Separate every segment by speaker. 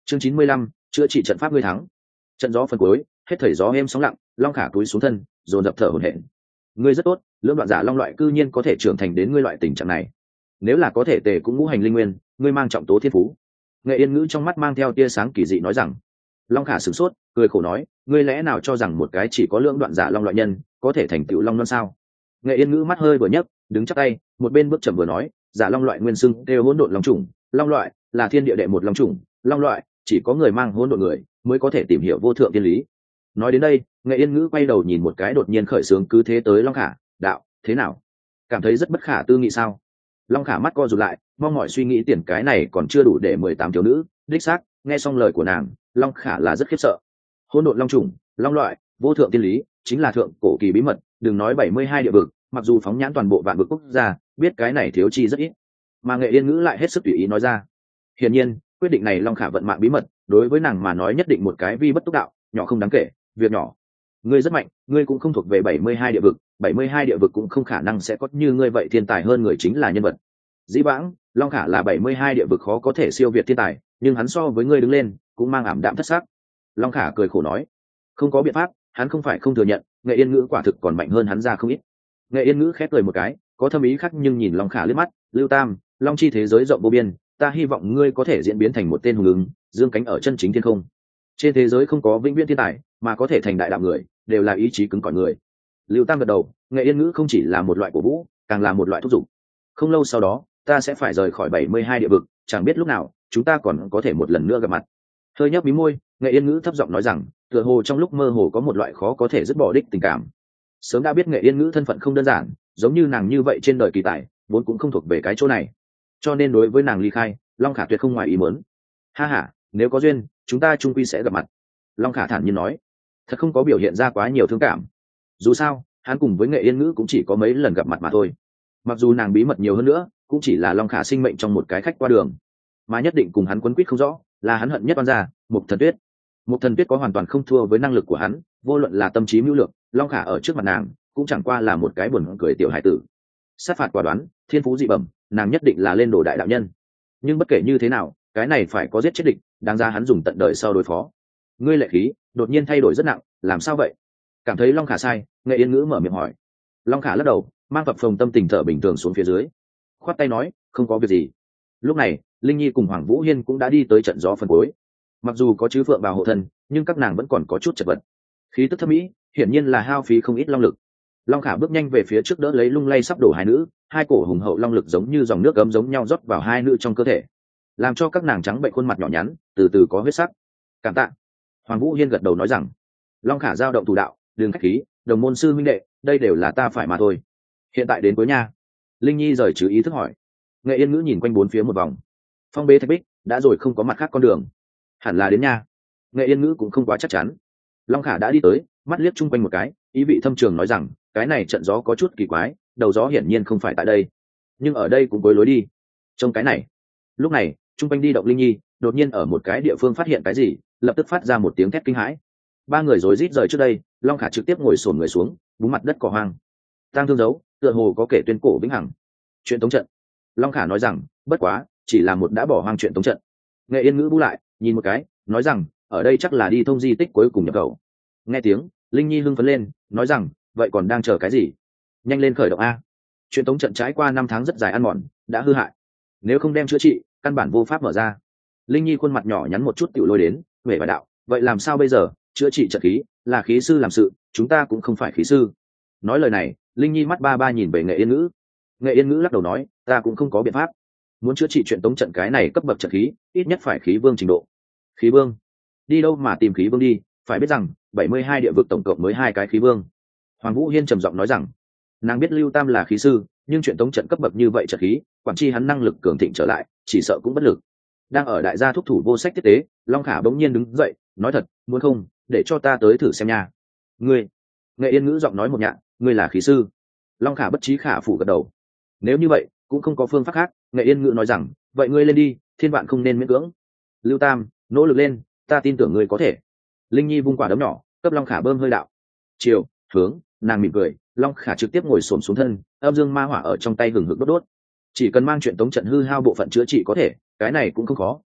Speaker 1: chương 95, chữa trị trận pháp ngươi thắng. Trận gió phần cuối, hết thảy gió êm sóng lặng, Long Khả cúi xuống thân, dồn dập thở hổn hển. Ngươi rất tốt, lưỡng đoạn giả long loại cư nhiên có thể trưởng thành đến ngươi loại tình trạng này. Nếu là có thể tề cũng ngũ hành linh nguyên, ngươi mang trọng tố thiên phú. Nghệ Yên Ngữ trong mắt mang theo tia sáng kỳ dị nói rằng. Long Khả sửng sốt, cười khổ nói, ngươi lẽ nào cho rằng một cái chỉ có lưỡng đoạn giả long loại nhân có thể thành tựu long non sao? Nghệ Yên Ngữ mắt hơi vừa nhấc, đứng chắp tay, một bên bước chậm vừa nói, giả long loại nguyên xưng đều hỗn độn long chủng, long loại là thiên địa đệ một long chủng, long loại chỉ có người mang hỗn độn người mới có thể tìm hiểu vô thượng thiên lý. Nói đến đây, Nghệ Yên Ngữ quay đầu nhìn một cái đột nhiên khởi sướng cứ thế tới Long Khả, đạo, thế nào? Cảm thấy rất bất khả tư nghị sao? Long Khả mắt co rụt lại, mong mỏi suy nghĩ tiền cái này còn chưa đủ để 18 thiếu nữ, đích xác, nghe xong lời của nàng, Long Khả là rất khiếp sợ. Hỗn độn long chủng, long loại, vô thượng tiên lý, chính là thượng cổ kỳ bí mật, đừng nói 72 địa vực, mặc dù phóng nhãn toàn bộ vạn vực quốc gia, biết cái này thiếu chi rất ít. Mà Nghệ Yên Ngữ lại hết sức tùy ý nói ra. Hiển nhiên, quyết định này Long Khả vận mạng bí mật, đối với nàng mà nói nhất định một cái vi bất túc đạo, nhỏ không đáng kể, việc nhỏ. Ngươi rất mạnh, ngươi cũng không thuộc về 72 địa vực, 72 địa vực cũng không khả năng sẽ có như ngươi vậy thiên tài hơn người chính là nhân vật. Dĩ vãng, Long Khả là 72 địa vực khó có thể siêu việt thiên tài, nhưng hắn so với ngươi đứng lên, cũng mang ảm đạm thất sắc. Long Khả cười khổ nói, không có biện pháp, hắn không phải không thừa nhận, Nghệ Yên Ngữ quả thực còn mạnh hơn hắn ra không ít. Nghệ Yên Ngữ khép cười một cái, có thâm ý khác nhưng nhìn Long Khả liếc mắt, Lưu Tam, Long chi thế giới rộng vô biên, ta hy vọng ngươi có thể diễn biến thành một tên hùng ứng, dương cánh ở chân chính thiên không. Trên thế giới không có vĩnh viễn thiên tài, mà có thể thành đại đạo người, đều là ý chí cứng cỏi người. Lưu Tam gật đầu, Nghệ Yên Ngữ không chỉ là một loại cổ vũ, càng là một loại thúc giục. Không lâu sau đó, ta sẽ phải rời khỏi 72 địa vực, chẳng biết lúc nào chúng ta còn có thể một lần nữa gặp mặt. Hơi nhếch mí môi, Nghệ Yên Ngữ thấp giọng nói rằng, tựa hồ trong lúc mơ hồ có một loại khó có thể dứt bỏ đích tình cảm. Sớm đã biết Nghệ Yên Ngữ thân phận không đơn giản, giống như nàng như vậy trên đời kỳ tài, vốn cũng không thuộc về cái chỗ này. Cho nên đối với nàng ly khai, Long Khả tuyệt không ngoài ý muốn. Ha ha, nếu có duyên, chúng ta chung quy sẽ gặp mặt. Long Khả thản nhiên nói, thật không có biểu hiện ra quá nhiều thương cảm. Dù sao, hắn cùng với Nghệ Yên Ngữ cũng chỉ có mấy lần gặp mặt mà thôi. Mặc dù nàng bí mật nhiều hơn nữa, cũng chỉ là Long Khả sinh mệnh trong một cái khách qua đường, mà nhất định cùng hắn quấn quýt không rõ, là hắn hận nhất oan gia, Mục Thần Tuyết. Mục Thần Tuyết có hoàn toàn không thua với năng lực của hắn, vô luận là tâm trí mưu lược, Long Khả ở trước mặt nàng cũng chẳng qua là một cái buồn cười tiểu hải tử. Sát phạt quả đoán, thiên phú dị bẩm, nàng nhất định là lên đồ đại đạo nhân. Nhưng bất kể như thế nào, cái này phải có giết chết địch, đáng ra hắn dùng tận đời sau đối phó. Ngươi lệ khí đột nhiên thay đổi rất nặng, làm sao vậy? Cảm thấy Long Khả sai, Nghệ Yên Ngữ mở miệng hỏi. Long Khả lắc đầu, mang phập phồng tâm tình thở bình thường xuống phía dưới, khoát tay nói, không có việc gì. Lúc này, Linh Nhi cùng Hoàng Vũ Hiên cũng đã đi tới trận gió phần cuối. Mặc dù có chư phượng vào hộ thân, nhưng các nàng vẫn còn có chút chật vật. Khí tức thâm mỹ, hiển nhiên là hao phí không ít long lực. Long Khả bước nhanh về phía trước đỡ lấy lung lay sắp đổ hai nữ, hai cổ hùng hậu long lực giống như dòng nước ấm giống nhau rót vào hai nữ trong cơ thể, làm cho các nàng trắng bệnh khuôn mặt nhỏ nhắn từ từ có huyết sắc. Cảm tạ. Hoàng Vũ Hiên gật đầu nói rằng. Long Khả giao động thủ đạo, đường khách khí, đồng môn sư huynh đệ, đây đều là ta phải mà thôi. Hiện tại đến cuối nha. Linh Nhi rời trừ ý thức hỏi. Nghệ Yên Ngữ nhìn quanh bốn phía một vòng, phong bế thạch bích đã rồi không có mặt khác con đường, hẳn là đến nha. Nghệ Yên Ngữ cũng không quá chắc chắn. Long Khả đã đi tới, mắt liếc chung quanh một cái, ý vị thâm trường nói rằng, cái này trận gió có chút kỳ quái, đầu gió hiển nhiên không phải tại đây, nhưng ở đây cũng cuối lối đi. Trong cái này, lúc này chung quanh đi động Linh Nhi đột nhiên ở một cái địa phương phát hiện cái gì, lập tức phát ra một tiếng thét kinh hãi. Ba người rối rít rời trước đây, Long Khả trực tiếp ngồi xổm người xuống, búng mặt đất cỏ hoang. Tang thương dấu, tựa hồ có kể tuyên cổ vĩnh hằng. Chuyện tống trận. Long Khả nói rằng, bất quá, chỉ là một đã bỏ hoang chuyện tống trận. Nghệ Yên Ngữ bu lại, nhìn một cái, nói rằng, ở đây chắc là đi thông di tích cuối cùng nhập khẩu. Nghe tiếng, Linh Nhi hưng phấn lên, nói rằng, vậy còn đang chờ cái gì? Nhanh lên khởi động a! Chuyện tống trận trải qua 5 tháng rất dài ăn mòn, đã hư hại. Nếu không đem chữa trị, căn bản vô pháp mở ra. Linh Nhi khuôn mặt nhỏ nhắn một chút tiểu lôi đến, vẻ bài đạo, vậy làm sao bây giờ? Chữa trị trận khí, là khí sư làm sự, chúng ta cũng không phải khí sư. Nói lời này, Linh Nhi mắt ba ba nhìn về Nghệ Yên Ngữ. Nghệ Yên Ngữ lắc đầu nói, ta cũng không có biện pháp. Muốn chữa trị chuyện tống trận cái này cấp bậc trận khí, ít nhất phải khí vương trình độ. Khí vương? Đi đâu mà tìm khí vương đi? Phải biết rằng 72 địa vực tổng cộng mới 2 cái khí vương. Hoàng Vũ Hiên trầm giọng nói rằng, nàng biết Lưu Tam là khí sư, nhưng chuyện tống trận cấp bậc như vậy trận khí, quản chi hắn năng lực cường thịnh trở lại, chỉ sợ cũng bất lực. Đang ở đại gia thúc thủ vô sách tiếp tế, Long Khả bỗng nhiên đứng dậy, nói thật, muốn không, để cho ta tới thử xem nha. Ngươi? Nghệ Yên Ngữ giọng nói một nhạn, ngươi là khí sư? Long Khả bất trí khả phủ gật đầu. Nếu như vậy, cũng không có phương pháp khác. Nghệ Yên Ngữ nói rằng, vậy ngươi lên đi, thiên vạn không nên miễn cưỡng. Lưu Tam, nỗ lực lên, ta tin tưởng ngươi có thể. Linh Nhi vung quả đấm nhỏ, cấp Long Khả bơm hơi đạo. Chiều, hướng, nàng mỉm cười, Long Khả trực tiếp ngồi xổm xuống thân, âm dương ma hỏa ở trong tay hừng hực đốt đốt. Chỉ cần mang chuyện tống trận hư hao bộ phận chữa trị có thể, cái này cũng không khó,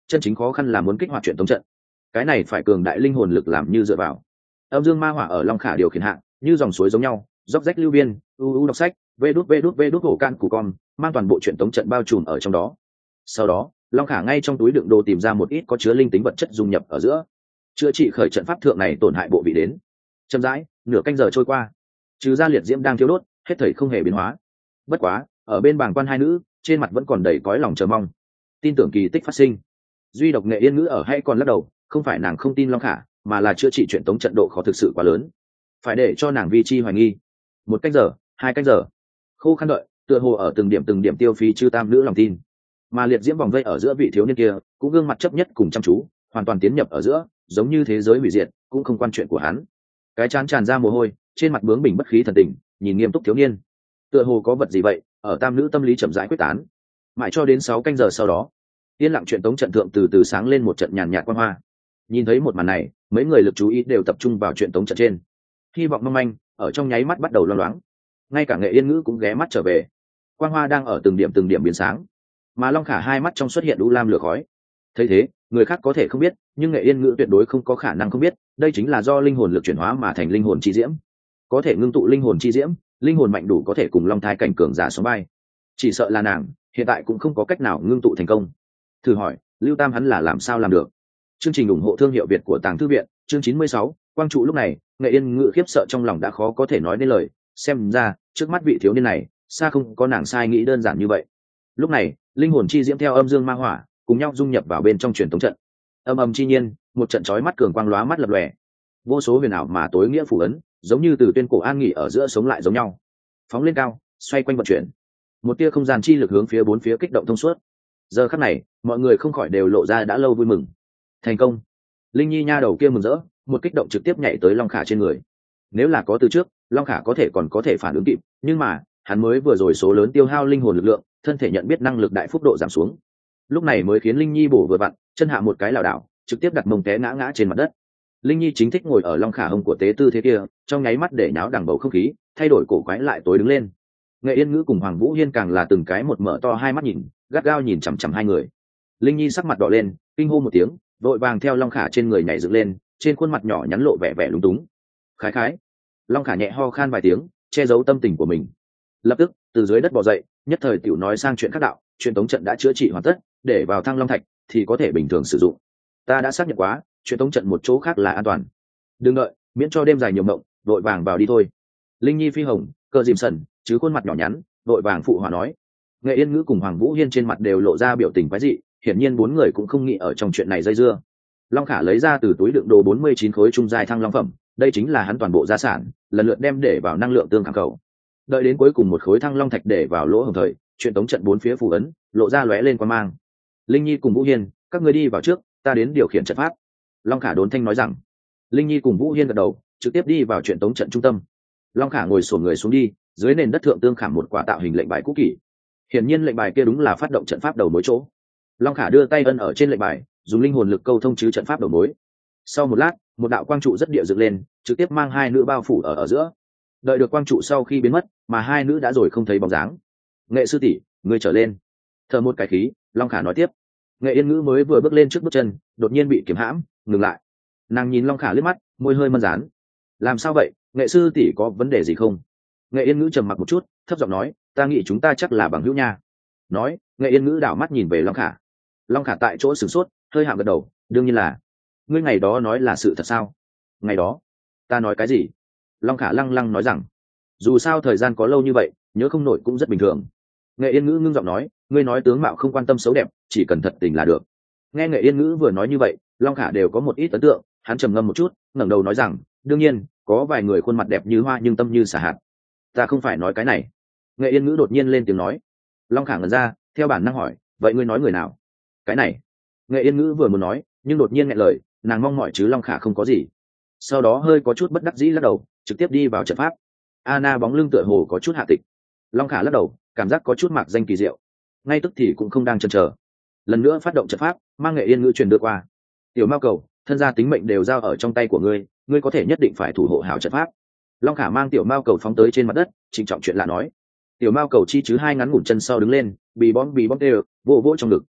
Speaker 1: chân chính khó khăn là muốn kích hoạt truyền tống trận. Cái này phải cường đại linh hồn lực làm như dựa vào. Âm dương ma hỏa ở Long Khả điều khiển hạng như dòng suối giống nhau, róc rách lưu biên, đọc sách, vê đút hổ can củ con, mang toàn bộ truyền tống trận bao trùm ở trong đó. Sau đó, Long Khả ngay trong túi đựng đồ tìm ra một ít có chứa linh tính vật chất dung nhập ở giữa, chữa trị khởi trận pháp thượng này tổn hại bộ vị đến. Chậm rãi, nửa canh giờ trôi qua, trừ ra liệt diễm đang thiêu đốt, hết thảy không hề biến hóa. Bất quá, ở bên bảng quan hai nữ, trên mặt vẫn còn đầy cõi lòng chờ mong, tin tưởng kỳ tích phát sinh. Duy độc Nghệ Yên Ngữ ở hay còn lắc đầu, không phải nàng không tin Long Khả, mà là chữa trị chuyện tống trận độ khó thực sự quá lớn, phải để cho nàng vi chi hoài nghi. 1 canh giờ, 2 canh giờ, khô khăn đợi, tựa hồ ở từng điểm tiêu phí chư tam nữ lòng tin. Mà liệt diễm vòng vây ở giữa vị thiếu niên kia, cũng gương mặt chấp nhất cùng chăm chú, hoàn toàn tiến nhập ở giữa, giống như thế giới hủy diệt, cũng không quan chuyện của hắn. Cái chán tràn ra mồ hôi, trên mặt bướng bỉnh bất khí thần tình, nhìn nghiêm túc thiếu niên, tựa hồ có vật gì vậy, ở tam nữ tâm lý chậm rãi quyết tán. Mãi cho đến 6 canh giờ sau đó, yên lặng chuyện tống trận thượng từ từ sáng lên một trận nhàn nhạt quang hoa. Nhìn thấy một màn này, mấy người lực chú ý đều tập trung vào chuyện tống trận trên, hy vọng mong manh ở trong nháy mắt bắt đầu loang loáng. Ngay cả Nghệ Yên Ngữ cũng ghé mắt trở về, quang hoa đang ở từng điểm biến sáng, mà Long Khả hai mắt trong xuất hiện u lam lửa khói. Thấy thế, người khác có thể không biết, nhưng Nghệ Yên Ngữ tuyệt đối không có khả năng không biết, đây chính là do linh hồn lực chuyển hóa mà thành linh hồn chi diễm, có thể ngưng tụ linh hồn chi diễm, linh hồn mạnh đủ có thể cùng long thai cảnh cường giả sóng bay. Chỉ sợ là nàng hiện tại cũng không có cách nào ngưng tụ thành công. Thử hỏi, Lưu Tam hắn là làm sao làm được? Chương trình ủng hộ thương hiệu Việt của Tàng Thư viện, chương 96, quang trụ. Lúc này, Nghệ Yên Ngữ khiếp sợ trong lòng đã khó có thể nói nên lời, xem ra, trước mắt vị thiếu niên này, xa không có nàng sai nghĩ đơn giản như vậy. Lúc này, linh hồn chi diễm theo âm dương ma hỏa, cùng nhau dung nhập vào bên trong truyền tống trận. Âm âm chi nhiên, một trận chói mắt cường quang lóa mắt lập lòe. Vô số huyền ảo mà tối nghĩa phù ấn, giống như từ tuyên cổ an nghỉ ở giữa sống lại giống nhau. Phóng lên cao, xoay quanh vận chuyển. Một tia không gian chi lực hướng phía bốn phía kích động thông suốt. Giờ khắc này, mọi người không khỏi đều lộ ra đã lâu vui mừng. Thành công. Linh Nhi nha đầu kia mừng rỡ, một kích động trực tiếp nhảy tới Long Khả trên người. Nếu là có từ trước, Long Khả còn có thể phản ứng kịp, nhưng mà, hắn mới vừa rồi số lớn tiêu hao linh hồn lực lượng, thân thể nhận biết năng lực đại phúc độ giảm xuống. Lúc này mới khiến Linh Nhi bổ vừa vặn, chân hạ một cái lảo đảo, trực tiếp đặt mông té ngã trên mặt đất. Linh Nhi chính thích ngồi ở Long Khả hông của tế tư thế kia, trong nháy mắt để nháo đằng bầu không khí, thay đổi cổ quái lại tối đứng lên. Nghệ Yên Ngữ cùng Hoàng Vũ Hiên càng là từng cái một mở to hai mắt nhìn, gắt gao nhìn chằm chằm hai người. Linh Nhi sắc mặt đỏ lên, kinh hô một tiếng, vội vàng theo Long Khả trên người nhảy dựng lên, trên khuôn mặt nhỏ nhắn lộ vẻ lúng túng. Khái khái. Long Khả nhẹ ho khan vài tiếng, che giấu tâm tình của mình. Lập tức, từ dưới đất bò dậy, nhất thời tiểu nói sang chuyện khác đạo, truyền tống trận đã chữa trị hoàn tất, để vào Thăng Long Thạch thì có thể bình thường sử dụng. Ta đã xác nhận quá, truyền tống trận một chỗ khác là an toàn. Đừng đợi, miễn cho đêm dài nhiều mộng, vội vàng vào đi thôi. Linh Nhi phi hồng, cờ dìm sần, chứ khuôn mặt nhỏ nhắn, vội vàng phụ hòa nói. Nghệ Yên Ngữ cùng Hoàng Vũ Hiên trên mặt đều lộ ra biểu tình quái dị, hiển nhiên bốn người cũng không nghĩ ở trong chuyện này dây dưa. Long Khả lấy ra từ túi đựng đồ 49 khối trung giai thăng long phẩm, đây chính là hắn toàn bộ gia sản, lần lượt đem để vào năng lượng tương khảm khẩu. Đợi đến cuối cùng một khối thăng long thạch để vào lỗ hổng thời, chuyện tống trận bốn phía phù ấn, lộ ra lóe lên quan mang. Linh Nhi cùng Vũ Hiên, các ngươi đi vào trước, ta đến điều khiển trận pháp. Long Khả đốn thanh nói rằng. Linh Nhi cùng Vũ Hiên gật đầu, trực tiếp đi vào chuyện tống trận trung tâm. Long Khả ngồi xổm người xuống đi, dưới nền đất thượng tương khảm một quả tạo hình lệnh bài cũ kỹ. Hiển nhiên lệnh bài kia đúng là phát động trận pháp đầu mối chỗ. Long Khả đưa tay ân ở trên lệnh bài, dùng linh hồn lực câu thông chứ trận pháp đầu mối. Sau một lát, một đạo quang trụ rất địa dựng lên, trực tiếp mang hai nữ bao phủ ở giữa. Đợi được quang trụ sau khi biến mất, mà hai nữ đã rồi không thấy bóng dáng. Nghệ sư tỷ, ngươi trở lên. Thở một cái khí, Long Khả nói tiếp. Nghệ Yên Ngữ mới vừa bước lên trước bước chân, đột nhiên bị kiềm hãm, ngừng lại. Nàng nhìn Long Khả liếc mắt, môi hơi mân dán. Làm sao vậy, Nghệ sư tỷ có vấn đề gì không? Nghệ Yên Ngữ trầm mặc một chút, thấp giọng nói, ta nghĩ chúng ta chắc là bằng hữu nha. Nói, Nghệ Yên Ngữ đảo mắt nhìn về Long Khả. Long Khả tại chỗ sửng sốt, hơi hạm gật đầu, đương nhiên là. Ngươi ngày đó nói là sự thật sao? Ngày đó, ta nói cái gì? Long Khả lăng lăng nói rằng, dù sao thời gian có lâu như vậy, nhớ không nổi cũng rất bình thường. Nghệ Yên Ngữ ngưng giọng nói, ngươi nói tướng mạo không quan tâm xấu đẹp, chỉ cần thật tình là được. Nghe Nghệ Yên Ngữ vừa nói như vậy, Long Khả đều có một ít ấn tượng, hắn trầm ngâm một chút, ngẩng đầu nói rằng, đương nhiên, có vài người khuôn mặt đẹp như hoa nhưng tâm như xả hạt. Ta không phải nói cái này. Nghệ Yên Ngữ đột nhiên lên tiếng nói. Long Khả ngẩn ra, theo bản năng hỏi, vậy ngươi nói người nào? Cái này. Nghệ Yên Ngữ vừa muốn nói, nhưng đột nhiên nghẹn lời, nàng mong mỏi chứ Long Khả không có gì. Sau đó hơi có chút bất đắc dĩ lắc đầu, trực tiếp đi vào trận pháp. Anna bóng lưng tựa hồ có chút hạ tịch. Long Khả lắc đầu, cảm giác có chút mạc danh kỳ diệu. Ngay tức thì cũng không đang chần chờ, lần nữa phát động trận pháp, mang Nghệ Yên Ngữ truyền đưa qua. Tiểu Mao Cầu, thân gia tính mệnh đều giao ở trong tay của ngươi, ngươi có thể nhất định phải thủ hộ hảo trận pháp. Long Khả mang Tiểu Mao Cầu phóng tới trên mặt đất, trịnh trọng chuyện lạ nói. Tiểu Mao Cầu chi chứ hai ngắn ngủn chân sau đứng lên, bì bõm tê, vỗ vỗ trong ngực.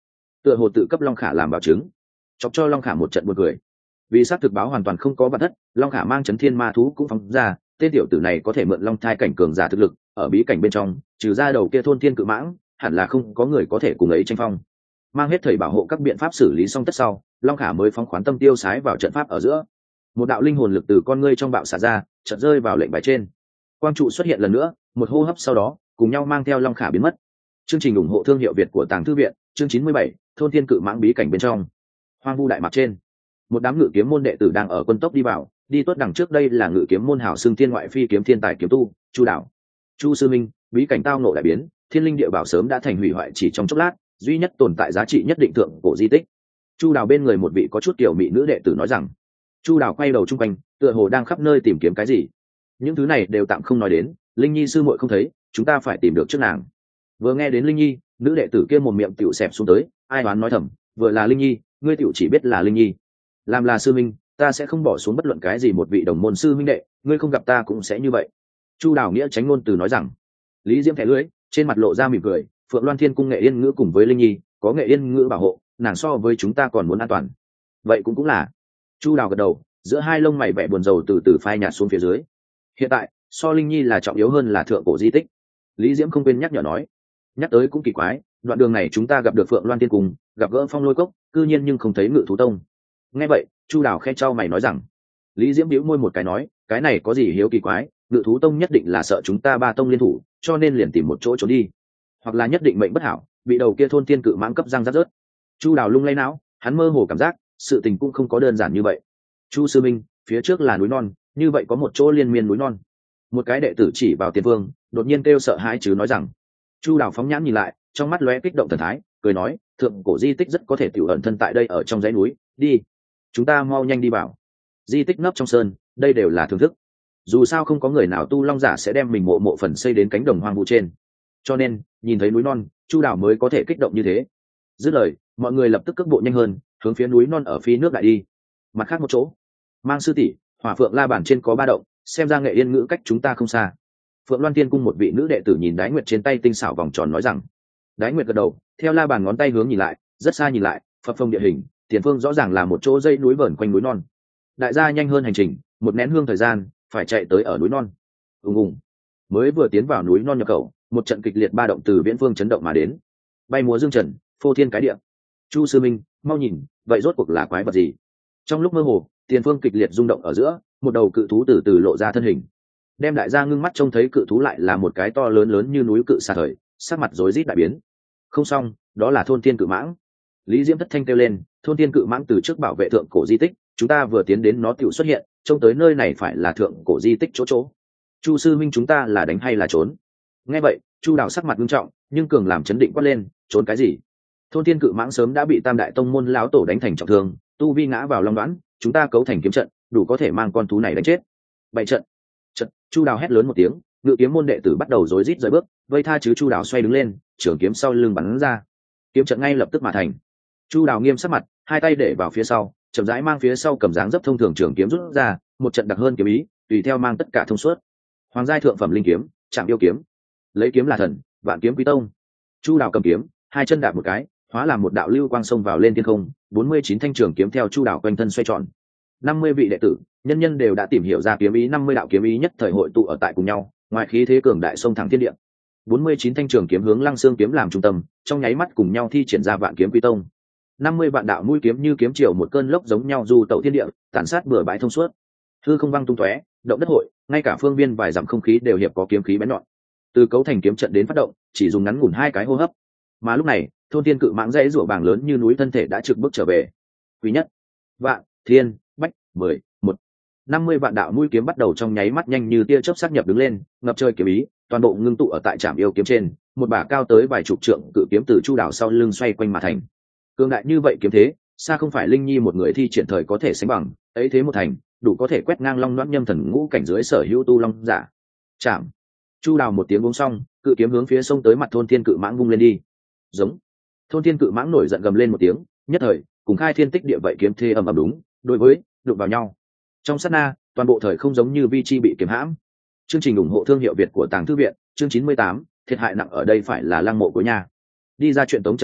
Speaker 1: tựa hồ tự cấp long khả làm bảo chứng, chọc cho long khả một trận buồn cười. Vì xác thực báo hoàn toàn không có bản thất, long khả mang chấn thiên ma thú cũng phóng ra, tên tiểu tử này có thể mượn long thai cảnh cường giả thực lực ở bí cảnh bên trong, trừ ra đầu kia thôn thiên cự mãng, hẳn là không có người có thể cùng ấy tranh phong. Mang hết thầy bảo hộ các biện pháp xử lý xong tất sau, long khả mới phóng khoán tâm tiêu sái vào trận pháp ở giữa. Một đạo linh hồn lực từ con ngươi trong bạo xả ra, chợt rơi vào lệnh bài trên. Quang trụ xuất hiện lần nữa, một hô hấp sau đó cùng nhau mang theo long khả biến mất. Chương trình ủng hộ thương hiệu Việt của Tàng Thư viện, chương 97, thôn thiên cự mãng bí cảnh bên trong. Hoang vu đại mạc trên, một đám ngự kiếm môn đệ tử đang ở quân tốc đi vào, đi tuốt đằng trước đây là ngự kiếm môn hảo xương thiên ngoại phi kiếm thiên tài kiếm tu Chu Đảo. Chu sư minh, bí cảnh tao nộ đại biến, thiên linh địa bảo sớm đã thành hủy hoại chỉ trong chốc lát, duy nhất tồn tại giá trị nhất định thượng cổ di tích. Chu Đảo bên người một vị có chút tiểu mỹ nữ đệ tử nói rằng. Chu Đảo quay đầu chung quanh, tựa hồ đang khắp nơi tìm kiếm cái gì. Những thứ này đều tạm không nói đến, linh nhi sư muội không thấy, chúng ta phải tìm được trước nàng. Vừa nghe đến linh nhi, nữ đệ tử kia một miệng tiểu xẹp xuống tới, ai đoán nói thầm, vừa là linh nhi, ngươi tiểu chỉ biết là linh nhi. Làm là sư minh, ta sẽ không bỏ xuống bất luận cái gì một vị đồng môn sư minh đệ, ngươi không gặp ta cũng sẽ như vậy. Chu Đảo nghĩa tránh ngôn từ nói rằng. Lý Diễm thẻ lưỡi, trên mặt lộ ra mỉm cười, Phượng Loan Thiên cung Nghệ Yên Ngữ cùng với linh nhi, có Nghệ Yên Ngữ bảo hộ, nàng so với chúng ta còn muốn an toàn. Vậy cũng là. Chu Đảo gật đầu, giữa hai lông mày vẻ buồn rầu từ từ phai nhạt xuống phía dưới. Hiện tại, so linh nhi là trọng yếu hơn là thượng cổ di tích. Lý Diễm không quên nhắc nhở nói. Nhắc tới cũng kỳ quái, đoạn đường này chúng ta gặp được Phượng Loan Thiên cung, gặp gỡ Phong Lôi Cốc, cư nhiên nhưng không thấy Ngự Thú Tông. Nghe vậy, Chu Đảo khe trao mày nói rằng. Lý Diễm bĩu môi một cái nói, cái này có gì hiếu kỳ quái, Ngự Thú Tông nhất định là sợ chúng ta ba tông liên thủ, cho nên liền tìm một chỗ trốn đi, hoặc là nhất định mệnh bất hảo, bị đầu kia thôn tiên cự mãng cấp răng rát rớt. Chu Đảo lung lay não, hắn mơ hồ cảm giác sự tình cũng không có đơn giản như vậy. Chu sư minh, phía trước là núi non, như vậy có một chỗ liên miên núi non. Một cái đệ tử chỉ vào tiền phương, đột nhiên kêu sợ hãi chứ nói rằng. Chu Đảo phóng nhãn nhìn lại, trong mắt lóe kích động thần thái, cười nói, thượng cổ di tích rất có thể tiểu ẩn thân tại đây ở trong dãy núi, đi, chúng ta mau nhanh đi vào. Di tích nấp trong sơn, đây đều là thưởng thức. Dù sao không có người nào tu long giả sẽ đem mình mộ phần xây đến cánh đồng hoang vu trên, cho nên nhìn thấy núi non, Chu Đảo mới có thể kích động như thế. Dứt lời, mọi người lập tức cước bộ nhanh hơn, hướng phía núi non ở phía nước lại đi. Mặt khác một chỗ, Mang sư tỷ, Hỏa Phượng La Bàn trên có ba động, xem ra Nghệ Yên Ngữ cách chúng ta không xa. Phượng Loan Tiên cung một vị nữ đệ tử nhìn Đái Nguyệt trên tay tinh xảo vòng tròn nói rằng. Đái Nguyệt gật đầu, theo La Bàn ngón tay hướng nhìn lại, rất xa nhìn lại, phập phồng địa hình, tiền phương rõ ràng là một chỗ dãy núi vờn quanh núi non. Đại gia nhanh hơn hành trình, một nén hương thời gian, phải chạy tới ở núi non. Ùng ùng. Mới vừa tiến vào núi non nhập khẩu, một trận kịch liệt ba động từ viễn phương chấn động mà đến. Bay múa dương trần, phô thiên cái địa. Chu sư minh, mau nhìn, vậy rốt cuộc là quái vật gì? Trong lúc mơ hồ, tiền phương kịch liệt rung động ở giữa, một đầu cự thú từ từ lộ ra thân hình. Đem đại gia ngưng mắt trông thấy cự thú lại là một cái to lớn lớn như núi cự xà thời, sắc mặt rối rít đại biến. Không xong, đó là thôn thiên cự mãng. Lý Diễm thất thanh kêu lên, thôn thiên cự mãng từ trước bảo vệ thượng cổ di tích, chúng ta vừa tiến đến nó tiểu xuất hiện, trông tới nơi này phải là thượng cổ di tích chỗ chỗ. Chu sư minh, chúng ta là đánh hay là trốn? Nghe vậy, Chu Đảo sắc mặt nghiêm trọng, nhưng cường làm chấn định quát lên, trốn cái gì? Thôn thiên cự mãng sớm đã bị Tam đại tông môn lão tổ đánh thành trọng thương, tu vi ngã vào long đoán, chúng ta cấu thành kiếm trận, đủ có thể mang con thú này đánh chết. Bày trận. Trận. Chu Đảo hét lớn một tiếng, ngự kiếm môn đệ tử bắt đầu rối rít rời bước, vây tha chứ. Chu Đảo xoay đứng lên, trường kiếm sau lưng bắn ra, kiếm trận ngay lập tức mà thành. Chu Đảo nghiêm sắc mặt, hai tay để vào phía sau, chậm rãi mang phía sau cầm dáng dấp thông thường trường kiếm rút ra, một trận đặc hơn kiếm ý, tùy theo mang tất cả thông suốt. Hoàng giai thượng phẩm linh kiếm, Trảm Yêu kiếm. Lấy kiếm là thần, vạn kiếm quý tông. Chu Đảo cầm kiếm, hai chân đạp một cái, hóa làm một đạo lưu quang xông vào lên thiên không, 49 thanh trường kiếm theo Chu Đảo quanh thân xoay tròn. 50 vị đệ tử, nhân nhân đều đã tìm hiểu ra kiếm ý, 50 đạo kiếm ý nhất thời hội tụ ở tại cùng nhau, ngoài khí thế cường đại xông thẳng thiên địa. 49 thanh trường kiếm hướng Lăng Xương kiếm làm trung tâm, trong nháy mắt cùng nhau thi triển ra vạn kiếm quý tông. 50 vạn đạo mũi kiếm như kiếm chiều một cơn lốc giống nhau du tẩu thiên địa, tàn sát bừa bãi thông suốt. Hư không văng tung tóe, động đất hội, ngay cả phương viên vài dặm không khí đều hiệp có kiếm khí bén nhọn. Từ cấu thành kiếm trận đến phát động, chỉ dùng ngắn ngủn 2 cái hô hấp. Mà lúc này, thôn thiên cự mãng dãy rủa bảng lớn như núi thân thể đã trực bước trở về. Quý nhất, vạn, thiên, bách, 10, 1. 50 vạn đạo mũi kiếm bắt đầu trong nháy mắt nhanh như tia chớp sát nhập đứng lên, ngập trời kiếm ý, toàn bộ ngưng tụ ở tại Trảm Yêu kiếm trên, một bả cao tới vài chục trượng cự kiếm từ Chu Đảo sau lưng xoay quanh mà thành. Cường đại như vậy kiếm thế, xa không phải linh nhi một người thi triển thời có thể sánh bằng, ấy thế một thành, đủ có thể quét ngang long loãng nhâm thần ngũ cảnh dưới sở hữu tu long giả. Chạm. Chu Đào một tiếng buông xong, cự kiếm hướng phía sông tới mặt thôn thiên cự mãng vung lên đi. Giống. Thôn thiên cự mãng nổi giận gầm lên một tiếng, nhất thời, cùng khai thiên tích địa vậy kiếm thế ầm ầm đúng, đối với, đụng vào nhau. Trong sát na, toàn bộ thời không giống như vi chi bị kiếm hãm. Chương trình ủng hộ thương hiệu Việt của Tàng Thư viện, chương 98, thiệt hại nặng ở đây phải là lăng mộ của nhà. Đi ra chuyện tống trận sau,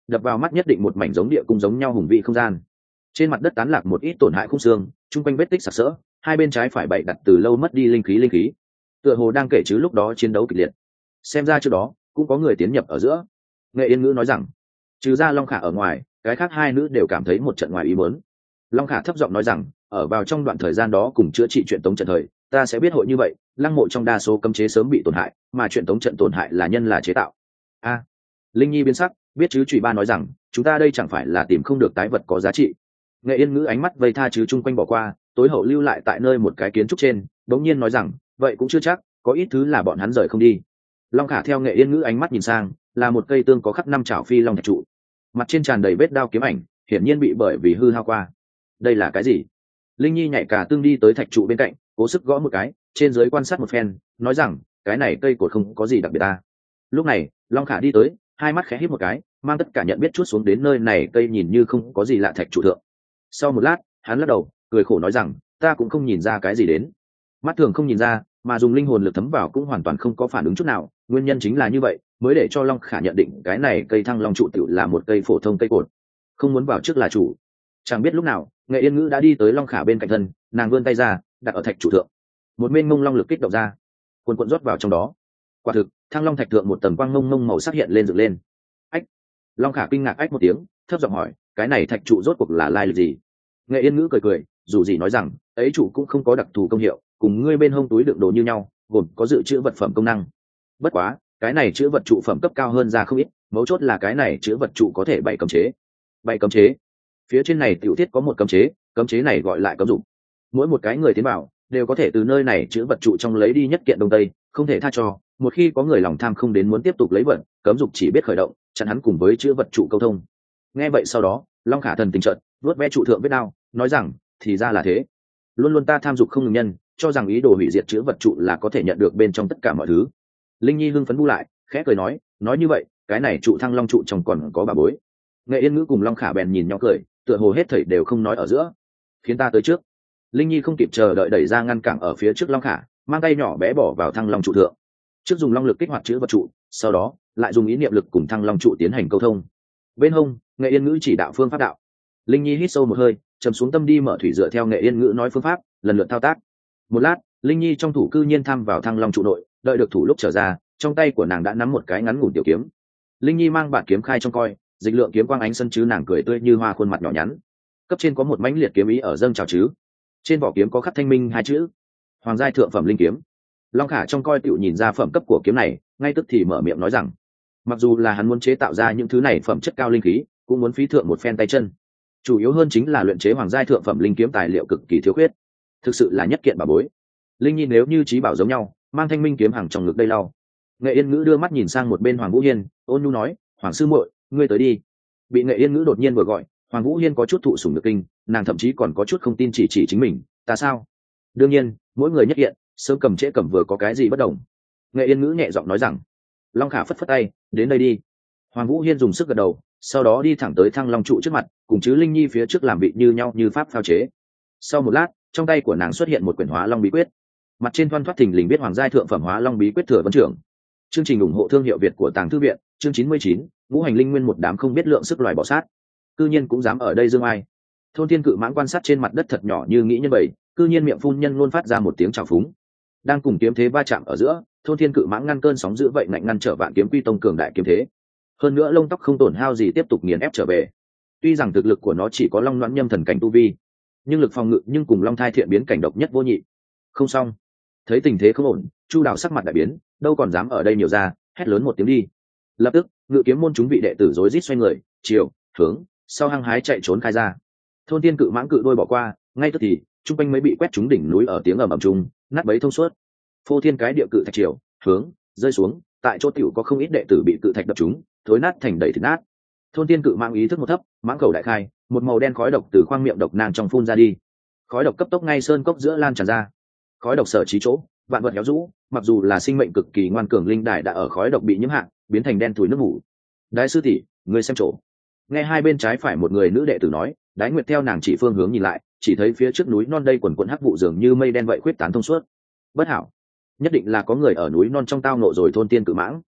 Speaker 1: đập vào mắt nhất định một mảnh giống địa cung giống nhau hùng vị không gian. Trên mặt đất tán lạc một ít tổn hại khung xương, chung quanh vết tích sặc sỡ, hai bên trái phải bày đặt từ lâu mất đi linh khí, tựa hồ đang kể chứ lúc đó chiến đấu kịch liệt. Xem ra trước đó cũng có người tiến nhập ở giữa. Nghệ Yên Ngữ nói rằng, trừ ra Long Khả ở ngoài, cái khác hai nữ đều cảm thấy một trận ngoài ý muốn. Long Khả thấp giọng nói rằng, ở vào trong đoạn thời gian đó cùng chữa trị chuyện tống trận thời, ta sẽ biết hội như vậy, lăng mộ trong đa số cấm chế sớm bị tổn hại, mà chuyện tống trận tổn hại là nhân là chế tạo. A, Linh Nhi biến sắc, biết chứ Trụy Ba nói rằng, chúng ta đây chẳng phải là tìm không được tái vật có giá trị. Nghệ Yên Ngữ ánh mắt vây tha chứ chung quanh bỏ qua, tối hậu lưu lại tại nơi một cái kiến trúc trên, đống nhiên nói rằng, vậy cũng chưa chắc, có ít thứ là bọn hắn rời không đi. Long Khả theo Nghệ Yên Ngữ ánh mắt nhìn sang, là một cây tương có khắc 5 chảo phi long thạch trụ, mặt trên tràn đầy vết đao kiếm ảnh, hiển nhiên bị bởi vì hư hao qua. Đây là cái gì? Linh Nhi nhảy cả tương đi tới thạch trụ bên cạnh, cố sức gõ một cái, trên dưới quan sát một phen, nói rằng, cái này cây cột không có gì đặc biệt ta. Lúc này, Long Khả đi tới, hai mắt khẽ híp một cái, mang tất cả nhận biết chuốt xuống đến nơi này cây nhìn như không có gì lạ thạch trụ thượng. Sau một lát, hắn lắc đầu, cười khổ nói rằng, ta cũng không nhìn ra cái gì đến. Mắt thường không nhìn ra, mà dùng linh hồn lực thấm vào cũng hoàn toàn không có phản ứng chút nào, nguyên nhân chính là như vậy, mới để cho Long Khả nhận định cái này cây thăng long trụ tiểu là một cây phổ thông cây cột. Không muốn vào trước là chủ. Chẳng biết lúc nào, Nghệ Yên Ngữ đã đi tới Long Khả bên cạnh thân, nàng vươn tay ra, đặt ở thạch trụ thượng. Một mênh mông long lực kích động ra, cuồn cuộn rót vào trong đó. Quả thực, thăng long thạch thượng một tầng quang mông mông màu sắc hiện lên dựng lên. Ách! Long Khả kinh ngạc ách một tiếng, thấp giọng hỏi, cái này thạch trụ rốt cuộc là lai lịch gì? Nghệ Yên Ngữ cười cười, dù gì nói rằng, ấy trụ cũng không có đặc thù công hiệu, cùng ngươi bên hông túi đựng đồ như nhau, gồm có dự trữ vật phẩm công năng. Bất quá, cái này chữ vật trụ phẩm cấp cao hơn ra không ít, mấu chốt là cái này chữ vật trụ có thể bày cấm chế. Bày cấm chế? Phía trên này tiểu thiết có một cấm chế này gọi lại cấm dụng. Mỗi một cái người tiến vào đều có thể từ nơi này chữ vật trụ trong lấy đi nhất kiện đông tây, không thể tha cho. Một khi có người lòng tham không đến muốn tiếp tục lấy vật, cấm dục chỉ biết khởi động, chặn hắn cùng với chữ vật trụ câu thông. Nghe vậy sau đó, Long Khả thần tình trợn, vuốt ve trụ thượng vết đao, nói rằng, thì ra là thế. Luôn luôn ta tham dục không ngừng nhân, cho rằng ý đồ hủy diệt chữ vật trụ là có thể nhận được bên trong tất cả mọi thứ. Linh Nhi hưng phấn bu lại, khẽ cười nói như vậy, cái này trụ thăng long trụ trong còn có bà bối. Nghệ Yên Ngữ cùng Long Khả bèn nhìn nhau cười, tựa hồ hết thảy đều không nói ở giữa. Khiến ta tới trước. Linh Nhi không kịp chờ đợi đẩy ra ngăn cản ở phía trước Long Khả, mang tay nhỏ bé bỏ vào thăng long trụ thượng. Trước dùng long lực kích hoạt chữ vật trụ, sau đó lại dùng ý niệm lực cùng thăng long trụ tiến hành câu thông. Bên hông, Nghệ Yên Ngữ chỉ đạo phương pháp đạo. Linh Nhi hít sâu một hơi, trầm xuống tâm đi mở thủy dựa theo Nghệ Yên Ngữ nói phương pháp, lần lượt thao tác. Một lát, Linh Nhi trong thủ cư nhiên tham vào thăng long trụ nội, đợi được thủ lúc trở ra, trong tay của nàng đã nắm một cái ngắn ngủn tiểu kiếm. Linh Nhi mang bản kiếm khai trong coi, dịch lượng kiếm quang ánh sân chứ nàng cười tươi như hoa, khuôn mặt nhỏ nhắn. Cấp trên có một mãnh liệt kiếm ý ở dâng trào chứ. Trên vỏ kiếm có khắc thanh minh hai chữ, hoàng giai thượng phẩm linh kiếm. Long Khả trong coi tựu nhìn ra phẩm cấp của kiếm này, ngay tức thì mở miệng nói rằng, mặc dù là hắn muốn chế tạo ra những thứ này phẩm chất cao linh khí, cũng muốn phí thượng một phen tay chân. Chủ yếu hơn chính là luyện chế hoàng giai thượng phẩm linh kiếm tài liệu cực kỳ thiếu khuyết, thực sự là nhất kiện bảo bối. Linh Nhi nếu như trí bảo giống nhau, mang thanh minh kiếm hàng trong ngực đây lau. Nghệ Yên Ngữ đưa mắt nhìn sang một bên Hoàng Vũ Hiên, ôn nhu nói, Hoàng sư muội, ngươi tới đi. Bị Nghệ Yên Ngữ đột nhiên vừa gọi, Hoàng Vũ Hiên có chút thụ sủng nhược kinh, nàng thậm chí còn có chút không tin chỉ chính mình, ta sao? Đương nhiên, mỗi người nhất kiện, sớm cầm trễ cầm vừa có cái gì bất đồng. Nghệ Yên Ngữ nhẹ giọng nói rằng. Long Khả phất phất tay, đến đây đi. Hoàng Vũ Hiên dùng sức gật đầu, sau đó đi thẳng tới thăng long trụ trước mặt, cùng chứ Linh Nhi phía trước làm vị như nhau như pháp phao chế. Sau một lát, trong tay của nàng xuất hiện một quyển hóa long bí quyết, mặt trên thoăn thoắt thình lình biết hoàng giai thượng phẩm hóa long bí quyết thừa vấn trưởng. Chương trình ủng hộ thương hiệu Việt của Tàng Thư Viện, chương 99, ngũ hành linh nguyên một đám không biết lượng sức loài bò sát, cư nhiên cũng dám ở đây dương ai. Thôn Thiên Cự Mãng quan sát trên mặt đất thật nhỏ như nghĩ nhân bầy, cư nhiên miệng phun nhân luôn phát ra một tiếng trào phúng. Đang cùng kiếm thế va chạm ở giữa, Thôn Thiên Cự Mãng ngăn cơn sóng dữ vậy ngạnh ngăn trở vạn kiếm quy tông cường đại kiếm thế. Hơn nữa lông tóc không tổn hao gì tiếp tục nghiền ép trở về. Tuy rằng thực lực của nó chỉ có long noãn nhâm thần cảnh tu vi, nhưng lực phòng ngự nhưng cùng long thai thiện biến cảnh độc nhất vô nhị. Không xong, thấy tình thế không ổn, Chu Đào sắc mặt đại biến, đâu còn dám ở đây nhiều ra, hét lớn một tiếng đi. Lập tức, Ngự Kiếm môn chúng vị đệ tử rối rít xoay người, chiều hướng sau hăng hái chạy trốn khai ra. Thôn Thiên Cự Mãng cự đôi bỏ qua, ngay tức thì trung quanh mới bị quét trúng đỉnh núi ở tiếng ầm ầm chung, nát bấy thông suốt. Phô thiên cái địa cự thạch chiều hướng rơi xuống, tại chỗ tiểu có không ít đệ tử bị cự thạch đập trúng, thối nát thành đầy thịt nát. Thôn Thiên Cự Mãng ý thức một thấp, mãng cầu đại khai, một màu đen khói độc từ khoang miệng độc nang trong phun ra đi. Khói độc cấp tốc ngay sơn cốc giữa lan tràn ra. Khói độc sở trí chỗ, vạn vật héo rũ, mặc dù là sinh mệnh cực kỳ ngoan cường linh đài đã ở khói độc bị nhiễm hạn, biến thành đen thùi nước ngủ. Đại sư tỷ, người xem chỗ. Nghe hai bên trái phải một người nữ đệ tử nói, Đái Nguyệt theo nàng chỉ phương hướng nhìn lại, chỉ thấy phía trước núi non đây quần quần hắc vụ dường như mây đen vậy khuyết tán thông suốt. Bất hảo, nhất định là có người ở núi non trong tao nộ rồi. Thôn Tiên Cự Mãng.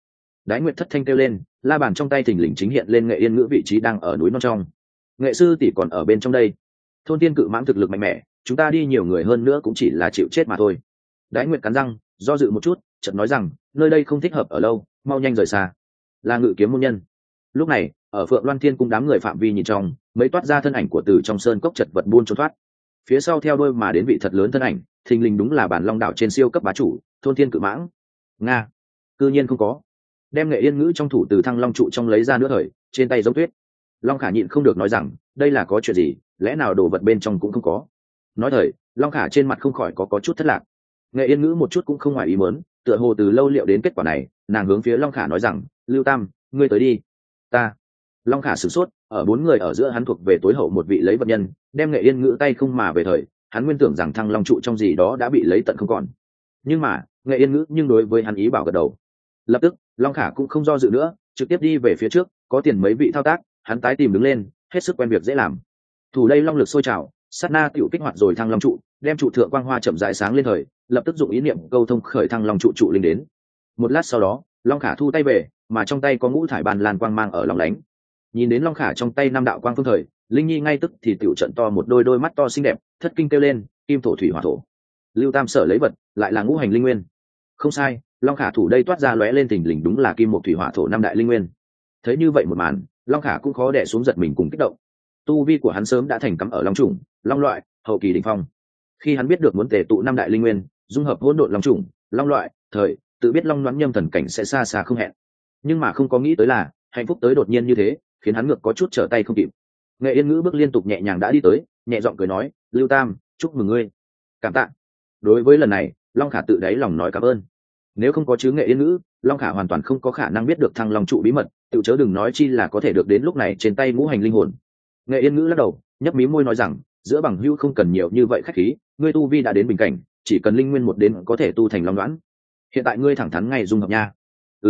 Speaker 1: Đái Nguyệt thất thanh kêu lên, la bàn trong tay thình lình chính hiện lên Nghệ Yên Ngữ vị trí đang ở núi non trong. Nghệ sư tỷ còn ở bên trong đây. Thôn tiên cự mãng thực lực mạnh mẽ, chúng ta đi nhiều người hơn nữa cũng chỉ là chịu chết mà thôi. Đái Nguyệt cắn răng, do dự một chút, chợt nói rằng, nơi đây không thích hợp ở lâu, mau nhanh rời xa. Là Ngự Kiếm môn nhân. Lúc này, ở Phượng Loan Thiên cung đám người phạm vi nhìn trong, mấy toát ra thân ảnh của từ trong sơn cốc chật vật buôn trốn thoát. Phía sau theo đuôi mà đến vị thật lớn thân ảnh, thình lình đúng là bản Long đảo trên siêu cấp bá chủ, Thôn Thiên Cự Mãng. Nga, cư nhiên không có. Đem Nghệ Yên Ngữ trong thủ từ Thăng Long trụ trong lấy ra nữa thời, trên tay giống tuyết. Long Khả nhịn không được nói rằng, đây là có chuyện gì, lẽ nào đồ vật bên trong cũng không có. Nói thời, Long Khả trên mặt không khỏi có chút thất lạc. Nghệ Yên Ngữ một chút cũng không ngoài ý muốn, tựa hồ từ lâu liệu đến kết quả này, nàng hướng phía Long Khả nói rằng, Lưu Tam, ngươi tới đi. Ta. Long Khả sửng sốt, ở bốn người ở giữa hắn thuộc về tối hậu một vị lấy vật nhân, đem Nghệ Yên Ngữ tay không mà về thời, hắn nguyên tưởng rằng Thăng Long trụ trong gì đó đã bị lấy tận không còn. Nhưng mà, Nghệ Yên Ngữ nhưng đối với hắn ý bảo gật đầu. Lập tức, Long Khả cũng không do dự nữa, trực tiếp đi về phía trước, có tiền mấy vị thao tác, hắn tái tìm đứng lên, hết sức quen việc dễ làm. Thủ đây long lực sôi trào, sát na tiểu kích hoạt rồi Thăng Long trụ, đem trụ thượng quang hoa chậm rãi sáng lên thời, lập tức dụng ý niệm câu thông khởi Thăng Long trụ linh đến. Một lát sau đó, Long Khả thu tay về, mà trong tay có ngũ thải bàn lan quang mang ở lòng lánh. Nhìn đến Long Khả trong tay năm đạo quang phương thời, Linh Nhi ngay tức thì tiểu trận to một đôi mắt to xinh đẹp, thất kinh kêu lên, kim thổ thủy hỏa thổ. Lưu Tam sở lấy vật, lại là ngũ hành linh nguyên. Không sai, Long Khả thủ đây toát ra lóe lên thình lình đúng là kim một thủy hỏa thổ năm đại linh nguyên. Thấy như vậy một màn, Long Khả cũng khó đè xuống giật mình cùng kích động. Tu vi của hắn sớm đã thành cắm ở long trùng, long loại, hậu kỳ đỉnh phong. Khi hắn biết được muốn tề tụ năm đại linh nguyên, dung hợp hỗn độn long trùng, long loại, thời, tự biết long đoán nhâm thần cảnh sẽ xa xa không hẹn. Nhưng mà không có nghĩ tới là, hạnh phúc tới đột nhiên như thế, khiến hắn ngược có chút trở tay không kịp. Nghệ Yên Ngữ bước liên tục nhẹ nhàng đã đi tới, nhẹ giọng cười nói, Lưu Tam, chúc mừng ngươi. Cảm tạ. Đối với lần này, Long Khả tự đáy lòng nói cảm ơn. Nếu không có chứ Nghệ Yên Ngữ, Long Khả hoàn toàn không có khả năng biết được Thăng Long trụ bí mật, tự chớ đừng nói chi là có thể được đến lúc này trên tay ngũ hành linh hồn. Nghệ Yên Ngữ lắc đầu, nhấp mí môi nói rằng, giữa bằng hữu không cần nhiều như vậy khách khí, ngươi tu vi đã đến bình cảnh, chỉ cần linh nguyên một đến có thể tu thành long đoán. Hiện tại ngươi thẳng thắn ngày dung hợp nha.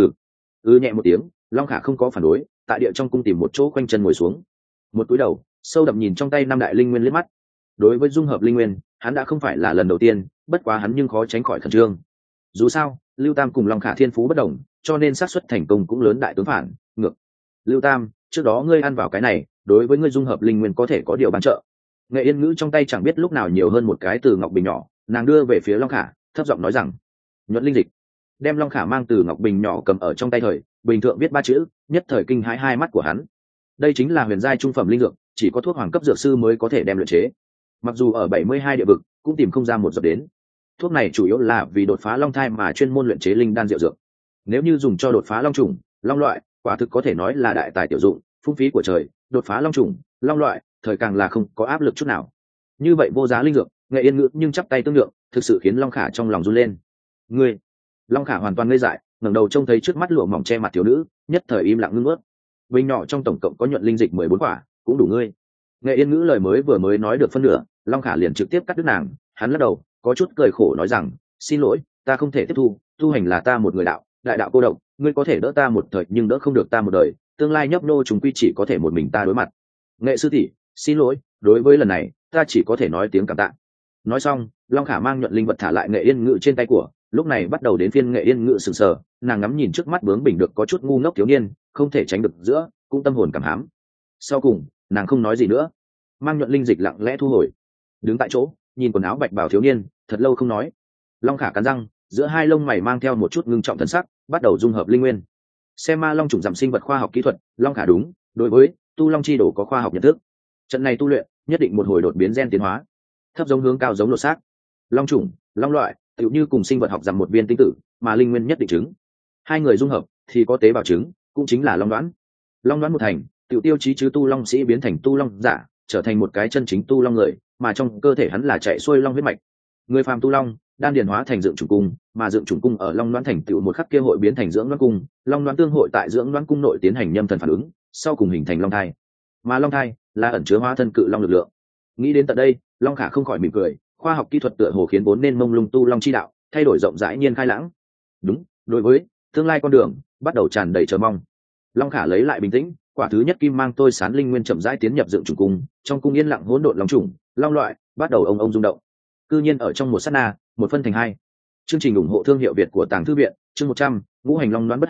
Speaker 1: Nhẹ một tiếng, Long Khả không có phản đối, tại địa trong cung tìm một chỗ quanh chân ngồi xuống. Một cúi đầu, sâu đậm nhìn trong tay năm đại linh nguyên liếc mắt. Đối với dung hợp linh nguyên, hắn đã không phải là lần đầu tiên, bất quá hắn nhưng khó tránh khỏi khẩn trương. Dù sao, Lưu Tam cùng Long Khả thiên phú bất đồng, cho nên xác suất thành công cũng lớn đại tướng phản, ngược. Lưu Tam, trước đó ngươi ăn vào cái này, đối với ngươi dung hợp linh nguyên có thể có điều bán trợ. Nghệ Yên Ngữ trong tay chẳng biết lúc nào nhiều hơn một cái từ ngọc bình nhỏ, nàng đưa về phía Long Khả, thấp giọng nói rằng, nhuận linh dịch. Đem Long Khả mang từ ngọc bình nhỏ cầm ở trong tay thời, bình thượng viết ba chữ, nhất thời kinh hãi hai mắt của hắn. Đây chính là huyền giai trung phẩm linh dược, chỉ có thuốc hoàng cấp dược sư mới có thể đem luyện chế. Mặc dù ở 72 địa vực, cũng tìm không ra một giọt đến. Thuốc này chủ yếu là vì đột phá long thai mà chuyên môn luyện chế linh đan diệu dược. Nếu như dùng cho đột phá long trùng, long loại, quả thực có thể nói là đại tài tiểu dụng, phung phí của trời. Đột phá long trùng, long loại, thời càng là không có áp lực chút nào. Như vậy vô giá linh dược, Nghệ Yên Ngữ nhưng chắp tay tương lượng, thực sự khiến Long Khả trong lòng run lên. Ngươi! Long Khả hoàn toàn ngây dại, ngẩng đầu trông thấy trước mắt lụa mỏng che mặt thiếu nữ, nhất thời im lặng ngưng ướt. Bình nhỏ trong tổng cộng có nhuận linh dịch 14 quả, cũng đủ ngươi. Nghệ Yên Ngữ lời mới nói được phân nửa, Long Khả liền trực tiếp cắt đứt nàng, hắn lắc đầu, có chút cười khổ nói rằng, xin lỗi, ta không thể tiếp thu, tu hành là ta một người đạo, đại đạo cô độc, ngươi có thể đỡ ta một thời nhưng đỡ không được ta một đời, tương lai nhấp nô chúng quy chỉ có thể một mình ta đối mặt. Nghệ sư tỷ, xin lỗi, đối với lần này, ta chỉ có thể nói tiếng cảm tạ. Nói xong, Long Khả mang nhuận linh vật thả lại Nghệ Yên Ngữ trên tay của, lúc này bắt đầu đến phiên Nghệ Yên Ngữ sững sờ, nàng ngắm nhìn trước mắt bướng bỉnh được có chút ngu ngốc thiếu niên, không thể tránh được giữa, cũng tâm hồn cảm hám. Sau cùng, nàng không nói gì nữa, mang nhuận linh dịch lặng lẽ thu hồi, đứng tại chỗ, nhìn quần áo bạch bào thiếu niên, thật lâu không nói. Long Khả cắn răng, giữa hai lông mày mang theo một chút ngưng trọng thần sắc, bắt đầu dung hợp linh nguyên. Xem ma long chủng giảm sinh vật khoa học kỹ thuật, Long Khả đúng, đối với tu long chi đồ có khoa học nhận thức. Trận này tu luyện, nhất định một hồi đột biến gen tiến hóa, thấp giống hướng cao giống lột xác. Long chủng, long loại, tựu như cùng sinh vật học giảm một viên tinh tử, mà linh nguyên nhất định trứng. Hai người dung hợp thì có tế bào trứng, cũng chính là long đoán. Long đoán một thành, tựu tiêu chí chứ tu long sĩ biến thành tu long giả, trở thành một cái chân chính tu long người, mà trong cơ thể hắn là chạy xuôi long huyết mạch. Người phàm tu long, đan điền hóa thành dựng trùng cung, mà dựng trùng cung ở long đoán thành tựu một khắc kia hội biến thành dưỡng đoán cung, long đoán tương hội tại dưỡng đoán cung nội tiến hành nhâm thần phản ứng, sau cùng hình thành long thai. Mà long thai là ẩn chứa hóa thân cự long lực lượng. Nghĩ đến tận đây, Long Khả không khỏi mỉm cười, khoa học kỹ thuật tựa hồ khiến vốn nên mông lung tu long chi đạo thay đổi rộng rãi nhiên khai lãng. Đúng, đối với tương lai con đường bắt đầu tràn đầy chờ mong. Long Khả lấy lại bình tĩnh, quả thứ nhất kim mang tôi sán linh nguyên chậm rãi tiến nhập dựng trùng cung, trong cung yên lặng hỗn độn long trùng, long loại bắt đầu ông rung động. Cư nhiên ở trong một sát na, một phân thành hai. Chương trình ủng hộ thương hiệu Việt của Tàng Thư viện, chương 100, ngũ hành long đoán bất hảo,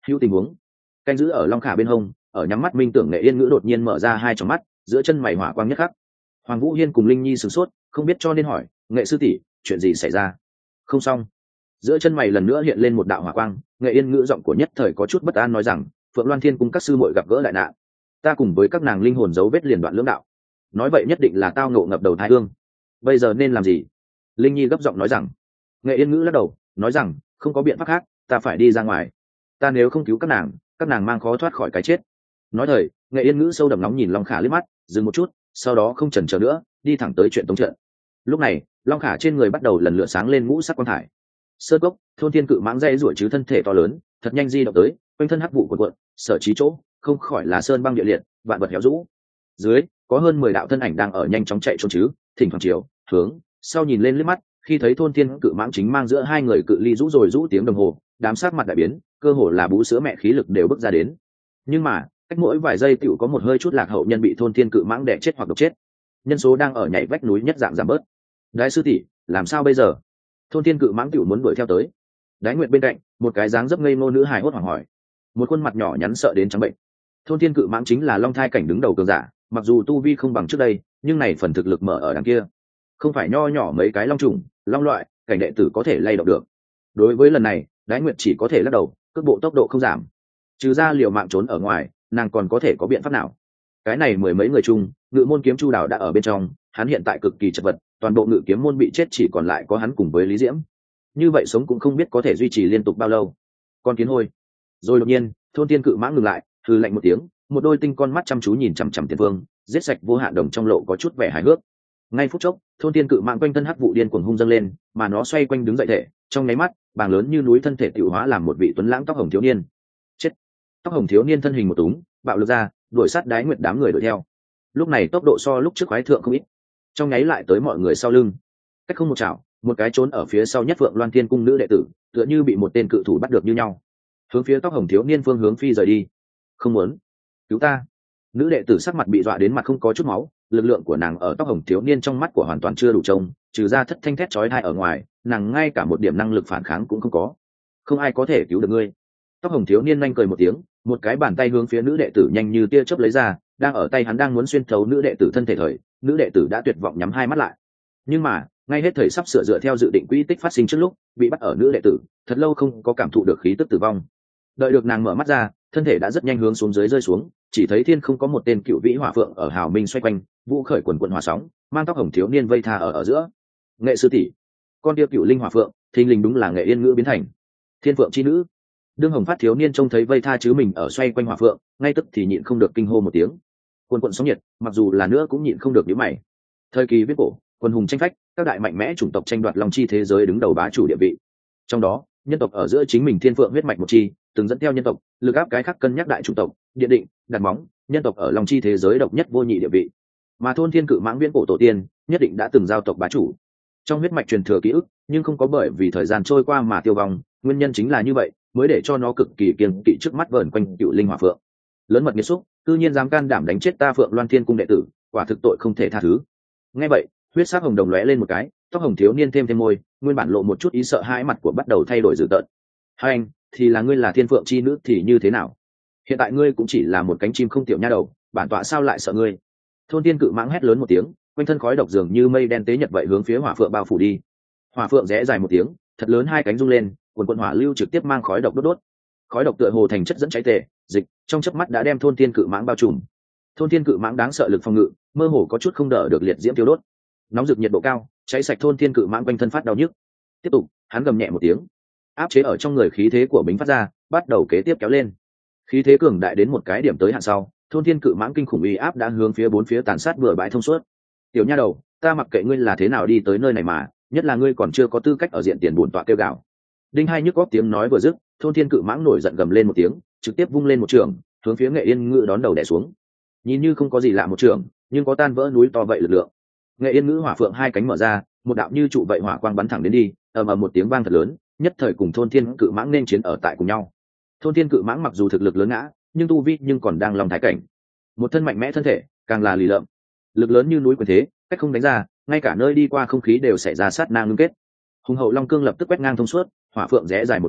Speaker 1: hữu tình huống. Canh giữ ở long khả bên hông, ở nhắm mắt minh tưởng Nghệ Yên Ngữ đột nhiên mở ra hai tròng mắt, giữa chân mày hỏa quang nhất khắc. Hoàng Vũ Hiên cùng Linh Nhi sửng sốt, không biết cho nên hỏi, Nghệ sư tỷ, chuyện gì xảy ra? Không xong. Giữa chân mày lần nữa hiện lên một đạo hỏa quang, Nghệ Yên Ngữ giọng của nhất thời có chút bất an nói rằng, Phượng Loan Thiên cùng các sư muội gặp gỡ đại nạn, ta cùng với các nàng linh hồn dấu vết liền đoạn lưỡng đạo, nói vậy nhất định là tao ngộ ngập đầu thái hương. Bây giờ nên làm gì? Linh Nhi gấp giọng nói rằng. Nghệ Yên Ngữ lắc đầu nói rằng, không có biện pháp khác, ta phải đi ra ngoài, ta nếu không cứu các nàng mang khó thoát khỏi cái chết. Nói thời, Nghệ Yên Ngữ sâu đậm nóng nhìn Long Khả liếc mắt, dừng một chút, sau đó không chần chờ nữa, đi thẳng tới chuyện tống trận. Lúc này, Long Khả trên người bắt đầu lần lượt sáng lên ngũ sắc quang thải. Sơ cốc, thôn thiên cự mãng dây ruổi chứ thân thể to lớn, thật nhanh di động tới, quanh thân hắc vụ cuộn cuộn, sở trí chỗ, không khỏi là sơn băng địa liệt, vạn vật héo rũ. Dưới, có hơn 10 đạo thân ảnh đang ở nhanh chóng chạy trốn chứ, thỉnh thoảng chiều, hướng, sau nhìn lên liếc mắt, khi thấy thôn thiên cự mãng chính mang giữa hai người cự ly rũ rồi rũ tiếng đồng hồ, đám sắc mặt đại biến, cơ hồ là bú sữa mẹ khí lực đều bước ra đến. Nhưng mà, cách mỗi vài giây tiểu có một hơi chút lạc hậu nhân bị thôn thiên cự mãng đè chết hoặc độc chết. Nhân số đang ở nhảy vách núi nhất dạng giảm bớt. Đại sư tỷ, làm sao bây giờ? Thôn thiên cự mãng tiểu muốn đuổi theo tới. Đái Nguyệt bên cạnh, một cái dáng dấp ngây ngô nữ hài hốt hoảng hỏi. Một khuôn mặt nhỏ nhắn sợ đến trắng bệnh. Thôn thiên cự mãng chính là long thai cảnh đứng đầu cường giả, mặc dù tu vi không bằng trước đây, nhưng này phần thực lực mở ở đằng kia, không phải nho nhỏ mấy cái long trùng, long loại, cảnh đệ tử có thể lay động được. Đối với lần này, Đái Nguyệt chỉ có thể lắc đầu, cước bộ tốc độ không giảm. Trừ ra liều mạng trốn ở ngoài, nàng còn có thể có biện pháp nào? Cái này mười mấy người chung, ngự môn kiếm chu đào đã ở bên trong, hắn hiện tại cực kỳ chật vật, toàn bộ ngự kiếm môn bị chết chỉ còn lại có hắn cùng với Lý Diễm. Như vậy sống cũng không biết có thể duy trì liên tục bao lâu. Con kiến hôi. Rồi đột nhiên, thôn thiên cự mãng ngừng lại, hừ lạnh một tiếng, một đôi tinh con mắt chăm chú nhìn chằm chằm Tiền Vương, giết sạch vô hạn đồng trong lộ có chút vẻ hài hước. Ngay phút chốc, thôn thiên cự mãng quanh thân hắc vụ điên cuồng hung dâng lên, mà nó xoay quanh đứng dậy thể, trong nháy mắt, bàng lớn như núi thân thể tiểu hóa làm một vị tuấn lãng tóc hồng thiếu niên. Chết. Tóc hồng thiếu niên thân hình một túng, bạo lực ra, đuổi sát Đái Nguyệt đám người đuổi theo. Lúc này tốc độ so lúc trước khoái thượng không ít, trong nháy lại tới mọi người sau lưng. Cách không một chảo, một cái trốn ở phía sau nhất Phượng Loan Thiên cung nữ đệ tử, tựa như bị một tên cự thủ bắt được như nhau, hướng phía tóc hồng thiếu niên phương hướng phi rời đi. Không muốn, cứu ta! Nữ đệ tử sắc mặt bị dọa đến mặt không có chút máu, lực lượng của nàng ở tóc hồng thiếu niên trong mắt của hoàn toàn chưa đủ trông, trừ ra thất thanh thét chói tai ở ngoài, nàng ngay cả một điểm năng lực phản kháng cũng không có. Không ai có thể cứu được ngươi. Tóc hồng thiếu niên nhanh cười một tiếng, một cái bàn tay hướng phía nữ đệ tử nhanh như tia chớp lấy ra, đang ở tay hắn đang muốn xuyên thấu nữ đệ tử thân thể thời, nữ đệ tử đã tuyệt vọng nhắm hai mắt lại. Nhưng mà, ngay hết thời sắp sửa dựa theo dự định quỹ tích phát sinh trước lúc, bị bắt ở nữ đệ tử, thật lâu không có cảm thụ được khí tức tử vong. Đợi được nàng mở mắt ra, thân thể đã rất nhanh hướng xuống dưới rơi xuống, chỉ thấy thiên không có một tên cựu vĩ hỏa phượng ở hào minh xoay quanh, vũ khởi quần quần hỏa sóng, mang tóc hồng thiếu niên vây tha ở giữa. Nghệ sư tỷ, con tiêu cựu linh hỏa phượng, thình lình đúng là Nghệ Yên Ngữ biến thành thiên phượng chi nữ. Đương hồng phát thiếu niên trông thấy vây tha chứ mình ở xoay quanh hỏa phượng, ngay tức thì nhịn không được kinh hô một tiếng. Quần quần sóng nhiệt, mặc dù là nữa cũng nhịn không được nhíu mày. Thời kỳ viết cổ, quân hùng tranh phách, các đại mạnh mẽ chủng tộc tranh đoạt long chi thế giới đứng đầu bá chủ địa vị. Trong đó, nhân tộc ở giữa chính mình thiên phượng huyết mạch một chi, từng dẫn theo nhân tộc, lực áp cái khác cân nhắc đại chủng tộc, điện định, đặt móng, nhân tộc ở long chi thế giới độc nhất vô nhị địa vị. Mà thôn thiên cự mãng viễn cổ tổ tiên, nhất định đã từng giao tộc bá chủ. Trong huyết mạch truyền thừa ký ức, nhưng không có bởi vì thời gian trôi qua mà tiêu vong, nguyên nhân chính là như vậy, mới để cho nó cực kỳ kiêng kỵ trước mắt vờn quanh cựu linh hỏa phượng. Lớn mật nghiệt xúc, cư nhiên dám can đảm đánh chết ta Phượng Loan Thiên cung đệ tử, quả thực tội không thể tha thứ. Nghe vậy, huyết sắc hồng đồng lóe lên một cái, tóc hồng thiếu niên thêm môi, nguyên bản lộ một chút ý sợ hãi, mặt của bắt đầu thay đổi dữ tợn. Hai anh, thì là ngươi là thiên phượng chi nữ thì như thế nào? Hiện tại ngươi cũng chỉ là một cánh chim không tiểu nha đầu, bản tọa sao lại sợ ngươi? Thôn thiên cự mãng hét lớn một tiếng, quanh thân khói độc dường như mây đen tế nhật vậy hướng phía hỏa phượng bao phủ đi. Hỏa phượng rẽ dài một tiếng, thật lớn hai cánh rung lên, quần quần hỏa lưu trực tiếp mang khói độc đốt đốt. Khói độc tựa hồ thành chất dẫn cháy tệ, dịch trong chớp mắt đã đem thôn thiên cự mãng bao trùm. Thôn thiên cự mãng đáng sợ lực phòng ngự, mơ hồ có chút không đỡ được liệt diễm tiêu đốt. Nóng rực nhiệt độ cao, cháy sạch thôn thiên cự mãng quanh thân phát đau nhức. Tiếp tục, hắn gầm nhẹ một tiếng, áp chế ở trong người khí thế của bính phát ra, bắt đầu kế tiếp kéo lên. Khí thế cường đại đến một cái điểm tới hạn sau, thôn thiên cự mãng kinh khủng uy áp đã hướng phía bốn phía tàn sát bừa bãi thông suốt. Tiểu nha đầu, ta mặc kệ ngươi là thế nào đi tới nơi này mà, nhất là ngươi còn chưa có tư cách ở diện tiền bổn tọa kêu gào. Đinh hai nhức góc tiếng nói vừa dứt, thôn thiên cự mãng nổi giận gầm lên một tiếng, trực tiếp vung lên một trường, hướng phía Nghệ Yên Ngữ đón đầu đè xuống. Nhìn như không có gì lạ một trường, nhưng có tan vỡ núi to vậy lực lượng. Nghệ Yên Ngữ hỏa phượng hai cánh mở ra, một đạo như trụ vậy hỏa quang bắn thẳng đến đi, ầm ầm một tiếng vang thật lớn, nhất thời cùng thôn thiên cự mãng nên chiến ở tại cùng nhau. Thôn thiên cự mãng mặc dù thực lực lớn ngã, nhưng tu vi nhưng còn đang lòng thái cảnh, một thân mạnh mẽ thân thể, càng là lì lợm, lực lớn như núi quyền thế, cách không đánh ra, ngay cả nơi đi qua không khí đều xảy ra sát na ngưng kết. Hùng hậu long cương lập tức quét ngang thông suốt, hỏa phượng rẽ dài một tiếng,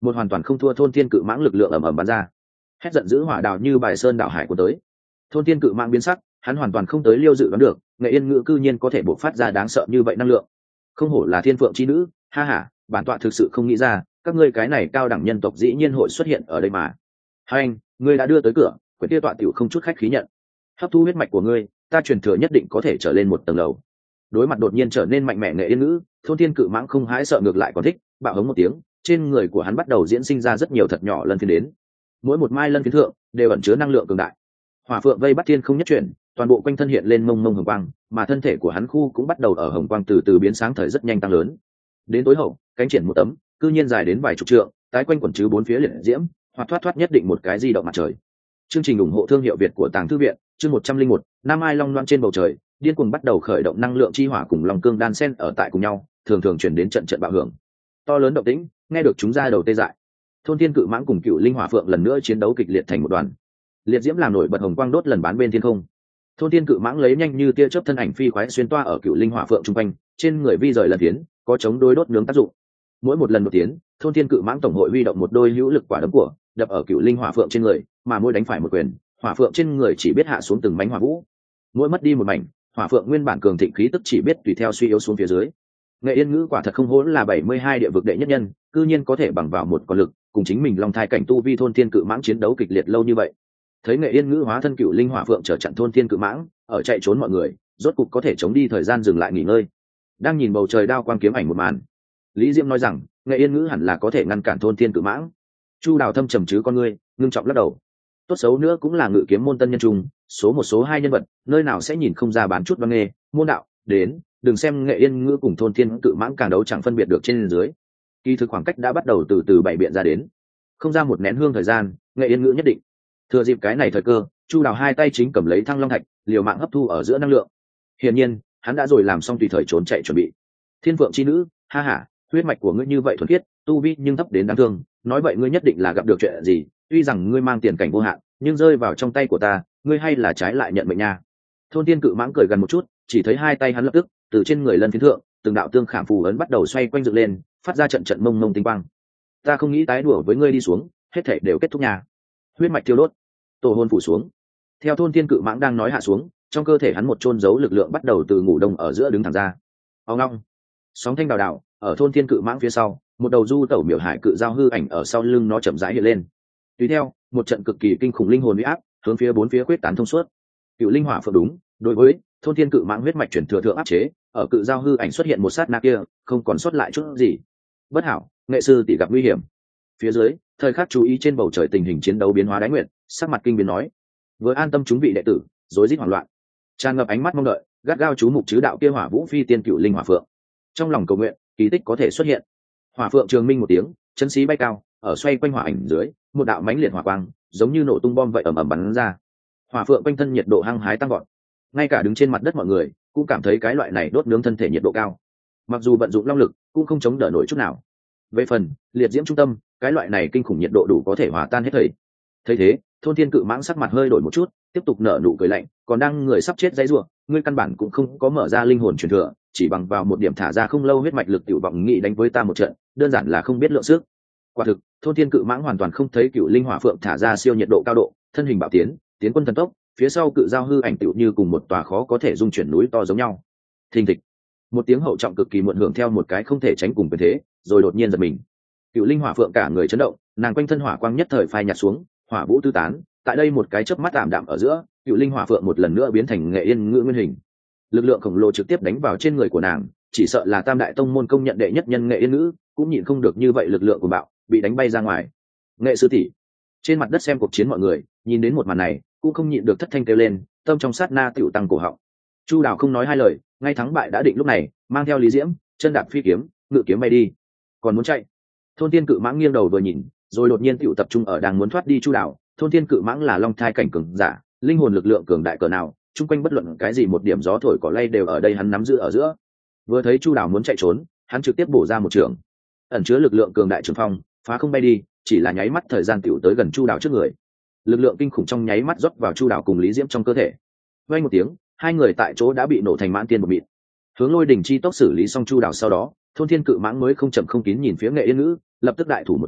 Speaker 1: một hoàn toàn không thua thôn thiên cự mãng lực lượng ầm ầm bắn ra, hét giận dữ hỏa đào như bài sơn đảo hải của tới. Thôn thiên cự mãng biến sắc, hắn hoàn toàn không tới liêu dự đoán được Nghệ Yên Ngữ cư nhiên có thể bộc phát ra đáng sợ như vậy năng lượng. Không hổ là thiên phượng chi nữ, ha ha, bản tọa thực sự không nghĩ ra các ngươi cái này cao đẳng nhân tộc dĩ nhiên hội xuất hiện ở đây mà. Hai anh, ngươi đã đưa tới cửa, quyển kia tọa tiểu không chút khách khí nhận. Hấp thu huyết mạch của ngươi, ta truyền thừa nhất định có thể trở lên một tầng lầu. Đối mặt đột nhiên trở nên mạnh mẽ Nghệ Yên Ngữ, thôn thiên cự mãng không hãi sợ, ngược lại còn thích, bạo hống một tiếng, trên người của hắn bắt đầu diễn sinh ra rất nhiều thật nhỏ lân phiến đến. Mỗi một mai lân phiến thượng đều ẩn chứa năng lượng cường đại. Hỏa phượng vây bắt thiên không nhất chuyển, toàn bộ quanh thân hiện lên mông mông hồng quang, mà thân thể của hắn khu cũng bắt đầu ở hồng quang từ từ biến sáng thời rất nhanh tăng lớn. Đến tối hậu, cánh triển một tấm, cư nhiên dài đến vài chục trượng, tái quanh quẩn chứ bốn phía liệt diễm, hoặc thoát thoát nhất định một cái di động mặt trời. Chương trình ủng hộ thương hiệu Việt của Tàng Thư viện, chương 101, Nam Ai Long loan trên bầu trời, điên cuồng bắt đầu khởi động năng lượng chi hỏa cùng long cương đan sen ở tại cùng nhau, thường thường truyền đến trận trận bạo hưởng. To lớn động tĩnh, nghe được chúng ra đầu tê dại. Thôn thiên cự mãng cùng cựu linh hỏa phượng lần nữa chiến đấu kịch liệt thành một đoàn. Liệt diễm làm nổi bật hồng quang đốt lần bán bên thiên không. Thôn thiên cự mãng lấy nhanh như tia chớp thân ảnh phi khoái xuyên toa ở cựu linh hỏa phượng trung quanh, trên người vi rời lần tiến, có chống đối đốt nướng tác dụng. Mỗi một lần một tiến, thôn thiên cự mãng tổng hội huy động một đôi hữu lực quả đấm của đập ở cựu linh hỏa phượng trên người, mà mỗi đánh phải một quyền, hỏa phượng trên người chỉ biết hạ xuống từng mảnh hỏa vũ. Mỗi mất đi một mảnh, hỏa phượng nguyên bản cường thịnh khí tức chỉ biết tùy theo suy yếu xuống phía dưới. Nghệ Yên Ngữ quả thật không hổ là 72 địa vực đệ nhất nhân, cư nhiên có thể bằng vào một con lực cùng chính mình long thai cảnh tu vi thôn thiên cự mãng chiến đấu kịch liệt lâu như vậy. Thấy Nghệ Yên Ngữ hóa thân cựu linh hỏa phượng trở chặn thôn thiên cự mãng, ở chạy trốn mọi người rốt cục có thể chống đi thời gian dừng lại nghỉ ngơi. Đang nhìn bầu trời đao quang kiếm ảnh một màn, Lý Diễm nói rằng Nghệ Yên Ngữ hẳn là có thể ngăn cản thôn thiên cự mãng. Chu Đào thâm trầm chứ con ngươi, ngưng trọng lắc đầu. Tốt xấu nữa cũng là ngự kiếm môn tân nhân trung, số một số hai nhân vật, nơi nào sẽ nhìn không ra bán chút văn nghề, môn đạo, đến, đừng xem Nghệ Yên Ngữ cùng thôn thiên cự mãng càng đấu chẳng phân biệt được trên dưới. Kỳ thực khoảng cách đã bắt đầu từ từ bày biện ra đến. Không ra một nén hương thời gian, Nghệ Yên Ngữ nhất định. Thừa dịp cái này thời cơ, Chu Đào hai tay chính cầm lấy Thăng Long Thạch, liều mạng hấp thu ở giữa năng lượng. Hiển nhiên, hắn đã rồi làm xong tùy thời trốn chạy chuẩn bị. Thiên Phượng chi nữ, ha ha, huyết mạch của ngươi như vậy thuần khiết, tu vi nhưng thấp đến đáng thương, nói vậy ngươi nhất định là gặp được chuyện gì, tuy rằng ngươi mang tiền cảnh vô hạn, nhưng rơi vào trong tay của ta, ngươi hay là trái lại nhận mệnh nha. Thôn Thiên Cự Mãng cười gần một chút, chỉ thấy hai tay hắn lập tức từ trên người lân phiến thượng, từng đạo tương khảm phù ấn bắt đầu xoay quanh dựng lên, phát ra trận trận mông mông tinh quang. Ta không nghĩ tái đùa với ngươi đi xuống, hết thảy đều kết thúc nhà. Huyết mạch thiêu đốt, tổ hồn phủ xuống. Theo Thôn Thiên Cự Mãng đang nói hạ xuống, trong cơ thể hắn một chôn giấu lực lượng bắt đầu từ ngủ đông ở giữa đứng thẳng ra. Ông long, sóng thanh đào đảo, ở Thôn Thiên Cự Mãng phía sau, một đầu du tẩu miểu hải cự giao hư ảnh ở sau lưng nó chậm rãi hiện lên. Tùy theo, một trận cực kỳ kinh khủng linh hồn uy áp hướng phía bốn phía quyết tán thông suốt. Cựu linh hỏa phượng đúng, đối với Thôn Thiên Cự Mãng huyết mạch chuyển thừa thượng áp chế, ở cự giao hư ảnh xuất hiện một sát na kia, không còn sót lại chút gì. Bất hảo, nghệ sư tỷ gặp nguy hiểm. Phía dưới, thời khắc chú ý trên bầu trời tình hình chiến đấu biến hóa đái nguyện, sắc mặt kinh biến nói, vừa an tâm chúng vị đệ tử, rối rít hoảng loạn, tràn ngập ánh mắt mong đợi, gắt gao chú mục chứ đạo kia hỏa vũ phi tiên cựu linh hỏa phượng. Trong lòng cầu nguyện, kỳ tích có thể xuất hiện. Hỏa phượng trường minh một tiếng, chân xí bay cao, ở xoay quanh hỏa ảnh dưới, một đạo mãnh liệt hỏa quang, giống như nổ tung bom vậy ầm ầm bắn ra. Hỏa phượng quanh thân nhiệt độ hăng hái tăng vọt, ngay cả đứng trên mặt đất mọi người cũng cảm thấy cái loại này đốt nướng thân thể nhiệt độ cao. Mặc dù vận dụng long lực, cũng không chống đỡ nổi chút nào. Về phần liệt diễm trung tâm, cái loại này kinh khủng nhiệt độ đủ có thể hòa tan hết thảy. Thấy thế, Thôn Thiên Cự Mãng sắc mặt hơi đổi một chút, tiếp tục nở nụ cười lạnh, còn đang người sắp chết dãy rủa, ngươi căn bản cũng không có mở ra linh hồn truyền thừa, chỉ bằng vào một điểm thả ra không lâu huyết mạch lực tiểu vọng nghị đánh với ta một trận, đơn giản là không biết lượng sức. Quả thực, Thôn Thiên Cự Mãng hoàn toàn không thấy cựu linh hỏa phượng thả ra siêu nhiệt độ cao độ, thân hình bạo tiến, tiến quân thần tốc, phía sau cự giao hư ảnh tiểu như cùng một tòa khó có thể dung chuyển núi to giống nhau. Thình thịch, một tiếng hậu trọng cực kỳ muộn hưởng theo một cái không thể tránh cùng quyền thế, rồi đột nhiên giật mình. Cựu linh hỏa phượng cả người chấn động, nàng quanh thân hỏa quang nhất thời phai nhạt xuống, hỏa vũ tứ tán, tại đây một cái chớp mắt tạm đạm ở giữa, cựu linh hỏa phượng một lần nữa biến thành Nghệ Yên Ngữ nguyên hình. Lực lượng khổng lồ trực tiếp đánh vào trên người của nàng, chỉ sợ là Tam đại tông môn công nhận đệ nhất nhân Nghệ Yên Ngữ cũng nhịn không được như vậy lực lượng của bạo, bị đánh bay ra ngoài. Nghệ sư tỷ. Trên mặt đất xem cuộc chiến mọi người, nhìn đến một màn này, cũng không nhịn được thất thanh kêu lên, tâm trong sát na tiểu tăng cổ họng. Chu Đào không nói hai lời, ngay thắng bại đã định lúc này, mang theo Lý Diễm, chân đạp phi kiếm, ngự kiếm bay đi. Còn muốn chạy. Thôn Thiên Cự Mãng nghiêng đầu vừa nhìn, rồi đột nhiên tiểu tập trung ở đang muốn thoát đi Chu Đào. Thôn Thiên Cự Mãng là long thai cảnh cường giả, linh hồn lực lượng cường đại cỡ nào, chung quanh bất luận cái gì một điểm gió thổi cỏ lay đều ở đây hắn nắm giữ ở giữa. Vừa thấy Chu Đào muốn chạy trốn, hắn trực tiếp bổ ra một trường, ẩn chứa lực lượng cường đại trường phong, phá không bay đi, chỉ là nháy mắt thời gian tiểu tới gần Chu Đào trước người. Lực lượng kinh khủng trong nháy mắt rót vào Chu Đào cùng Lý Diễm trong cơ thể. Vang một tiếng, hai người tại chỗ đã bị nổ thành mãn tiên một mịn. Hướng Lôi Đỉnh chi tốc xử lý xong Chu Đào sau đó, Thôn Thiên Cự Mãng mới không chậm không kín nhìn phía Nghệ Yên Ngữ, lập tức đại thủ một chảo,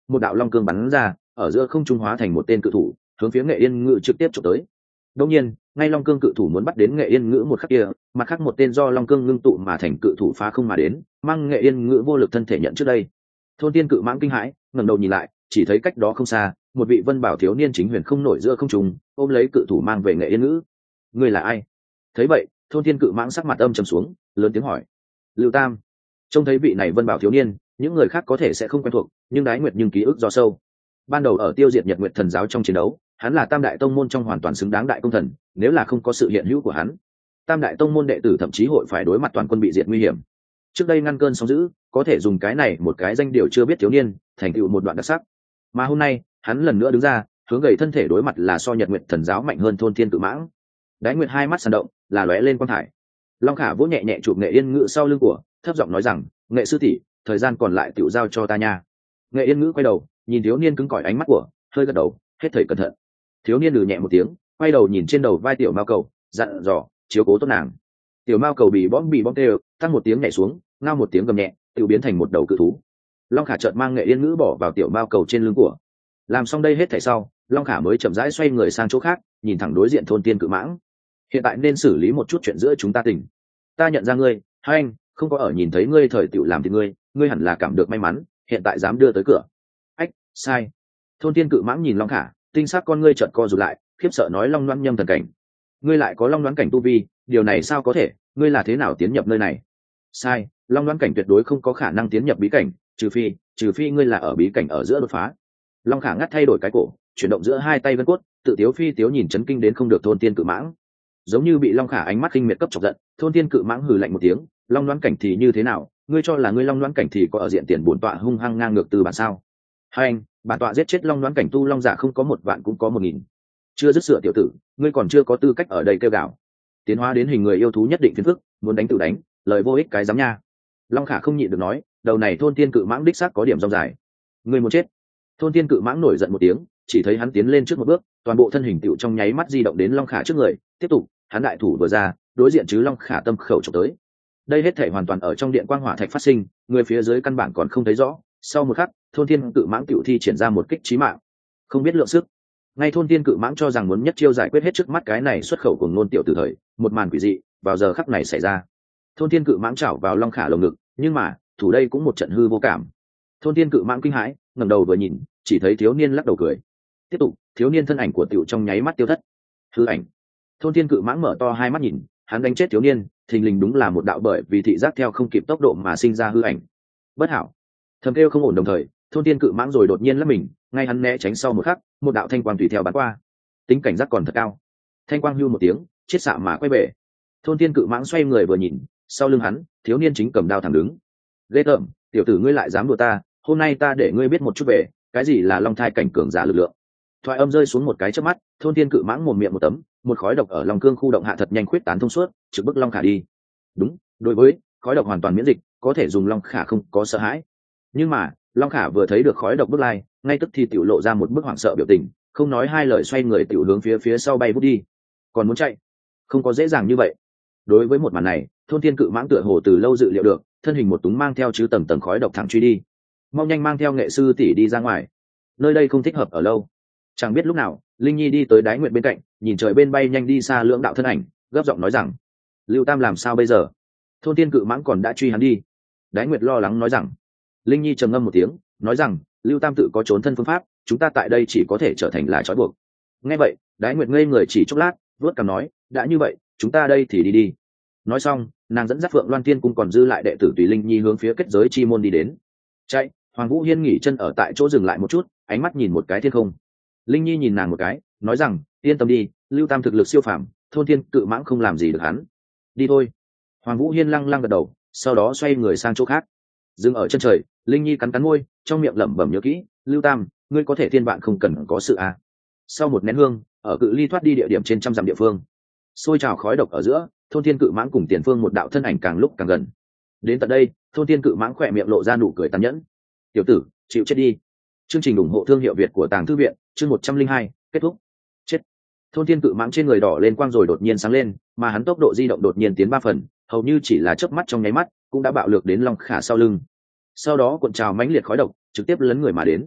Speaker 1: một đạo long cương bắn ra, ở giữa không trung hóa thành một tên cự thủ, hướng phía Nghệ Yên Ngữ trực tiếp chụp tới. Đương nhiên, ngay long cương cự thủ muốn bắt đến Nghệ Yên Ngữ một khắc kia, mặt khác một tên do long cương ngưng tụ mà thành cự thủ phá không mà đến, mang Nghệ Yên Ngữ vô lực thân thể nhận trước đây. Thôn Tiên Cự Mãng kinh hãi, ngẩng đầu nhìn lại, chỉ thấy cách đó không xa, một vị vân bảo thiếu niên chính huyền không nổi giữa không trung, ôm lấy cự thủ mang về Nghệ Yên Ngữ. Ngươi là ai? Thấy vậy, Thôn Tiên Cự Mãng sắc mặt âm trầm xuống, lớn tiếng hỏi. Lưu Tam. Trông thấy vị này vân bảo thiếu niên, những người khác có thể sẽ không quen thuộc, nhưng Đái Nguyệt nhưng ký ức do sâu. Ban đầu ở tiêu diệt Nhật Nguyệt Thần giáo trong chiến đấu, hắn là Tam đại tông môn trong hoàn toàn xứng đáng đại công thần, nếu là không có sự hiện hữu của hắn, Tam đại tông môn đệ tử thậm chí hội phải đối mặt toàn quân bị diệt nguy hiểm. Trước đây ngăn cơn sóng dữ, có thể dùng cái này một cái danh điều chưa biết thiếu niên, thành tựu một đoạn đặc sắc. Mà hôm nay, hắn lần nữa đứng ra, hướng gầy thân thể đối mặt là so Nhật Nguyệt Thần giáo mạnh hơn Thôn Thiên Cự Mãng. Đái Nguyệt hai mắt sàn động, là lóe lên quang thải. Long Khả vỗ nhẹ nhẹ chụp Nghệ Yên Ngữ sau lưng của, thấp giọng nói rằng, Nghệ sư tỷ, thời gian còn lại tựu giao cho ta nha. Nghệ Yên Ngữ quay đầu, nhìn thiếu niên cứng cỏi ánh mắt của, hơi gật đầu, hết thầy cẩn thận. Thiếu niên lừ nhẹ một tiếng, quay đầu nhìn trên đầu vai tiểu mao cầu, dặn dò, chiếu cố tốt nàng. Tiểu mao cầu bị bom đều, tăng một tiếng nhảy xuống, ngao một tiếng gầm nhẹ, tự biến thành một đầu cự thú. Long Khả chợt mang Nghệ Yên Ngữ bỏ vào tiểu mao cầu trên lưng của. Làm xong đây hết thảy sau, Long Khả mới chậm rãi xoay người sang chỗ khác, nhìn thẳng đối diện Thôn Tiên Cự Mãng. Hiện tại nên xử lý một chút chuyện giữa chúng ta tình. Ta nhận ra ngươi, hai anh, không có ở nhìn thấy ngươi thời tiểu làm thì ngươi hẳn là cảm được may mắn, hiện tại dám đưa tới cửa. Ách, sai. Thôn Tiên Cự Mãng nhìn Long Khả, tinh sắc con ngươi chợt co rụt lại, khiếp sợ nói Long Loan Nhâm thần cảnh. Ngươi lại có Long Loan cảnh tu vi, điều này sao có thể, ngươi là thế nào tiến nhập nơi này? Sai, Long Loan cảnh tuyệt đối không có khả năng tiến nhập bí cảnh, trừ phi ngươi là ở bí cảnh ở giữa đột phá. Long Khả ngắt thay đổi cái cổ, chuyển động giữa hai tay vân cốt, tự tiếu phi tiếu nhìn chấn kinh đến không được Thôn Tiên Cự Mãng. Giống như bị Long Khả ánh mắt khinh miệt cấp chọc giận, Thôn Tiên Cự Mãng hừ lạnh một tiếng, Long Loan cảnh thì như thế nào, ngươi cho là ngươi Long Loan cảnh thì có ở diện tiền bổn tọa hung hăng ngang ngược từ bản sao? Hai anh, bản tọa giết chết Long Loan cảnh tu long giả không có 1 vạn cũng có 1000. Chưa dứt sửa tiểu tử, ngươi còn chưa có tư cách ở đây kêu gào. Tiến hóa đến hình người yêu thú nhất định phiền phức, muốn đánh tự đánh, lời vô ích cái dám nha. Long Khả không nhịn được nói, đầu này Thôn Tiên Cự Mãng đích xác có điểm rong dài. Ngươi muốn chết. Thôn Tiên Cự Mãng nổi giận một tiếng, chỉ thấy hắn tiến lên trước một bước, toàn bộ thân hình tựu trong nháy mắt di động đến Long Khả trước người, tiếp tục, hắn đại thủ vừa ra, đối diện chứ Long Khả tâm khẩu chụp tới. Đây hết thể hoàn toàn ở trong điện quang hỏa thạch phát sinh, người phía dưới căn bản còn không thấy rõ. Sau một khắc, Thôn Tiên Cự Mãng tựu thi triển ra một kích chí mạng, không biết lượng sức. Ngay Thôn Tiên Cự Mãng cho rằng muốn nhất chiêu giải quyết hết trước mắt cái này xuất khẩu của ngôn tiểu tử thời, một màn quỷ dị vào giờ khắc này xảy ra. Thôn Tiên Cự Mãng chảo vào Long Khả lồng ngực, nhưng mà thủ đây cũng một trận hư vô cảm. Thôn Tiên Cự Mãng kinh hãi, ngẩng đầu vừa nhìn, chỉ thấy thiếu niên lắc đầu cười. Tiếp tục, thiếu niên thân ảnh của tiểu trong nháy mắt tiêu thất. Hư ảnh. Thôn Tiên Cự Mãng mở to hai mắt nhìn, hắn đánh chết thiếu niên, thình lình đúng là một đạo bởi vì thị giác theo không kịp tốc độ mà sinh ra hư ảnh. Bất hảo. Thầm kêu không ổn đồng thời, Thôn Tiên Cự Mãng rồi đột nhiên lấp mình, ngay hắn né tránh sau một khắc, một đạo thanh quang tùy theo bắn qua. Tính cảnh giác còn thật cao. Thanh quang hưu một tiếng, chết xạ mà quay về. Thôn Tiên Cự Mãng xoay người vừa nhìn, sau lưng hắn, thiếu niên chính cầm đao thẳng đứng. Ghê tởm, tiểu tử ngươi lại dám đùa ta, hôm nay ta để ngươi biết một chút về cái gì là long thai cảnh cường giả lực lượng. Thoại âm rơi xuống một cái chớp mắt, Thôn Tiên Cự Mãng mồm miệng một tấm, một khói độc ở lòng cương khu động hạ thật nhanh khuyết tán thông suốt, trực bức Long Khả đi. Đúng, đối với khói độc hoàn toàn miễn dịch, có thể dùng Long Khả không có sợ hãi. Nhưng mà Long Khả vừa thấy được khói độc bước lai, ngay tức thì tiểu lộ ra một bức hoảng sợ biểu tình, không nói hai lời xoay người tiểu hướng phía sau bay vút đi. Còn muốn chạy, không có dễ dàng như vậy. Đối với một màn này, Thôn Tiên Cự Mãng tựa hồ từ lâu dự liệu được, thân hình một túng mang theo chứ tầng khói độc thẳng truy đi. Mau nhanh mang theo Nghệ sư tỷ đi ra ngoài, nơi đây không thích hợp ở lâu. Chẳng biết lúc nào, Linh Nhi đi tới Đái Nguyệt bên cạnh, nhìn trời bên bay nhanh đi xa lưỡng đạo thân ảnh, gấp giọng nói rằng: Lưu Tam làm sao bây giờ? Thôn Tiên Cự Mãng còn đã truy hắn đi. Đái Nguyệt lo lắng nói rằng. Linh Nhi trầm ngâm một tiếng, nói rằng: Lưu Tam tự có trốn thân phương pháp, chúng ta tại đây chỉ có thể trở thành là trói buộc. Nghe vậy, Đái Nguyệt ngây người chỉ chốc lát, vuốt cằm nói: đã như vậy, chúng ta đây thì đi. Nói xong, nàng dẫn dắt Phượng Loan Tiên cung còn dư lại đệ tử tùy Linh Nhi hướng phía kết giới chi môn đi đến. Chạy. Hoàng Vũ Hiên nghỉ chân ở tại chỗ dừng lại một chút, ánh mắt nhìn một cái thiên không. Linh Nhi nhìn nàng một cái, nói rằng: yên tâm đi, Lưu Tam thực lực siêu phàm, Thôn Tiên Cự Mãng không làm gì được hắn. Đi thôi. Hoàng Vũ Hiên lăng lăng gật đầu, sau đó xoay người sang chỗ khác. Dừng ở chân trời, Linh Nhi cắn môi, trong miệng lẩm bẩm nhớ kỹ: Lưu Tam, ngươi có thể thiên vạn không cần có sự à. Sau một nén hương, ở cự ly thoát đi địa điểm trên 100 dặm địa phương, xôi trào khói độc ở giữa, Thôn Tiên Cự Mãng cùng Tiền Phương một đạo thân ảnh càng lúc càng gần. Đến tận đây, Thôn Tiên Cự Mãng khỏe miệng lộ ra nụ cười tàn nhẫn. Tiểu tử, chịu chết đi. Chương trình ủng hộ thương hiệu Việt của Tàng Thư viện, chương 102, kết thúc. Chết. Thôn Tiên Cự Mãng trên người đỏ lên quang rồi đột nhiên sáng lên, mà hắn tốc độ di động đột nhiên tiến 3 phần, hầu như chỉ là chớp mắt trong nháy mắt, cũng đã bạo lược đến Long Khả sau lưng. Sau đó cuộn trào mãnh liệt khói độc, trực tiếp lấn người mà đến.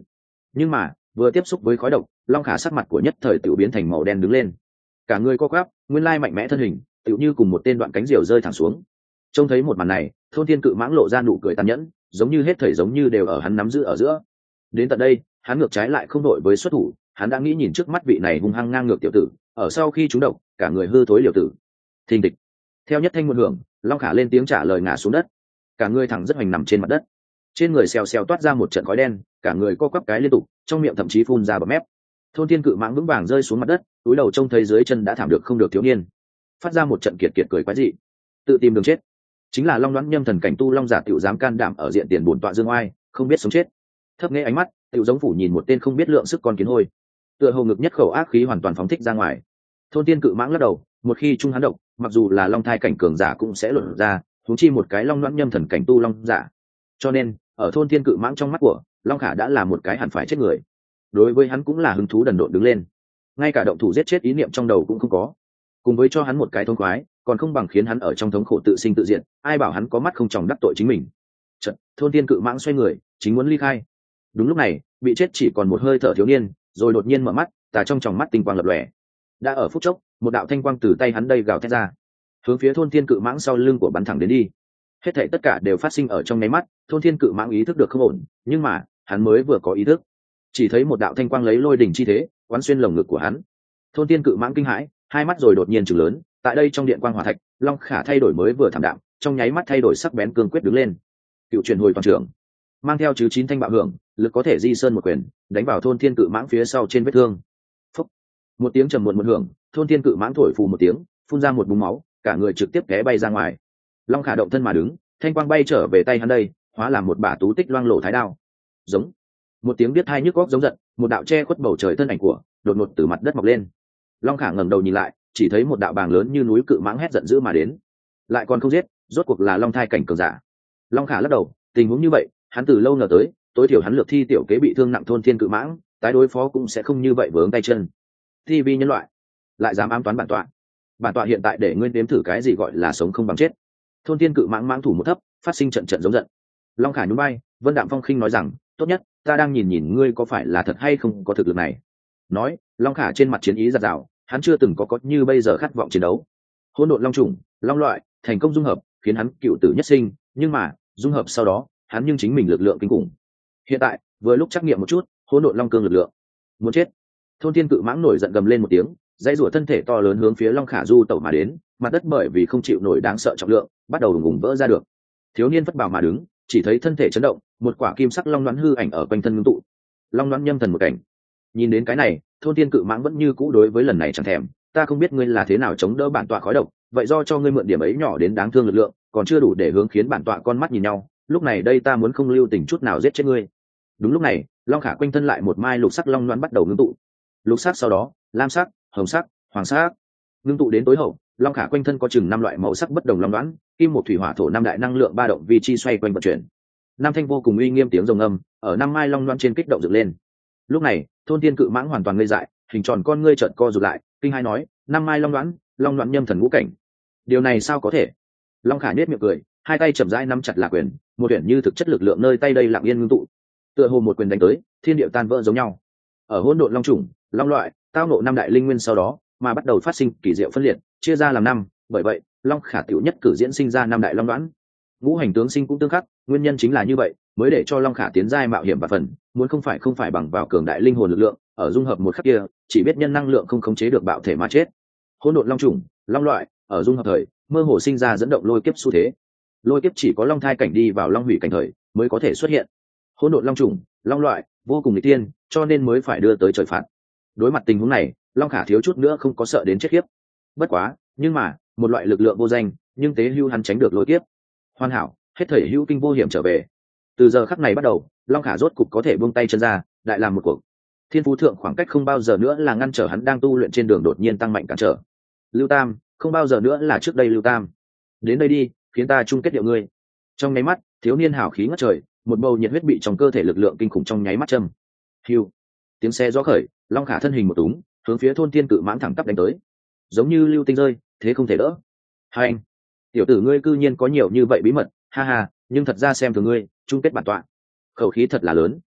Speaker 1: nhưng mà vừa tiếp xúc với khói độc, long khả sắc mặt của nhất thời tiểu biến thành màu đen đứng lên, cả người co quắp, nguyên lai mạnh mẽ thân hình tiểu như cùng một tên đoạn cánh diều rơi thẳng xuống. Trông thấy một màn này, thôn thiên cự mãng lộ ra nụ cười tàn nhẫn, giống như hết thảy giống như đều ở hắn nắm giữ ở giữa. Đến tận đây, hắn ngược trái lại không đội với xuất thủ, hắn đã nghĩ nhìn trước mắt vị này hung hăng ngang ngược tiểu tử, ở sau khi trúng độc, cả người hư thối liều tử. Thình thịch. Theo nhất thanh một hưởng, long khả lên tiếng trả lời ngã xuống đất, cả người thẳng rất hoành nằm trên mặt đất, trên người xèo xèo toát ra một trận khói đen, cả người co quắp cái liên tục, trong miệng thậm chí phun ra bọt mép. Thôn thiên cự mãng vững vàng rơi xuống mặt đất, túi đầu trông thấy dưới chân đã thảm được không được thiếu niên, phát ra một trận kiệt kiệt cười quái dị, tự tìm đường chết. Chính là long đoán nhâm thần cảnh tu long giả tiểu dám can đảm ở diện tiền bổn tọa dương oai, không biết sống chết. Thấp nghe ánh mắt, tiểu giống phủ nhìn một tên không biết lượng sức con kiến hôi, tựa hồ ngực nhất khẩu ác khí hoàn toàn phóng thích ra ngoài. Thôn thiên cự mãng lắc đầu, một khi trung hắn độc, mặc dù là long thai cảnh cường giả cũng sẽ luận ra, huống chi một cái long đoán nhâm thần cảnh tu long giả. Cho nên ở thôn thiên cự mãng trong mắt của long khả đã là một cái hẳn phải chết người. Đối với hắn cũng là hứng thú đần độn đứng lên, ngay cả động thủ giết chết ý niệm trong đầu cũng không có. Cùng với cho hắn một cái thông khoái, còn không bằng khiến hắn ở trong thống khổ tự sinh tự diệt, ai bảo hắn có mắt không tròng đắc tội chính mình. Chợt, thôn thiên cự mãng xoay người, chính muốn ly khai. Đúng lúc này, bị chết chỉ còn một hơi thở thiếu niên, rồi đột nhiên mở mắt, tà trong tròng mắt tinh quang lập lòe. Đã ở phút chốc, một đạo thanh quang từ tay hắn đây gào thét ra, hướng phía thôn thiên cự mãng sau lưng của bắn thẳng đến đi. Hết thảy tất cả đều phát sinh ở trong nháy mắt, thôn thiên cự mãng ý thức được không ổn, nhưng mà hắn mới vừa có ý thức, chỉ thấy một đạo thanh quang lấy lôi đỉnh chi thế quán xuyên lồng ngực của hắn. Thôn thiên cự mãng kinh hãi, hai mắt rồi đột nhiên trừng lớn. Tại đây trong điện quang hỏa thạch, long khả thay đổi mới vừa thảm đạm, trong nháy mắt thay đổi sắc bén cương quyết đứng lên. Cựu truyền hồi toàn trưởng, mang theo chứ 9 thanh bạo hưởng, lực có thể di sơn một quyền, đánh vào thôn thiên cự mãng phía sau trên vết thương. Phúc. Một tiếng trầm muộn một hưởng, thôn thiên cự mãng thổi phù một tiếng, phun ra một búng máu, cả người trực tiếp té bay ra ngoài. Long khả động thân mà đứng, thanh quang bay trở về tay hắn đây, hóa làm một bả tú tích loang lổ thái đao. Giống. Một tiếng biết hai nhức góc giống giận, một đạo che khuất bầu trời thân ảnh của đột ngột từ mặt đất mọc lên. Long khả ngẩng đầu nhìn lại, chỉ thấy một đạo bàng lớn như núi cự mãng hét giận dữ mà đến, lại còn không giết, rốt cuộc là long thai cảnh cường giả. Long khả lắc đầu, tình huống như vậy hắn từ lâu ngờ tới, tối thiểu hắn lược thi tiểu kế bị thương nặng thôn thiên cự mãng, tái đối phó cũng sẽ không như vậy vướng tay chân. Thi vi nhân loại lại dám ám toán bản tọa hiện tại để ngươi nếm thử cái gì gọi là sống không bằng chết. Thôn thiên cự mãng mãng thủ một thấp, phát sinh trận trận giống giận. Long khả nhún bay, vân đạm phong khinh nói rằng, tốt nhất ta đang nhìn nhìn ngươi có phải là thật hay không có thực lực này. Nói, long khả trên mặt chiến ý giạt rào, hắn chưa từng có như bây giờ khát vọng chiến đấu. Hỗn độn long trùng, long loại thành công dung hợp, khiến hắn cựu tử nhất sinh, nhưng mà dung hợp sau đó hắn nhưng chính mình lực lượng kinh khủng. Hiện tại vừa lúc trắc nghiệm một chút hỗn độn long cương lực lượng. Muốn chết. Thôn thiên cự mãng nổi giận gầm lên một tiếng, dãy rủa thân thể to lớn hướng phía long khả du tẩu mà đến, mặt đất bởi vì không chịu nổi đáng sợ trọng lượng bắt đầu ùng vỡ ra được. Thiếu niên phất bảo mà đứng, chỉ thấy thân thể chấn động, một quả kim sắc long đoán hư ảnh ở quanh thân ngưng tụ. Long đoán nhâm thần một cảnh. Nhìn đến cái này, thôn thiên cự mãng vẫn như cũ đối với lần này chẳng thèm. Ta không biết ngươi là thế nào chống đỡ bản tọa khói độc, vậy do cho ngươi mượn điểm ấy nhỏ đến đáng thương lực lượng, còn chưa đủ để hướng khiến bản tọa con mắt nhìn nhau. Lúc này đây ta muốn không lưu tình chút nào giết chết ngươi. Đúng lúc này, long khả quanh thân lại một mai lục sắc long đoán bắt đầu ngưng tụ. Lục sắc sau đó, lam sắc, hồng sắc, hoàng sắc, ngưng tụ đến tối hậu. Long khả quanh thân có chừng 5 loại màu sắc bất đồng long đoán, kim một thủy hỏa thổ 5 đại năng lượng ba động vi chi xoay quanh vận chuyển. Nam thanh vô cùng uy nghiêm tiếng rồng âm ở 5 mai long đoán trên kích động dựng lên. Lúc này, thôn thiên cự mãng hoàn toàn ngây dại, hình tròn con ngươi trợn co rụt lại, kinh hai nói, 5 mai long đoán nhâm thần ngũ cảnh. Điều này sao có thể? Long khả nhếch miệng cười, hai tay chậm rãi nắm chặt là quyền, một quyển như thực chất lực lượng nơi tay đây lặng yên ngưng tụ, tựa hồ một quyền đánh tới, thiên địa tan vỡ giống nhau. Ở hỗn độn long trùng, long loại, tao nộ 5 đại linh nguyên sau đó, mà bắt đầu phát sinh kỳ diệu phân liệt, chia ra làm 5, bởi vậy, long khả tiểu nhất cử diễn sinh ra 5 đại long đoán. Ngũ hành tướng sinh cũng tương khắc, nguyên nhân chính là như vậy, mới để cho long khả tiến giai mạo hiểm và phần, muốn không phải bằng vào cường đại linh hồn lực lượng, ở dung hợp một khắc kia, chỉ biết nhân năng lượng không khống chế được bạo thể mà chết. Hỗn độn long trùng, long loại, ở dung hợp thời, mơ hồ sinh ra dẫn động lôi kiếp xu thế. Lôi kiếp chỉ có long thai cảnh đi vào long hủy cảnh thời mới có thể xuất hiện. Hỗn độn long trùng, long loại, vô cùng nghịch tiên, cho nên mới phải đưa tới trời phạt. Đối mặt tình huống này, long khả thiếu chút nữa không có sợ đến chết khiếp. Bất quá, nhưng mà, một loại lực lượng vô danh, nhưng tế hưu hắn tránh được lôi kiếp. Hoàn hảo, hết thảy hữu kinh vô hiểm trở về. Từ giờ khắc này bắt đầu, long khả rốt cục có thể buông tay chân ra, đại làm một cuộc. Thiên phú thượng khoảng cách không bao giờ nữa là ngăn trở hắn đang tu luyện trên đường đột nhiên tăng mạnh cản trở. Lưu Tam, không bao giờ nữa là trước đây Lưu Tam. Đến đây đi, khiến ta chung kết điệu ngươi. Trong nháy mắt, thiếu niên hào khí ngất trời, một bầu nhiệt huyết bị trong cơ thể lực lượng kinh khủng trong nháy mắt châm. Hưu. Tiếng xe gió khởi, long khả thân hình một túng, hướng phía thôn thiên cự mãng thẳng tắp đánh tới. Giống như lưu tinh rơi, thế không thể đỡ. Hai anh, tiểu tử ngươi cư nhiên có nhiều như vậy bí mật, ha ha, nhưng thật ra xem thường ngươi, chung kết bản tọa. Khẩu khí thật là lớn,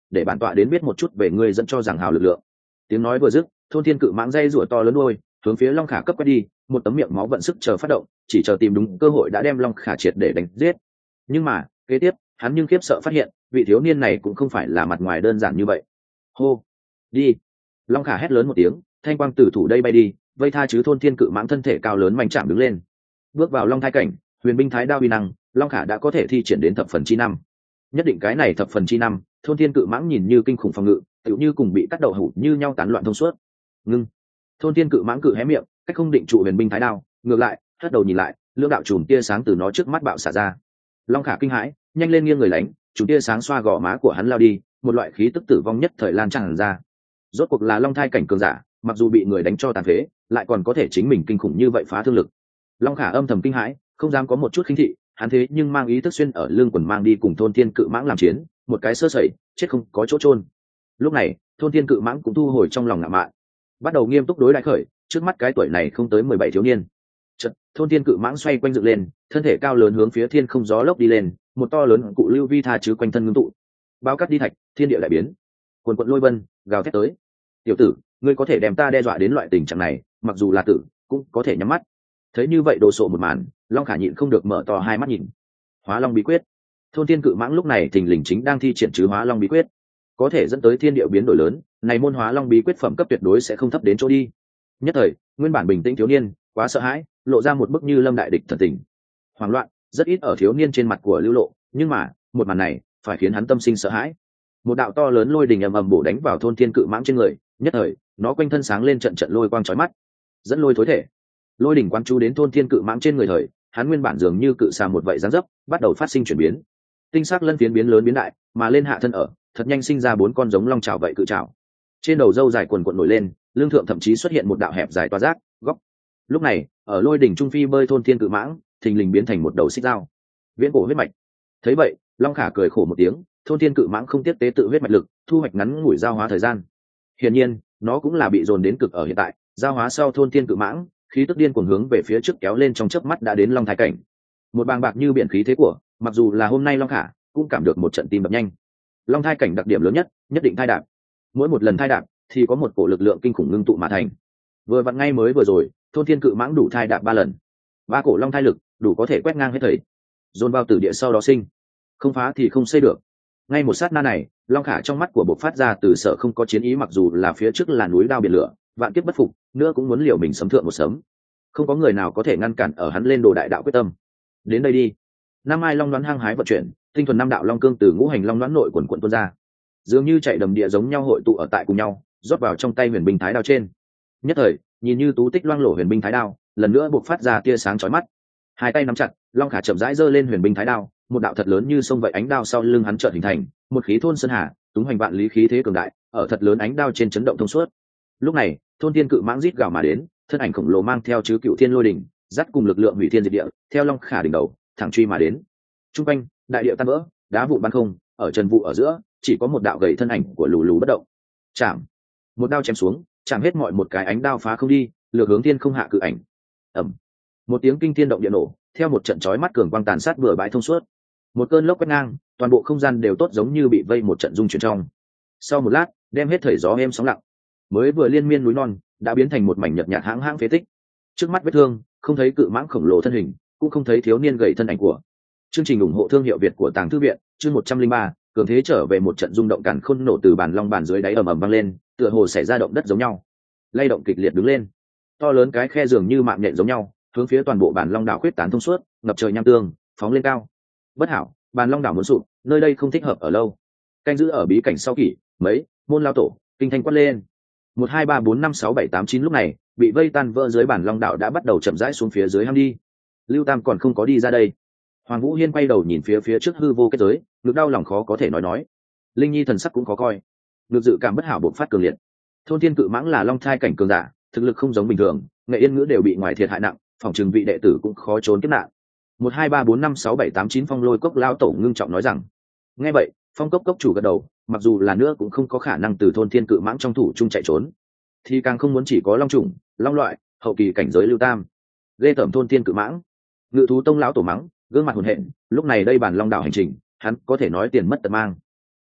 Speaker 1: để bản tọa đến biết một chút về ngươi dẫn cho giảng hào lực lượng. Tiếng nói vừa dứt, thôn thiên cự mãng dây rủa to lớn đuôi hướng phía long khả cấp quét đi, một tấm miệng máu vận sức chờ phát động, chỉ chờ tìm đúng cơ hội đã đem long khả triệt để đánh giết. Nhưng mà kế tiếp hắn nhưng khiếp sợ phát hiện vị thiếu niên này cũng không phải là mặt ngoài đơn giản như vậy. Hô, đi! Long khả hét lớn một tiếng, thanh quang tử thủ đây bay đi, vây tha chứ thôn thiên cự mãng thân thể cao lớn mạnh chạm đứng lên, bước vào long thai cảnh, huyền binh thái đao uy năng long khả đã có thể thi triển đến thập phần chi năm. Nhất định cái này thập phần chi năm, thôn thiên cự mãng nhìn như kinh khủng phòng ngự, tựu như cùng bị cắt đầu hủ như nhau tán loạn thông suốt. Ngưng! Thôn thiên cự mãng cự hé miệng, cách không định trụ huyền binh thái đao, ngược lại hất đầu nhìn lại, lưỡng đạo chùm tia sáng từ nó trước mắt bạo xả ra. Long khả kinh hãi, nhanh lên nghiêng người lánh, chùm tia sáng xoa gò má của hắn lao đi, một loại khí tức tử vong nhất thời lan tràn ra. Rốt cuộc là long thai cảnh cường giả, mặc dù bị người đánh cho tàn phế, lại còn có thể chính mình kinh khủng như vậy phá thương lực. Long khả âm thầm kinh hãi, không dám có một chút khinh thị, hắn thế nhưng mang ý thức xuyên ở lưng quần mang đi cùng thôn thiên cự mãng làm chiến, một cái sơ sẩy chết không có chỗ chôn. Lúc này thôn thiên cự mãng cũng thu hồi trong lòng ngạo mạn, bắt đầu nghiêm túc đối đại khởi trước mắt cái tuổi này không tới 17 thiếu niên. Chợt thôn thiên cự mãng xoay quanh dựng lên, thân thể cao lớn hướng phía thiên không gió lốc đi lên, một to lớn cụ lưu vi tha chứ quanh thân ngưng tụ, bao cắt đi thạch, thiên địa đại biến, quần quận lôi vân gào thét tới. Tiểu tử, ngươi có thể đem ta đe dọa đến loại tình trạng này, mặc dù là tử cũng có thể nhắm mắt. Thấy như vậy đồ sộ một màn, long khả nhịn không được mở to hai mắt nhìn. Hóa long bí quyết. Thôn thiên cự mãng lúc này thình lình chính đang thi triển chứ hóa long bí quyết, có thể dẫn tới thiên địa biến đổi lớn, này môn hóa long bí quyết phẩm cấp tuyệt đối sẽ không thấp đến chỗ đi. Nhất thời nguyên bản bình tĩnh thiếu niên quá sợ hãi, lộ ra một bức như lâm đại địch thần tình. Hoảng loạn rất ít ở thiếu niên trên mặt của lưu lộ, nhưng mà một màn này phải khiến hắn tâm sinh sợ hãi. Một đạo to lớn lôi đình ầm ầm bổ đánh vào thôn thiên cự mãng trên người, nhất thời nó quanh thân sáng lên trận trận lôi quang chói mắt, dẫn lôi thối thể. Lôi đỉnh quán chú đến thôn thiên cự mãng trên người thời, hắn nguyên bản dường như cự xà một vậy dáng dấp, bắt đầu phát sinh chuyển biến. Tinh sắc lân phiến biến lớn biến đại, mà lên hạ thân ở, thật nhanh sinh ra 4 con giống long chảo vậy cự chảo. Trên đầu râu dài quần quần nổi lên, lưng thượng thậm chí xuất hiện một đạo hẹp dài toa giác, góc. Lúc này, ở lôi đỉnh trung phi bơi thôn thiên cự mãng, thình lình biến thành một đầu xích dao. Viễn cổ huyết mạch. Thấy vậy, long khả cười khổ một tiếng, thôn thiên cự mãng không tiếp tế tự huyết mạch lực, thu hoạch ngắn ngủi giao hóa thời gian. Hiển nhiên, nó cũng là bị dồn đến cực ở hiện tại, giao hóa sau thôn thiên cự mãng, khí tức điên cuồng hướng về phía trước kéo lên trong chớp mắt đã đến long thái cảnh. Một bàng bạc như biển khí thế của, mặc dù là hôm nay long khả cũng cảm được một trận tim đập nhanh. Long thai cảnh đặc điểm lớn nhất định thai đạp. Mỗi một lần thai đạp thì có một cổ lực lượng kinh khủng ngưng tụ mà thành. Vừa vặn ngay mới vừa rồi, thôn thiên cự mãng đủ thai đạp 3 lần, 3 cổ long thai lực đủ có thể quét ngang hết thảy, dồn vào tử địa sau đó sinh, không phá thì không xây được. Ngay một sát na này, long khả trong mắt của bộc phát ra từ sợ không có chiến ý, mặc dù là phía trước là núi đao biển lửa, vạn kiếp bất phục, nữa cũng muốn liều mình sấm thượng một sớm. Không có người nào có thể ngăn cản ở hắn lên đồ đại đạo quyết tâm. Đến đây đi. Nam Ai Long Đoán hăng hái vận chuyển, tinh thuần năm đạo long cương từ ngũ hành long đoán nội quần quần tuôn ra, dường như chạy đầm địa giống nhau hội tụ ở tại cùng nhau, rót vào trong tay huyền binh thái đao trên. Nhất thời, nhìn như tú tích loang lổ huyền binh thái đao, lần nữa bộc phát ra tia sáng chói mắt. Hai tay nắm chặt, long khả chậm rãi giơ lên huyền binh thái đao, một đạo thật lớn như sông vậy ánh đao sau lưng hắn chợt hình thành, một khí thôn sơn hà, túng hoành vạn lý khí thế cường đại, ở thật lớn ánh đao trên chấn động thông suốt. Lúc này, thôn thiên cự mãng rít gào mà đến, thân ảnh khổng lồ mang theo chứ cựu thiên lôi đỉnh, dắt cùng lực lượng hủy thiên diệt địa, theo long khả đỉnh đầu thẳng truy mà đến. Trung quanh đại địa tan vỡ, đá vụn bắn không, ở trần vụ ở giữa chỉ có một đạo gầy thân ảnh của lù lù bất động. Chạm, một đao chém xuống, chạm hết mọi một cái ánh đao phá không đi, lừa hướng thiên không hạ cự ảnh. Ầm, một tiếng kinh thiên động địa nổ, theo một trận chói mắt cường quang tàn sát bừa bãi thông suốt. Một cơn lốc quét ngang, toàn bộ không gian đều tốt giống như bị vây một trận rung chuyển trong. Sau một lát, đem hết thảy gió êm sóng lặng, mới vừa liên miên núi non đã biến thành một mảnh nhợt nhạt hãng hãng phế tích. Trước mắt vết thương, không thấy cự mãng khổng lồ thân hình, cũng không thấy thiếu niên gầy thân ảnh của. Chương trình ủng hộ thương hiệu Việt của Tàng Thư viện, chương 103, cường thế trở về. một trận rung động càn khôn nổ từ bàn long bàn dưới đáy ầm ầm vang lên, tựa hồ xảy ra động đất giống nhau, lay động kịch liệt đứng lên. To lớn cái khe dường như mạng nhện giống nhau, hướng phía toàn bộ bàn long đảo khuyết tán thông suốt, ngập trời nham tương, phóng lên cao. Bất hảo, bàn long đảo muốn sụp, nơi đây không thích hợp ở lâu. Canh giữ ở bí cảnh sau kỷ, mấy, môn lao tổ, kinh thanh quát lên. 1 2 3 4 5 6 7 8 9 lúc này, bị vây tan vỡ dưới bản long đảo đã bắt đầu chậm rãi xuống phía dưới hang đi. Lưu Tam còn không có đi ra đây. Hoàng Vũ Hiên quay đầu nhìn phía trước hư vô kết giới, ngực đau lòng khó có thể nói. Linh Nhi thần sắc cũng khó coi, ngực dự cảm bất hảo bộc phát cường liệt. Thôn thiên cự mãng là long thai cảnh cường giả, thực lực không giống bình thường, Nghệ Yên Ngữ đều bị ngoài thiệt hại nặng, phòng trường vị đệ tử cũng khó trốn kiếp nạn. 1 2 3 4 5 6 7 8 9 Phong Lôi Cốc lão tổ ngưng trọng nói rằng. Nghe vậy, Phong Cốc cốc chủ gật đầu, mặc dù là nữa cũng không có khả năng từ thôn thiên cự mãng trong thủ chung chạy trốn, thì càng không muốn chỉ có long trùng, long loại, hậu kỳ cảnh giới Lưu Tam. Lê tẩm thôn thiên cự mãng, Ngự thú tông lão tổ mắng, gương mặt hồn hện, lúc này đây bản long đảo hành trình, hắn có thể nói tiền mất tật mang.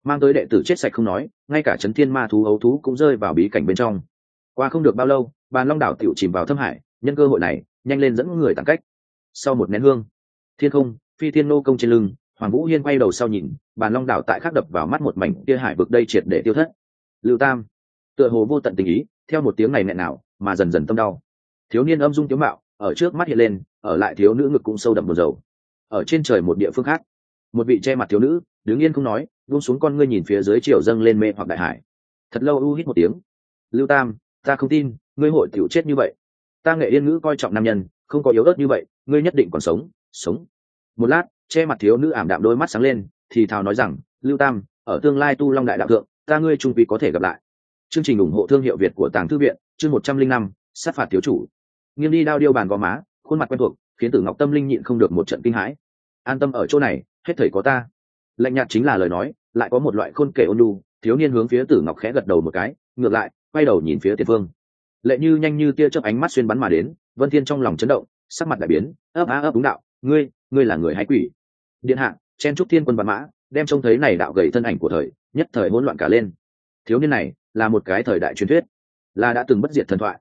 Speaker 1: mang tới đệ tử chết sạch không nói, ngay cả chấn thiên ma thú ấu thú cũng rơi vào bí cảnh bên trong. Qua không được bao lâu, bàn long đảo tiểu chìm vào thâm hải, nhân cơ hội này nhanh lên dẫn người tản cách. Sau một nén hương, thiên không phi thiên nô công trên lưng, Hoàng Vũ Hiên quay đầu sau nhìn, bàn long đảo tại khắc đập vào mắt một mảnh kia hải vực đây triệt để tiêu thất. Lưu Tam tựa hồ vô tận tình ý, theo một tiếng này nghẹn nào mà dần dần tâm đau. Thiếu niên âm dung tiếu mạo ở trước mắt hiện lên, ở lại thiếu nữ ngực cũng sâu đậm buồn rầu. Ở trên trời một địa phương khác, một vị che mặt thiếu nữ đứng yên không nói, buông xuống con ngươi nhìn phía dưới chiều dâng lên mê hoặc đại hải. Thật lâu u hít một tiếng. Lưu Tam, ta không tin ngươi hội tiểu chết như vậy. Ta Nghệ Yên ngữ coi trọng nam nhân, không có yếu ớt như vậy, ngươi nhất định còn sống. Một lát, che mặt thiếu nữ ảm đạm đôi mắt sáng lên, thì thào nói rằng, Lưu Tam, ở tương lai tu long đại đạo thượng, ta ngươi trung quy có thể gặp lại. Chương trình ủng hộ thương hiệu Việt của Tàng Thư viện, chương 105, sát phạt thiếu chủ. Nghiêng đi đao điêu bàn gò má, khuôn mặt quen thuộc, khiến Tử Ngọc tâm linh nhịn không được một trận kinh hãi. An tâm ở chỗ này, hết thảy có ta. Lạnh nhạt chính là lời nói, lại có một loại khôn kể ôn nhu. Thiếu niên hướng phía Tử Ngọc khẽ gật đầu một cái, ngược lại quay đầu nhìn phía tiền phương. Lệ Như nhanh như tia chớp ánh mắt xuyên bắn mà đến, Vân Thiên trong lòng chấn động, sắc mặt đại biến, ấp đúng đạo, ngươi là người hay quỷ? Điện hạ, chen trúc thiên quân vạn mã, đem trông thấy này đạo gầy thân ảnh của thời, nhất thời hỗn loạn cả lên. Thiếu niên này là một cái thời đại truyền thuyết, là đã từng bất diệt thần thoại.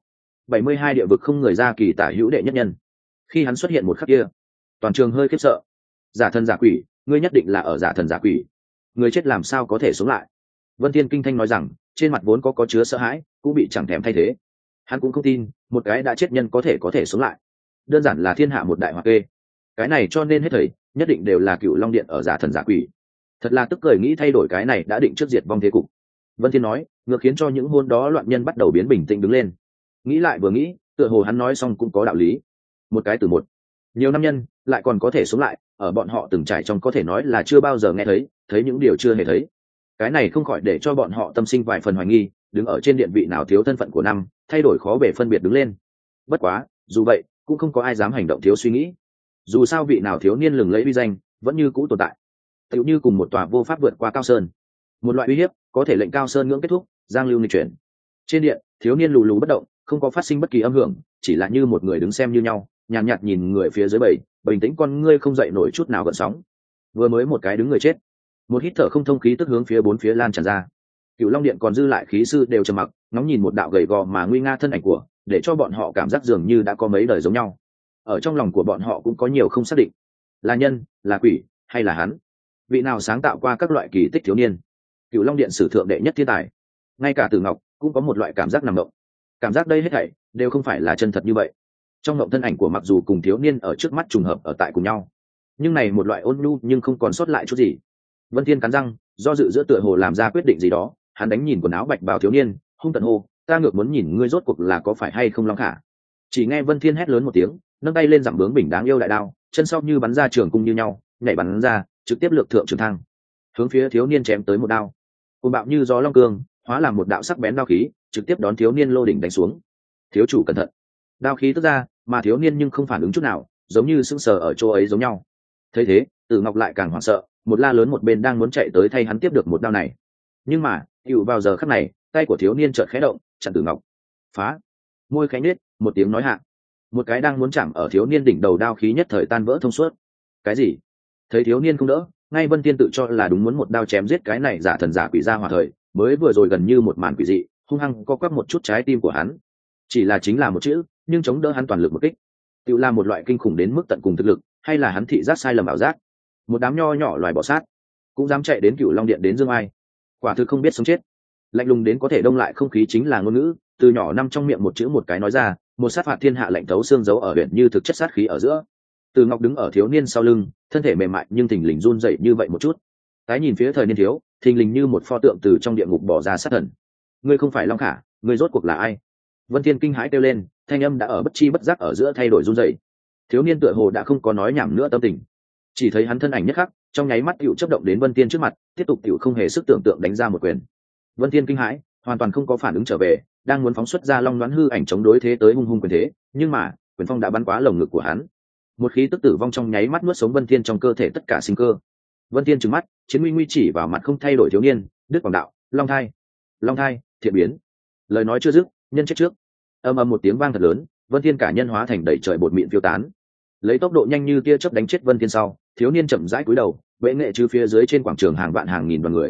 Speaker 1: 72 địa vực không người ra kỳ tả hữu đệ nhất nhân. Khi hắn xuất hiện một khắc kia, toàn trường hơi khiếp sợ. Giả thần giả quỷ, ngươi nhất định là ở giả thần giả quỷ. Người chết làm sao có thể sống lại? Vân Thiên kinh thanh nói rằng, trên mặt vốn có chứa sợ hãi, cũng bị chẳng thèm thay thế. Hắn cũng không tin một cái đã chết nhân có thể sống lại, đơn giản là thiên hạ một đại hoặc kê. Cái này cho nên hết thầy nhất định đều là Cựu Long Điện ở giả thần giả quỷ. Thật là tức cười nghĩ thay đổi cái này đã định trước diệt vong thế cục. Vân Thiên nói, ngược khiến cho những hôn đó loạn nhân bắt đầu biến bình tĩnh đứng lên. Nghĩ lại vừa nghĩ, tựa hồ hắn nói xong cũng có đạo lý. Một cái từ một, nhiều năm nhân lại còn có thể sống lại, ở bọn họ từng trải trong có thể nói là chưa bao giờ nghe thấy những điều chưa hề thấy. Cái này không khỏi để cho bọn họ tâm sinh vài phần hoài nghi, đứng ở trên điện vị nào thiếu thân phận của năm, thay đổi khó bề phân biệt đứng lên. Bất quá, dù vậy, cũng không có ai dám hành động thiếu suy nghĩ. Dù sao vị nào thiếu niên lừng lẫy uy danh, vẫn như cũ tồn tại. Tựu như cùng một tòa vô pháp vượt qua cao sơn, một loại uy hiếp có thể lệnh cao sơn ngưỡng kết thúc, giang lưu nghịch chuyển. Trên điện, thiếu niên lù lù bất động, không có phát sinh bất kỳ âm hưởng, chỉ là như một người đứng xem như nhau, nhàn nhạt nhìn người phía dưới bầy, bình tĩnh con ngươi không dậy nổi chút nào gợn sóng. Vừa mới một cái đứng người chết, một hít thở không thông khí tức hướng phía bốn phía lan tràn ra. Cựu Long Điện còn dư lại khí sư đều trầm mặc, ngóng nhìn một đạo gầy gò mà nguy nga thân ảnh của, để cho bọn họ cảm giác dường như đã có mấy đời giống nhau. Ở trong lòng của bọn họ cũng có nhiều không xác định, là nhân, là quỷ, hay là hắn? Vị nào sáng tạo qua các loại kỳ tích thiếu niên? Cựu Long Điện sử thượng đệ nhất thiên tài. Ngay cả Tử Ngọc cũng có một loại cảm giác nằm động, cảm giác đây hết thảy đều không phải là chân thật như vậy. Trong mộng thân ảnh của mặc dù cùng thiếu niên ở trước mắt trùng hợp ở tại cùng nhau, nhưng này một loại ôn nhu nhưng không còn sót lại chút gì. Vân Thiên cắn răng, do dự giữa tựa hồ làm ra quyết định gì đó, hắn đánh nhìn quần áo bạch bào thiếu niên, hung tận hô, ta ngược muốn nhìn ngươi rốt cuộc là có phải hay không Long Khả. Chỉ nghe Vân Thiên hét lớn một tiếng, nâng tay lên dặm bướng bình đáng yêu đại đao, chân sau như bắn ra trường cung như nhau, nhảy bắn ra, trực tiếp lược thượng trường thăng, hướng phía thiếu niên chém tới một đao. Cuồng bạo như gió long cương, hóa làm một đạo sắc bén đao khí, trực tiếp đón thiếu niên lô đỉnh đánh xuống. Thiếu chủ cẩn thận. Đao khí tức ra, mà thiếu niên nhưng không phản ứng chút nào, giống như sững sờ ở chỗ ấy giống nhau. Thấy thế, Tử Ngọc lại càng hoảng sợ, một la lớn một bên đang muốn chạy tới thay hắn tiếp được một đao này. Nhưng mà, hữu vào giờ khắc này, tay của thiếu niên chợt khẽ động, chặn Tử Ngọc. Phá! Môi khẽ nhếch, một tiếng nói hạ. Một cái đang muốn chạm ở thiếu niên đỉnh đầu đao khí nhất thời tan vỡ thông suốt. Cái gì? Thấy thiếu niên không đỡ, ngay Vân Tiên tự cho là đúng muốn một đao chém giết cái này giả thần giả quỷ ra hòa thời, mới vừa rồi gần như một màn quỷ dị, hung hăng co quắp một chút trái tim của hắn. Chỉ là chính là một chữ, nhưng chống đỡ hắn toàn lực một kích. Tự là một loại kinh khủng đến mức tận cùng thực lực, hay là hắn thị giác sai lầm ảo giác? Một đám nho nhỏ loài bọ sát, cũng dám chạy đến Cửu Long Điện đến dương ai? Quả thực không biết sống chết. Lạnh lùng đến có thể đông lại không khí chính là ngôn ngữ, từ nhỏ năm trong miệng một chữ một cái nói ra, một sát phạt thiên hạ lạnh thấu xương giấu ở huyện như thực chất sát khí ở giữa. Từ Ngọc đứng ở thiếu niên sau lưng, thân thể mềm mại nhưng thình lình run rẩy như vậy một chút. Tái nhìn phía thời niên thiếu, thình lình như một pho tượng từ trong địa ngục bỏ ra sát thần. Ngươi không phải Long Khả, ngươi rốt cuộc là ai? Vân Thiên kinh hãi kêu lên, thanh âm đã ở bất chi bất giác ở giữa thay đổi run rẩy. Thiếu niên tựa hồ đã không có nói nhảm nữa tâm tình, chỉ thấy hắn thân ảnh nhất khắc, trong nháy mắt tiểu chớp động đến Vân Thiên trước mặt, tiếp tục tiểu không hề sức tưởng tượng đánh ra một quyền. Vân Thiên kinh hãi, hoàn toàn không có phản ứng trở về, đang muốn phóng xuất ra long đoán hư ảnh chống đối thế tới hung hung quyền thế, nhưng mà quyền phong đã bắn quá lồng ngực của hắn, một khí tức tử vong trong nháy mắt nuốt sống Vân Thiên trong cơ thể tất cả sinh cơ. Vân Thiên trừng mắt, chiến nguy nguy chỉ vào mặt không thay đổi thiếu niên, đức quảng đạo, long thai, thiện biến. Lời nói chưa dứt, nhân chết trước. Ầm ầm một tiếng vang thật lớn, Vân Thiên cả nhân hóa thành đầy trời bột mịn phiêu tán. Lấy tốc độ nhanh như tia chớp đánh chết Vân Thiên sau, thiếu niên chậm rãi cúi đầu, bệ nghệ trừ phía dưới trên quảng trường hàng vạn hàng nghìn đoàn người.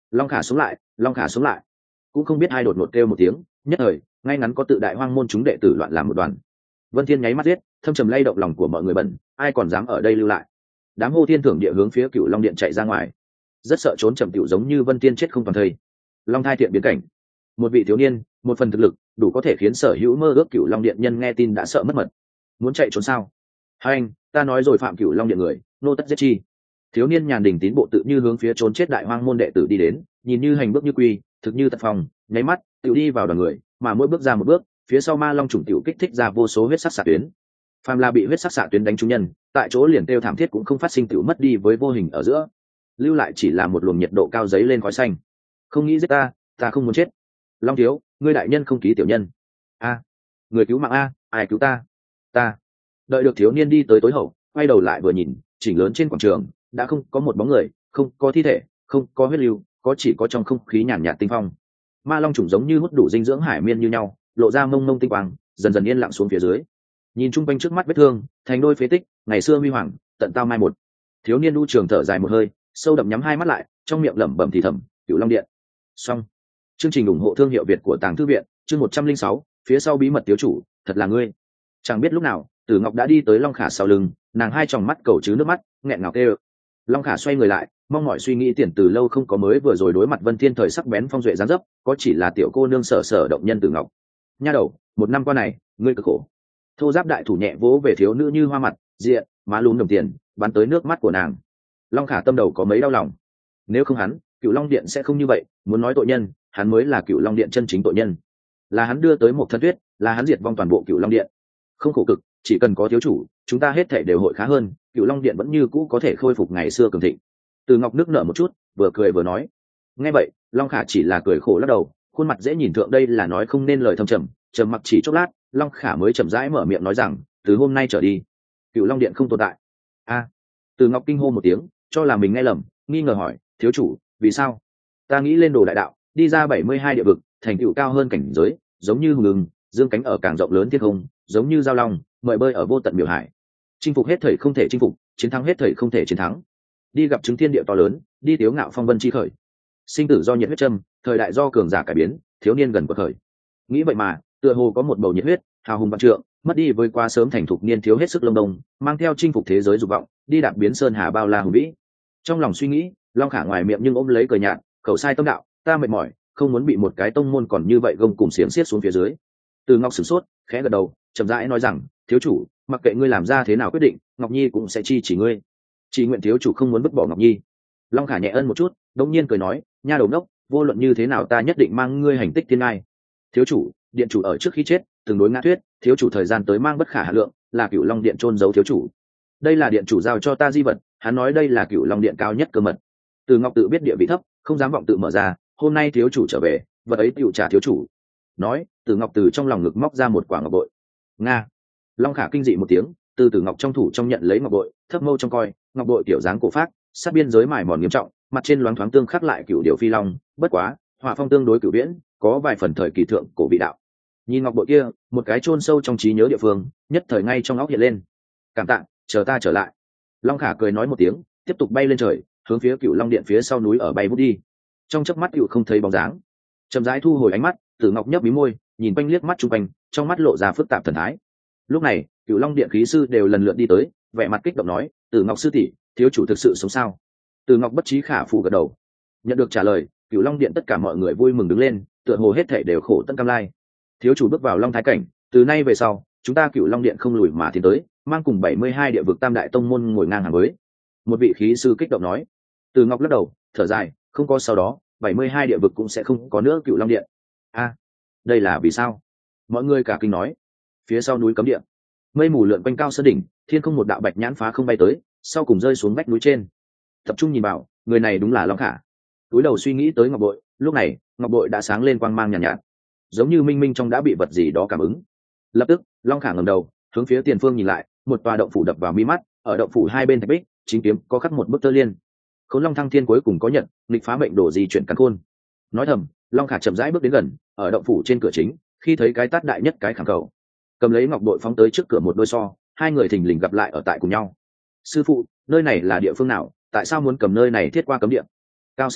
Speaker 1: Long Khả sống lại, Long Khả sống lại. Cũng không biết ai đột ngột kêu một tiếng, nhất thời ngay ngắn có tự đại hoang môn chúng đệ tử loạn làm một đoàn. Vân Thiên nháy mắt giết, thâm trầm lay động lòng của mọi người bẩn, ai còn dám ở đây lưu lại. Đám hô thiên thưởng địa hướng phía Cửu Long điện chạy ra ngoài, rất sợ trốn chậm tiểu giống như Vân Thiên chết không toàn thây. Long thai thiện biến cảnh, một vị thiếu niên, một phần thực lực đủ có thể khiến sở hữu mơ ước Cửu Long điện nhân nghe tin đã sợ mất mật. Muốn chạy trốn sao? Hai anh, ta nói rồi, phạm Cửu Long điện người, nô tất giết chi. Thiếu niên nhàn đình tín bộ tự như hướng phía trốn chết đại hoang môn đệ tử đi đến, nhìn như hành bước như quy, thực như tật phòng, nháy mắt tiểu đi vào đoàn người, mà mỗi bước ra một bước, phía sau ma long chủng tiểu kích thích ra vô số huyết sắc xạ tuyến. Phàm là bị huyết sắc xạ tuyến đánh trúng nhân, tại chỗ liền kêu thảm thiết cũng không phát sinh, tiểu mất đi với vô hình ở giữa, lưu lại chỉ là một luồng nhiệt độ cao giấy lên khói xanh. Không nghĩ giết ta, ta không muốn chết. Long thiếu, ngươi đại nhân không ký tiểu nhân. A, người cứu mạng a, ai cứu ta? Ta. Đợi được thiếu niên đi tới tối hậu, quay đầu lại vừa nhìn, chỉnh lớn trên quảng trường đã không có một bóng người, không có thi thể, không có huyết lưu, có chỉ có trong không khí nhàn nhạt tinh phong. Ma long chủng giống như hút đủ dinh dưỡng hải miên như nhau, lộ ra mông mông tinh quang, dần dần yên lặng xuống phía dưới. Nhìn chung quanh trước mắt vết thương thành đôi phế tích ngày xưa huy hoàng, tận tao mai một. Thiếu niên đu trường thở dài một hơi, sâu đậm nhắm hai mắt lại, trong miệng lẩm bẩm thì thầm, Cửu Long điện. Xong. Chương trình ủng hộ thương hiệu Việt của Tàng Thư viện, chương 106, phía sau bí mật thiếu chủ, thật là ngươi. Chẳng biết lúc nào, Tử Ngọc đã đi tới Long Khả sau lưng, nàng hai tròng mắt cầu chứ nước mắt, nghẹn ngào kêu. Long Khả xoay người lại, mong mỏi suy nghĩ tiền từ lâu không có, mới vừa rồi đối mặt Vân Thiên thời sắc bén phong duệ giáng dấp, có chỉ là tiểu cô nương sở sở động nhân Tử Ngọc. Nha đầu, một năm qua này, ngươi cực khổ. Thô giáp đại thủ nhẹ vỗ về thiếu nữ như hoa mặt, diện, má lún đồng tiền, bắn tới nước mắt của nàng. Long Khả tâm đầu có mấy đau lòng. Nếu không hắn, Cửu Long điện sẽ không như vậy, muốn nói tội nhân, hắn mới là Cửu Long điện chân chính tội nhân. Là hắn đưa tới một thân tuyết, là hắn diệt vong toàn bộ Cửu Long điện. Không khổ cực, chỉ cần có thiếu chủ, chúng ta hết thảy đều hội khá hơn, Cửu Long điện vẫn như cũ có thể khôi phục ngày xưa cường thịnh. Từ Ngọc nước nở một chút, vừa cười vừa nói. Nghe vậy, Long Khả chỉ là cười khổ lắc đầu, khuôn mặt dễ nhìn thượng đây là nói không nên lời thâm trầm, trầm mặc chỉ chốc lát, Long Khả mới chậm rãi mở miệng nói rằng, từ hôm nay trở đi, Cửu Long điện không tồn tại. A. Từ Ngọc kinh hô một tiếng, cho là mình nghe lầm, nghi ngờ hỏi, thiếu chủ, vì sao? Ta nghĩ lên đồ đại đạo, đi ra 72 địa vực, thành tựu cao hơn cảnh giới, giống như hùng ngừng, dương cánh ở càng rộng lớn thiên không, giống như giao long, mời bơi ở vô tận miểu hải. Chinh phục hết thảy không thể chinh phục, chiến thắng hết thảy không thể chiến thắng. Đi gặp chứng thiên địa to lớn, đi tiếu ngạo phong vân chi khởi. Sinh tử do nhiệt huyết châm, thời đại do cường giả cải biến, thiếu niên gần quật khởi. Nghĩ vậy mà, tựa hồ có một bầu nhiệt huyết, hào hùng vạn trượng, mất đi với quá sớm thành thục niên thiếu hết sức lông đông, mang theo chinh phục thế giới dục vọng, đi đạp biến sơn hà bao la hùng vĩ. Trong lòng suy nghĩ, Long Khả ngoài miệng nhưng ôm lấy cười nhạt, khẩu sai tâm đạo, ta mệt mỏi, không muốn bị một cái tông môn còn như vậy gông cùng xiềng xiết xuống phía dưới. Từ Ngọc sửng sốt, khẽ gật đầu, chậm rãi nói rằng, thiếu chủ, mặc kệ ngươi làm ra thế nào quyết định, Ngọc Nhi cũng sẽ chi chỉ ngươi. Chỉ nguyện thiếu chủ không muốn vứt bỏ Ngọc Nhi. Long Khả nhẹ ân một chút, đống nhiên cười nói, nha đầu ngốc, vô luận như thế nào ta nhất định mang ngươi hành tích thiên ngai. Thiếu chủ, điện chủ ở trước khi chết từng đối ngã thuyết, thiếu chủ thời gian tới mang bất khả hà lượng, là Cửu Long điện trôn giấu thiếu chủ. Đây là điện chủ giao cho ta di vật, hắn nói đây là Cửu Long điện cao nhất cơ mật. Từ Ngọc tự biết địa vị thấp, không dám vọng tự mở ra, hôm nay thiếu chủ trở về, vật ấy tựu trả thiếu chủ. Nói, Từ Ngọc từ trong lòng ngực móc ra một quả ngọc bội. Nga. Long Khả kinh dị một tiếng, từ Ngọc trong thủ trong nhận lấy ngọc bội, thấp mâu trong coi, ngọc bội kiểu dáng cổ phác, sát biên giới mài mòn nghiêm trọng, mặt trên loáng thoáng tương khắc lại cửu điểu phi long, bất quá, hỏa phong tương đối cửu viễn, có vài phần thời kỳ thượng cổ vị đạo. Nhìn ngọc bội kia, một cái chôn sâu trong trí nhớ địa phương, nhất thời ngay trong óc hiện lên. Cảm tạ, chờ ta trở lại. Long Khả cười nói một tiếng, tiếp tục bay lên trời, hướng phía Cửu Long điện phía sau núi ở bay vút đi. Trong chớp mắt cựu không thấy bóng dáng, chậm rãi thu hồi ánh mắt, Tử Ngọc nhấp mí môi, nhìn quanh liếc mắt chung quanh, trong mắt lộ ra phức tạp thần thái. Lúc này, Cửu Long điện khí sư đều lần lượt đi tới, vẻ mặt kích động nói, Tử Ngọc sư tỷ, thiếu chủ thực sự sống sao? Tử Ngọc bất trí khả phủ gật đầu. Nhận được trả lời, Cửu Long điện tất cả mọi người vui mừng đứng lên, tựa hồ hết thảy đều khổ tận cam lai. Thiếu chủ bước vào Long Thái cảnh, từ nay về sau, chúng ta Cửu Long điện không lùi mà tiến tới, mang cùng 72 địa vực tam đại tông môn ngồi ngang hàng với. Một vị khí sư kích động nói. Tử Ngọc lắc đầu, thở dài, không có sau đó, 72 địa vực cũng sẽ không có nữa Cửu Long điện. A, đây là vì sao? Mọi người cả kinh nói. Phía sau núi cấm địa, mây mù lượn quanh cao sơn đỉnh, thiên không một đạo bạch nhãn phá không bay tới, sau cùng rơi xuống vách núi trên. Tập trung nhìn vào, người này đúng là Long Khả. Túi đầu suy nghĩ tới ngọc bội, lúc này ngọc bội đã sáng lên quang mang nhàn nhạt, giống như minh minh trong đã bị vật gì đó cảm ứng. Lập tức, Long Khả ngẩng đầu, hướng phía tiền phương nhìn lại, một tòa động phủ đập vào mi mắt, ở động phủ hai bên thạch bích, chính kiếm có khắc một bức tơ liên. Khốn Long Thăng Thiên cuối cùng có nhận, nghịch phá mệnh đổ di chuyển cắn khôn. Nói thầm, Long Khả chậm rãi bước đến gần, ở động phủ trên cửa chính, khi thấy cái tát đại nhất cái khảm cầu, cầm lấy ngọc bội phóng tới trước cửa một đôi so, hai người thình lình gặp lại ở tại cùng nhau. Sư phụ, nơi này là địa phương nào, tại sao muốn cầm nơi này thiết qua cấm địa? Cao sơn đỉnh,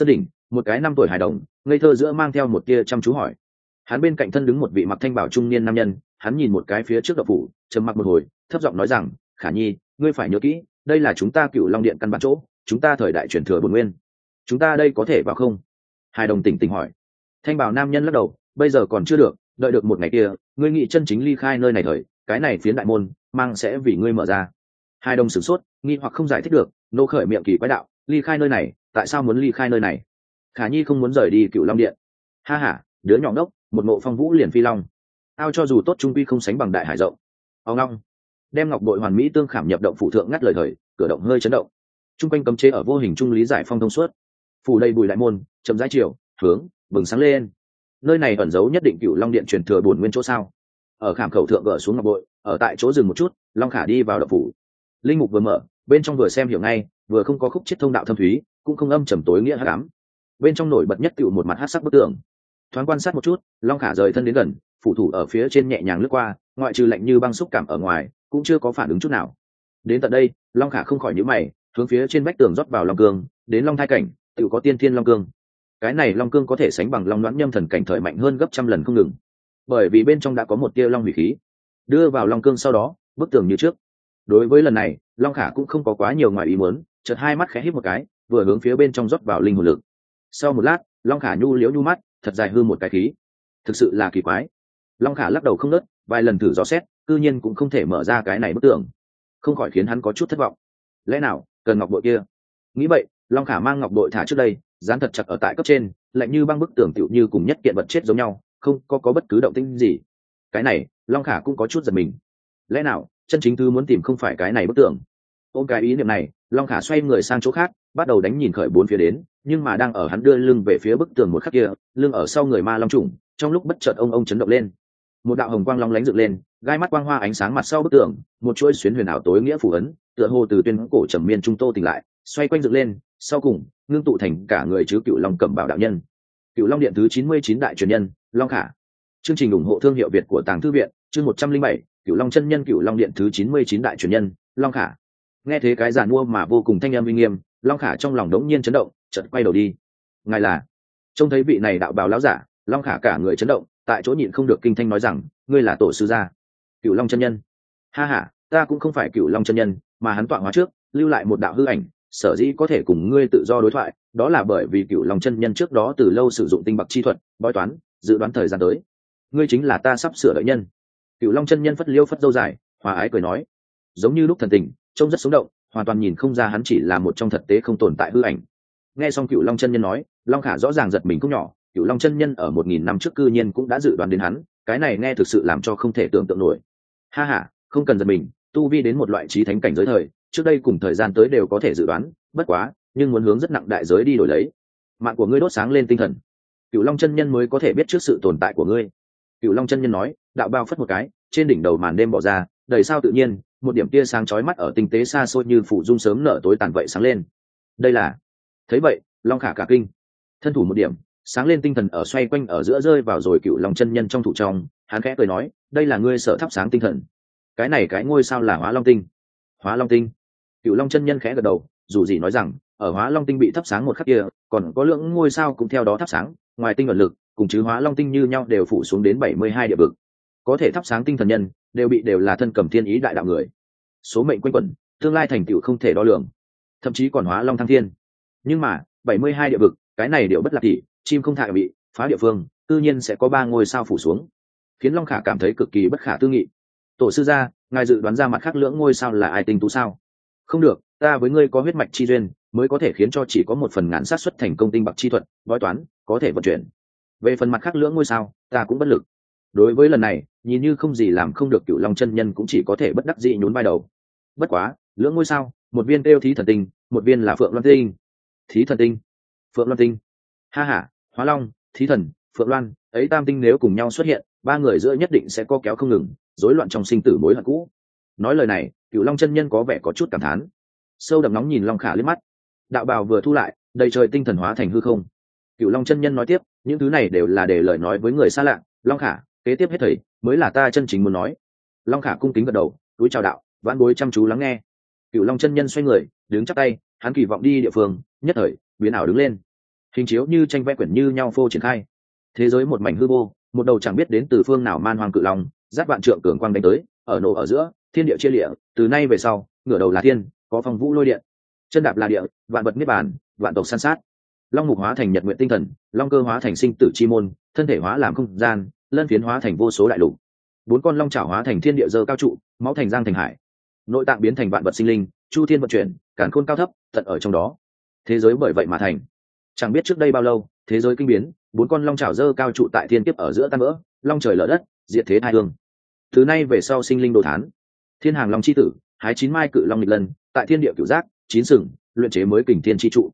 Speaker 1: Một cái 5 tuổi hài đồng ngây thơ giữa mang theo một tia chăm chú hỏi. Hắn bên cạnh thân đứng một vị mặc thanh bảo trung niên nam nhân, hắn nhìn một cái phía trước đậu phủ, trầm mặc một hồi, thấp giọng nói rằng, Khả Nhi, ngươi phải nhớ kỹ, đây là chúng ta Cửu Long Điện căn bản chỗ, chúng ta thời đại truyền thừa bổn nguyên, chúng ta đây có thể vào không? Hài đồng tỉnh tỉnh hỏi. Thanh bảo nam nhân lắc đầu, bây giờ còn chưa được, đợi được một ngày kia, ngươi nghĩ chân chính ly khai nơi này thời, cái này phiến đại môn mang sẽ vì ngươi mở ra. Hài đồng sửng sốt, nghi hoặc không giải thích được, nô khởi miệng kỳ quái đạo, ly khai nơi này, tại sao muốn ly khai nơi này? Khả Nhi không muốn rời đi Cửu Long Điện. Ha ha, đứa nhỏ ngốc, một ngộ phong vũ liền phi long, ao cho dù tốt trung quy không sánh bằng đại hải rộng. Ông long đem ngọc bội hoàn mỹ tương khảm nhập động phủ thượng ngắt lời thời, cửa động hơi chấn động, trung quanh cấm chế ở vô hình trung lý giải phong thông suốt, phủ đầy bùi đại môn chậm rãi chiều hướng bừng sáng lên. Nơi này ẩn giấu nhất định Cửu Long Điện truyền thừa bổn nguyên chỗ sao? Ở khảm khẩu thượng gỡ xuống ngọc bội, ở tại chỗ dừng một chút, Long Khả đi vào động phủ. Linh mục vừa mở, bên trong vừa xem hiểu ngay, vừa không có khúc chiết thông đạo thâm thúy, cũng không âm trầm tối nghĩa hắc ám. Bên trong nổi bật nhất tựu một mặt hắc sắc bức tường. Thoáng quan sát một chút, Long Khả rời thân đến gần, phủ thủ ở phía trên nhẹ nhàng lướt qua, ngoại trừ lạnh như băng xúc cảm ở ngoài, cũng chưa có phản ứng chút nào. Đến tận đây, Long Khả không khỏi nhíu mày, hướng phía trên vách tường rót vào long cương, đến long thai cảnh, tựu có tiên thiên long cương. Cái này long cương có thể sánh bằng long đoán nhâm thần cảnh thời mạnh hơn gấp trăm lần không ngừng, bởi vì bên trong đã có một tia long hủy khí. Đưa vào long cương sau đó, bức tường như trước. Đối với lần này, Long Khả cũng không có quá nhiều ngoài ý muốn, chợt hai mắt khẽ híp một cái, vừa hướng phía bên trong rót vào linh hồn lực. Sau một lát, Long Khả nhu liễu nhu mắt, thật dài hư một cái khí. Thực sự là kỳ quái. Long Khả lắc đầu không nớt, vài lần thử dò xét, cư nhiên cũng không thể mở ra cái này bức tường, không khỏi khiến hắn có chút thất vọng. Lẽ nào cần ngọc bội kia? Nghĩ vậy, Long Khả mang ngọc bội thả trước đây, dán thật chặt ở tại cấp trên, lạnh như băng bức tường tựu như cùng nhất kiện vật chết giống nhau, không có bất cứ động tĩnh gì. Cái này, Long Khả cũng có chút giật mình. Lẽ nào chân chính thứ muốn tìm không phải cái này bức tường? Ôm cái ý niệm này, Long Khả xoay người sang chỗ khác, bắt đầu đánh nhìn khởi bốn phía đến, nhưng mà đang ở hắn đưa lưng về phía bức tường một khắc kia, lưng ở sau người ma long trùng, trong lúc bất chợt ông chấn động lên. Một đạo hồng quang long lánh dựng lên, gai mắt quang hoa ánh sáng mặt sau bức tường, một chuỗi xuyến huyền ảo tối nghĩa phù ấn, tựa hồ từ tuyên cổ trầm miên trung tô tỉnh lại, xoay quanh dựng lên, sau cùng ngưng tụ thành cả người chứ Cựu Long Cẩm Bảo đạo nhân. Cựu Long Điện thứ 99 đại truyền nhân, Long Khả. Chương trình ủng hộ thương hiệu Việt của Tàng Thư viện, chương 107, Cựu Long chân nhân Cựu Long Điện thứ 99 đại truyền nhân, Long Khả. Nghe thế cái giản mua mà vô cùng thanh âm uy nghiêm, Long Khả trong lòng đống nhiên chấn động, chợt quay đầu đi. Ngài là? Trông thấy vị này đạo bào lão giả, Long Khả cả người chấn động, tại chỗ nhịn không được kinh thanh nói rằng, ngươi là tổ sư gia, Cựu Long chân nhân. Ha ha, ta cũng không phải Cựu Long chân nhân, mà hắn tọa hóa trước, lưu lại một đạo hư ảnh, sở dĩ có thể cùng ngươi tự do đối thoại, đó là bởi vì Cựu Long chân nhân trước đó từ lâu sử dụng tinh bạc chi thuật, bói toán, dự đoán thời gian tới. Ngươi chính là ta sắp sửa đợi nhân. Cựu Long chân nhân phất liêu phất dâu dài, hòa ái cười nói, giống như lúc thần tình, trông rất sống động, hoàn toàn nhìn không ra hắn chỉ là một trong thực tế không tồn tại hư ảnh. Nghe xong Cựu Long chân nhân nói, Long Khả rõ ràng giật mình không nhỏ, Cựu Long chân nhân ở 1000 năm trước cư nhiên cũng đã dự đoán đến hắn, cái này nghe thực sự làm cho không thể tưởng tượng nổi. Ha ha, không cần giật mình, tu vi đến một loại trí thánh cảnh giới thời, trước đây cùng thời gian tới đều có thể dự đoán, bất quá, nhưng muốn hướng rất nặng đại giới đi đổi lấy. Mạng của ngươi đốt sáng lên tinh thần, Cựu Long chân nhân mới có thể biết trước sự tồn tại của ngươi. Cựu Long chân nhân nói, đạo bao phất một cái, trên đỉnh đầu màn đêm bỏ ra, đầy sao tự nhiên, một điểm tia sáng chói mắt ở tinh tế xa xôi như phủ dung sớm nở tối tàn vậy sáng lên. Đây là? Thấy vậy, Long Khả cả kinh, thân thủ một điểm, sáng lên tinh thần ở xoay quanh ở giữa rơi vào rồi Cựu Long chân nhân trong thủ trong, hắn khẽ cười nói, đây là ngươi sở thắp sáng tinh thần. Cái này cái ngôi sao là Hóa Long tinh. Hóa Long tinh? Cựu Long chân nhân khẽ gật đầu, dù gì nói rằng, ở Hóa Long tinh bị thắp sáng một khắc kia, còn có lượng ngôi sao cũng theo đó thắp sáng, ngoài tinh ẩn lực, cùng chứ Hóa Long tinh như nhau đều phủ xuống đến 72 địa vực. Có thể thắp sáng tinh thần nhân, đều là thân cầm thiên ý đại đạo người. Số mệnh quanh quẩn, tương lai thành tựu không thể đo lường, thậm chí còn Hóa Long thăng thiên. Nhưng mà, 72 địa vực, cái này điệu bất lạc tỷ, chim không thạ bị phá địa phương, tự nhiên sẽ có 3 ngôi sao phủ xuống, khiến Long Khả cảm thấy cực kỳ bất khả tư nghị. Tổ sư gia, ngài dự đoán ra mặt khác lưỡng ngôi sao là ai tinh tú sao? Không được, ta với ngươi có huyết mạch chi duyên, mới có thể khiến cho chỉ có 1/1000 xác suất thành công tinh bạc chi thuật, bói toán, có thể vận chuyển. Về phần mặt khác lưỡng ngôi sao, ta cũng bất lực. Đối với lần này, nhìn như không gì làm không được, Cựu Long chân nhân cũng chỉ có thể bất đắc dĩ nhún vai đầu. Bất quá, lưỡng ngôi sao, một viên kêu Thí Thần tinh, một viên là Phượng Loan tinh. Thí Thần tinh, Phượng Loan tinh. Ha ha, Hóa Long, Thí Thần, Phượng Loan, ấy tam tinh nếu cùng nhau xuất hiện, 3 người giữa nhất định sẽ co kéo không ngừng, rối loạn trong sinh tử mối hận cũ. Nói lời này, Cựu Long chân nhân có vẻ có chút cảm thán, sâu đậm nóng nhìn Long Khả liếc mắt. Đạo bào vừa thu lại, đầy trời tinh thần hóa thành hư không. Cựu Long chân nhân nói tiếp, những thứ này đều là để lời nói với người xa lạ. Long Khả, kế tiếp hết thầy mới là ta chân chính muốn nói. Long Khả cung kính gật đầu, túi chào đạo, vãn bối chăm chú lắng nghe. Cựu Long chân nhân xoay người, đứng chắp tay, hắn kỳ vọng đi địa phương, nhất thời biến ảo đứng lên. hình chiếu như tranh vẽ quyển như nhau phô triển khai. Thế giới một mảnh hư vô, một đầu chẳng biết đến từ phương nào man hoang cự long giáp vạn trượng cường quang đánh tới, ở nổ ở giữa, thiên địa chia lịa, từ nay về sau, ngửa đầu là thiên, có phong vũ lôi điện, chân đạp là địa, vạn vật niết bàn, vạn tộc san sát. Long mục hóa thành nhật nguyện tinh thần, long cơ hóa thành sinh tử chi môn, thân thể hóa làm không gian, lân phiến hóa thành vô số đại lục. Bốn con long chảo hóa thành thiên địa dơ cao trụ, máu thành giang thành hải. Nội tạng biến thành vạn vật sinh linh, chu thiên vận chuyển, càn khôn cao thấp, tận ở trong đó. Thế giới bởi vậy mà thành. Chẳng biết trước đây bao lâu, thế giới kinh biến, bốn con long chảo dơ cao trụ tại thiên kiếp ở giữa tan vỡ, long trời lở đất, diệt thế hai hương. Từ nay về sau sinh linh đồ thán. Thiên hàng long chi tử, hái 9 mai cự long nghịch lần, tại thiên địa cửu giác, 9 sừng, luyện chế mới kình thiên chi trụ.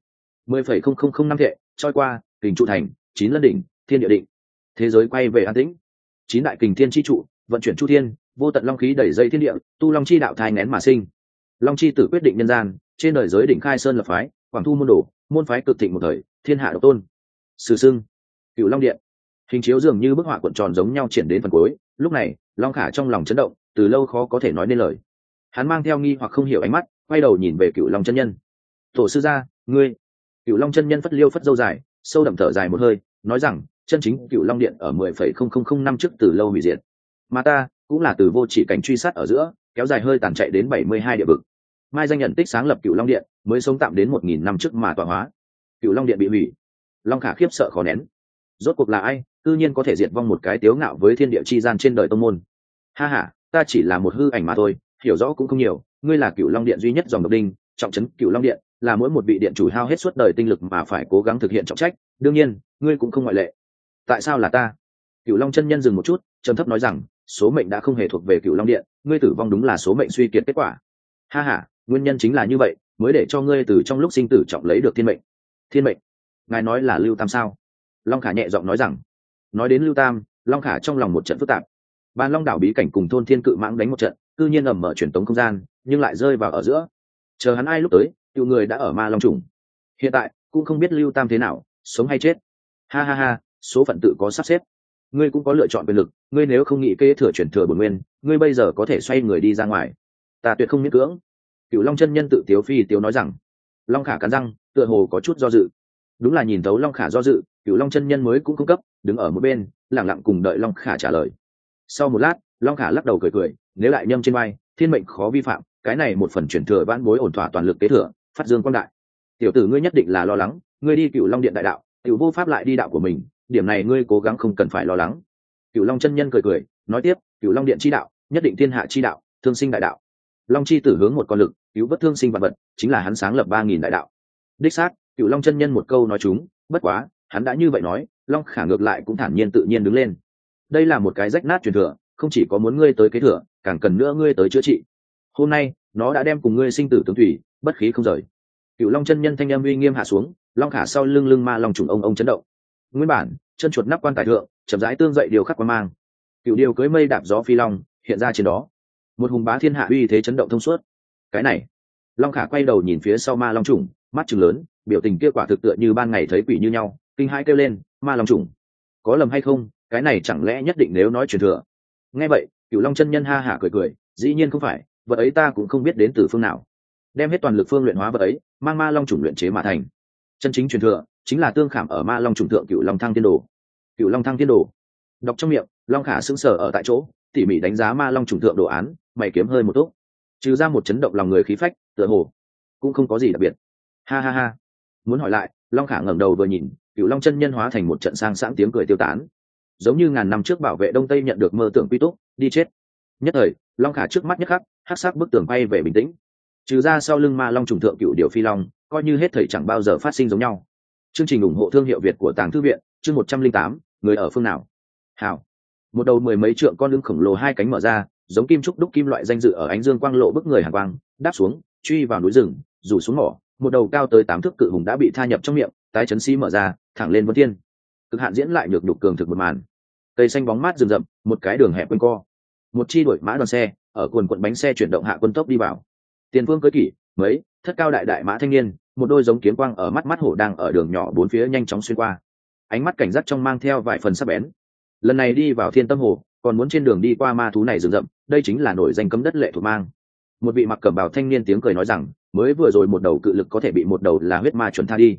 Speaker 1: 10,000 năm thệ trôi qua, kình trụ thành, 9 lân đỉnh, thiên địa định. Thế giới quay về an tĩnh. 9 đại kình thiên chi trụ, vận chuyển chu thiên, vô tận long khí đẩy dây thiên địa, tu long chi đạo thai nén mà sinh. Long chi tử quyết định nhân gian, trên đời giới đỉnh khai sơn lập phái, quảng thu môn đồ, môn phái cực thịnh một thời, thiên hạ độc tôn. Sử sưng, Cửu Long Điện. Hình chiếu dường như bức họa cuộn tròn giống nhau triển đến phần cuối, lúc này, Long Khả trong lòng chấn động, từ lâu khó có thể nói nên lời. Hắn mang theo nghi hoặc không hiểu ánh mắt, quay đầu nhìn về Cửu Long chân nhân. "Tổ sư gia, ngươi..." Cửu Long chân nhân phất liêu phất dâu dài, sâu đậm thở dài một hơi, nói rằng, chân chính Cửu Long Điện ở 10,000 năm trước từ lâu hủy diệt. Mà ta, cũng là từ vô chỉ cảnh truy sát ở giữa, kéo dài hơi tàn chạy đến 72 địa vực. Mai danh nhận tích sáng lập Cửu Long Điện, mới sống tạm đến 1000 năm trước mà tọa hóa. Cửu Long Điện bị hủy. Long Khả khiếp sợ khó nén. Rốt cuộc là ai, tự nhiên có thể diệt vong một cái tiếu ngạo với thiên địa chi gian trên đời tông môn. Ha ha, ta chỉ là một hư ảnh mà thôi, hiểu rõ cũng không nhiều. Ngươi là Cửu Long Điện duy nhất dòng độc đinh, trọng trấn Cửu Long Điện, là mỗi một vị điện chủ hao hết suốt đời tinh lực mà phải cố gắng thực hiện trọng trách, đương nhiên, ngươi cũng không ngoại lệ. Tại sao là ta? Cửu Long chân nhân dừng một chút, trầm thấp nói rằng, số mệnh đã không hề thuộc về Cửu Long Điện, ngươi tử vong đúng là số mệnh suy kiệt kết quả. Ha ha, nguyên nhân chính là như vậy, mới để cho ngươi từ trong lúc sinh tử trọng lấy được thiên mệnh. Thiên mệnh? Ngài nói là Lưu Tam sao? Long Khả nhẹ giọng nói rằng. Nói đến Lưu Tam, Long Khả trong lòng một trận phức tạp. Bàn Long đảo bí cảnh cùng thôn Thiên Cự Mãng đánh một trận, cư nhiên ầm mở truyền tống không gian, nhưng lại rơi vào ở giữa. Chờ hắn ai lúc tới, tiểu người đã ở Ma Long trùng. Hiện tại cũng không biết Lưu Tam thế nào, sống hay chết. Ha ha ha, số phận tự có sắp xếp. Ngươi cũng có lựa chọn quyền lực, ngươi nếu không nghĩ kế thừa chuyển thừa bổn nguyên, ngươi bây giờ có thể xoay người đi ra ngoài. Ta tuyệt không miễn cưỡng. Cửu Long chân nhân tự tiếu phi tiếu nói rằng. Long Khả cắn răng, tựa hồ có chút do dự. Đúng là nhìn thấu Long Khả do dự, Cửu Long chân nhân mới cũng cung cấp, đứng ở một bên, lặng lặng cùng đợi Long Khả trả lời. Sau một lát, Long Khả lắc đầu cười cười, nếu lại nhâm trên vai, thiên mệnh khó vi phạm, cái này một phần chuyển thừa vãn bối ổn thỏa toàn lực kế thừa, phát dương quang đại. Tiểu tử ngươi nhất định là lo lắng, ngươi đi Cửu Long Điện đại đạo, tiểu vô pháp lại đi đạo của mình, điểm này ngươi cố gắng không cần phải lo lắng. Cửu Long chân nhân cười cười, nói tiếp, Cửu Long Điện chi đạo, nhất định thiên hạ chi đạo, thương sinh đại đạo. Long chi tử hướng một con lực, cứu vớt thương sinh vạn vật, chính là hắn sáng lập 3000 đại đạo. Đích xác, Cửu Long chân nhân một câu nói chúng, bất quá, hắn đã như vậy nói, Long Khả ngược lại cũng thản nhiên tự nhiên đứng lên. Đây là một cái rách nát truyền thừa, không chỉ có muốn ngươi tới kế thừa, càng cần nữa ngươi tới chữa trị. Hôm nay, nó đã đem cùng ngươi sinh tử tướng thủy, bất khí không rời. Cửu Long chân nhân thanh âm uy nghiêm hạ xuống, Long Khả sau lưng ma long trùng ông chấn động. Nguyên bản, chân chuột nắp quan tài thượng, chậm rãi tương dậy điều khắc quan mang. Cửu điều cưỡi mây đạp gió phi long, hiện ra trên đó. Một hùng bá thiên hạ uy thế chấn động thông suốt. Cái này, Long Khả quay đầu nhìn phía sau ma long trùng, mắt trừng lớn, biểu tình kia quả thực tựa như ban ngày thấy quỷ như nhau, kinh hãi kêu lên, ma long trùng, có lầm hay không, cái này chẳng lẽ nhất định nếu nói truyền thừa? Nghe vậy, Cửu Long chân nhân ha hả cười cười, dĩ nhiên không phải, vật ấy ta cũng không biết đến từ phương nào, đem hết toàn lực phương luyện hóa vật ấy, mang ma long trùng luyện chế mà thành. Chân chính truyền thừa chính là tương khảm ở ma long trùng thượng Cửu Long Thăng Thiên Đồ. Cửu Long Thăng Thiên Đồ. Đọc trong miệng, Long Khả sững sờ ở tại chỗ, tỉ mỉ đánh giá ma long trùng thượng đồ án, mày kiếm hơi một túc, trừ ra một chấn động lòng người khí phách, tựa hồ cũng không có gì đặc biệt. Ha ha ha. Muốn hỏi lại, Long Khả ngẩng đầu vừa nhìn, Cửu Long chân nhân hóa thành một trận sang sảng tiếng cười tiêu tán, giống như ngàn năm trước bảo vệ Đông Tây nhận được mơ tưởng quy túc, đi chết. Nhất thời, Long Khả trước mắt nhất khắc, hắc sắc bức tường bay về bình tĩnh. Trừ ra sau lưng ma long trùng thượng Cửu Điều Phi Long, coi như hết thảy chẳng bao giờ phát sinh giống nhau. Chương trình ủng hộ thương hiệu Việt của Tàng Thư viện, chương 108, người ở phương nào? Hảo. Một đầu mười mấy trượng con lưng khổng lồ hai cánh mở ra, giống kim trúc đúc kim loại danh dự ở ánh dương quang lộ bức người hàn quang, đáp xuống, truy vào núi rừng, rủ xuống mỏ, một đầu cao tới 8 thước cự hùng đã bị tha nhập trong miệng, tái chấn xí mở ra, thẳng lên vân thiên. Cực hạn diễn lại nhược đục cường thực một màn. Cây xanh bóng mát rừng rậm, một cái đường hẹp quanh co. Một chi đuổi mã đoàn xe, ở cuồn cuộn bánh xe chuyển động hạ quân tốc đi vào. Tiền Vương cưỡi kỷ, mấy, thất cao đại đại mã thanh niên, một đôi giống kiếm quang ở mắt mắt hổ đang ở đường nhỏ bốn phía nhanh chóng xuyên qua. Ánh mắt cảnh giác trong mang theo vài phần sắc bén. Lần này đi vào Thiên Tâm Hồ, còn muốn trên đường đi qua ma thú này rừng rậm, đây chính là nổi danh cấm đất lệ thuộc mang. Một vị mặc cẩm bào thanh niên tiếng cười nói rằng, mới vừa rồi một đầu cự lực có thể bị một đầu là huyết ma chuẩn tha đi.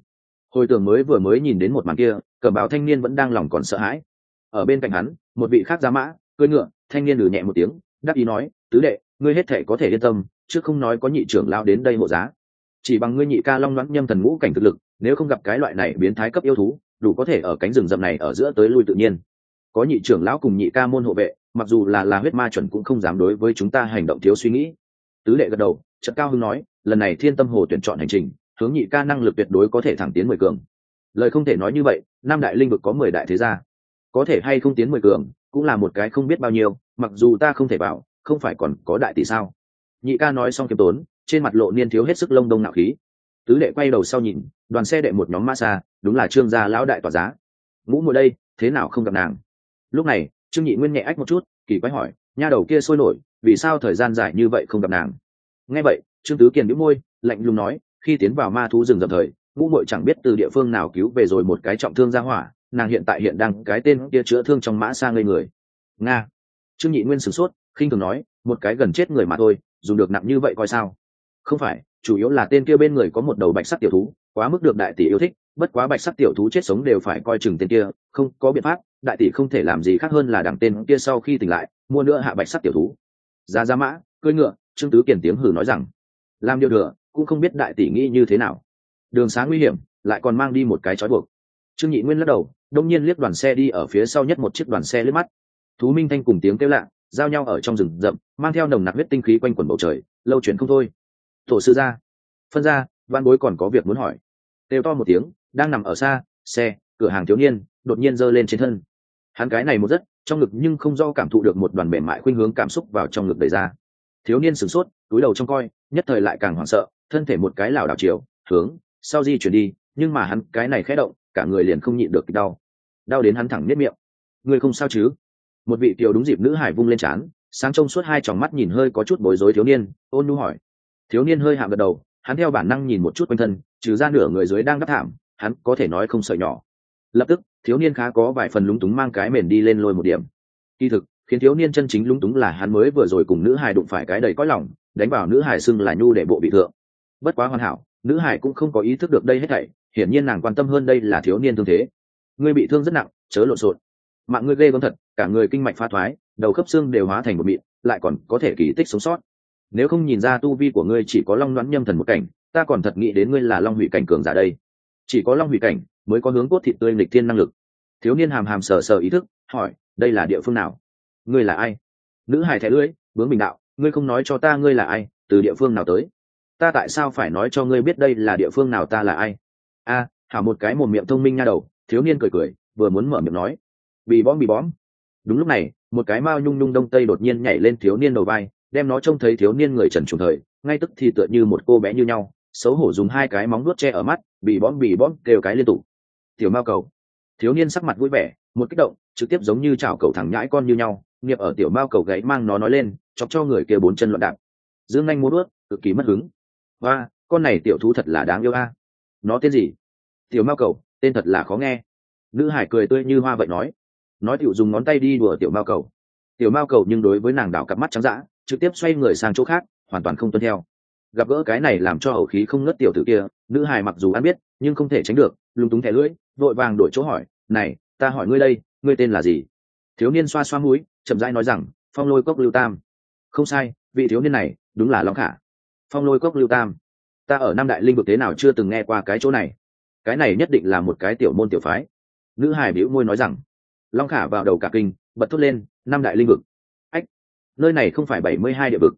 Speaker 1: hồi tưởng vừa mới nhìn đến một màn kia, cẩm bào thanh niên vẫn đang lòng còn sợ hãi. Ở bên cạnh hắn, một vị khác giá mã cưỡi ngựa, thanh niên lừ nhẹ một tiếng, đáp ý nói, tứ đệ, ngươi hết thể có thể yên tâm, chứ không nói có nhị trưởng lao đến đây hộ giá, chỉ bằng ngươi nhị ca long loãng nhâm thần ngũ cảnh thực lực, nếu không gặp cái loại này biến thái cấp yêu thú, đủ có thể ở cánh rừng rậm này ở giữa tới lui tự nhiên. Có nhị trưởng lão cùng nhị ca môn hộ vệ, mặc dù là huyết ma chuẩn cũng không dám đối với chúng ta hành động thiếu suy nghĩ. Tứ đệ gật đầu, chợt cao hưng nói, lần này Thiên Tâm Hồ tuyển chọn hành trình, hướng nhị ca năng lực tuyệt đối có thể thẳng tiến 10 cường. Lời không thể nói như vậy, năm đại linh vực có 10 đại thế gia, có thể hay không tiến 10 cường, cũng là một cái không biết bao nhiêu, mặc dù ta không thể bảo, không phải còn có đại tỷ sao? Nhị ca nói xong kiêm tốn, trên mặt lộ niên thiếu hết sức lông đông nạo khí. Tứ đệ quay đầu sau nhìn, đoàn xe đệ một nhóm ma xa, đúng là Trương gia lão đại tỏa giá. Ngũ muội đây, thế nào không gặp nàng? Lúc này, Trương Nhị Nguyên nhẹ ách một chút, kỳ quái hỏi, nha đầu kia sôi nổi, vì sao thời gian dài như vậy không gặp nàng? Nghe vậy, Trương Tứ Kiền nhíu môi, lạnh lùng nói, khi tiến vào ma thú rừng rậm thời, ngũ muội chẳng biết từ địa phương nào cứu về rồi một cái trọng thương ra hỏa, nàng hiện tại hiện đang cái tên kia chữa thương trong mã xa ngây người. Nga. Trương Nhị Nguyên sửng sốt, khinh thường nói, một cái gần chết người mà thôi, dùng được nặng như vậy coi sao? Không phải, chủ yếu là tên kia bên người có một đầu bạch sắc tiểu thú, quá mức được đại tỷ yêu thích, bất quá bạch sắc tiểu thú chết sống đều phải coi chừng tên kia, không có biện pháp, đại tỷ không thể làm gì khác hơn là đằng tên kia sau khi tỉnh lại, mua nữa hạ bạch sắc tiểu thú. Ra mã, cưỡi ngựa, Trương Tứ Kiền tiếng hừ nói rằng, làm điều thừa, cũng không biết đại tỷ nghĩ như thế nào. Đường xá nguy hiểm, lại còn mang đi một cái trói buộc. Trương Nhị Nguyên lắc đầu, đông nhiên liếc đoàn xe đi ở phía sau nhất một chiếc đoàn xe liếc mắt. Thú minh thanh cùng tiếng kêu lạ, giao nhau ở trong rừng rậm, mang theo nồng nặc huyết tinh khí quanh quẩn bầu trời, lâu chuyển không thôi. Tổ sư gia, phân ra, văn bối còn có việc muốn hỏi. Kêu to một tiếng, đang nằm ở xa, xe, cửa hàng thiếu niên, đột nhiên giơ lên trên thân. Hắn cái này một rất, trong ngực nhưng không do cảm thụ được một đoàn mềm mại khuynh hướng cảm xúc vào trong ngực đẩy ra. Thiếu niên sửng sốt, túi đầu trong coi, nhất thời lại càng hoảng sợ, thân thể một cái lảo đảo chiều hướng sau di chuyển đi, nhưng mà hắn cái này khẽ động, cả người liền không nhịn được đau, đau đến hắn thẳng nhếch miệng. Người không sao chứ? Một vị tiểu đúng dịp nữ hải vung lên trán, sáng trông suốt hai tròng mắt nhìn hơi có chút bối rối thiếu niên, ôn nhu hỏi. Thiếu niên hơi hạ gật đầu, hắn theo bản năng nhìn một chút quanh thân, trừ ra nửa người dưới đang đắp thảm, hắn có thể nói không sợ nhỏ. Lập tức, thiếu niên khá có vài phần lúng túng mang cái mền đi lên lôi một điểm. Kỳ thực, khiến thiếu niên chân chính lúng túng là hắn mới vừa rồi cùng nữ hải đụng phải cái đầy cõi lòng, đánh vào nữ hải xưng là nhu để bộ bị thượng. Bất quá hoàn hảo, nữ hải cũng không có ý thức được đây hết thảy, hiển nhiên nàng quan tâm hơn đây là thiếu niên thương thế. Ngươi bị thương rất nặng, chớ lộn xộn. Mạng ngươi ghê gớm thật, cả người kinh mạch phá thoái, đầu khớp xương đều hóa thành một mịn, lại còn có thể kỳ tích sống sót. Nếu không nhìn ra tu vi của ngươi chỉ có long đoán nhâm thần một cảnh, ta còn thật nghĩ đến ngươi là long hủy cảnh cường giả đây. Chỉ có long hủy cảnh mới có hướng cốt thịt tươi nghịch thiên năng lực. Thiếu niên hàm hàm sờ sờ ý thức, hỏi, đây là địa phương nào? Ngươi là ai? Nữ hài thẻ lưỡi, bướng bình đạo, ngươi không nói cho ta ngươi là ai, từ địa phương nào tới? Ta tại sao phải nói cho ngươi biết đây là địa phương nào, ta là ai? A, hảo một cái mồm miệng thông minh nha đầu. Thiếu niên cười cười, vừa muốn mở miệng nói, bị bóm. Đúng lúc này, một cái mao nhung nhung đông tây đột nhiên nhảy lên thiếu niên đầu vai, đem nó trông thấy thiếu niên người trần trùng thời, ngay tức thì tựa như một cô bé như nhau, xấu hổ dùng hai cái móng vuốt che ở mắt, bị bóm kêu cái liên tục. Tiểu mao cầu. Thiếu niên sắc mặt vui vẻ, một kích động, trực tiếp giống như chảo cầu thẳng nhãi con như nhau, nghiệp ở tiểu mao cầu gáy mang nó nói lên, chọc cho người kia bốn chân loạn đạp. Dương nhanh múa vuốt, cực kỳ mất hứng. Và, con này tiểu thú thật là đáng yêu a. Nó tên gì? Tiểu mao cầu, tên thật là khó nghe. Nữ hải cười tươi như hoa vậy nói tiểu dùng ngón tay đi đùa tiểu mao cầu. Tiểu mao cầu nhưng đối với nàng đảo cặp mắt trắng dã, trực tiếp xoay người sang chỗ khác, hoàn toàn không tuân theo. Gặp gỡ cái này làm cho hậu khí không ngất tiểu tử kia, nữ hài mặc dù ăn biết nhưng không thể tránh được, lúng túng thẻ lưỡi, vội vàng đổi chỗ hỏi, này, ta hỏi ngươi đây, ngươi tên là gì? Thiếu niên xoa xoa mũi, chậm rãi nói rằng, Phong Lôi Cốc Lưu Tam. Không sai, vị thiếu niên này đúng là Long Khả. Phong Lôi Cốc Lưu Tam, ta ở Nam Đại Linh vực thế nào chưa từng nghe qua cái chỗ này, cái này nhất định là một cái tiểu môn tiểu phái. Nữ hài bĩu môi nói rằng. Long Khả vào đầu cả kinh, bật thốt lên, Nam Đại Linh vực. Ách, nơi này không phải 72 địa vực.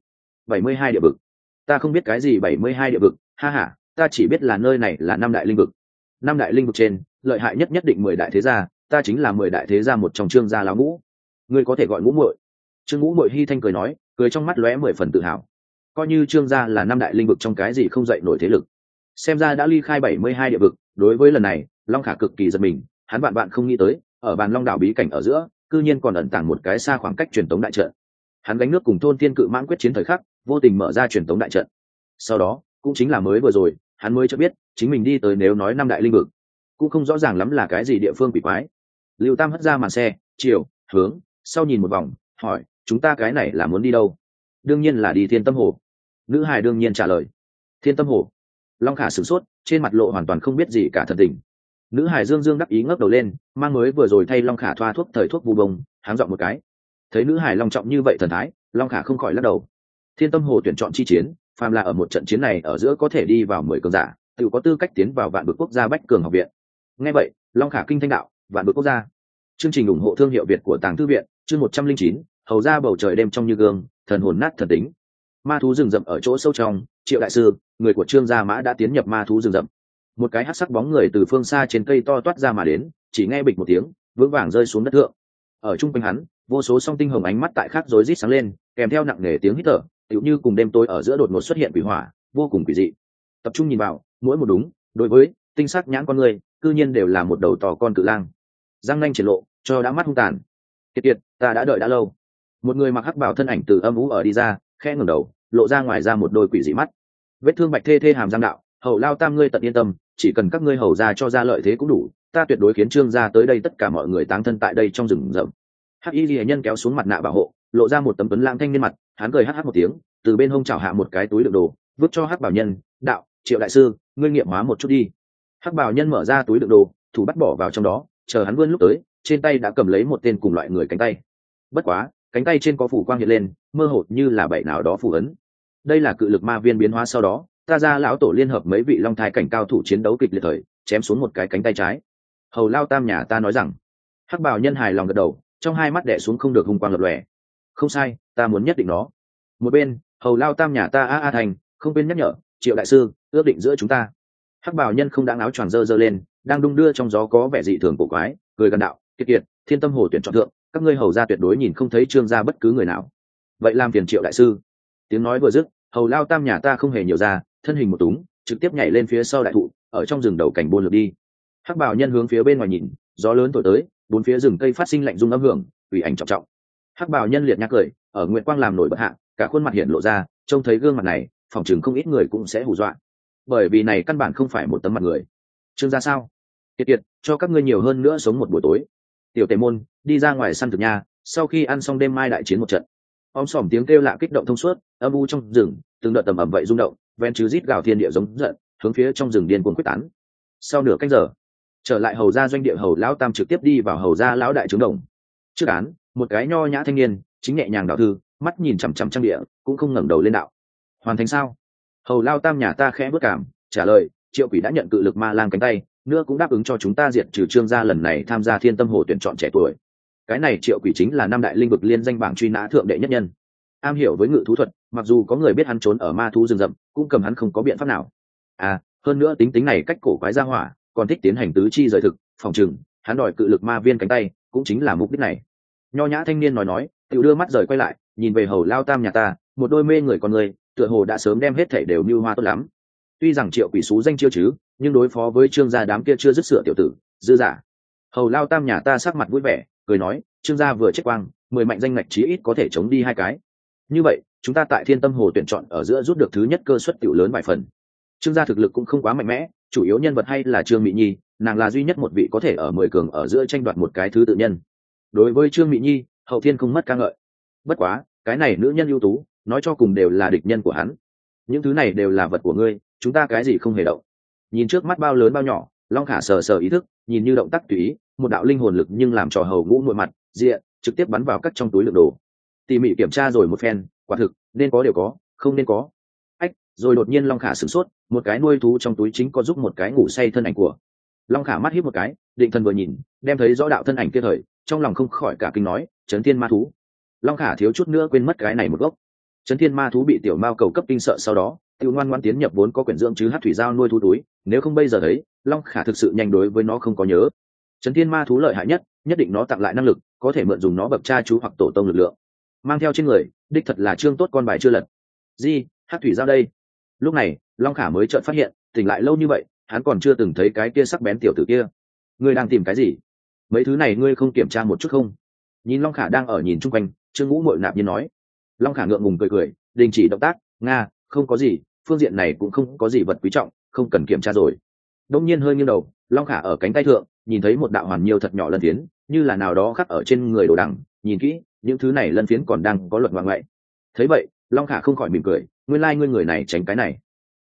Speaker 1: 72 địa vực? Ta không biết cái gì 72 địa vực, ha ha, ta chỉ biết là nơi này là Nam Đại Linh vực. Nam Đại Linh vực trên, lợi hại nhất nhất định 10 đại thế gia, ta chính là 10 đại thế gia một trong Trương gia lão ngũ. Ngươi có thể gọi ngũ muội. Trương Ngũ Muội hi thanh cười nói, cười trong mắt lóe 10 phần tự hào. Coi như Trương gia là Nam Đại Linh vực trong cái gì không dậy nổi thế lực. Xem ra đã ly khai 72 địa vực, đối với lần này, Long Khả cực kỳ giật mình, hắn bạn không nghĩ tới, ở bàn Long đảo bí cảnh ở giữa, cư nhiên còn ẩn tàng một cái xa khoảng cách truyền tống đại trận. Hắn gánh nước cùng thôn thiên cự mãng quyết chiến thời khắc, vô tình mở ra truyền tống đại trận. Sau đó, cũng chính là mới vừa rồi, hắn mới cho biết, chính mình đi tới nếu nói Năm Đại Linh vực, cũng không rõ ràng lắm là cái gì địa phương quỷ quái. Lưu Tam hất ra màn xe, chiều hướng sau nhìn một vòng, hỏi, chúng ta cái này là muốn đi đâu? Đương nhiên là đi Thiên Tâm Hồ. Nữ hài đương nhiên trả lời. Thiên Tâm Hồ. Long Khả sửng sốt, trên mặt lộ hoàn toàn không biết gì cả thần tình. Nữ hải dương dương đắc ý ngước đầu lên, mang mới vừa rồi thay Long Khả thoa thuốc thời thuốc vu bông, háng giọng một cái. Thấy nữ hải long trọng như vậy thần thái, Long Khả không khỏi lắc đầu. Thiên Tâm Hồ tuyển chọn chi chiến, phàm là ở một trận chiến này ở giữa có thể đi vào 10 cường giả, tự có tư cách tiến vào vạn bực quốc gia bách cường học viện. Nghe vậy, Long Khả kinh thanh đạo, vạn bực quốc gia. Chương trình ủng hộ thương hiệu Việt của Tàng Thư viện, chương 109, hầu ra bầu trời đêm trong như gương, thần hồn nát thần tính. Ma thú rừng rậm ở chỗ sâu trong, Triệu đại sư, người của Trương Gia Mã đã tiến nhập ma thú rừng rậm. Một cái hắc sắc bóng người từ phương xa trên cây to toát ra mà đến, chỉ nghe bịch một tiếng, vững vàng rơi xuống đất thượng. Ở trung quanh hắn, vô số song tinh hồng ánh mắt tại khắc rối rít sáng lên, kèm theo nặng nề tiếng hít thở, tựu như cùng đêm tối ở giữa đột ngột xuất hiện quỷ hỏa, vô cùng quỷ dị. Tập trung nhìn vào, mỗi một đúng, đối với tinh sắc nhãn con người, cư nhiên đều là một đầu to con cự lang. Răng nanh triển lộ, cho đã mắt hung tàn. Kiệt kiệt, ta đã đợi đã lâu. Một người mặc hắc bào thân ảnh từ âm u ở đi ra, khẽ ngẩng đầu, lộ ra ngoài ra một đôi quỷ dị mắt. Vết thương bạch thê thê hàm răng đạo, hầu lao tam ngươi tận yên tâm, chỉ cần các ngươi hầu ra cho ra lợi thế cũng đủ, ta tuyệt đối khiến Trương gia tới đây tất cả mọi người táng thân tại đây trong rừng rậm. Hắc y liễu nhân kéo xuống mặt nạ bảo hộ, lộ ra một tấm tuấn lãng thanh niên mặt, hắn cười hắc hắc một tiếng, từ bên hông chảo hạ một cái túi đựng đồ, vứt cho hắc bảo nhân, đạo, Triệu đại sư, ngươi nghiệm hóa một chút đi. Hắc bảo nhân mở ra túi đựng đồ, thủ bắt bỏ vào trong đó, chờ hắn vươn lúc tới, trên tay đã cầm lấy một tên cùng loại người cánh tay. Bất quá, cánh tay trên có phủ quang hiện lên, mơ hồ như là bảy nào đó phù ấn. Đây là cự lực ma viên biến hóa sau đó, ta ra lão tổ liên hợp mấy vị long thai cảnh cao thủ chiến đấu kịch liệt thời, chém xuống một cái cánh tay trái. Hầu lao tam nhà ta nói rằng, hắc bảo nhân hài lòng gật đầu, trong hai mắt đẻ xuống không được hung quang lập lòe. Không sai, ta muốn nhất định nó. Một bên, hầu lao tam nhà ta a thành, không quên nhắc nhở, Triệu đại sư, ước định giữa chúng ta. Hắc bảo nhân không đáng áo choàng dơ lên, đang đung đưa trong gió có vẻ dị thường cổ quái, cười gần đạo, kiệt kiệt, Thiên Tâm Hồ tuyển chọn thượng, các ngươi hầu ra tuyệt đối nhìn không thấy Trương gia bất cứ người nào. Vậy làm phiền Triệu đại sư. Tiếng nói vừa dứt, hầu lao tam nhà ta không hề nhiều ra, thân hình một túng, trực tiếp nhảy lên phía sau đại thụ, ở trong rừng đầu cảnh buôn lượt đi. Hắc bảo nhân hướng phía bên ngoài nhìn, gió lớn thổi tới, bốn phía rừng cây phát sinh lạnh rung âm hưởng, ủy ảnh trọng trọng. Hắc bảo nhân liệt nhác cười, ở nguyệt quang làm nổi bật hạ, cả khuôn mặt hiện lộ ra, trông thấy gương mặt này, phòng chừng không ít người cũng sẽ hù dọa. Bởi vì này căn bản không phải một tấm mặt người. Trương gia sao? Kiệt kiệt, cho các ngươi nhiều hơn nữa sống một buổi tối. Tiểu tề môn, đi ra ngoài săn thực nha, sau khi ăn xong đêm mai đại chiến một trận. Om sòm tiếng kêu lạ kích động thông suốt, âm u trong rừng, từng đợt tầm ầm vậy rung động, ven chứ rít gào thiên địa giống giận, hướng phía trong rừng điên cuồng quyết tán. Sau nửa canh giờ, trở lại hầu gia doanh địa, hầu lão tam trực tiếp đi vào hầu gia lão đại trướng đồng. Trước án, một cái nho nhã thanh niên, chính nhẹ nhàng đạo thư, mắt nhìn chằm chằm trang địa, cũng không ngẩng đầu lên đạo. Hoàn thành sao? Hầu lao tam nhà ta khẽ bước cảm, trả lời, Triệu Quỷ đã nhận cự lực ma lang cánh tay, nữa cũng đáp ứng cho chúng ta diệt trừ Trương gia lần này tham gia Thiên Tâm Hồ tuyển chọn trẻ tuổi. Cái này Triệu Quỷ chính là năm đại linh vực liên danh bảng truy nã thượng đệ nhất nhân, am hiểu với ngự thú thuật, mặc dù có người biết hắn trốn ở ma thú rừng rậm, cũng cầm hắn không có biện pháp nào. À, hơn nữa tính này cách cổ quái ra hỏa, còn thích tiến hành tứ chi rời thực, phòng trừng hắn đòi cự lực ma viên cánh tay, cũng chính là mục đích này. Nho nhã thanh niên nói, tự đưa mắt rời quay lại, nhìn về hầu lao tam nhà ta, một đôi mê người con người, tựa hồ đã sớm đem hết thảy đều mưu hoa tốt lắm. Tuy rằng Triệu Quỷ xú danh chiêu chứ, nhưng đối phó với Trương gia đám kia chưa dứt sửa tiểu tử, dư giả. Hầu lao tam nhà ta sắc mặt vui vẻ, cười nói, Trương gia vừa chết quang, 10 mạnh danh ngạch chí ít có thể chống đi 2 cái. Như vậy, chúng ta tại Thiên Tâm Hồ tuyển chọn ở giữa rút được thứ nhất cơ suất tiểu lớn vài phần. Trương gia thực lực cũng không quá mạnh mẽ, chủ yếu nhân vật hay là Trương Mỹ Nhi, nàng là duy nhất một vị có thể ở 10 cường ở giữa tranh đoạt một cái thứ tự nhân. Đối với Trương Mỹ Nhi, hậu thiên không mất ca ngợi. Bất quá, cái này nữ nhân ưu tú, nói cho cùng đều là địch nhân của hắn. Những thứ này đều là vật của ngươi, chúng ta cái gì không hề động. Nhìn trước mắt bao lớn bao nhỏ, Long Khả sờ sờ ý thức, nhìn như động tác tùy ý, một đạo linh hồn lực nhưng làm trò hầu ngũ muội mặt, diện trực tiếp bắn vào cắt trong túi đựng đồ. Tỉ mỉ kiểm tra rồi một phen, quả thực nên có đều có, không nên có. Ách, rồi đột nhiên Long Khả sửng sốt, một cái nuôi thú trong túi chính có giúp một cái ngủ say thân ảnh của. Long Khả mắt híp một cái, định thần vừa nhìn, đem thấy rõ đạo thân ảnh kia thời, trong lòng không khỏi cả kinh nói, Chấn Thiên Ma thú. Long Khả thiếu chút nữa quên mất cái này một gốc. Chấn Thiên Ma thú bị tiểu mao cầu cấp kinh sợ sau đó, tiêu ngoan ngoan tiến nhập vốn có quyển dưỡng chứ hát thủy giao nuôi thú túi, nếu không bây giờ thấy, Long Khả thực sự nhanh đối với nó không có nhớ. Chấn Thiên Ma thú lợi hại nhất, nhất định nó tặng lại năng lực, có thể mượn dùng nó bậc cha chú hoặc tổ tông lực lượng. Mang theo trên người, đích thật là trương tốt con bài chưa lật. Di, hát thủy giao đây. Lúc này, Long Khả mới chợt phát hiện, tỉnh lại lâu như vậy, hắn còn chưa từng thấy cái kia sắc bén tiểu tử kia. Ngươi đang tìm cái gì? Mấy thứ này ngươi không kiểm tra một chút không? Nhìn Long Khả đang ở nhìn chung quanh, Trương Ngũ Mội nạp nhiên nói. Long Khả ngượng ngùng cười cười, đình chỉ động tác, nga, không có gì, phương diện này cũng không có gì vật quý trọng, không cần kiểm tra rồi. Đông nhiên hơi nghiêng đầu, Long Khả ở cánh tay thượng nhìn thấy một đạo hoàn nhiều thật nhỏ lân phiến, như là nào đó khắc ở trên người đồ đằng, nhìn kỹ, những thứ này lân phiến còn đang có luận ngoại ngoại. Thấy vậy, Long Khả không khỏi mỉm cười, nguyên lai ngươi người này tránh cái này.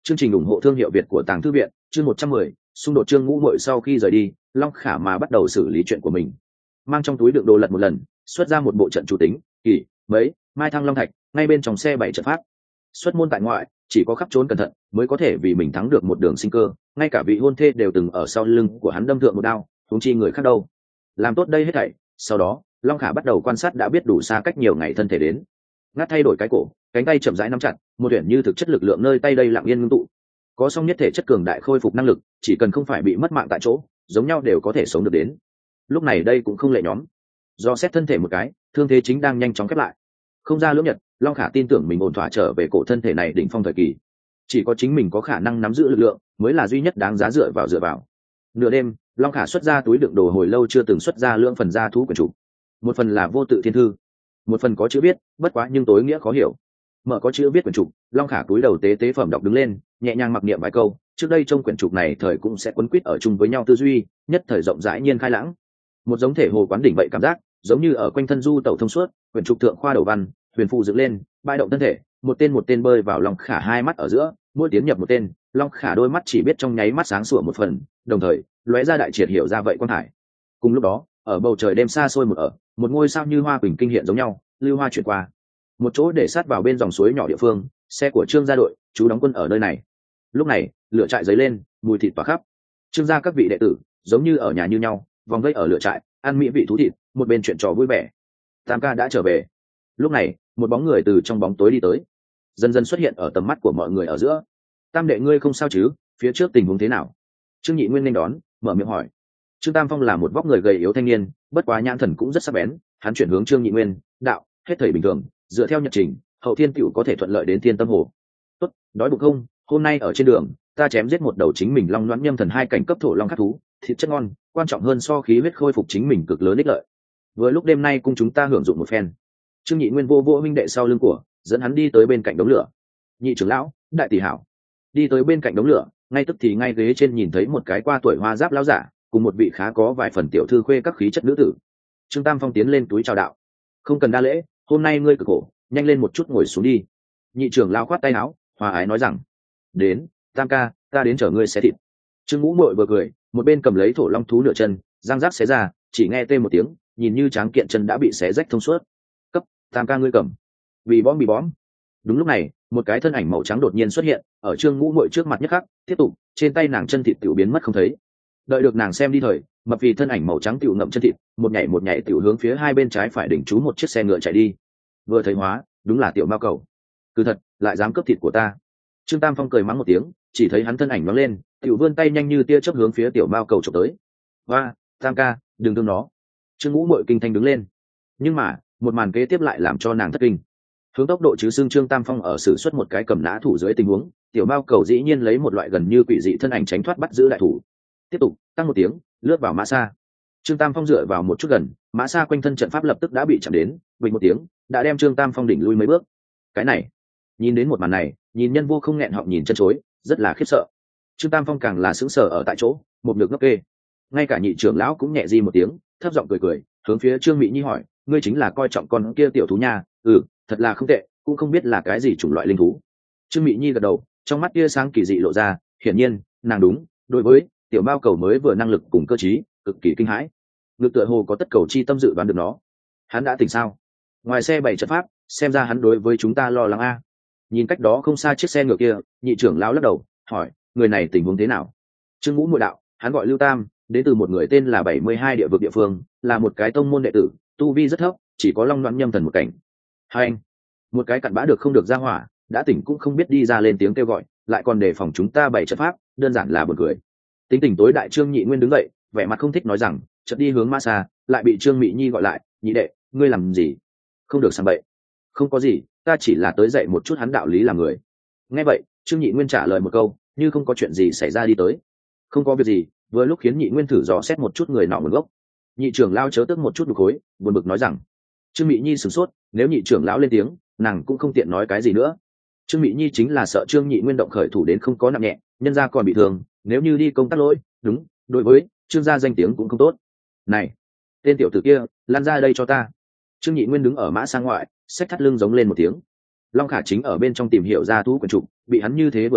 Speaker 1: Chương trình ủng hộ thương hiệu Việt của Tàng Thư viện, chương 110, xung đột Trương Ngũ Muội sau khi rời đi, Long Khả mà bắt đầu xử lý chuyện của mình. Mang trong túi đựng đồ lật một lần, xuất ra một bộ trận chủ tính, kỳ, mấy, mai thăng long thạch, ngay bên trong xe bảy trận pháp. Xuất môn tại ngoại, chỉ có khắp trốn cẩn thận mới có thể vì mình thắng được một đường sinh cơ, ngay cả vị hôn thê đều từng ở sau lưng của hắn đâm thượng một đao, huống chi người khác đâu. Làm tốt đây hết thảy, sau đó, Long Khả bắt đầu quan sát đã biết đủ xa cách nhiều ngày thân thể đến. Ngắt thay đổi cái cổ, cánh tay chậm rãi nắm chặt, một tuyển như thực chất lực lượng nơi tay đây lặng yên ngưng tụ. Có song nhất thể chất cường đại khôi phục năng lực, chỉ cần không phải bị mất mạng tại chỗ, giống nhau đều có thể sống được đến. Lúc này đây cũng không lệ nhóm. Do xét thân thể một cái, thương thế chính đang nhanh chóng khép lại. Không ra lưỡng nhật, Long Khả tin tưởng mình ổn thỏa trở về cổ thân thể này đỉnh phong thời kỳ. Chỉ có chính mình có khả năng nắm giữ lực lượng, mới là duy nhất đáng giá dựa vào. Nửa đêm, Long Khả xuất ra túi đựng đồ hồi lâu chưa từng xuất ra lưỡng phần gia thú quyển trục. Một phần là vô tự thiên thư, một phần có chữ viết, bất quá nhưng tối nghĩa khó hiểu. Mở có chữ viết quyển trục, Long Khả túi đầu tế phẩm đọc đứng lên, nhẹ nhàng mặc niệm vài câu. Trước đây trong quyển trục này thời cũng sẽ quấn quýt ở chung với nhau tư duy, nhất thời rộng rãi nhiên khai lãng. Một giống thể hồ quán đỉnh vậy cảm giác, giống như ở quanh thân du tẩu thông suốt. Quyển trục thượng khoa đầu văn, huyền phù dựng lên, bãi động thân thể, một tên bơi vào Long Khả hai mắt ở giữa, mỗi tiến nhập một tên, Long Khả đôi mắt chỉ biết trong nháy mắt sáng sủa một phần, đồng thời lóe ra đại triệt hiểu ra vậy quan hải. Cùng lúc đó, ở bầu trời đêm xa xôi một ngôi sao như hoa quỳnh kinh hiện giống nhau, lưu hoa chuyển qua một chỗ để sát vào bên dòng suối nhỏ địa phương, xe của Trương gia đội chú đóng quân ở nơi này. Lúc này, lửa trại dấy lên, mùi thịt tỏa khắp. Trương gia các vị đệ tử giống như ở nhà như nhau, vòng vây ở lửa trại, ăn mỹ vị thú thịt, một bên chuyện trò vui vẻ. Tam ca đã trở về. Lúc này, một bóng người từ trong bóng tối đi tới, dần dần xuất hiện ở tầm mắt của mọi người ở giữa. Tam đệ ngươi không sao chứ? Phía trước tình huống thế nào? Trương Nhị Nguyên nên đón, mở miệng hỏi. Trương Tam Phong là một vóc người gầy yếu thanh niên, bất quá nhãn thần cũng rất sắc bén. Hắn chuyển hướng Trương Nhị Nguyên, đạo, hết thảy bình thường, dựa theo nhật trình, hậu thiên tiểu có thể thuận lợi đến Thiên Tâm Hồ. Tốt, đói bụng không? Hôm nay ở trên đường, ta chém giết một đầu chính mình long loãng nhâm thần hai cảnh cấp thổ long khát thú, thịt chất ngon, quan trọng hơn so khí huyết khôi phục chính mình cực lớn ích lợi. Vừa lúc đêm nay cùng chúng ta hưởng dụng một phen. Trương Nhị Nguyên vô huynh đệ sau lưng của, dẫn hắn đi tới bên cạnh đống lửa. Nhị trưởng lão, đại tỷ hảo. Đi tới bên cạnh đống lửa, ngay tức thì ngay ghế trên nhìn thấy một cái qua tuổi hoa giáp lão giả, cùng một vị khá có vài phần tiểu thư khuê các khí chất nữ tử. Trương Tam Phong tiến lên túi chào đạo, không cần đa lễ, hôm nay ngươi cực khổ, nhanh lên một chút ngồi xuống đi. Nhị trưởng lão khoát tay áo, hòa ái nói rằng, đến, Tam ca, ta đến chở ngươi xé thịt. Trương Ngũ Muội vừa cười, một bên cầm lấy thổ long thú nửa chân, răng rác xé ra, chỉ nghe tê một tiếng, nhìn như tráng kiện chân đã bị xé rách thông suốt. Cấp, Tam ca ngươi cầm. Bị bóm. Đúng lúc này, một cái thân ảnh màu trắng đột nhiên xuất hiện ở Trương Ngũ Muội trước mặt nhất khắc, tiếp tục trên tay nàng chân thịt tiểu biến mất không thấy. Đợi được nàng xem đi thời, mập vì thân ảnh màu trắng tiểu ngậm chân thịt, một nhảy tiểu hướng phía hai bên trái phải đỉnh trú một chiếc xe ngựa chạy đi. Vừa thấy hóa, đúng là tiểu mao cầu. Cứ thật, lại dám cướp thịt của ta. Trương Tam Phong cười mắng một tiếng, chỉ thấy hắn thân ảnh nhoáng lên, tiểu vươn tay nhanh như tia chớp hướng phía tiểu mao cầu chụp tới. Hoa, Tam ca, đừng thương nó. Trương Ngũ Muội kinh thanh đứng lên. Nhưng mà, một màn kế tiếp lại làm cho nàng thất kinh. Hướng tốc độ chứ xương Trương Tam Phong ở sử xuất một cái cầm nã thủ dưới tình huống, tiểu mao cầu dĩ nhiên lấy một loại gần như quỷ dị thân ảnh tránh thoát bắt giữ đại thủ. Tiếp tục tăng một tiếng, lướt vào mã xa. Trương Tam Phong dựa vào một chút gần, mã xa quanh thân trận pháp lập tức đã bị chạm đến, bình một tiếng đã đem Trương Tam Phong đỉnh lui mấy bước. Cái này, nhìn đến một màn này, nhìn nhân vô không nghẹn họng nhìn chân chối, rất là khiếp sợ. Trương Tam Phong càng là sững sờ ở tại chỗ, một ngực ngốc kê. Ngay cả nhị trưởng lão cũng nhẹ di một tiếng, thấp giọng cười, hướng phía Trương Mỹ Nhi hỏi, ngươi chính là coi trọng con kia tiểu thú nha? Ừ, thật là không tệ, cũng không biết là cái gì chủng loại linh thú. Trương Mỹ Nhi gật đầu, trong mắt tia sáng kỳ dị lộ ra, hiển nhiên nàng đúng, đối với tiểu mao cầu mới vừa năng lực cùng cơ trí, cực kỳ kinh hãi. Ngực tựa hồ có tất cầu chi tâm dự đoán được nó. Hắn đã tỉnh sao? Ngoài xe bảy trận pháp, xem ra hắn đối với chúng ta lo lắng a. Nhìn cách đó không xa chiếc xe ngựa kia, nhị trưởng lão lắc đầu, hỏi, người này tình huống thế nào? Trương Ngũ Muội đạo, hắn gọi Lưu Tam, đến từ một người tên là 72 địa vực địa phương, là một cái tông môn đệ tử, tu vi rất thấp, chỉ có long loãng nhâm thần một cảnh. Hai anh, một cái cặn bã được không được ra hỏa, đã tỉnh cũng không biết đi ra lên tiếng kêu gọi, lại còn đề phòng chúng ta bảy trận pháp, đơn giản là buồn cười. Tính tình tối đại Trương Nhị Nguyên đứng dậy, vẻ mặt không thích nói rằng, chợt đi hướng ma xa, lại bị Trương Mỹ Nhi gọi lại, nhị đệ, ngươi làm gì? Không được sang bậy. Không có gì, ta chỉ là tới dạy một chút hắn đạo lý làm người. Nghe vậy, Trương Nhị Nguyên trả lời một câu, như không có chuyện gì xảy ra đi tới. Không có việc gì, vừa lúc khiến Nhị Nguyên thử dò xét một chút người nọ nguồn gốc. Nhị trưởng lao chớ tức một chút đục khối, buồn bực nói rằng. Trương Mỹ Nhi sửng sốt, nếu nhị trưởng lão lên tiếng, nàng cũng không tiện nói cái gì nữa. Trương Mỹ Nhi chính là sợ Trương Nhị Nguyên động khởi thủ đến không có nặng nhẹ, nhân gia còn bị thương, nếu như đi công tác lỗi, đúng, đối với Trương gia danh tiếng cũng không tốt. Này, tên tiểu tử kia, lan ra đây cho ta. Trương Nhị Nguyên đứng ở mã sang ngoại, xách thắt lưng giống lên một tiếng. Long Khả chính ở bên trong tìm hiểu ra thú quyển trục, bị hắn như thế vừa gọi,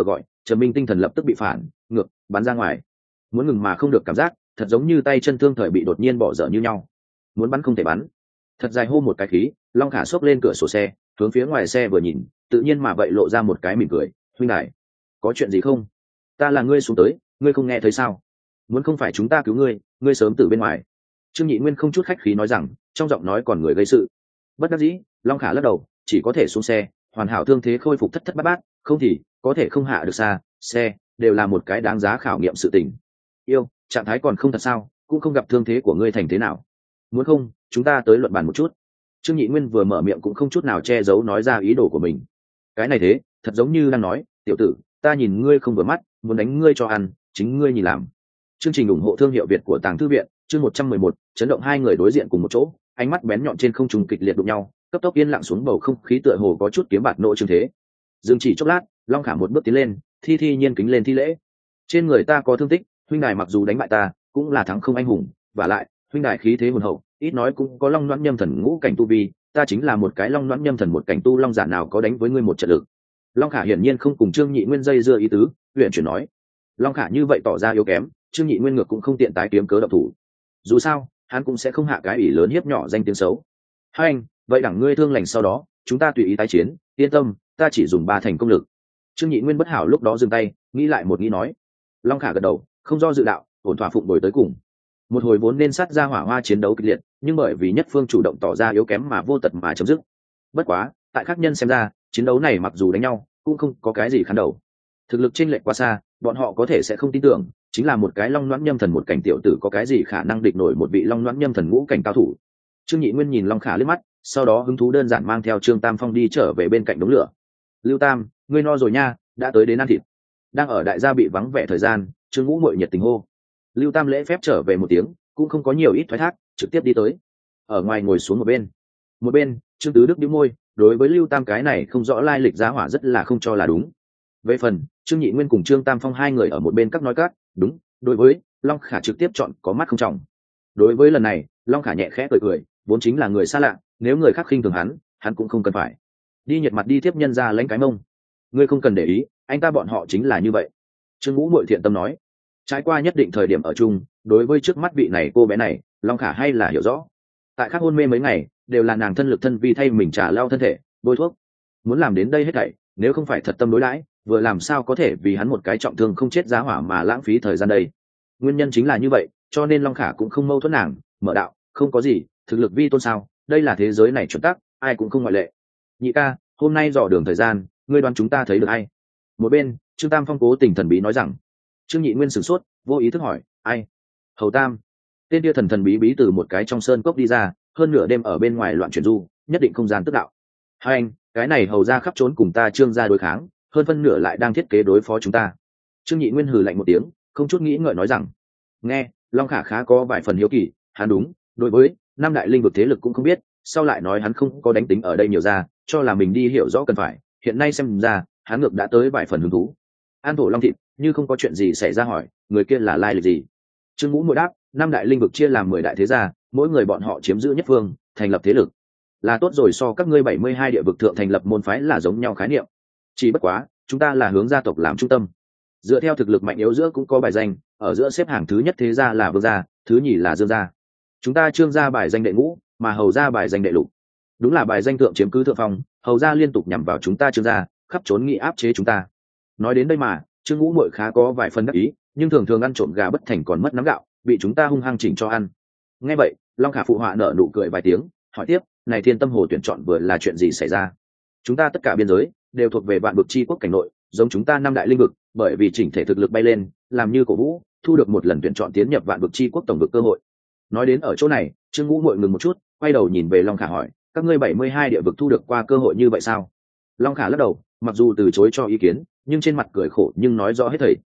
Speaker 1: Trầm Minh tinh thần lập tức bị phản ngược bắn ra ngoài, muốn ngừng mà không được, cảm giác thật giống như tay chân thương thời bị đột nhiên bỏ dở như nhau, muốn bắn không thể bắn. Thật dài hô một cái khí, Long Khả xốc lên cửa sổ xe, hướng phía ngoài xe vừa nhìn, tự nhiên mà vậy lộ ra một cái mỉm cười. Huynh đại, có chuyện gì không? Ta là ngươi xuống tới, ngươi không nghe thấy sao? Muốn không phải chúng ta cứu ngươi, ngươi sớm từ bên ngoài. Trương Nhị Nguyên không chút khách khí nói rằng, trong giọng nói còn người gây sự. Bất đắc dĩ, Long Khả lắc đầu, chỉ có thể xuống xe, hoàn hảo thương thế khôi phục thất thất bát bát, không thì có thể không hạ được xa xe, đều là một cái đáng giá khảo nghiệm sự tình. Yêu, trạng thái còn không thật sao, cũng không gặp thương thế của ngươi thành thế nào. Muốn không, chúng ta tới luận bàn một chút. Trương Nhị Nguyên vừa mở miệng cũng không chút nào che giấu nói ra ý đồ của mình. Cái này thế, thật giống như đang nói, tiểu tử, ta nhìn ngươi không vừa mắt, muốn đánh ngươi cho ăn, chính ngươi nhìn làm. Chương trình ủng hộ thương hiệu Việt của Tàng Thư viện, chương 111, chấn động hai người đối diện cùng một chỗ, ánh mắt bén nhọn trên không trung kịch liệt đụng nhau, cấp tốc yên lặng xuống, bầu không khí tựa hồ có chút kiếm bạt nộ trương thế. Dừng chỉ chốc lát, Long Khả một bước tiến lên, thi nhiên kính lên thi lễ. Trên người ta có thương tích, huynh đài mặc dù đánh bại ta, cũng là thắng không anh hùng, và lại, huynh đài khí thế hùng hậu, ít nói cũng có long noãn nhâm thần ngũ cảnh tu vi, ta chính là một cái long noãn nhâm thần một cảnh tu long giả nào có đánh với ngươi một trận lực. Long Khả hiển nhiên không cùng Trương Nhị Nguyên dây dưa ý tứ, huyền chuyển nói. Long Khả như vậy tỏ ra yếu kém, Trương Nhị Nguyên ngược cũng không tiện tái kiếm cớ động thủ. Dù sao, hắn cũng sẽ không hạ cái ủy lớn hiếp nhỏ danh tiếng xấu. Hai anh, vậy đẳng ngươi thương lành sau đó, chúng ta tùy ý tái chiến, yên tâm, ta chỉ dùng 3 thành công lực. Trương Nhị Nguyên bất hảo lúc đó dừng tay, nghĩ lại một nghĩ nói. Long Khả gật đầu, không do dự đạo, ổn thỏa phụng bồi tới cùng. Một hồi vốn nên sát ra hỏa hoa chiến đấu kịch liệt, nhưng bởi vì nhất phương chủ động tỏ ra yếu kém mà vô tật mà chấm dứt. Bất quá, tại khác nhân xem ra, chiến đấu này mặc dù đánh nhau, cũng không có cái gì khán đầu. Thực lực chênh lệch quá xa, bọn họ có thể sẽ không tin tưởng, chính là một cái long noãn nhâm thần một cảnh tiểu tử có cái gì khả năng địch nổi một vị long noãn nhâm thần ngũ cảnh cao thủ. Trương Nhị Nguyên nhìn Long Khả liếc mắt, sau đó hứng thú đơn giản mang theo Trương Tam Phong đi trở về bên cạnh đống lửa. Lưu Tam, ngươi no rồi nha, đã tới đến ăn thịt. Đang ở đại gia bị vắng vẻ thời gian, Trương Ngũ Muội nhiệt tình hô. Lưu Tam lễ phép trở về một tiếng, cũng không có nhiều ít thoái thác, trực tiếp đi tới. Ở ngoài ngồi xuống một bên Trương Tứ Đức bĩu môi, đối với Lưu Tam cái này không rõ lai lịch giá hỏa rất là không cho là đúng. Về phần Trương Nhị Nguyên cùng Trương Tam Phong hai người ở một bên các nói các đúng, đối với Long Khả trực tiếp chọn có mắt không trọng. Đối với lần này, Long Khả nhẹ khẽ cười, vốn chính là người xa lạ, nếu người khác khinh thường hắn cũng không cần phải đi nhiệt mặt đi tiếp nhân ra lãnh cái mông. Ngươi không cần để ý, anh ta bọn họ chính là như vậy. Trương Ngũ Muội thiện tâm nói. Trải qua nhất định thời điểm ở chung, đối với trước mắt vị này cô bé này, Long Khả hay là hiểu rõ. Tại khác hôn mê mấy ngày, đều là nàng thân lực thân vi thay mình trả lao thân thể, bôi thuốc. Muốn làm đến đây hết thảy, nếu không phải thật tâm đối đãi, vừa làm sao có thể vì hắn một cái trọng thương không chết giá hỏa mà lãng phí thời gian đây. Nguyên nhân chính là như vậy, cho nên Long Khả cũng không mâu thuẫn nàng, mở đạo, không có gì, thực lực vi tôn sao, đây là thế giới này chuẩn tắc, ai cũng không ngoại lệ. Nhị ca, hôm nay dò đường thời gian, ngươi đoán chúng ta thấy được ai? Một bên, Trương Tam Phong cố tình thần bí nói rằng. Trương Nhị Nguyên sửng sốt, vô ý thức hỏi, ai? Hầu Tam. Tên kia thần thần bí bí từ một cái trong sơn cốc đi ra, hơn nửa đêm ở bên ngoài loạn chuyển du, nhất định không gian tức đạo. Hai anh, cái này hầu ra khắp trốn cùng ta Trương gia đối kháng, hơn phân nửa lại đang thiết kế đối phó chúng ta. Trương Nhị Nguyên hừ lạnh một tiếng, không chút nghĩ ngợi nói rằng. Nghe, Long Khả khá có vài phần hiếu kỳ, hắn đúng, đối với năm đại linh vực thế lực cũng không biết, sau lại nói hắn không có đánh tính ở đây nhiều ra, cho là mình đi hiểu rõ cần phải, hiện nay xem ra, hắn ngược đã tới vài phần hứng thú. An thổ long thịt, như không có chuyện gì xảy ra hỏi, người kia là lai lịch gì? Trương Ngũ Muội đáp, năm đại linh vực chia làm 10 đại thế gia, mỗi người bọn họ chiếm giữ nhất phương, thành lập thế lực. Là tốt rồi, so các ngươi 72 địa vực thượng thành lập môn phái là giống nhau khái niệm. Chỉ bất quá, chúng ta là hướng gia tộc làm trung tâm. Dựa theo thực lực mạnh yếu giữa cũng có bài danh, ở giữa xếp hàng thứ nhất thế gia là Vương gia, thứ nhì là Dương gia. Chúng ta Trương gia bài danh đệ ngũ, mà Hầu gia bài danh đệ lục. Đúng là bài danh thượng chiếm cứ thượng phong, Hầu gia liên tục nhằm vào chúng ta Trương gia, khắp trốn nghị áp chế chúng ta. Nói đến đây mà, Trương Ngũ Muội khá có vài phần đắc ý, nhưng thường thường ăn trộm gà bất thành còn mất nắm gạo, bị chúng ta hung hăng chỉnh cho ăn. Nghe vậy, Long Khả phụ họa nở nụ cười vài tiếng, hỏi tiếp, này Thiên Tâm Hồ tuyển chọn vừa là chuyện gì xảy ra? Chúng ta tất cả biên giới đều thuộc về Vạn Vực Chi Quốc cảnh nội, giống chúng ta năm đại linh vực, bởi vì chỉnh thể thực lực bay lên, làm như cổ vũ, thu được một lần tuyển chọn tiến nhập Vạn Vực Chi Quốc tổng vực cơ hội. Nói đến ở chỗ này, Trương Ngũ Muội ngừng một chút, quay đầu nhìn về Long Khả hỏi, các ngươi 72 địa vực thu được qua cơ hội như vậy sao? Long Khả lắc đầu, mặc dù từ chối cho ý kiến, nhưng trên mặt cười khổ nhưng nói rõ hết thảy.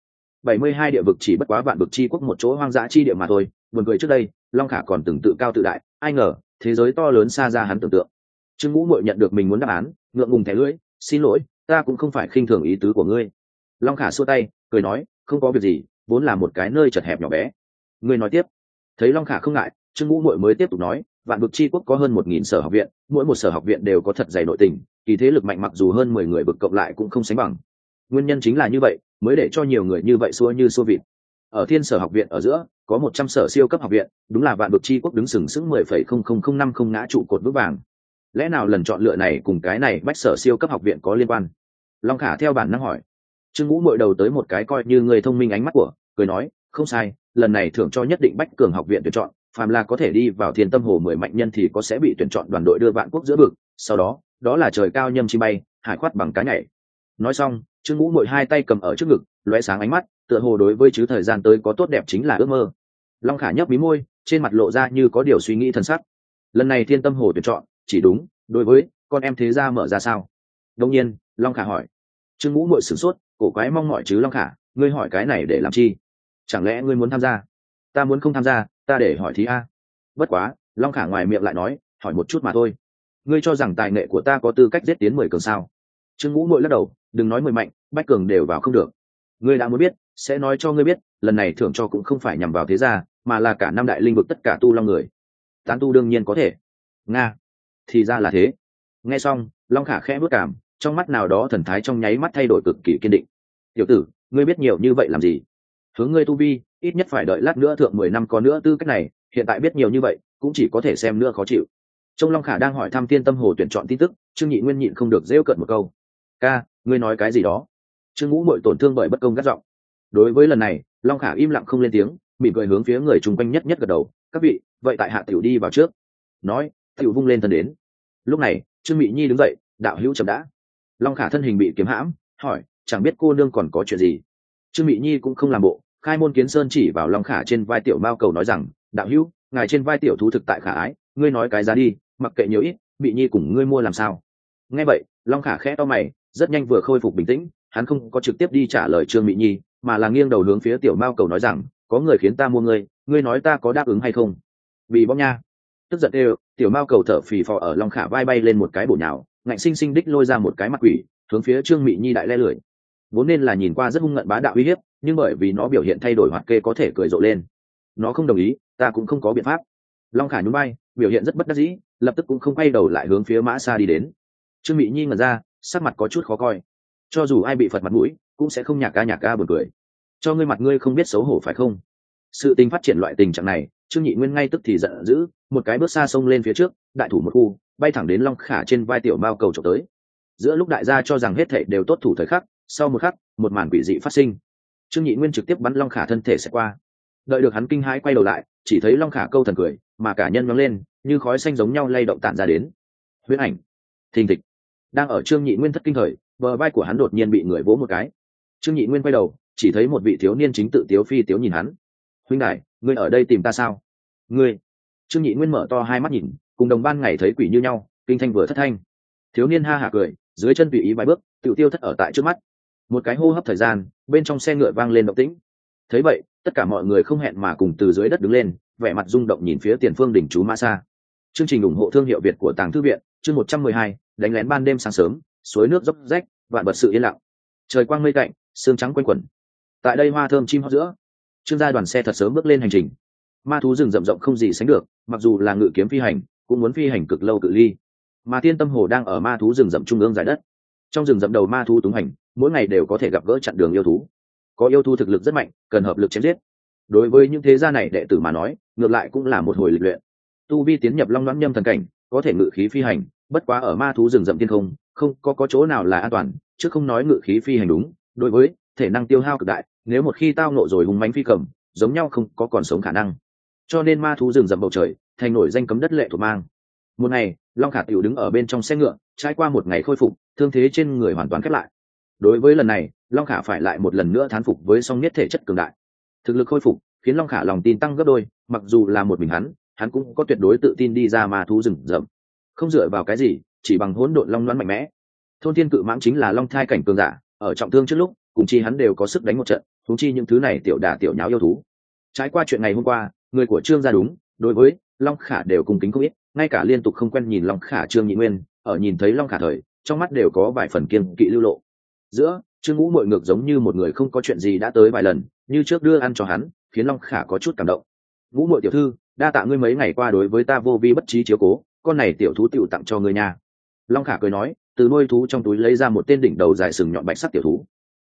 Speaker 1: 72 địa vực chỉ bất quá Vạn Vực Chi Quốc một chỗ hoang dã chi địa mà thôi. Buồn cười, trước đây Long Khả còn từng tự cao tự đại, ai ngờ thế giới to lớn xa ra hắn tưởng tượng. Trương Ngũ Muội nhận được mình muốn đáp án, ngượng ngùng thẻ lưỡi, xin lỗi, ta cũng không phải khinh thường ý tứ của ngươi. Long Khả xua tay, cười nói, không có việc gì, vốn là một cái nơi chật hẹp nhỏ bé. Ngươi nói tiếp. Thấy Long Khả không ngại, Trương Ngũ Muội mới tiếp tục nói, Vạn Vực Chi Quốc có hơn 1000 sở học viện, mỗi một sở học viện đều có thật dày nội tình, kỳ thế lực mạnh mặc dù hơn 10 người vực cộng lại cũng không sánh bằng. Nguyên nhân chính là như vậy, mới để cho nhiều người như vậy xua như xua vịt. Ở Thiên Sở học viện ở giữa có 100 sở siêu cấp học viện, đúng là vạn vực chi quốc đứng sừng sững 10,0005 ngã trụ cột vững vàng. Lẽ nào lần chọn lựa này cùng cái này bách sở siêu cấp học viện có liên quan? Long Khả theo bản năng hỏi. Trương Ngũ mội đầu tới một cái coi như người thông minh ánh mắt của, cười nói, không sai, lần này thưởng cho nhất định bách cường học viện tuyển chọn, phàm là có thể đi vào Thiên Tâm Hồ 10 mạnh nhân thì có sẽ bị tuyển chọn đoàn đội đưa vạn quốc giữa vực, sau đó là trời cao nhâm chim bay, hải khoát bằng cá nhảy. Nói xong, Trương Ngũ mội hai tay cầm ở trước ngực, lóe sáng ánh mắt, tựa hồ đối với chứ thời gian tới có tốt đẹp chính là ước mơ. Long Khả nhấp mí môi, trên mặt lộ ra như có điều suy nghĩ thân sắc. Lần này Thiên Tâm Hồ tuyển chọn chỉ đúng đối với con em thế gia mở ra sao? Đương nhiên, Long Khả hỏi. Trương Ngũ mội sửng sốt, cổ quái mong mỏi chứ Long Khả, ngươi hỏi cái này để làm chi? Chẳng lẽ ngươi muốn tham gia? Ta muốn không tham gia, ta để hỏi thí a. Bất quá, Long Khả ngoài miệng lại nói, hỏi một chút mà thôi. Ngươi cho rằng tài nghệ của ta có tư cách giết tiến 10 cường sao? Trương Ngũ mội lắc đầu, đừng nói 10 mạnh, bách cường đều vào không được. Ngươi đã muốn biết, sẽ nói cho ngươi biết, lần này thưởng cho cũng không phải nhằm vào thế gia, mà là cả năm đại linh vực tất cả tu long người. Tán tu đương nhiên có thể. Nga, thì ra là thế. Nghe xong, Long Khả khẽ bước cảm, trong mắt nào đó thần thái trong nháy mắt thay đổi cực kỳ kiên định. Tiểu tử, ngươi biết nhiều như vậy làm gì? Hướng ngươi tu vi, ít nhất phải đợi lát nữa thượng 10 năm có nữa tư cách này, hiện tại biết nhiều như vậy, cũng chỉ có thể xem nữa khó chịu. Trong Long Khả đang hỏi thăm Thiên Tâm Hồ tuyển chọn tin tức, Trương Nhị Nguyên nhịn không được rêu cợt một câu. Ca, ngươi nói cái gì đó? Trương Ngũ mội tổn thương bởi bất công gắt giọng. Đối với lần này, Long Khả im lặng không lên tiếng, mỉm cười hướng phía người chung quanh nhất nhất gật đầu. Các vị, vậy tại hạ tiểu đi vào trước. Nói, tiểu vung lên thân đến. Lúc này, Trương Mị Nhi đứng dậy, đạo hữu chậm đã. Long Khả thân hình bị kiếm hãm, hỏi, chẳng biết cô nương còn có chuyện gì? Trương Mị Nhi cũng không làm bộ, khai môn kiến sơn chỉ vào Long Khả trên vai tiểu mao cầu nói rằng, đạo hữu, ngài trên vai tiểu thú thực tại khả ái, ngươi nói cái giá đi, mặc kệ nhiều ít, Mị Nhi cùng ngươi mua làm sao? Nghe vậy, Long Khả khẽ to mày, rất nhanh vừa khôi phục bình tĩnh, hắn không có trực tiếp đi trả lời Trương Mị Nhi, mà là nghiêng đầu hướng phía tiểu mao cầu nói rằng, có người khiến ta mua ngươi, ngươi nói ta có đáp ứng hay không? Vì bóng nha. Tức giận đều, tiểu mao cầu thở phì phò ở Long Khả vai bay lên một cái bổ nhào, ngạnh sinh sinh đích lôi ra một cái mặt quỷ, hướng phía Trương Mị Nhi đại le lưỡi. Vốn nên là nhìn qua rất hung ngận bá đạo uy hiếp, nhưng bởi vì nó biểu hiện thay đổi hoạt kê có thể cười rộ lên. Nó không đồng ý, ta cũng không có biện pháp. Long Khả nhún vai, biểu hiện rất bất đắc dĩ, lập tức cũng không quay đầu lại hướng phía Mã Sa đi đến. Trương Mị Nhi ngẩn ra, sắc mặt có chút khó coi. Cho dù ai bị phật mặt mũi, cũng sẽ không nhạc ca buồn cười. Cho ngươi mặt ngươi không biết xấu hổ phải không? Sự tình phát triển loại tình trạng này, Trương Nhị Nguyên ngay tức thì giận dữ, một cái bước xa xông lên phía trước, đại thủ một khu, bay thẳng đến Long Khả trên vai tiểu mao cầu chụp tới. Giữa lúc đại gia cho rằng hết thảy đều tốt thủ thời khắc, sau một khắc, một màn quỷ dị phát sinh. Trương Nhị Nguyên trực tiếp bắn Long Khả thân thể sẽ qua. Đợi được hắn kinh hãi quay đầu lại, chỉ thấy Long Khả câu thần cười, mà cả nhân nhoáng lên, như khói xanh giống nhau lay động tản ra đến. Huyễn ảnh, thình thịch. Đang ở Trương Nhị Nguyên thất kinh thời, bờ vai của hắn đột nhiên bị người vỗ một cái. Trương Nhị Nguyên quay đầu, chỉ thấy một vị thiếu niên chính tự tiếu phi tiếu nhìn hắn. Huynh đại, ngươi ở đây tìm ta sao? Ngươi? Trương Nhị Nguyên mở to hai mắt nhìn, cùng đồng ban ngày thấy quỷ như nhau, kinh thanh vừa thất thanh. Thiếu niên ha hả cười, dưới chân tùy ý vài bước, tự tiêu thất ở tại trước mắt. Một cái hô hấp thời gian, bên trong xe ngựa vang lên động tĩnh. Thấy vậy, tất cả mọi người không hẹn mà cùng từ dưới đất đứng lên, vẻ mặt rung động nhìn phía tiền phương đỉnh chú Mã Sa. Chương trình ủng hộ thương hiệu Việt của Tàng Thư viện, chương 112, đánh lén ban đêm sáng sớm, suối nước dốc rách, vạn vật sự yên lặng. Trời quang mây tạnh, sương trắng quanh quẩn. Tại đây hoa thơm chim hót giữa, Trương gia đoàn xe thật sớm bước lên hành trình. Ma thú rừng rậm rộng không gì sánh được, mặc dù là ngự kiếm phi hành, cũng muốn phi hành cực lâu cự ly. Mà Thiên Tâm Hồ đang ở ma thú rừng rậm trung ương giải đất. Trong rừng rậm đầu ma thú túng hành, mỗi ngày đều có thể gặp gỡ chặn đường yêu thú. Có yêu thú thực lực rất mạnh, cần hợp lực chém giết. Đối với những thế gia này đệ tử mà nói, ngược lại cũng là một hồi lịch luyện. Tu vi tiến nhập long đoán nhâm thần cảnh, có thể ngự khí phi hành, bất quá ở ma thú rừng rậm thiên không có chỗ nào là an toàn, chứ không nói ngự khí phi hành đúng. Đối với thể năng tiêu hao cực đại, nếu một khi tao nộ rồi hùng mãnh phi cầm, giống nhau không có còn sống khả năng. Cho nên ma thú rừng rậm bầu trời thành nổi danh cấm đất lệ thuộc mang. Một ngày, Long Khả tiểu đứng ở bên trong xe ngựa, trải qua một ngày khôi phục, thương thế trên người hoàn toàn khép lại. Đối với lần này, Long Khả phải lại một lần nữa thán phục với song nhất thể chất cường đại. Thực lực khôi phục khiến Long Khả lòng tin tăng gấp đôi, mặc dù là một mình hắn cũng có tuyệt đối tự tin đi ra ma thú rừng rậm. Không dựa vào cái gì, chỉ bằng hỗn độn long loan mạnh mẽ. Thôn thiên cự mãng chính là long thai cảnh cường giả, ở trọng thương trước lúc, cùng chi hắn đều có sức đánh một trận, huống chi những thứ này tiểu đả tiểu nháo yêu thú. Trái qua chuyện ngày hôm qua, người của Trương gia đúng, đối với Long Khả đều cùng kính không ít, ngay cả liên tục không quen nhìn Long Khả Trương Nhị Nguyên, ở nhìn thấy Long Khả thời, trong mắt đều có vài phần kiêng kỵ lưu lộ. Giữa, Trương Ngũ Mội ngược giống như một người không có chuyện gì đã tới vài lần, như trước đưa ăn cho hắn, khiến Long Khả có chút cảm động. Ngũ Mội tiểu thư, đa tạ ngươi mấy ngày qua đối với ta vô vi bất trí chiếu cố, con này tiểu thú tiểu tặng cho ngươi nha. Long Khả cười nói, từ nuôi thú trong túi lấy ra một tên đỉnh đầu dài sừng nhọn bạch sắc tiểu thú.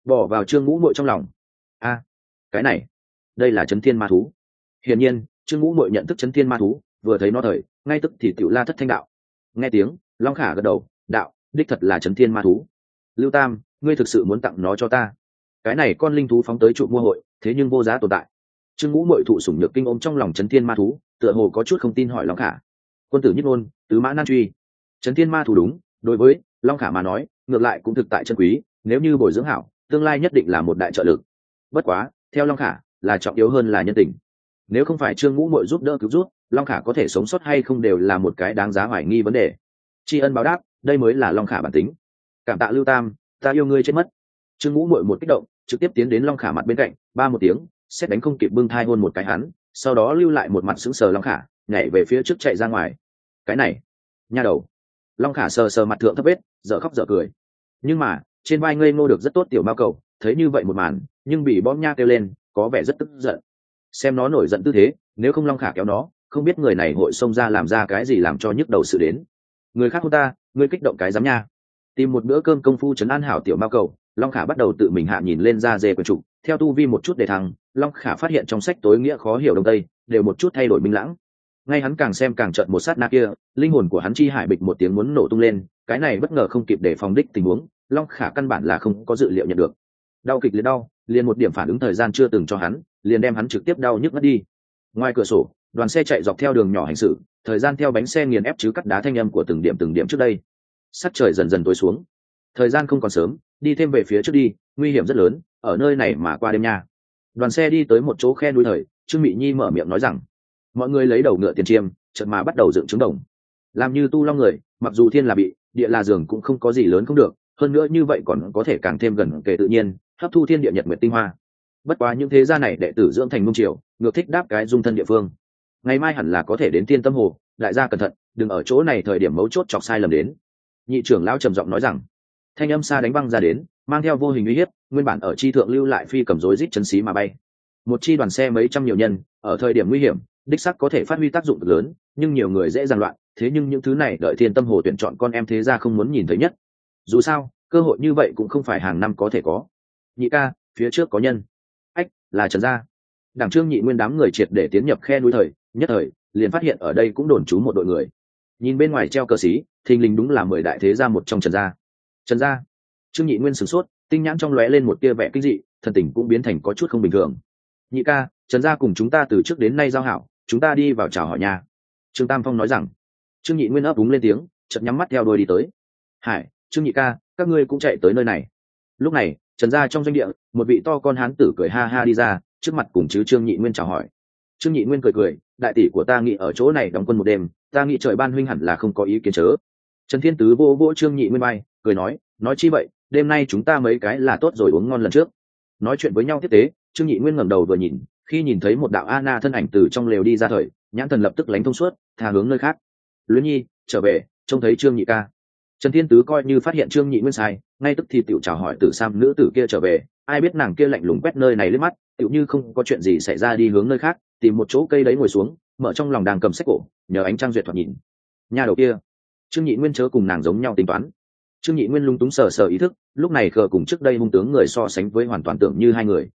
Speaker 1: bỏ vào Trương Ngũ Muội trong lòng. A, cái này, đây là Chấn Thiên Ma thú. Hiển nhiên, Trương Ngũ Muội nhận thức Chấn Thiên Ma thú, vừa thấy nó thời, ngay tức thì tiểu la thất thanh đạo. Nghe tiếng, Long Khả gật đầu, đạo, đích thật là Chấn Thiên Ma thú. Lưu Tam, ngươi thực sự muốn tặng nó cho ta? Cái này con linh thú phóng tới trụ mua hội, thế nhưng vô giá tồn tại. Trương Ngũ Muội thụ sủng nhược kinh ôm trong lòng Chấn Thiên Ma thú, tựa hồ có chút không tin hỏi Long Khả. Quân tử nhất ngôn, tứ mã nan truy. Chấn Thiên Ma thú đúng, đối với Long Khả mà nói, ngược lại cũng thực tại chân quý, nếu như bồi dưỡng hảo, tương lai nhất định là một đại trợ lực. Bất quá, theo Long Khả, là trọng yếu hơn là nhân tình. Nếu không phải Trương Ngũ Muội giúp đỡ cứu rút, Long Khả có thể sống sót hay không đều là một cái đáng giá hoài nghi vấn đề. Tri ân báo đáp, đây mới là Long Khả bản tính. Cảm tạ Lưu Tam, ta yêu ngươi chết mất. Trương Ngũ Muội một kích động, trực tiếp tiến đến Long Khả mặt bên cạnh, ba một tiếng, xét đánh không kịp bưng thai hôn một cái hắn, sau đó lưu lại một mặt sững sờ Long Khả, nhảy về phía trước chạy ra ngoài. Cái này, nha đầu. Long Khả sờ sờ mặt thượng thấp vết, dở khóc dở cười. Nhưng mà, trên vai ngây ngô được rất tốt tiểu mao cầu, thấy như vậy một màn, nhưng bị bom nha kêu lên, có vẻ rất tức giận. Xem nó nổi giận tư thế, nếu không Long Khả kéo nó, không biết người này hội xông ra làm ra cái gì làm cho nhức đầu sự đến. Người khác hôn ta, ngươi kích động cái dám nha. Tìm một bữa cơm công phu trấn an hảo tiểu mao cầu, Long Khả bắt đầu tự mình hạ nhìn lên ra dê quyển trục, theo tu vi một chút để thăng, Long Khả phát hiện trong sách tối nghĩa khó hiểu đông tây, đều một chút thay đổi minh lãng. Ngay hắn càng xem càng trợn một sát na kia, linh hồn của hắn chi hải bịch một tiếng muốn nổ tung lên, cái này bất ngờ không kịp để phòng đích tình huống, Long Khả căn bản là không có dự liệu nhận được. Đau kịch liệt đau, liền một điểm phản ứng thời gian chưa từng cho hắn, liền đem hắn trực tiếp đau nhức ngất đi. Ngoài cửa sổ, đoàn xe chạy dọc theo đường nhỏ hành xử, thời gian theo bánh xe nghiền ép chứ cắt đá thanh âm của từng điểm trước đây. Sắc trời dần dần tối xuống, thời gian không còn sớm, đi thêm về phía trước đi, nguy hiểm rất lớn, ở nơi này mà qua đêm nha. Đoàn xe đi tới một chỗ khe núi thời, Trương Mị Nhi mở miệng nói rằng, mọi người lấy đầu ngựa tiền chiêm, chợt mà bắt đầu dựng trứng đồng. Làm như tu long người, mặc dù thiên là bị, địa là giường cũng không có gì lớn không được, hơn nữa như vậy còn có thể càng thêm gần kề tự nhiên, hấp thu thiên địa nhật nguyệt tinh hoa. Bất quá những thế gia này đệ tử dưỡng thành nung triều, ngược thích đáp cái dung thân địa phương. Ngày mai hẳn là có thể đến Tiên Tâm Hồ, đại gia cẩn thận, đừng ở chỗ này thời điểm mấu chốt chọc sai lầm đến. Nhị trưởng lão trầm giọng nói rằng, thanh âm xa đánh băng ra đến, mang theo vô hình uy hiếp, nguyên bản ở chi thượng lưu lại phi cầm rối rít chân xí mà bay. Một chi đoàn xe mấy trăm nhiều nhân, ở thời điểm nguy hiểm, đích sắc có thể phát huy tác dụng lớn, nhưng nhiều người dễ giằng loạn, thế nhưng những thứ này đợi Thiên Tâm Hồ tuyển chọn con em thế gia không muốn nhìn thấy nhất. Dù sao, cơ hội như vậy cũng không phải hàng năm có thể có. Nhị ca, phía trước có nhân. Ách, là Trần gia. Đảng Trương Nhị Nguyên đám người triệt để tiến nhập khe núi thời, nhất thời, liền phát hiện ở đây cũng đồn trú một đội người. Nhìn bên ngoài treo cờ xí, thình lình đúng là 10 đại thế gia một trong Trần gia. Trần gia. Trương Nhị Nguyên sửng sốt, tinh nhãn trong lóe lên một tia vẻ kinh dị, thần tình cũng biến thành có chút không bình thường. Nhị ca, Trần gia cùng chúng ta từ trước đến nay giao hảo, chúng ta đi vào chào hỏi nhà. Trương Tam Phong nói rằng. Trương Nhị Nguyên ấp úng lên tiếng, chợt nhắm mắt theo đuôi đi tới. Hải, Trương Nhị ca, các ngươi cũng chạy tới nơi này. Lúc này, Trần gia trong doanh địa, một vị to con hán tử cười ha ha đi ra, trước mặt cùng chứ Trương Nhị Nguyên chào hỏi. Trương Nhị Nguyên cười, đại tỷ của ta nghĩ ở chỗ này đóng quân một đêm, ta nghĩ trời ban huynh hẳn là không có ý kiến chớ. Trần Thiên Tứ vô vỗ Trương Nhị Nguyên bay, cười nói chi vậy, đêm nay chúng ta mấy cái là tốt rồi uống ngon lần trước. Nói chuyện với nhau tiếp tế, Trương Nhị Nguyên ngẩng đầu vừa nhìn, khi nhìn thấy một đạo Anna thân ảnh từ trong lều đi ra thời, nhãn thần lập tức lánh thông suốt, thà hướng nơi khác. Luyến Nhi, trở về, trông thấy Trương Nhị ca. Trần Thiên Tứ coi như phát hiện Trương Nhị Nguyên sai, ngay tức thì tiểu chào hỏi Tử Sam nữ tử kia trở về, ai biết nàng kia lạnh lùng quét nơi này liếc mắt, tiểu như không có chuyện gì xảy ra đi hướng nơi khác, tìm một chỗ cây đấy ngồi xuống, mở trong lòng đang cầm sách cổ, nhờ ánh trăng duyệt thoạt nhìn. Nhà đầu kia, Trương Nhị Nguyên chớ cùng nàng giống nhau tính toán. Trương Nhị Nguyên lung túng sờ sờ ý thức, lúc này khờ cùng trước đây hung tướng người so sánh với hoàn toàn tưởng như hai người.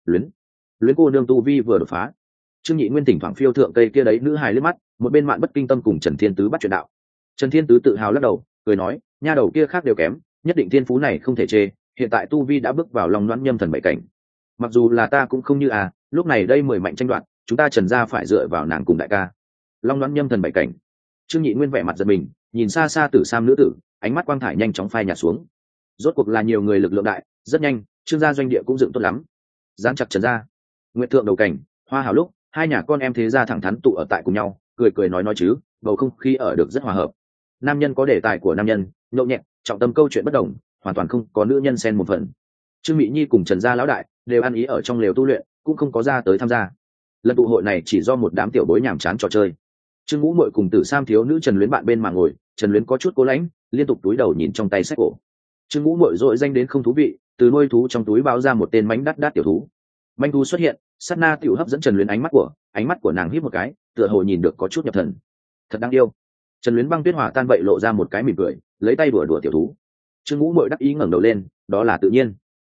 Speaker 1: Luyến cô nương tu vi vừa đột phá. Trương Nhị Nguyên thỉnh thoảng phiêu thượng cây kia đấy nữ hài liếc mắt, một bên mạn bất kinh tâm cùng Trần Thiên Tứ bắt chuyện đạo. Trần Thiên Tứ tự hào lắc đầu, cười nói, nha đầu kia khác đều kém, nhất định thiên phú này không thể chê, hiện tại tu vi đã bước vào lòng loãn nhâm thần bảy cảnh. Mặc dù là ta cũng không như lúc này đây 10 mạnh tranh đoạt, chúng ta Trần gia phải dựa vào nàng cùng đại ca. Long loãn nhâm thần bảy cảnh. Trương Nhị Nguyên vẻ mặt giật mình, nhìn xa xa Tử Sam nữ tử, ánh mắt quang thải nhanh chóng phai nhạt xuống. Rốt cuộc là nhiều người lực lượng đại, rất nhanh, Trương gia doanh địa cũng dựng tốt lắm. Dán chặt Trần gia. Nguyệt thượng đầu cảnh, hoa hào lúc, hai nhà con em thế gia thẳng thắn tụ ở tại cùng nhau, cười nói chứ, bầu không khí ở được rất hòa hợp. Nam nhân có đề tài của nam nhân, nhộn nhẹ, trọng tâm câu chuyện bất đồng, hoàn toàn không có nữ nhân xen một phần. Trương Mỹ Nhi cùng Trần gia lão đại đều ăn ý ở trong lều tu luyện, cũng không có ra tới tham gia. Lần tụ hội này chỉ do một đám tiểu bối nhàm chán trò chơi. Trương Ngũ Muội cùng Tử Sam thiếu nữ Trần Luyến bạn bên mà ngồi, Trần Luyến có chút cố lãnh, liên tục túi đầu nhìn trong tay sách cổ. Trương Ngũ Muội dội danh đến không thú vị, từ nuôi thú trong túi báo ra một tên mánh đắt tiểu thú. Manh thú xuất hiện, sát na tiểu hấp dẫn Trần Luyến ánh mắt của nàng híp một cái, tựa hồ nhìn được có chút nhập thần. Thật đáng yêu. Trần Luyến băng tuyết hòa tan vậy lộ ra một cái mỉm cười, lấy tay đùa tiểu thú. Trương Ngũ Muội đắc ý ngẩng đầu lên, đó là tự nhiên.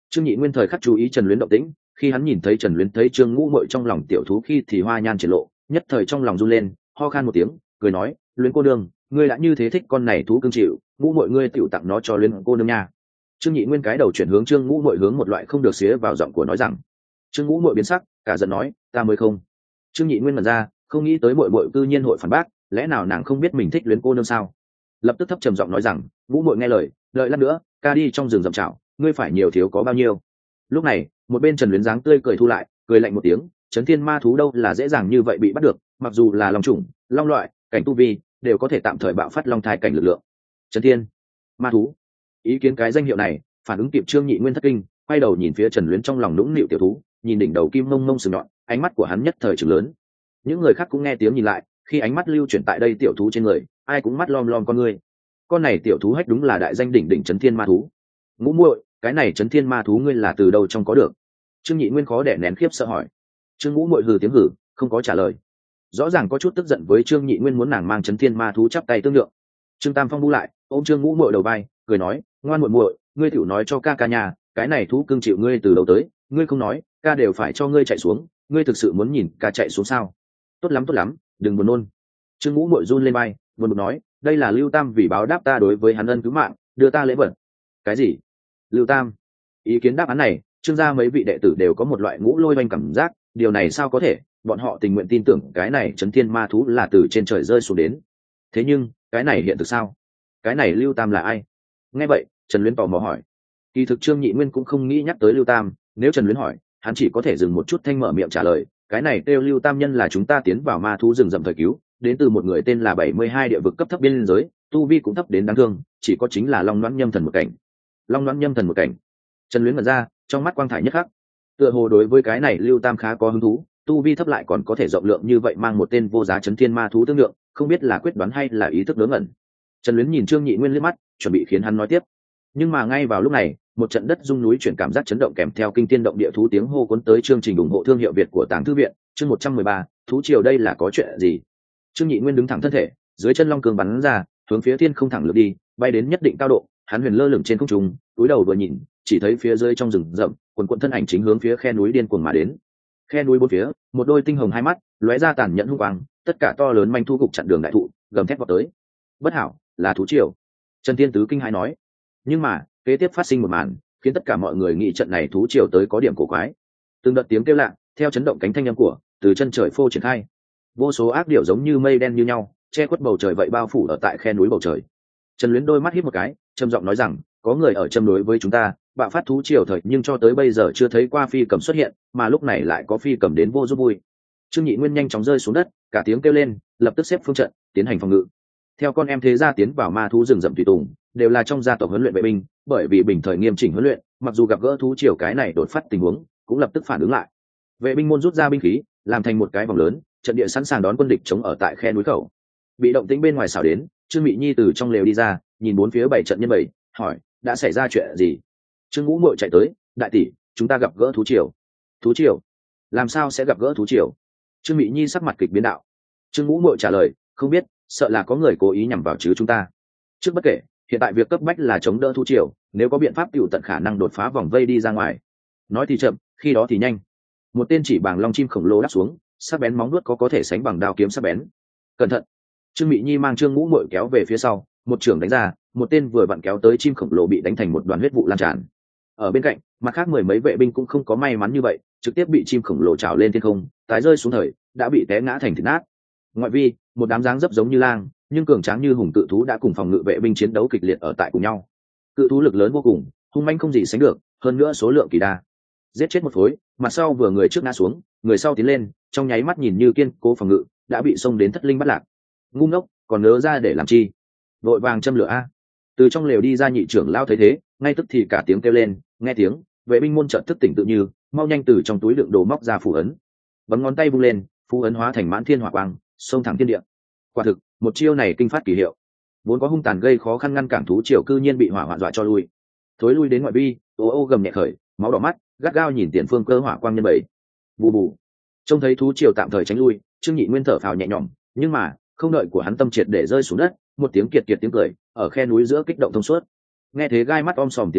Speaker 1: Trương Nhị Nguyên thời khắc chú ý Trần Luyến động tĩnh, khi hắn nhìn thấy Trần Luyến thấy Trương Ngũ Muội trong lòng tiểu thú khi thì hoa nhan triển lộ, nhất thời trong lòng run lên, ho khan một tiếng, cười nói, Luyến cô nương, ngươi đã như thế thích con này thú cưng chịu, Ngũ Muội ngươi tiểu tặng nó cho Luyến cô nương nha. Trương Nhị Nguyên cái đầu chuyển hướng Trương Ngũ Muội hướng một loại không được xía vào giọng của nói rằng. Trương Ngũ Muội biến sắc, cả giận nói, ta mới không. Trương Nhị Nguyên mở ra, không nghĩ tới muội muội cư nhiên hội phản bác, lẽ nào nàng không biết mình thích Luyến cô nương sao? Lập tức thấp trầm giọng nói rằng, Ngũ Muội nghe lời, đợi lát nữa, ca đi trong rừng rậm chảo, ngươi phải nhiều thiếu có bao nhiêu. Lúc này, một bên Trần Luyến dáng tươi cười thu lại, cười lạnh một tiếng, chấn thiên ma thú đâu là dễ dàng như vậy bị bắt được, mặc dù là long chủng, long loại, cảnh tu vi, đều có thể tạm thời bạo phát long thai cảnh lực lượng. Chấn thiên ma thú, ý kiến cái danh hiệu này, phản ứng kịp Trương Nhị Nguyên thất kinh, quay đầu nhìn phía Trần Luyến trong lòng nũng nịu tiểu thú, nhìn đỉnh đầu kim mông mông sừng nhọn, ánh mắt của hắn nhất thời trừng lớn. Những người khác cũng nghe tiếng nhìn lại, khi ánh mắt lưu chuyển tại đây tiểu thú trên người, ai cũng mắt lom lom con người. Con này tiểu thú hách đúng là đại danh đỉnh đỉnh chấn thiên ma thú. Ngũ Muội, cái này chấn thiên ma thú ngươi là từ đâu trong có được? Trương Nhị Nguyên khó đẻ nén khiếp sợ hỏi. Trương Ngũ Muội hừ tiếng hử, không có trả lời. Rõ ràng có chút tức giận với Trương Nhị Nguyên muốn nàng mang chấn thiên ma thú chắp tay tương lượng. Trương Tam Phong bu lại, ôm Trương Ngũ Muội đầu vai, cười nói, ngoan muội muội, ngươi tiểu nói cho ca ca nhà, cái này thú cưng chịu ngươi từ đầu tới, ngươi không nói, ca đều phải cho ngươi chạy xuống, ngươi thực sự muốn nhìn ca chạy xuống sao? Tốt lắm, đừng buồn nôn. Trương Ngũ Muội run lên vai, buồn bực nói, đây là Lưu Tam vì báo đáp ta đối với hắn ân cứu mạng, đưa ta lễ vật. Cái gì? Lưu Tam? Ý kiến đáp án này, Trương gia mấy vị đệ tử đều có một loại ngũ lôi oanh cảm giác, điều này sao có thể, bọn họ tình nguyện tin tưởng cái này chấn thiên ma thú là từ trên trời rơi xuống đến. Thế nhưng, cái này hiện thực sao? Cái này Lưu Tam là ai? Nghe vậy, Trần Luyến tò mò hỏi. Kỳ thực Trương Nhị Nguyên cũng không nghĩ nhắc tới Lưu Tam, nếu Trần Luyến hỏi, hắn chỉ có thể dừng một chút thanh mở miệng trả lời, cái này kêu Lưu Tam nhân là chúng ta tiến vào ma thú rừng rậm thời cứu, đến từ một người tên là 72 địa vực cấp thấp biên giới, tu vi cũng thấp đến đáng thương, chỉ có chính là Long Noãn Nhâm Thần một cảnh. Long Noãn Nhâm Thần một cảnh. Trần Luyến mở ra, trong mắt quang thải nhất khắc. Tựa hồ đối với cái này Lưu Tam khá có hứng thú, tu vi thấp lại còn có thể rộng lượng như vậy mang một tên vô giá chấn thiên ma thú tương lượng, không biết là quyết đoán hay là ý thức ngớ ngẩn. Trần Luyến nhìn Trương Nhị Nguyên liếc mắt, chuẩn bị khiến hắn nói tiếp. Nhưng mà ngay vào lúc này, một trận đất rung núi chuyển cảm giác chấn động kèm theo kinh thiên động địa thú tiếng hô cuốn tới chương trình ủng hộ thương hiệu Việt của Tàng Thư viện, chương 113, thú triều đây là có chuyện gì? Trương Nhị Nguyên đứng thẳng thân thể, dưới chân long cường bắn ra, hướng phía thiên không thẳng lướt đi, bay đến nhất định cao độ, hắn huyền lơ lửng trên không trung, cúi đầu vừa nhìn, chỉ thấy phía dưới trong rừng rậm, quần quần thân ảnh chính hướng phía khe núi điên cuồng mà đến. Khe núi bốn phía, một đôi tinh hồng hai mắt, lóe ra tàn nhẫn hung quang, tất cả to lớn manh thu gục chặn đường đại thụ, gầm thét vọt tới. Bất hảo, là thú triều. Trần Thiên Tứ kinh hãi nói. Nhưng mà, kế tiếp phát sinh một màn, khiến tất cả mọi người nghĩ trận này thú triều tới có điểm cổ quái. Từng đợt tiếng kêu lạ, theo chấn động cánh thanh âm của, từ chân trời phô triển khai. Vô số ác điểu giống như mây đen như nhau, che khuất bầu trời vậy bao phủ ở tại khe núi bầu trời. Trần Luyến đôi mắt híp một cái, trầm giọng nói rằng, có người ở châm đối với chúng ta, bạo phát thú triều thời nhưng cho tới bây giờ chưa thấy qua phi cầm xuất hiện, mà lúc này lại có phi cầm đến vô giúp vui. Trương Nhị Nguyên nhanh chóng rơi xuống đất, cả tiếng kêu lên, lập tức xếp phương trận, tiến hành phòng ngự. Theo con em thế gia tiến vào ma thú rừng rậm tùy tùng, đều là trong gia tộc huấn luyện vệ binh, bởi vì bình thời nghiêm chỉnh huấn luyện, mặc dù gặp gỡ thú triều cái này đột phát tình huống, cũng lập tức phản ứng lại. Vệ binh môn rút ra binh khí, làm thành một cái vòng lớn, trận địa sẵn sàng đón quân địch chống ở tại khe núi khẩu. Bị động tĩnh bên ngoài xảo đến, Trương Mị Nhi từ trong lều đi ra, nhìn bốn phía bảy trận nhân bảy, hỏi, đã xảy ra chuyện gì? Trương Ngũ Muội chạy tới, đại tỷ, chúng ta gặp gỡ thú triều. Thú triều? Làm sao sẽ gặp gỡ thú triều? Trương Mị Nhi sắc mặt kịch biến đạo. Trương Ngũ Muội trả lời, không biết, sợ là có người cố ý nhằm vào chứ chúng ta. Trước bất kể, hiện tại việc cấp bách là chống đỡ thú triều, nếu có biện pháp tiêu tận khả năng đột phá vòng vây đi ra ngoài. Nói thì chậm, khi đó thì nhanh. Một tên chỉ bàng long chim khổng lồ đáp xuống, sắc bén móng vuốt có thể sánh bằng đao kiếm sắc bén. Cẩn thận! Trương Mị Nhi mang Trương Ngũ Muội kéo về phía sau, một chưởng đánh ra, một tên vừa vặn kéo tới chim khổng lồ bị đánh thành một đoàn huyết vụ lan tràn. Ở bên cạnh, mặt khác mười mấy vệ binh cũng không có may mắn như vậy, trực tiếp bị chim khổng lồ trào lên thiên không, tái rơi xuống thời, đã bị té ngã thành thịt nát. Ngoại vi, một đám dáng dấp giống như lang, nhưng cường tráng như hùng cự thú đã cùng phòng ngự vệ binh chiến đấu kịch liệt ở tại cùng nhau. Cự thú lực lớn vô cùng, hung manh không gì sánh được, hơn nữa số lượng kỳ đa. Giết chết một phối, mặt sau vừa người trước ngã xuống, người sau tiến lên, trong nháy mắt nhìn như kiên cố phòng ngự, đã bị xông đến thất linh bắt lạc. Ngu ngốc, còn nỡ ra để làm chi? Vội vàng châm lửa a. Từ trong lều đi ra nhị trưởng lao thấy thế, ngay tức thì cả tiếng kêu lên, nghe tiếng, vệ binh môn chợt thức tỉnh tự như, mau nhanh từ trong túi đựng đồ móc ra phù ấn. Bấm ngón tay vung lên, phù ấn hóa thành mãn thiên hỏa quang, xông thẳng thiên địa. Quả thực, một chiêu này kinh phát kỳ hiệu. Vốn có hung tàn gây khó khăn ngăn cản thú triều cư nhiên bị hỏa hoạn dọa cho lui. Thối lui đến ngoại vi, ô gầm nhẹ khởi, máu đỏ mắt, gắt gao nhìn tiền phương cơ hỏa quang nhân bảy. Bù bù. Trông thấy thú triều tạm thời tránh lui, Trương Nhị Nguyên thở phào nhẹ nhõm, nhưng mà, không đợi của hắn tâm triệt để rơi xuống đất, một tiếng kiệt kiệt tiếng cười ở khe núi giữa kích động thông suốt. Nghe thế gai mắt om sòm tiếng cười,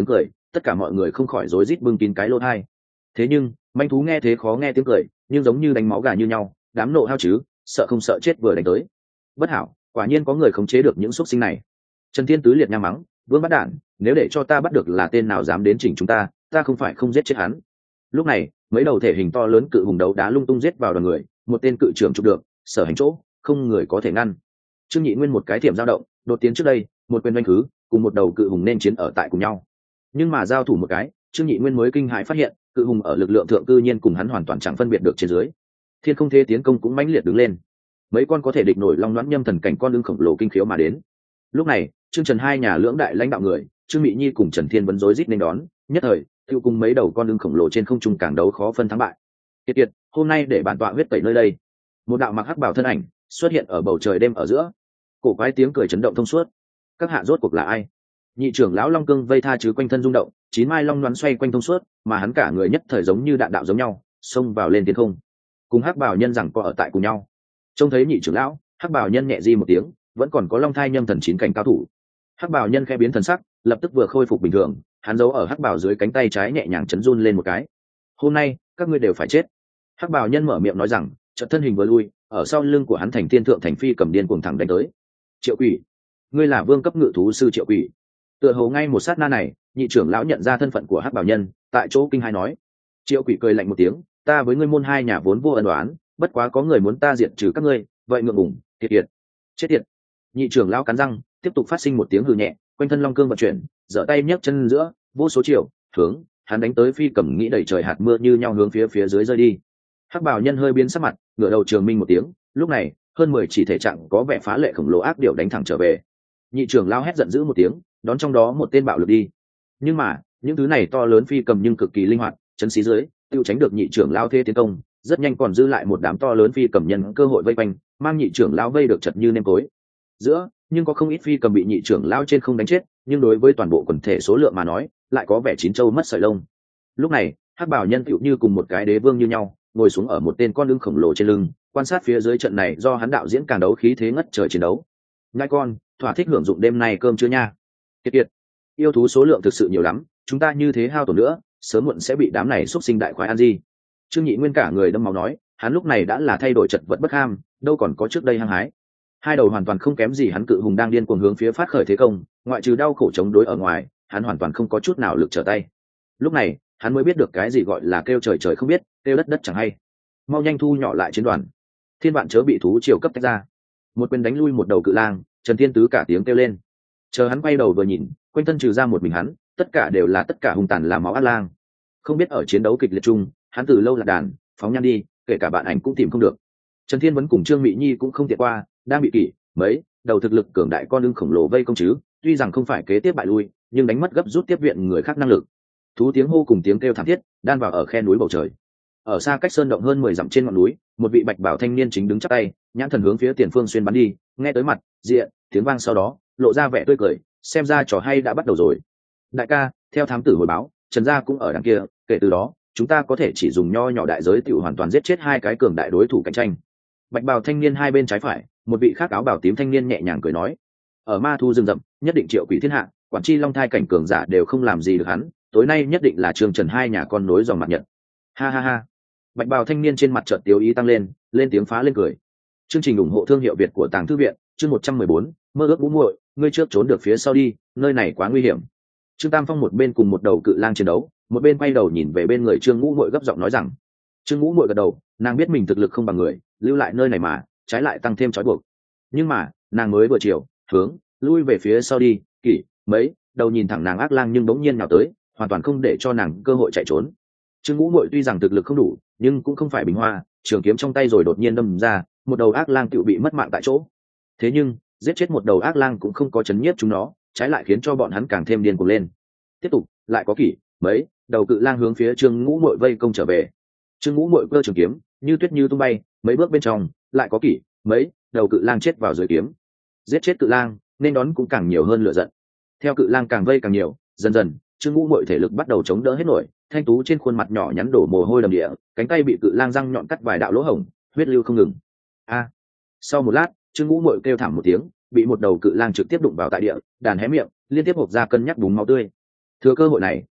Speaker 1: tất cả mọi người không khỏi rối rít bưng kín cái lỗ tai. Thế nhưng manh thú nghe thế khó nghe tiếng cười, nhưng giống như đánh máu gà như nhau, đám nộ hao chứ, sợ không sợ chết vừa đánh tới. Bất hảo, quả nhiên có người khống chế được những xúc sinh này. Trần Thiên Tứ liệt nham mắng, vương bắt đản, nếu để cho ta bắt được là tên nào dám đến chỉnh chúng ta không phải không giết chết hắn. Lúc này mấy đầu thể hình to lớn cự hùng đấu đá lung tung giết vào đoàn người, một tên cự trưởng chụp được sở hành chỗ, không người có thể ngăn. Trương Nhị Nguyên một cái thiểm dao động đột tiến trước đây, một quyền đánh khứ, cùng một đầu cự hùng nên chiến ở tại cùng nhau. Nhưng mà giao thủ một cái, Trương Nhị Nguyên mới kinh hãi phát hiện cự hùng ở lực lượng thượng cư nhiên cùng hắn hoàn toàn chẳng phân biệt được trên dưới. Thiên không thế tiến công cũng mãnh liệt đứng lên, mấy con có thể địch nổi long loãng nhâm thần cảnh con lưng khổng lồ kinh khiếu mà đến. Lúc này Trương Trần hai nhà lưỡng đại lãnh đạo người, Trương Mỹ Nhi cùng Trần Thiên vẫn rối rít nên đón, nhất thời tiêu cùng mấy đầu con lưng khổng lồ trên không trung càng đấu khó phân thắng bại. Kiệt kiệt, hôm nay để bản tọa huyết tẩy nơi đây. Một đạo mặc hắc bào thân ảnh xuất hiện ở bầu trời đêm ở giữa, cổ quái tiếng cười chấn động thông suốt. Các hạ rốt cuộc là ai? Nhị trưởng lão Long Cương vây tha chứ quanh thân rung động, chín mai long đoán xoay quanh thông suốt, mà hắn cả người nhất thời giống như đạn đạo giống nhau, xông vào lên thiên không, cùng hắc bào nhân rằng có ở tại cùng nhau. Trông thấy nhị trưởng lão, hắc bào nhân nhẹ di một tiếng, vẫn còn có long thai nhâm thần chín cảnh cao thủ. Hắc bào nhân khẽ biến thần sắc, lập tức vừa khôi phục bình thường, hắn giấu ở hắc bào dưới cánh tay trái nhẹ nhàng chấn run lên một cái. Hôm nay các ngươi đều phải chết. Hắc bào nhân mở miệng nói rằng, chợt thân hình vừa lui, ở sau lưng của hắn thành thiên thượng thành phi cầm điên cuồng thẳng đánh tới. Triệu Quỷ, ngươi là vương cấp ngự thú sư Triệu Quỷ. Tựa hồ ngay một sát na này, nhị trưởng lão nhận ra thân phận của hắc bào nhân, tại chỗ kinh hai nói. Triệu Quỷ cười lạnh một tiếng, ta với ngươi môn hai nhà vốn vô ân oán, bất quá có người muốn ta diệt trừ các ngươi, vậy ngượng ngùng, thiệt thiệt, chết tiệt. Nhị trưởng lão cắn răng, tiếp tục phát sinh một tiếng hừ nhẹ, quanh thân long cương vận chuyển, giở tay nhấc chân giữa, vô số chiều hướng, hắn đánh tới phi cầm nghĩ đẩy trời hạt mưa như nhau hướng phía dưới rơi đi. Hắc bào nhân hơi biến sắc mặt, ngửa đầu trường minh một tiếng, lúc này hơn 10 chỉ thể trạng có vẻ phá lệ khổng lồ ác điểu đánh thẳng trở về. Nhị trưởng lao hét giận dữ một tiếng, đón trong đó một tên bạo lực đi. Nhưng mà những thứ này to lớn phi cầm nhưng cực kỳ linh hoạt, chấn xí dưới tiêu tránh được nhị trưởng lao thế tiến công, rất nhanh còn dư lại một đám to lớn phi cầm nhân cơ hội vây quanh, mang nhị trưởng lao vây được chật như nêm cối. Giữa nhưng có không ít phi cầm bị nhị trưởng lao trên không đánh chết, nhưng đối với toàn bộ quần thể số lượng mà nói lại có vẻ chín châu mất sợi lông. Lúc này hắc bảo nhân tựu như cùng một cái đế vương như nhau, ngồi xuống ở một tên con lưng khổng lồ trên lưng, quan sát phía dưới trận này do hắn đạo diễn càng đấu khí thế ngất trời chiến đấu. Ngai con, thỏa thích hưởng dụng đêm nay cơm chưa nha? Kiệt kiệt, yêu thú số lượng thực sự nhiều lắm, chúng ta như thế hao tổn nữa, sớm muộn sẽ bị đám này xúc sinh đại khoái ăn gì. Trương Nhị Nguyên cả người đâm máu nói, hắn lúc này đã là thay đổi chật vật bất ham, đâu còn có trước đây hăng hái. Hai đầu hoàn toàn không kém gì hắn cự hùng đang điên cuồng hướng phía phát khởi thế công, ngoại trừ đau khổ chống đối ở ngoài, hắn hoàn toàn không có chút nào lực trở tay. Lúc này hắn mới biết được cái gì gọi là kêu trời trời không biết, kêu đất đất chẳng hay. Mau nhanh thu nhỏ lại chiến đoàn, thiên vạn chớ bị thú triều cấp tách ra. Một quyền đánh lui một đầu cự lang, Trần Thiên Tứ cả tiếng kêu lên. Chờ hắn quay đầu vừa nhìn, quanh thân trừ ra một mình hắn, tất cả đều là tất cả hung tàn là máu ác lang. Không biết ở chiến đấu kịch liệt chung, hắn từ lâu lạc đàn, phóng nhan đi, kể cả bạn ảnh cũng tìm không được. Trần Thiên vẫn cùng Trương Mỹ Nhi cũng không tiện qua, đang bị kỷ mấy đầu thực lực cường đại con lưng khổng lồ vây công chứ, tuy rằng không phải kế tiếp bại lui, nhưng đánh mất gấp rút tiếp viện người khác năng lực. Thú tiếng hô cùng tiếng kêu thảm thiết đan vào ở khe núi bầu trời. Ở xa cách sơn động hơn 10 dặm trên ngọn núi, một vị bạch bảo thanh niên chính đứng chắp tay, nhãn thần hướng phía tiền phương xuyên bắn đi, nghe tới mặt diện tiếng vang sau đó lộ ra vẻ tươi cười, xem ra trò hay đã bắt đầu rồi. Đại ca, theo thám tử hồi báo, Trần gia cũng ở đằng kia, kể từ đó chúng ta có thể chỉ dùng nho nhỏ đại giới tiểu hoàn toàn giết chết hai cái cường đại đối thủ cạnh tranh. Bạch bào thanh niên hai bên trái phải, một vị khác áo bào tím thanh niên nhẹ nhàng cười nói, ở ma thu rừng rậm nhất định triệu quỷ thiên hạ, quản chi long thai cảnh cường giả đều không làm gì được hắn, tối nay nhất định là Trương Trần hai nhà con nối dòng mặt nhật. Ha ha ha. Bạch bào thanh niên trên mặt chợt tiếu ý tăng lên tiếng phá lên cười. Chương trình ủng hộ thương hiệu Việt của Tàng Thư viện, chương 114, mơ ước vũ muội, ngươi trước trốn được phía sau đi, nơi này quá nguy hiểm. Trương Tam Phong một bên cùng một đầu cự lang chiến đấu, một bên quay đầu nhìn về bên người Trương Ngũ Muội gấp giọng nói rằng. Trương Ngũ Muội gật đầu, nàng biết mình thực lực không bằng người, lưu lại nơi này mà, trái lại tăng thêm trói buộc. Nhưng mà, nàng mới vừa chiều, hướng lui về phía sau đi, kỷ mấy đầu nhìn thẳng nàng ác lang nhưng bỗng nhiên nào tới, hoàn toàn không để cho nàng cơ hội chạy trốn. Trương Ngũ Muội tuy rằng thực lực không đủ, nhưng cũng không phải bình hoa, trường kiếm trong tay rồi đột nhiên đâm ra, một đầu ác lang tựu bị mất mạng tại chỗ. Thế nhưng giết chết một đầu ác lang cũng không có chấn nhiếp chúng nó, trái lại khiến cho bọn hắn càng thêm điên cuồng lên. Tiếp tục lại có kỷ mấy đầu cự lang hướng phía Trương Ngũ Muội vây công trở về. Trương Ngũ Muội cơ trường kiếm như tuyết như tung bay, mấy bước bên trong lại có kỷ mấy đầu cự lang chết vào dưới kiếm. Giết chết cự lang nên đón cũng càng nhiều hơn lửa giận. Theo cự lang càng vây càng nhiều, dần dần Trương Ngũ Muội thể lực bắt đầu chống đỡ hết nổi, thanh tú trên khuôn mặt nhỏ nhắn đổ mồ hôi đầm địa, cánh tay bị cự lang răng nhọn cắt vài đạo lỗ hổng, huyết lưu không ngừng. A! Sau một lát, Trương Ngũ Muội kêu thảm một tiếng, bị một đầu cự lang trực tiếp đụng vào tại địa, đàn hé miệng, liên tiếp hộc ra cân nhắc búng máu tươi. Thừa cơ hội này,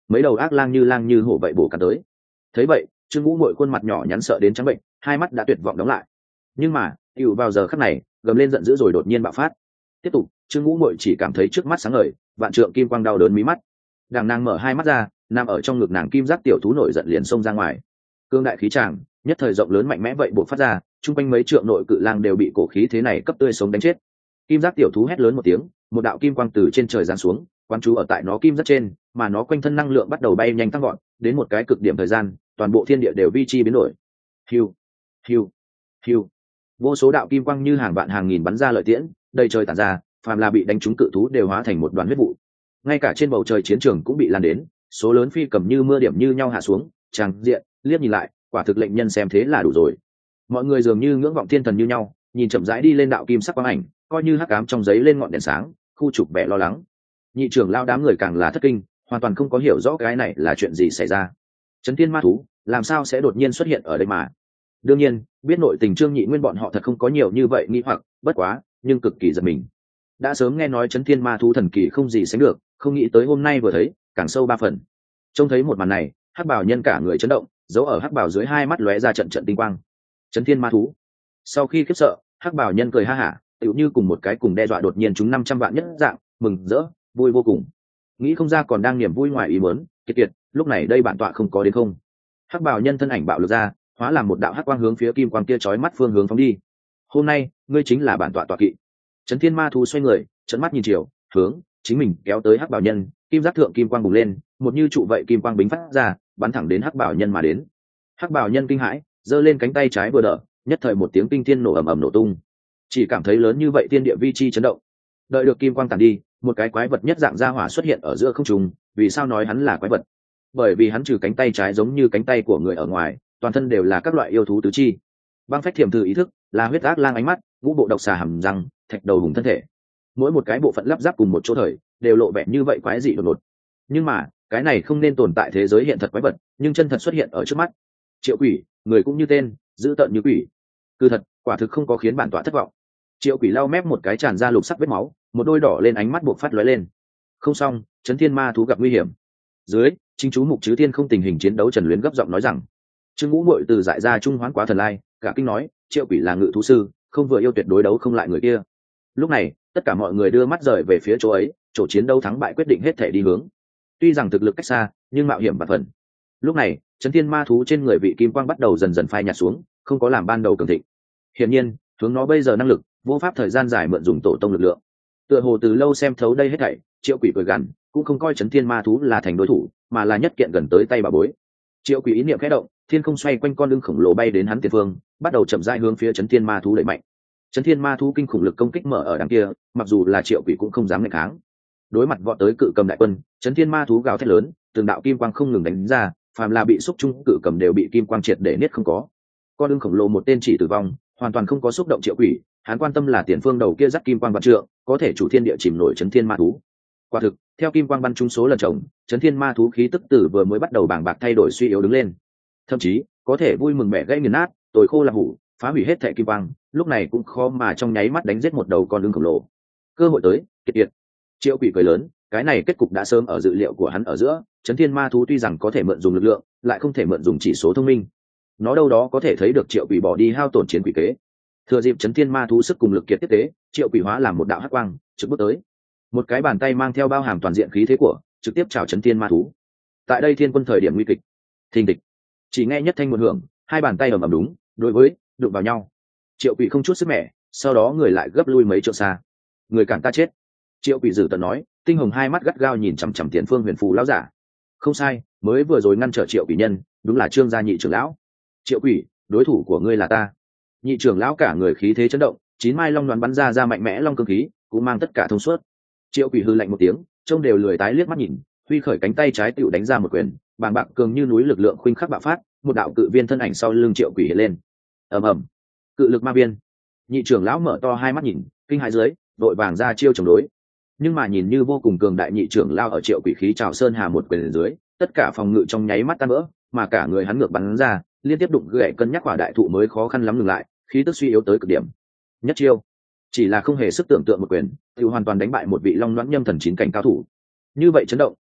Speaker 1: mấy đầu ác lang như hổ vậy bổ cắn tới. Thấy vậy, Trương Ngũ Muội khuôn mặt nhỏ nhắn sợ đến trắng bệnh, hai mắt đã tuyệt vọng đóng lại. Nhưng mà tựu vào giờ khắc này, gầm lên giận dữ rồi đột nhiên bạo phát. Tiếp tục, Trương Ngũ Muội chỉ cảm thấy trước mắt sáng ngời, vạn trượng kim quang đau đớn mí mắt. Đàng nàng mở hai mắt ra, nằm ở trong ngực nàng kim giác tiểu thú nổi giận liền xông ra ngoài. Cương đại khí tràng nhất thời rộng lớn mạnh mẽ vậy bộc phát ra, chung quanh mấy trượng nội cự lang đều bị cổ khí thế này cấp tươi sống đánh chết. Kim giác tiểu thú hét lớn một tiếng, một đạo kim quang từ trên trời giáng xuống, quán chú ở tại nó kim giác trên, mà nó quanh thân năng lượng bắt đầu bay nhanh tăng gọn, đến một cái cực điểm thời gian, toàn bộ thiên địa đều vi chi biến đổi. Hiu, hiu, hiu. Vô số đạo kim quang như hàng vạn hàng nghìn bắn ra lợi tiễn, đầy trời tản ra, phàm là bị đánh trúng cự thú đều hóa thành một đoàn huyết vụ. Ngay cả trên bầu trời chiến trường cũng bị lan đến, số lớn phi cầm như mưa điểm như nhau hạ xuống, tràng diện, liếc nhìn lại, quả thực lệnh nhân xem thế là đủ rồi. Mọi người dường như ngưỡng vọng thiên thần như nhau, nhìn chậm rãi đi lên đạo kim sắc quang ảnh, coi như hắc ám trong giấy lên ngọn đèn sáng, khu trục vẻ lo lắng. Nhị trưởng lao đám người càng là thất kinh, hoàn toàn không có hiểu rõ cái này là chuyện gì xảy ra. Chấn thiên ma thú làm sao sẽ đột nhiên xuất hiện ở đây mà? Đương nhiên, biết nội tình Trương Nhị Nguyên bọn họ thật không có nhiều như vậy nghi hoặc, bất quá, nhưng cực kỳ giật mình. Đã sớm nghe nói chấn thiên ma thú thần kỳ không gì sánh được, không nghĩ tới hôm nay vừa thấy, càng sâu ba phần. Trông thấy một màn này, hắc bảo nhân cả người chấn động, giấu ở hắc bảo dưới hai mắt lóe ra trận trận tinh quang. Chấn thiên ma thú. Sau khi khiếp sợ, hắc bảo nhân cười ha hả, tựu như cùng một cái cùng đe dọa đột nhiên chúng 500 vạn nhất dạng, mừng rỡ, vui vô cùng. Nghĩ không ra còn đang niềm vui ngoài ý muốn, kiệt, lúc này đây bản tọa không có đến không? Hắc bảo nhân thân ảnh bạo lực ra, hóa làm một đạo hắc quang hướng phía kim quang kia chói mắt phương hướng phóng đi. Hôm nay, ngươi chính là bản tọa tọa kỵ. Chấn thiên ma thú xoay người, trợn mắt nhìn chiều, hướng chính mình kéo tới hắc bảo nhân, kim giác thượng kim quang bùng lên, một như trụ vậy kim quang bính phát ra, bắn thẳng đến hắc bảo nhân mà đến. Hắc bảo nhân kinh hãi, giơ lên cánh tay trái vừa đỡ, nhất thời một tiếng kinh thiên nổ ầm ầm nổ tung. Chỉ cảm thấy lớn như vậy thiên địa vi chi chấn động. Đợi được kim quang tàn đi, một cái quái vật nhất dạng ra hỏa xuất hiện ở giữa không trung. Vì sao nói hắn là quái vật? Bởi vì hắn trừ cánh tay trái giống như cánh tay của người ở ngoài, toàn thân đều là các loại yêu thú tứ chi. Băng phách thiểm thư ý thức, là huyết ác lang ánh mắt, ngũ bộ độc xà hàm răng, thạch đầu hùng thân thể. Mỗi một cái bộ phận lắp ráp cùng một chỗ thời, đều lộ vẻ như vậy quái dị đột ngột. Nhưng mà, cái này không nên tồn tại thế giới hiện thật quái vật, nhưng chân thật xuất hiện ở trước mắt. Triệu Quỷ, người cũng như tên, dữ tợn như quỷ. Cứ thật, quả thực không có khiến bản tọa thất vọng. Triệu Quỷ lau mép một cái tràn ra lục sắc vết máu, một đôi đỏ lên ánh mắt buộc phát lóe lên. Không xong, chấn thiên ma thú gặp nguy hiểm. Dưới, chính chú mục chứ thiên không tình hình chiến đấu Trần Luyến gấp giọng nói rằng. Trương Ngũ Muội từ dại ra trung hoán quá thần lai, cả kinh nói, Triệu Quỷ là ngự thú sư, không vừa yêu tuyệt đối đấu không lại người kia. Lúc này, tất cả mọi người đưa mắt rời về phía chỗ ấy, chỗ chiến đấu thắng bại quyết định hết thể đi hướng. Tuy rằng thực lực cách xa, nhưng mạo hiểm và phần. Lúc này, chấn thiên ma thú trên người vị kim quang bắt đầu dần dần phai nhạt xuống, không có làm ban đầu cường thịnh. Hiển nhiên, hướng nó bây giờ năng lực, vô pháp thời gian dài mượn dùng tổ tông lực lượng. Tựa hồ từ lâu xem thấu đây hết thảy, Triệu Quỷ cười gằn, cũng không coi chấn thiên ma thú là thành đối thủ, mà là nhất kiện gần tới tay bà bối. Triệu Quỷ ý niệm khẽ động, thiên không xoay quanh con lưng khổng lồ bay đến hắn tiền phương, bắt đầu chậm rãi hướng phía chấn thiên ma thú đẩy mạnh. Chấn thiên ma thú kinh khủng lực công kích mở ở đằng kia, mặc dù là Triệu Quỷ cũng không dám nghịch kháng. Đối mặt vọt tới cự cầm đại quân, chấn thiên ma thú gào thét lớn, từng đạo kim quang không ngừng đánh ra, phàm là bị xúc trung cự cầm đều bị kim quang triệt để niết không có. Con lưng khổng lồ một tên chỉ tử vong, hoàn toàn không có xúc động Triệu Quỷ, hắn quan tâm là tiền phương đầu kia dắt kim quang vạn trượng, có thể chủ thiên địa chìm nổi chấn thiên ma thú. Quả thực, theo kim quang bắn trúng số lần chồng, chấn thiên ma thú khí tức tử vừa mới bắt đầu bàng bạc thay đổi suy yếu đứng lên. Thậm chí, có thể vui mừng bẻ gãy nghiền nát, tồi khô là hủ, phá hủy hết thệ kim quang, lúc này cũng khó mà trong nháy mắt đánh giết một đầu con lưng khổng lồ. Cơ hội tới, kiệt. Triệu Quỷ cười lớn, cái này kết cục đã sớm ở dự liệu của hắn ở giữa, chấn thiên ma thú tuy rằng có thể mượn dùng lực lượng, lại không thể mượn dùng chỉ số thông minh. Nó đâu đó có thể thấy được Triệu Quỷ bỏ đi hao tổn chiến quỷ kế. Thừa dịp chấn thiên ma thú sức cùng lực kiệt tiếp tế, Triệu Quỷ hóa làm một đạo hắc quang, trực bước tới. Một cái bàn tay mang theo bao hàm toàn diện khí thế của, trực tiếp chào chấn thiên ma thú. Tại đây thiên quân thời điểm nguy kịch, thình địch, chỉ nghe nhất thanh một hưởng, hai bàn tay ầm ầm đúng, đối với đụng vào nhau. Triệu Quỷ không chút sức mẻ, sau đó người lại gấp lui mấy trượng xa. Người cản ta chết. Triệu Quỷ dữ tợn nói, tinh hồng hai mắt gắt gao nhìn chằm chằm tiền phương huyền phù lão giả. Không sai, mới vừa rồi ngăn trở Triệu Quỷ nhân, đúng là Trương gia nhị trưởng lão. Triệu Quỷ, đối thủ của ngươi là ta. Nhị trưởng lão cả người khí thế chấn động, chín mai long đoán bắn ra mạnh mẽ long cương khí, cũng mang tất cả thông suốt. Triệu Quỷ hư lạnh một tiếng, trông đều lười tái liếc mắt nhìn, huy khởi cánh tay trái tựu đánh ra một quyền, bàng bạc cường như núi lực lượng khuynh khắc bạo phát, một đạo cự viên thân ảnh sau lưng Triệu Quỷ hiện lên. Ầm ầm, cự lực ma viên. Nhị trưởng lão mở to hai mắt nhìn, kinh hãi dưới, đội vàng ra chiêu chống đối. Nhưng mà nhìn như vô cùng cường đại nhị trưởng lao ở Triệu Quỷ khí trào sơn hà một quyền dưới, tất cả phòng ngự trong nháy mắt tan vỡ, mà cả người hắn ngược bắn ra, liên tiếp đụng gãy cân nhắc quả đại thụ mới khó khăn lắm ngừng lại, khí tức suy yếu tới cực điểm. Nhất chiêu, chỉ là không hề sức tưởng tượng một quyền, tự hoàn toàn đánh bại một vị long loãng nhâm thần chín cảnh cao thủ. Như vậy chấn động,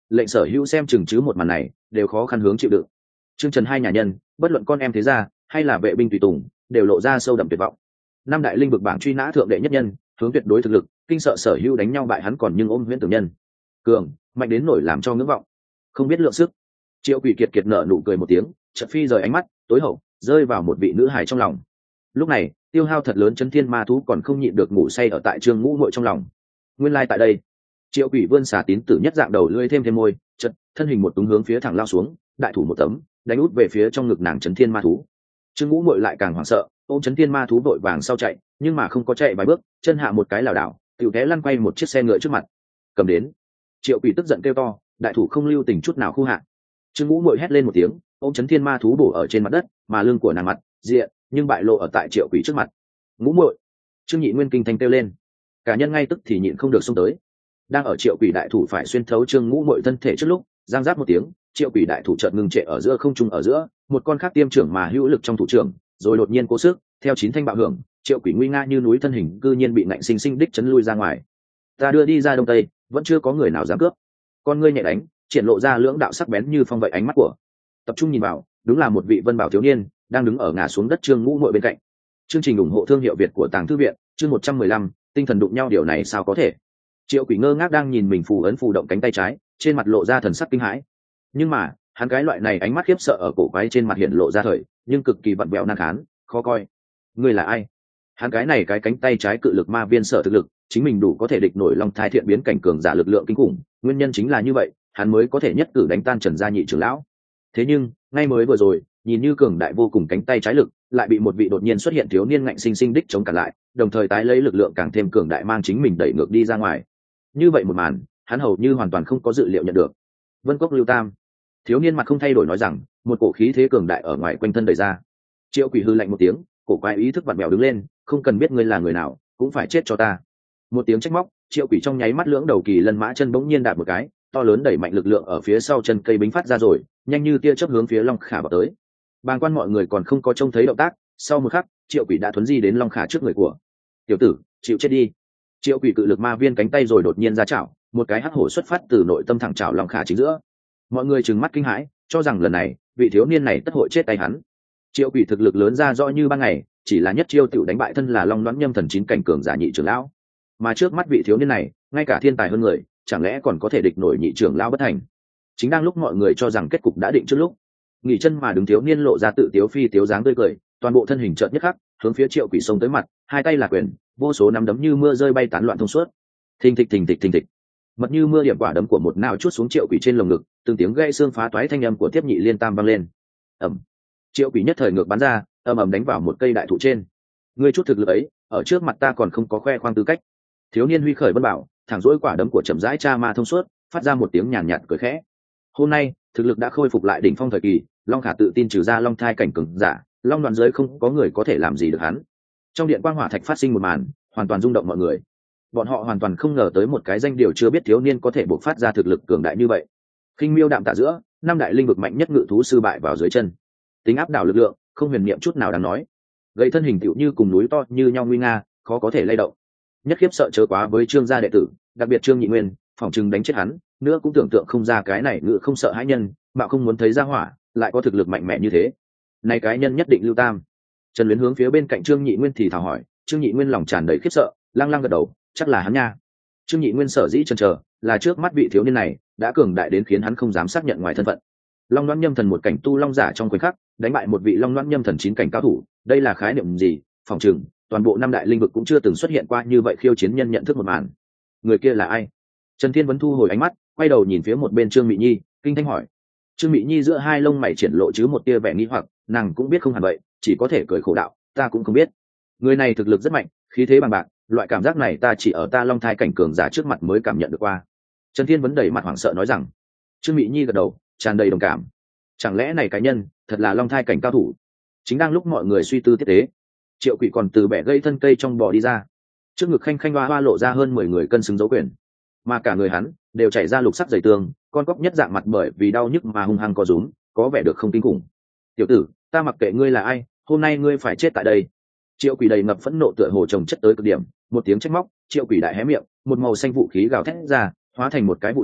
Speaker 1: lệnh sở hữu xem chừng chứ một màn này đều khó khăn hướng chịu đựng. Trương Trần hai nhà nhân, bất luận con em thế gia hay là vệ binh tùy tùng, đều lộ ra sâu đậm tuyệt vọng. Năm đại linh vực bảng truy nã thượng đệ nhất nhân, hướng tuyệt đối thực lực, kinh sợ sở hữu đánh nhau bại hắn còn nhưng ôm huyễn tưởng nhân. Cường, mạnh đến nổi làm cho ngưỡng vọng. Không biết lượng sức. Triệu Quỷ kiệt kiệt nở nụ cười một tiếng, chợt phi rời ánh mắt, tối hậu, rơi vào một vị nữ hài trong lòng. Lúc này, tiêu hao thật lớn chấn thiên ma thú còn không nhịn được ngủ say ở tại Trương Ngũ Muội trong lòng. Nguyên lai tại đây, Triệu Quỷ vươn xả tín tử nhất dạng đầu lưỡi thêm môi, chợt thân hình một túng hướng phía thẳng lao xuống, đại thủ một tấm, đánh út về phía trong ngực nàng chấn thiên ma thú. Trương Ngũ Muội lại càng hoảng sợ, ôm chấn thiên ma thú vội vàng sau chạy, nhưng mà không có chạy vài bước, chân hạ một cái lảo đảo, tiểu té lăn quay một chiếc xe ngựa trước mặt. Cầm đến. Triệu Quỷ tức giận kêu to, đại thủ không lưu tình chút nào khu hạ. Trương Ngũ Muội hét lên một tiếng, ôm chấn thiên ma thú bổ ở trên mặt đất, mà lưng của nàng mặt diện nhưng bại lộ ở tại Triệu Quỷ trước mặt. Ngũ Muội. Trương Nhị Nguyên kinh thanh kêu lên, cả nhân ngay tức thì nhịn không được xông tới. Đang ở Triệu Quỷ đại thủ phải xuyên thấu Trương Ngũ Muội thân thể trước lúc, giang giáp một tiếng, Triệu Quỷ đại thủ chợt ngừng trệ ở giữa không trung ở giữa, một con khác tiêm trưởng mà hữu lực trong thủ trưởng, rồi đột nhiên cố sức, theo chín thanh bạo hưởng, Triệu Quỷ nguy nga như núi thân hình cư nhiên bị ngạnh sinh sinh đích chấn lui ra ngoài. Ta đưa đi ra đông tây, vẫn chưa có người nào dám cướp. Con ngươi nhẹ đánh, triển lộ ra lưỡng đạo sắc bén như phong vậy ánh mắt của. Tập trung nhìn vào, đúng là một vị vân bảo thiếu niên, đang đứng ở ngả xuống đất Trương Ngũ Muội bên cạnh. Chương trình ủng hộ thương hiệu Việt của Tàng Thư viện, chương 115, tinh thần đụng nhau điều này sao có thể? Triệu Quỷ ngơ ngác đang nhìn mình phù ấn phù động cánh tay trái, trên mặt lộ ra thần sắc kinh hãi. Nhưng mà, hắn cái loại này ánh mắt khiếp sợ ở cổ quái trên mặt hiện lộ ra thời, nhưng cực kỳ vặn vẹo nan khán, khó coi. Ngươi là ai? Hắn cái này cái cánh tay trái cự lực ma viên sở thực lực, chính mình đủ có thể địch nổi long thai thiện biến cảnh cường giả lực lượng kinh khủng, nguyên nhân chính là như vậy, hắn mới có thể nhất cử đánh tan Trần gia nhị trưởng lão. Thế nhưng, ngay mới vừa rồi, nhìn như cường đại vô cùng cánh tay trái lực, lại bị một vị đột nhiên xuất hiện thiếu niên ngạnh sinh sinh đích chống cản lại, đồng thời tái lấy lực lượng càng thêm cường đại mang chính mình đẩy ngược đi ra ngoài. Như vậy một màn, hắn hầu như hoàn toàn không có dự liệu nhận được. Vân Cốc Lưu Tam. Thiếu niên mặt không thay đổi nói rằng, một cổ khí thế cường đại ở ngoài quanh thân đẩy ra. Triệu Quỷ hư lạnh một tiếng, cổ quái ý thức vặn vẹo đứng lên, không cần biết ngươi là người nào, cũng phải chết cho ta. Một tiếng trách móc, Triệu Quỷ trong nháy mắt lưỡng đầu kỳ lân mã chân bỗng nhiên đạp một cái, to lớn đẩy mạnh lực lượng ở phía sau chân cây bính phát ra rồi, nhanh như tia chớp hướng phía Long Khả vào tới. Bàng quan mọi người còn không có trông thấy động tác, sau một khắc, Triệu Quỷ đã thuấn di đến Long Khả trước người của. Tiểu tử, chịu chết đi. Triệu Quỷ cự lực ma viên cánh tay rồi đột nhiên ra chảo, một cái hắc hổ xuất phát từ nội tâm thẳng chảo Long Khả chính giữa. Mọi người trừng mắt kinh hãi, cho rằng lần này vị thiếu niên này tất hội chết tay hắn. Triệu Quỷ thực lực lớn ra rõ như ban ngày, chỉ là nhất chiêu tiểu đánh bại thân là Long Đoán Nhâm Thần chín cảnh cường giả nhị trưởng lão, mà trước mắt vị thiếu niên này ngay cả thiên tài hơn người, chẳng lẽ còn có thể địch nổi nhị trưởng lão bất thành. Chính đang lúc mọi người cho rằng kết cục đã định trước lúc, nghỉ chân mà đứng thiếu niên lộ ra tự tiếu phi tiếu dáng tươi cười, toàn bộ thân hình chợt nhất khắc hướng phía Triệu Quỷ xông tới mặt, hai tay là quyền, vô số nắm đấm như mưa rơi bay tán loạn thông suốt. Thình thịch thình thịch thình thịch, mật như mưa điểm quả đấm của một nào chút xuống Triệu Quỷ trên lồng ngực, từng tiếng gãy xương phá toái thanh âm của tiếp nhị liên tam vang lên. Ầm. Triệu Quỷ nhất thời ngược bắn ra, ầm đánh vào một cây đại thụ trên. Ngươi chút thực lực ấy, ở trước mặt ta còn không có khoe khoang tư cách. Thiếu niên huy khởi vân bảo, thẳng dỗi quả đấm của chậm rãi cha ma thông suốt, phát ra một tiếng nhàn nhạt cười khẽ. Hôm nay, thực lực đã khôi phục lại đỉnh phong thời kỳ, Long Khả tự tin trừ ra Long thai cảnh cường giả, Long đoàn giới không có người có thể làm gì được hắn. Trong điện quang hỏa thạch phát sinh một màn, hoàn toàn rung động mọi người. Bọn họ hoàn toàn không ngờ tới một cái danh điều chưa biết thiếu niên có thể bộc phát ra thực lực cường đại như vậy. Khinh miêu đạm tạ giữa, năm đại linh vực mạnh nhất ngự thú sư bại vào dưới chân. Tính áp đảo lực lượng, không huyền niệm chút nào đáng nói. Gây thân hình tựu như cùng núi to như nhau nguy nga, khó có thể lay động. Nhất khiếp sợ chớ quá với Trương gia đệ tử, đặc biệt Trương Nhị Nguyên, phỏng chừng đánh chết hắn, nữa cũng tưởng tượng không ra cái này ngự không sợ hãi nhân, mà không muốn thấy ra hỏa, lại có thực lực mạnh mẽ như thế. Này cái nhân nhất định lưu tam. Trần Luyến hướng phía bên cạnh Trương Nhị Nguyên thì thào hỏi, Trương Nhị Nguyên lòng tràn đầy khiếp sợ, lăng lăng gật đầu, chắc là hắn nha. Trương Nhị Nguyên sở dĩ chần chờ, là trước mắt vị thiếu niên này đã cường đại đến khiến hắn không dám xác nhận ngoài thân phận. Long Loan Nhâm Thần một cảnh tu long giả trong khoảnh khắc, đánh bại một vị Long Loan Nhâm Thần chín cảnh cao thủ, đây là khái niệm gì? Phòng trường, toàn bộ năm đại linh vực cũng chưa từng xuất hiện qua như vậy khiêu chiến nhân nhận thức một màn. Người kia là ai? Trần Thiên Vấn thu hồi ánh mắt, quay đầu nhìn phía một bên Trương Mị Nhi, kinh thanh hỏi. Trương Mị Nhi giữa hai lông mày triển lộ chứ một tia vẻ nghi hoặc, nàng cũng biết không hẳn vậy, chỉ có thể cười khổ đạo, ta cũng không biết. Người này thực lực rất mạnh, khí thế bằng bạc, loại cảm giác này ta chỉ ở ta long thai cảnh cường giả trước mặt mới cảm nhận được qua. Trần Thiên Vấn đầy mặt hoảng sợ nói rằng. Trương Mị Nhi gật đầu, tràn đầy đồng cảm. Chẳng lẽ này cá nhân thật là long thai cảnh cao thủ? Chính đang lúc mọi người suy tư tiếp tế, Triệu Quỷ còn từ bẻ gây thân cây trong bò đi ra, trước ngực khanh khanh hoa hoa lộ ra hơn 10 người cân xứng dấu quyền, mà cả người hắn đều chảy ra lục sắc dày tường, con cóc nhất dạng mặt bởi vì đau nhức mà hung hăng co rúm, có vẻ được không kinh khủng. Tiểu tử, ta mặc kệ ngươi là ai, hôm nay ngươi phải chết tại đây. Triệu Quỷ đầy ngập phẫn nộ tựa hồ chồng chất tới cực điểm, một tiếng trách móc, Triệu Quỷ đại hé miệng, một màu xanh vũ khí gào thét ra, hóa thành một cái vụ dao,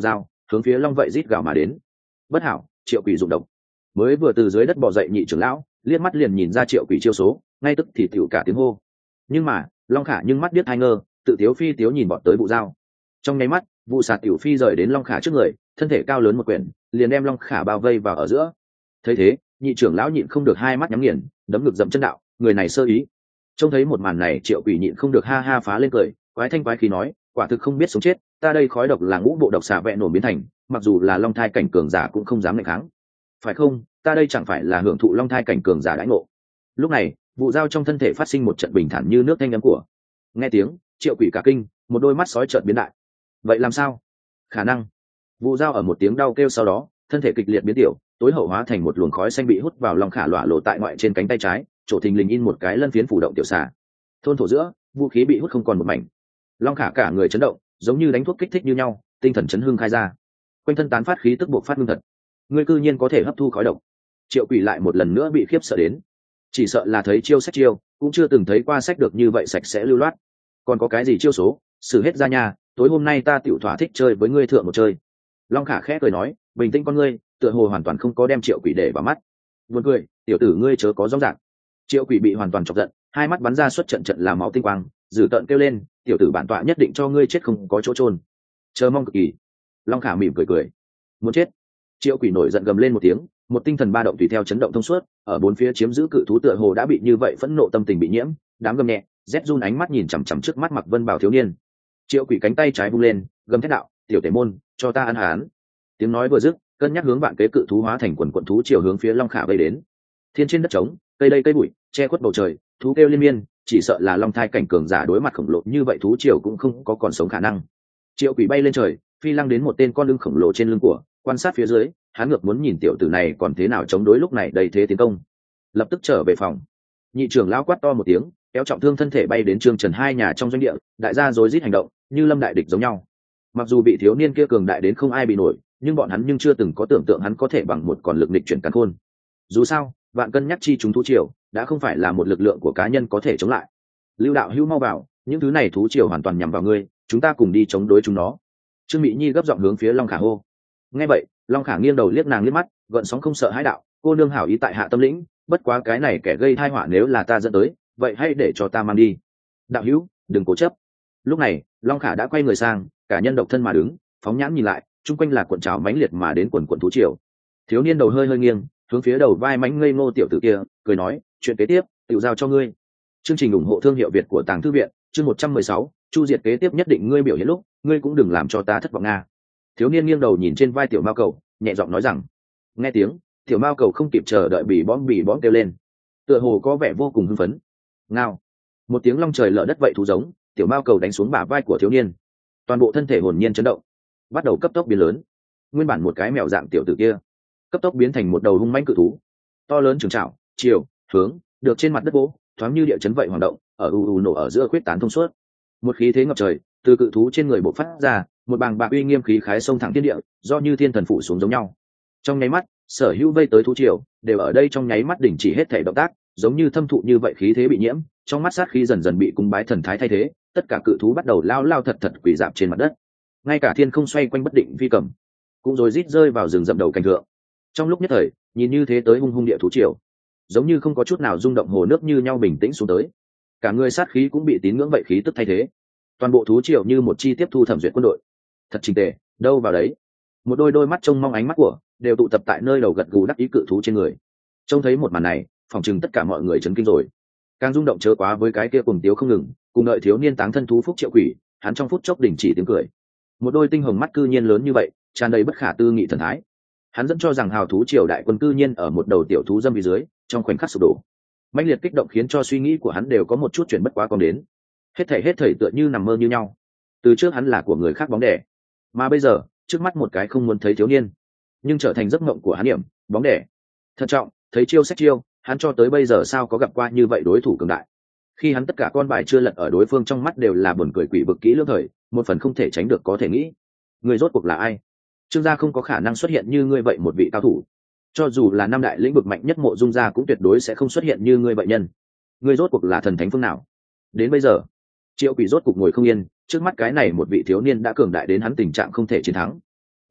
Speaker 1: hướng phía long vậy rít gào mà đến. Bất hảo, Triệu Quỷ dụng độc. Mới vừa từ dưới đất bò dậy nhị trưởng lão liếc mắt liền nhìn ra Triệu Quỷ chiêu số, ngay tức thì tiểu cả tiếng hô. Nhưng mà Long Khả nhưng mắt biết hai ngơ, tự tiếu phi tiếu nhìn bọn tới vụ dao. Trong nháy mắt vụ sạt tiểu phi rời đến Long Khả trước người, thân thể cao lớn một quyển liền đem Long Khả bao vây vào ở giữa. Thấy thế nhị trưởng lão nhịn không được hai mắt nhắm nghiền, đấm ngực dậm chân đạo, người này sơ ý. Trông thấy một màn này Triệu Quỷ nhịn không được ha ha phá lên cười, quái thanh quái khí nói, quả thực không biết sống chết, ta đây khói độc là ngũ bộ độc xà vẹn nổ biến thành, mặc dù là long thai cảnh cường giả cũng không dám nghịch kháng, phải không? Ta đây chẳng phải là hưởng thụ long thai cảnh cường giả đãi ngộ. Lúc này vụ dao trong thân thể phát sinh một trận bình thản như nước thanh âm của. Nghe tiếng Triệu Quỷ cả kinh, một đôi mắt sói trợn biến đại. Vậy làm sao? Khả năng. Vụ dao ở một tiếng đau kêu sau đó thân thể kịch liệt biến tiểu, tối hậu hóa thành một luồng khói xanh bị hút vào Long Khả lọa lộ tại ngoại trên cánh tay trái, chỗ thình lình in một cái lân phiến phủ động tiểu xà. Thôn thổ giữa vũ khí bị hút không còn một mảnh. Long Khả cả người chấn động, giống như đánh thuốc kích thích như nhau, tinh thần chấn hưng khai ra, quanh thân tán phát khí tức buộc phát ngưng thật. Ngươi cư nhiên có thể hấp thu khói độc. Triệu Quỷ lại một lần nữa bị khiếp sợ đến, chỉ sợ là thấy chiêu sách chiêu cũng chưa từng thấy qua sách được như vậy sạch sẽ lưu loát. Còn có cái gì chiêu số, xử hết ra nhà, tối hôm nay ta tiểu thỏa thích chơi với ngươi thượng một chơi. Long Khả khẽ cười nói, bình tĩnh con ngươi, tựa hồ hoàn toàn không có đem Triệu Quỷ để vào mắt. Buồn cười, tiểu tử ngươi chớ có rõ ràng. Triệu Quỷ bị hoàn toàn chọc giận, hai mắt bắn ra xuất trận trận làm máu tinh quang, dữ tợn kêu lên, tiểu tử bản tọa nhất định cho ngươi chết không có chỗ chôn. Chờ mong cực kỳ. Long Khả mỉm cười cười, muốn chết. Triệu Quỷ nổi giận gầm lên một tiếng, một tinh thần ba động tùy theo chấn động thông suốt, ở bốn phía chiếm giữ cự thú tựa hồ đã bị như vậy phẫn nộ tâm tình bị nhiễm, đám gầm nhẹ, rét run ánh mắt nhìn chằm chằm trước mắt mặc vân bào thiếu niên. Triệu Quỷ cánh tay trái vung lên, gầm thét đạo, tiểu tể môn, cho ta ăn hán. Tiếng nói vừa dứt, cân nhắc hướng bạn kế cự thú hóa thành quần quần thú chiều hướng phía Long Khả vây đến. Thiên trên đất trống, cây đây cây bụi, che khuất bầu trời, thú kêu liên miên, chỉ sợ là long thai cảnh cường giả đối mặt khổng lồ như vậy thú chiều cũng không có còn sống khả năng. Triệu Quỷ bay lên trời, phi lăng đến một tên con lưng khổng lồ trên lưng của, quan sát phía dưới, hắn ngược muốn nhìn tiểu tử này còn thế nào chống đối lúc này đầy thế tiến công. Lập tức trở về phòng. Nhị trưởng lão quát to một tiếng, kéo trọng thương thân thể bay đến Trương Trần hai nhà trong doanh địa, đại gia rối rít hành động, như lâm đại địch giống nhau. Mặc dù bị thiếu niên kia cường đại đến không ai bị nổi, nhưng bọn hắn nhưng chưa từng có tưởng tượng hắn có thể bằng một còn lực địch chuyển càn khôn. Dù sao vạn cân nhắc chi chúng thú triều đã không phải là một lực lượng của cá nhân có thể chống lại. Lưu đạo hữu mau vào, những thứ này thú triều hoàn toàn nhằm vào ngươi, chúng ta cùng đi chống đối chúng nó. Trương Mỹ Nhi gấp giọng hướng phía Long Khả hô. Nghe vậy Long Khả nghiêng đầu liếc nàng liếc mắt, gợn sóng không sợ hãi đạo, cô nương hảo ý tại hạ tâm lĩnh, bất quá cái này kẻ gây tai họa nếu là ta dẫn tới, vậy hãy để cho ta mang đi. Đạo hữu đừng cố chấp. Lúc này Long Khả đã quay người sang, cả nhân độc thân mà đứng, phóng nhãn nhìn lại, chung quanh là cuộn trào mãnh liệt mà đến quần thú triều. Thiếu niên đầu hơi nghiêng, hướng phía đầu vai mãnh ngây ngô tiểu tử kia cười nói, chuyện kế tiếp tự giao cho ngươi. Chương trình ủng hộ thương hiệu Việt của Tàng Thư viện, chương 116, chu diệt kế tiếp nhất định ngươi biểu hiện lúc, ngươi cũng đừng làm cho ta thất vọng nga. Thiếu niên nghiêng đầu nhìn trên vai tiểu mao cầu, nhẹ giọng nói rằng. Nghe tiếng tiểu mao cầu không kịp chờ đợi bỉ bõm kêu lên, tựa hồ có vẻ vô cùng hưng phấn. Ngao, một tiếng long trời lở đất vậy thú giống, tiểu mao cầu đánh xuống bả vai của thiếu niên, toàn bộ thân thể hồn nhiên chấn động, bắt đầu cấp tốc biến lớn. Nguyên bản một cái mèo dạng tiểu tử kia cấp tốc biến thành một đầu hung mãnh cự thú, to lớn trường trảo, chiều hướng được trên mặt đất vỗ, thoáng như địa chấn vậy hoạt động, ở nổ ở giữa khuyết tán thông suốt. Một khí thế ngập trời từ cự thú trên người bộc phát ra, một bàng bạc uy nghiêm khí khái sông thẳng thiên địa, do như thiên thần phủ xuống giống nhau. Trong nháy mắt sở hữu vây tới thú triều đều ở đây trong nháy mắt đình chỉ hết thể động tác, giống như thâm thụ như vậy khí thế bị nhiễm, trong mắt sát khí dần dần bị cung bái thần thái thay thế, tất cả cự thú bắt đầu lao thật quỳ dạp trên mặt đất. Ngay cả thiên không xoay quanh bất định phi cầm cũng rồi rít rơi vào rừng rậm đầu cành thượng. Trong lúc nhất thời nhìn như thế tới hung địa thú triều, giống như không có chút nào rung động hồ nước như nhau bình tĩnh xuống tới, cả người sát khí cũng bị tín ngưỡng vậy khí tức thay thế. Toàn bộ thú triều như một chi tiếp thu thẩm duyệt quân đội, thật trình tề, đâu vào đấy. Một đôi mắt trông mong ánh mắt của đều tụ tập tại nơi đầu gật gù đắc ý cự thú trên người. Trông thấy một màn này phòng chừng tất cả mọi người chấn kinh rồi. Càng rung động chớ quá với cái kia cùng tiếu không ngừng cùng đợi thiếu niên táng thân thú phúc Triệu Quỷ, hắn trong phút chốc đình chỉ tiếng cười. Một đôi tinh hồng mắt cư nhiên lớn như vậy, tràn đầy bất khả tư nghị thần thái. Hắn dẫn cho rằng hào thú triều đại quân cư nhiên ở một đầu tiểu thú dâm dưới, trong khoảnh khắc sụp đổ. Mãnh liệt kích động khiến cho suy nghĩ của hắn đều có một chút chuyển bất quá còn đến. Hết thảy tựa như nằm mơ như nhau. Từ trước hắn là của người khác bóng đẻ, mà bây giờ trước mắt một cái không muốn thấy thiếu niên, nhưng trở thành giấc mộng của hắn điểm bóng đẻ. Thận trọng, thấy chiêu xét chiêu, hắn cho tới bây giờ sao có gặp qua như vậy đối thủ cường đại. Khi hắn tất cả con bài chưa lật ở đối phương trong mắt đều là buồn cười quỷ vực kỹ lưỡng thời, một phần không thể tránh được có thể nghĩ, người rốt cuộc là ai? Trương gia không có khả năng xuất hiện như ngươi vậy một vị cao thủ, cho dù là năm đại lĩnh vực mạnh nhất Mộ Dung gia cũng tuyệt đối sẽ không xuất hiện như ngươi vậy nhân. Ngươi rốt cuộc là thần thánh phương nào? Đến bây giờ Triệu Quỷ rốt cuộc ngồi không yên, trước mắt cái này một vị thiếu niên đã cường đại đến hắn tình trạng không thể chiến thắng.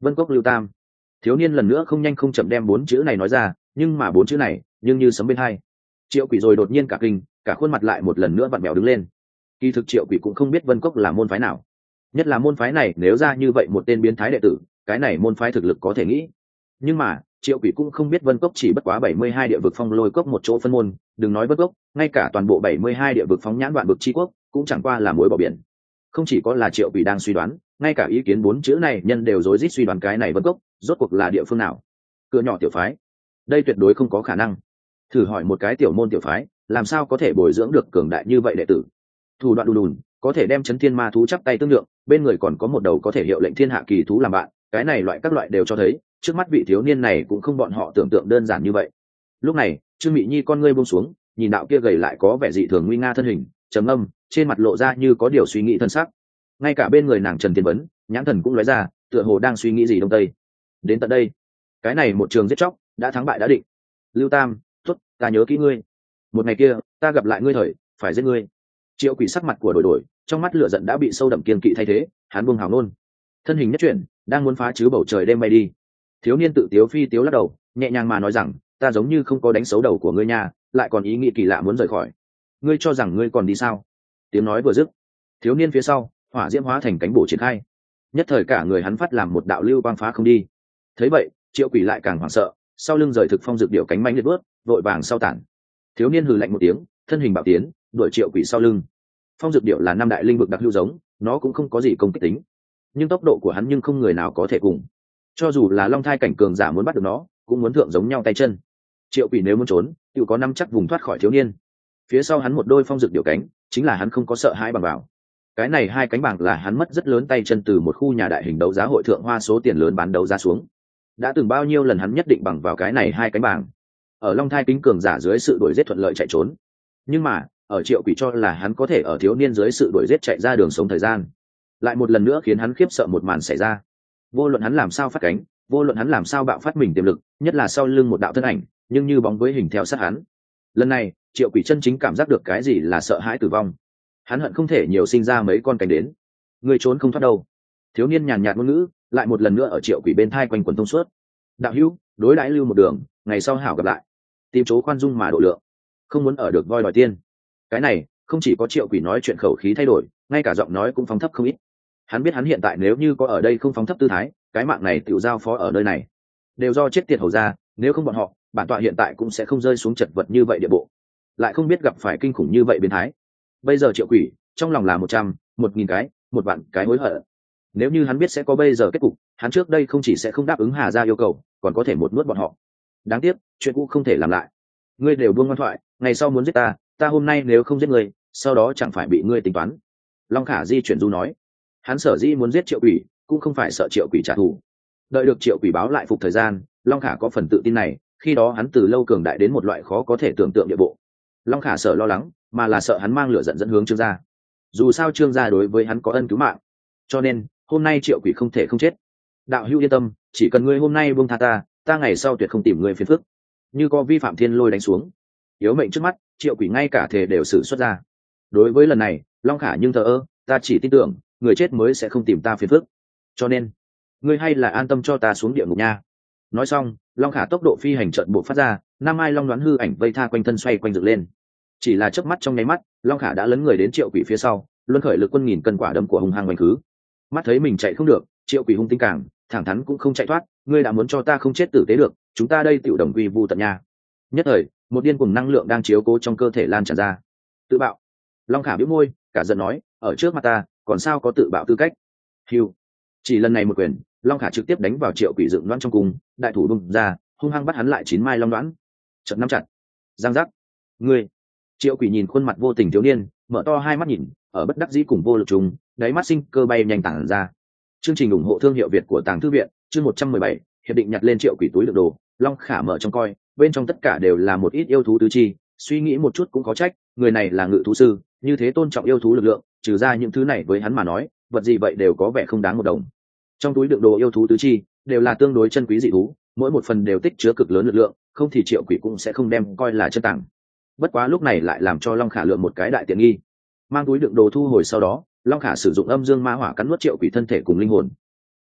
Speaker 1: Vân Cốc Lưu Tam. Thiếu niên lần nữa không nhanh không chậm đem 4 chữ này nói ra, nhưng mà 4 chữ này nhưng như sấm bên hai. Triệu Quỷ rồi đột nhiên cả kinh, cả khuôn mặt lại một lần nữa vặn vẹo đứng lên. Kỳ thực Triệu Quỷ cũng không biết Vân Cốc là môn phái nào, nhất là môn phái này nếu ra như vậy một tên biến thái đệ tử, cái này môn phái thực lực có thể nghĩ. Nhưng mà Triệu Quỷ cũng không biết Vân Cốc chỉ bất quá 72 địa vực phong lôi cốc một chỗ phân môn, đừng nói Vân Cốc, ngay cả toàn bộ 72 địa vực phóng nhãn vạn vực chi quốc cũng chẳng qua là muối bỏ biển. Không chỉ có là Triệu Quỷ đang suy đoán, ngay cả ý kiến 4 chữ này nhân đều rối rít suy đoán cái này Vân Cốc rốt cuộc là địa phương nào. Cửa nhỏ tiểu phái, đây tuyệt đối không có khả năng. Thử hỏi một cái tiểu môn tiểu phái làm sao có thể bồi dưỡng được cường đại như vậy đệ tử? Thủ đoạn đùn đùn, có thể đem chấn thiên ma thú chắp tay tương lượng, bên người còn có một đầu có thể hiệu lệnh thiên hạ kỳ thú làm bạn, cái này các loại đều cho thấy trước mắt vị thiếu niên này cũng không bọn họ tưởng tượng đơn giản như vậy. Lúc này Trương Mị Nhi con ngươi buông xuống, nhìn đạo kia gầy lại có vẻ dị thường nguy nga thân hình, trầm âm, trên mặt lộ ra như có điều suy nghĩ thân sắc. Ngay cả bên người nàng Trần Tiên Vấn, nhãn thần cũng lóe ra, tựa hồ đang suy nghĩ gì đông tây. Đến tận đây, cái này một trường giết chóc đã thắng bại đã định. Lưu Tam, tốt, ta nhớ kỹ ngươi. Một ngày kia, ta gặp lại ngươi thời, phải giết ngươi. Triệu Quỷ sắc mặt của đổi, trong mắt lửa giận đã bị sâu đậm kiên kỵ thay thế, hắn buông hào nôn, thân hình nhất chuyển, đang muốn phá chứ bầu trời đêm bay đi. Thiếu niên tự tiếu phi tiếu lắc đầu, nhẹ nhàng mà nói rằng, ta giống như không có đánh xấu đầu của ngươi nha, lại còn ý nghĩ kỳ lạ muốn rời khỏi. Ngươi cho rằng ngươi còn đi sao? Tiếng nói vừa dứt, thiếu niên phía sau hỏa diễm hóa thành cánh bổ triển khai, nhất thời cả người hắn phát làm một đạo lưu quang phá không đi. Thấy vậy, Triệu Quỷ lại càng hoảng sợ, sau lưng rời thực phong dược điệu cánh mãnh liệt bước, vội vàng sau tản. Thiếu niên hừ lạnh một tiếng, thân hình bạo tiến, đuổi Triệu Quỷ sau lưng. Phong dược điệu là năm đại linh vực đặc lưu giống, nó cũng không có gì công kích tính, nhưng tốc độ của hắn nhưng không người nào có thể cùng. Cho dù là long thai cảnh cường giả muốn bắt được nó, cũng muốn thượng giống nhau tay chân. Triệu Quỷ nếu muốn trốn, tự có năm chắc vùng thoát khỏi thiếu niên. Phía sau hắn một đôi phong dược điệu cánh, chính là hắn không có sợ hãi bằng vào. Cái này hai cánh bảng là hắn mất rất lớn tay chân từ một khu nhà đại hình đấu giá hội thượng hoa số tiền lớn bán đấu giá xuống. Đã từng bao nhiêu lần hắn nhất định bằng vào cái này hai cánh bảng, ở long thai kính cường giả dưới sự đuổi giết thuận lợi chạy trốn. Nhưng mà ở Triệu Quỷ cho là hắn có thể ở thiếu niên dưới sự đuổi giết chạy ra đường sống thời gian, lại một lần nữa khiến hắn khiếp sợ một màn xảy ra. Vô luận hắn làm sao phát cánh, vô luận hắn làm sao bạo phát mình tiềm lực, nhất là sau lưng một đạo thân ảnh nhưng như bóng với hình theo sát hắn. Lần này Triệu Quỷ chân chính cảm giác được cái gì là sợ hãi tử vong. Hắn hận không thể nhiều sinh ra mấy con cánh đến. Người trốn không thoát đâu. Thiếu niên nhàn nhạt ngôn ngữ lại một lần nữa ở Triệu Quỷ bên thai quanh quần thông suốt. Đạo hữu, đối đãi lưu một đường, ngày sau hảo gặp lại. Tìm chỗ khoan dung mà độ lượng, không muốn ở được voi đòi tiên. Cái này không chỉ có Triệu Quỷ nói chuyện khẩu khí thay đổi, ngay cả giọng nói cũng phóng thấp không ít. Hắn biết hắn hiện tại nếu như có ở đây không phóng thấp tư thái, cái mạng này tiểu giao phó ở nơi này đều do chết tiệt hầu ra, nếu không bọn họ, bản tọa hiện tại cũng sẽ không rơi xuống chật vật như vậy địa bộ, lại không biết gặp phải kinh khủng như vậy biến thái. Bây giờ Triệu Quỷ trong lòng là 100, 1000 cái, 1 vạn cái hối hận. Nếu như hắn biết sẽ có bây giờ kết cục, hắn trước đây không chỉ sẽ không đáp ứng Hà gia yêu cầu, còn có thể một nuốt bọn họ. Đáng tiếc, chuyện cũ không thể làm lại. Ngươi đều buông ngoan thoại, ngày sau muốn giết ta, ta hôm nay nếu không giết ngươi, sau đó chẳng phải bị ngươi tính toán. Long Khả di chuyển du nói, hắn sở dĩ muốn giết Triệu Quỷ, cũng không phải sợ Triệu Quỷ trả thù. Đợi được Triệu Quỷ báo lại phục thời gian, Long Khả có phần tự tin này, khi đó hắn từ lâu cường đại đến một loại khó có thể tưởng tượng địa bộ. Long Khả sợ lo lắng, mà là sợ hắn mang lửa giận dẫn hướng Trương gia. Dù sao Trương gia đối với hắn có ân cứu mạng, cho nên hôm nay Triệu Quỷ không thể không chết. Đạo hữu yên tâm, chỉ cần ngươi hôm nay buông tha ta, ta ngày sau tuyệt không tìm ngươi phiền phức. Như có vi phạm thiên lôi đánh xuống. Yếu mệnh trước mắt, Triệu Quỷ ngay cả thể đều sử xuất ra. Đối với lần này, Long Khả nhưng thờ ơ, ta chỉ tin tưởng người chết mới sẽ không tìm ta phiền phức. Cho nên, ngươi hay là an tâm cho ta xuống địa ngục nha. Nói xong, Long Khả tốc độ phi hành trận bộ phát ra, Nam Ai Long đoán hư ảnh vây tha quanh thân xoay quanh dựng lên. Chỉ là chớp mắt trong nháy mắt, Long Khả đã lấn người đến Triệu Quỷ phía sau, luân khởi lực quân nghìn cân quả đấm của hung hăng quanh khứ. Mắt thấy mình chạy không được, Triệu Quỷ hung tinh càng thẳng thắn cũng không chạy thoát, ngươi đã muốn cho ta không chết tử tế được, chúng ta đây tiểu đồng quy vu tận nha. Nhất thời, một điên cuồng năng lượng đang chiếu cố trong cơ thể lan tràn ra. Tự bạo. Long Khả bĩu môi, cả giận nói, ở trước mặt ta, còn sao có tự bạo tư cách. Hưu. Chỉ lần này một quyền, Long Khả trực tiếp đánh vào Triệu Quỷ dựng đoán trong cung, đại thủ bung ra, hung hăng bắt hắn lại 9 mai long đoán. Chợt nắm chặt. Giang giác. Ngươi. Triệu Quỷ nhìn khuôn mặt vô tình thiếu niên, mở to hai mắt nhìn, ở bất đắc dĩ cùng vô lực trùng, đáy mắt sinh cơ bay nhanh tản ra. Chương trình ủng hộ thương hiệu Việt của Tàng Thư viện, chương 117, hiệp định nhặt lên Triệu Quỷ túi đựng đồ, Long Khả mở trong coi, bên trong tất cả đều là một ít yêu thú tứ chi, suy nghĩ một chút cũng có trách, người này là ngự thú sư, như thế tôn trọng yêu thú lực lượng, trừ ra những thứ này với hắn mà nói, vật gì vậy đều có vẻ không đáng một đồng. Trong túi đựng đồ yêu thú tứ chi, đều là tương đối chân quý dị thú, mỗi một phần đều tích chứa cực lớn lực lượng, không thì Triệu Quỷ cũng sẽ không đem coi là chân tàng. Bất quá lúc này lại làm cho Long Khả lượm một cái đại tiện nghi. Mang túi đựng đồ thu hồi sau đó, Long Khả sử dụng âm dương ma hỏa cắn nuốt Triệu Quỷ thân thể cùng linh hồn.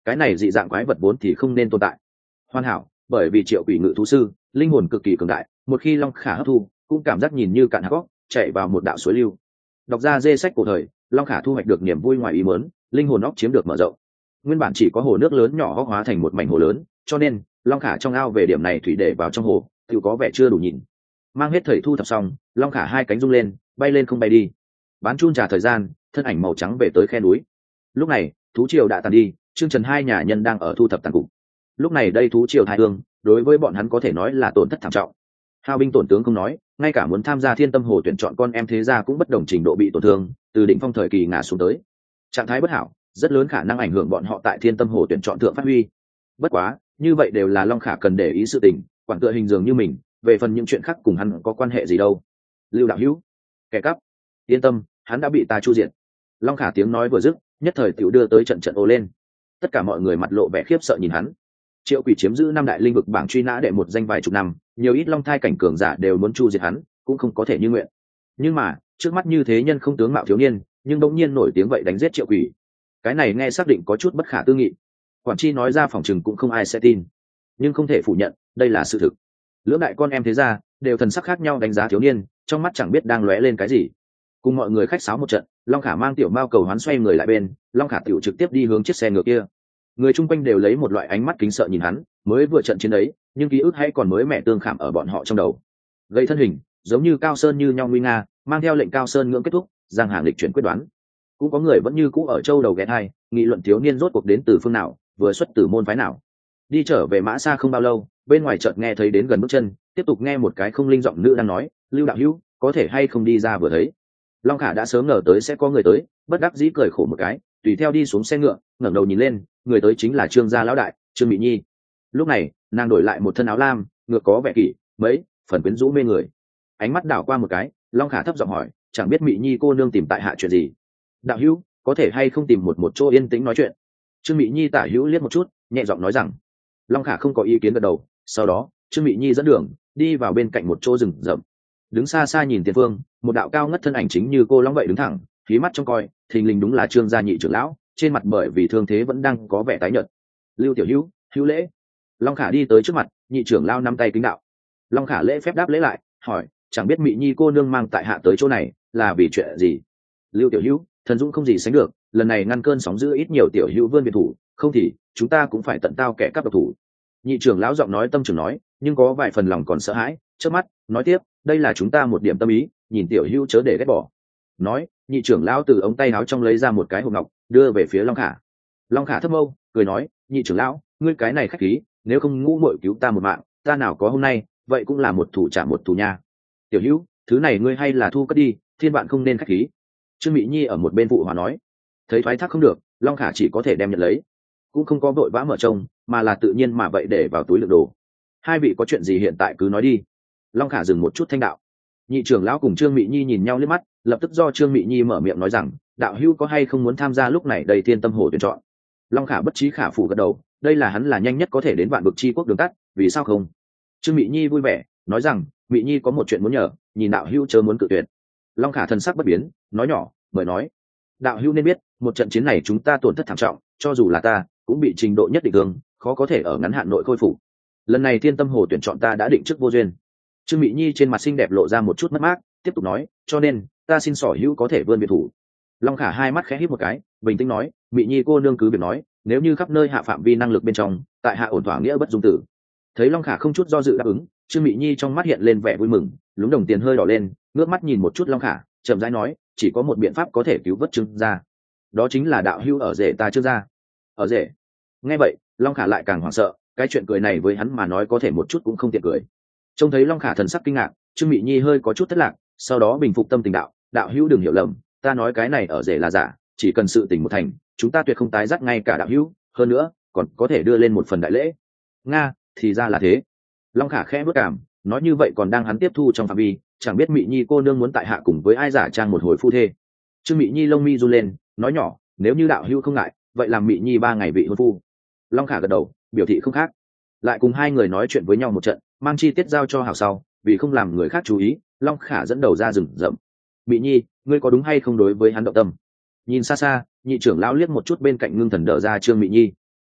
Speaker 1: cái này dị dạng quái vật vốn thì không nên tồn tại. Hoàn hảo, bởi vì Triệu Quỷ ngự thú sư linh hồn cực kỳ cường đại, một khi Long Khả hấp thu cũng cảm giác nhìn như cạn hắc góc chạy vào một đạo suối lưu. Đọc ra dê sách cổ thời, Long Khả thu hoạch được niềm vui ngoài ý muốn, linh hồn óc chiếm được mở rộng. Nguyên bản chỉ có hồ nước lớn nhỏ góc hóa thành một mảnh hồ lớn, cho nên Long Khả trong ao về điểm này thủy để vào trong hồ tự có vẻ chưa đủ nhìn. Mang hết thầy thu thập xong, Long Khả hai cánh rung lên, bay lên không bay đi. Bán chun trà thời gian, thân ảnh màu trắng về tới khe núi. Lúc này thú triều đã tàn đi, Trương Trần hai nhà nhân đang ở thu thập tàn cục. Lúc này đây thú triều thai hương đối với bọn hắn có thể nói là tổn thất thảm trọng. Hao binh tổn tướng không nói, ngay cả muốn tham gia Thiên Tâm Hồ tuyển chọn con em thế gia cũng bất đồng trình độ bị tổn thương, từ đỉnh phong thời kỳ ngã xuống tới. Trạng thái bất hảo, rất lớn khả năng ảnh hưởng bọn họ tại Thiên Tâm Hồ tuyển chọn thượng phát huy. Bất quá, như vậy đều là Long Khả cần để ý sự tình, quản tựa hình dường như mình, về phần những chuyện khác cùng hắn có quan hệ gì đâu. Lưu đạo hữu, kẻ cắp, yên tâm, hắn đã bị ta chu diện. Long Khả tiếng nói vừa dứt, nhất thời tiểu đưa tới trận trận ồ lên. Tất cả mọi người mặt lộ vẻ khiếp sợ nhìn hắn. Triệu Quỷ chiếm giữ năm đại linh vực bảng truy nã đệ một danh vài chục năm, nhiều ít long thai cảnh cường giả đều muốn chu diệt hắn, cũng không có thể như nguyện. Nhưng mà trước mắt như thế nhân không tướng mạo thiếu niên, nhưng đống nhiên nổi tiếng vậy đánh giết Triệu Quỷ, cái này nghe xác định có chút bất khả tư nghị. Quản chi nói ra phòng chừng cũng không ai sẽ tin, nhưng không thể phủ nhận đây là sự thực. Lưỡng đại con em thế gia đều thần sắc khác nhau đánh giá thiếu niên, trong mắt chẳng biết đang lóe lên cái gì. Cùng mọi người khách sáo một trận, Long Khả mang tiểu mao cầu hoán xoay người lại bên, Long Khả tiểu trực tiếp đi hướng chiếc xe ngựa kia. Người chung quanh đều lấy một loại ánh mắt kính sợ nhìn hắn, mới vừa trận chiến đấy, nhưng ký ức hay còn mới mẻ tương khảm ở bọn họ trong đầu. Gây thân hình giống như Cao Sơn như nhau nguy nga, mang theo lệnh Cao Sơn ngưỡng kết thúc, giang hàng lịch chuyển quyết đoán. Cũng có người vẫn như cũ ở châu đầu ghé hai, nghị luận thiếu niên rốt cuộc đến từ phương nào, vừa xuất từ môn phái nào. Đi trở về Mã Sa không bao lâu, bên ngoài chợt nghe thấy đến gần bước chân, tiếp tục nghe một cái không linh giọng nữ đang nói, Lưu đạo hữu, có thể hay không đi ra vừa thấy. Long Khả đã sớm ngờ tới sẽ có người tới, bất đắc dĩ cười khổ một cái, tùy theo đi xuống xe ngựa, ngẩng đầu nhìn lên, người tới chính là Trương gia lão đại, Trương Mị Nhi. Lúc này nàng đổi lại một thân áo lam, ngựa có vẻ kỷ mấy phần quyến rũ mê người. Ánh mắt đảo qua một cái, Long Khả thấp giọng hỏi, chẳng biết Mị Nhi cô nương tìm tại hạ chuyện gì. Đạo hữu, có thể hay không tìm một chỗ yên tĩnh nói chuyện. Trương Mị Nhi tả hữu liếc một chút, nhẹ giọng nói rằng. Long Khả không có ý kiến gật đầu. Sau đó Trương Mị Nhi dẫn đường đi vào bên cạnh một chỗ rừng rậm. Đứng xa xa nhìn tiền phương, một đạo cao ngất thân ảnh chính như cô long vậy đứng thẳng, khí mắt trong coi, thình lình đúng là Trương gia nhị trưởng lão, trên mặt bởi vì thương thế vẫn đang có vẻ tái nhợt. Lưu tiểu hữu, hữu lễ. Long Khả đi tới trước mặt, nhị trưởng lão nắm tay kính đạo. Long Khả lễ phép đáp lễ lại, hỏi, chẳng biết Mị Nhi cô nương mang tại hạ tới chỗ này là vì chuyện gì. Lưu tiểu hữu, thần dũng không gì sánh được, lần này ngăn cơn sóng dữ ít nhiều tiểu hữu vươn biệt thủ, không thì chúng ta cũng phải tận tao kẻ cắp độc thủ. Nhị trưởng lão giọng nói tâm trường nói, nhưng có vài phần lòng còn sợ hãi, trước mắt nói tiếp, đây là chúng ta một điểm tâm ý, nhìn tiểu hữu chớ để ghét bỏ. Nói, nhị trưởng lão từ ống tay áo trong lấy ra một cái hộp ngọc, đưa về phía Long Khả. Long Khả thấp mâu cười nói, nhị trưởng lão, ngươi cái này khách khí, nếu không ngũ muội cứu ta một mạng, ta nào có hôm nay, vậy cũng là một thủ trả một thủ nha. Tiểu hữu, thứ này ngươi hay là thu cất đi, thiên bạn không nên khách khí. Trương Mị Nhi ở một bên phụ hòa nói. Thấy thoái thác không được, Long Khả chỉ có thể đem nhận lấy, cũng không có vội vã mở trông, mà là tự nhiên mà vậy để vào túi đựng đồ. Hai vị có chuyện gì hiện tại cứ nói đi. Long Khả dừng một chút thanh đạo. Nhị trưởng lão cùng Trương Mị Nhi nhìn nhau liếc mắt, lập tức do Trương Mị Nhi mở miệng nói rằng, đạo hữu có hay không muốn tham gia lúc này đầy Thiên Tâm Hồ tuyển chọn. Long Khả bất trí khả phủ gật đầu, đây là hắn là nhanh nhất có thể đến vạn vực chi quốc đường tắt, vì sao không. Trương Mị Nhi vui vẻ nói rằng, Mị Nhi có một chuyện muốn nhờ, nhìn đạo hữu chớ muốn cự tuyệt. Long Khả thần sắc bất biến, nói nhỏ, mời nói. Đạo hữu nên biết, một trận chiến này chúng ta tổn thất thảm trọng, cho dù là ta cũng bị trình độ nhất định thương, khó có thể ở ngắn hạn nội khôi phục. Lần này Thiên Tâm Hồ tuyển chọn ta đã định trước vô duyên. Trương Mị Nhi trên mặt xinh đẹp lộ ra một chút mất mát, tiếp tục nói, cho nên ta xin sở hữu có thể vươn biệt thủ. Long Khả hai mắt khẽ híp một cái, bình tĩnh nói, Mị Nhi cô nương cứ việc nói, nếu như khắp nơi hạ phạm vi năng lực bên trong, tại hạ ổn thỏa nghĩa bất dung tử. Thấy Long Khả không chút do dự đáp ứng, Trương Mị Nhi trong mắt hiện lên vẻ vui mừng, lúng đồng tiền hơi đỏ lên, ngước mắt nhìn một chút Long Khả, chậm rãi nói, chỉ có một biện pháp có thể cứu vớt Trương gia, đó chính là đạo hữu ở rể ta Trương gia. Ở rể? Nghe vậy, Long Khả lại càng hoảng sợ, cái chuyện cười này với hắn mà nói có thể một chút cũng không tiện cười. Trông thấy Long Khả thần sắc kinh ngạc, Trương Mị Nhi hơi có chút thất lạc, sau đó bình phục tâm tình đạo, đạo hữu đừng hiểu lầm, ta nói cái này ở rể là giả, chỉ cần sự tình một thành, chúng ta tuyệt không tái dắt ngay cả đạo hữu, hơn nữa còn có thể đưa lên một phần đại lễ. Nga, thì ra là thế. Long Khả khẽ bước cảm, nói như vậy còn đang hắn tiếp thu trong phạm vi, chẳng biết Mị Nhi cô nương muốn tại hạ cùng với ai giả trang một hồi phu thê. Trương Mị Nhi lông mi run lên, nói nhỏ, nếu như đạo hữu không ngại, vậy làm Mị Nhi 3 ngày vị hôn phu. Long Khả gật đầu, biểu thị không khác. Lại cùng hai người nói chuyện với nhau một trận, mang chi tiết giao cho hảo sau, vì không làm người khác chú ý, Long Khả dẫn đầu ra rừng rậm. Mị Nhi, ngươi có đúng hay không đối với hắn động tâm? Nhìn xa xa, nhị trưởng lão liếc một chút bên cạnh ngưng thần đỡ ra Trương Mị Nhi.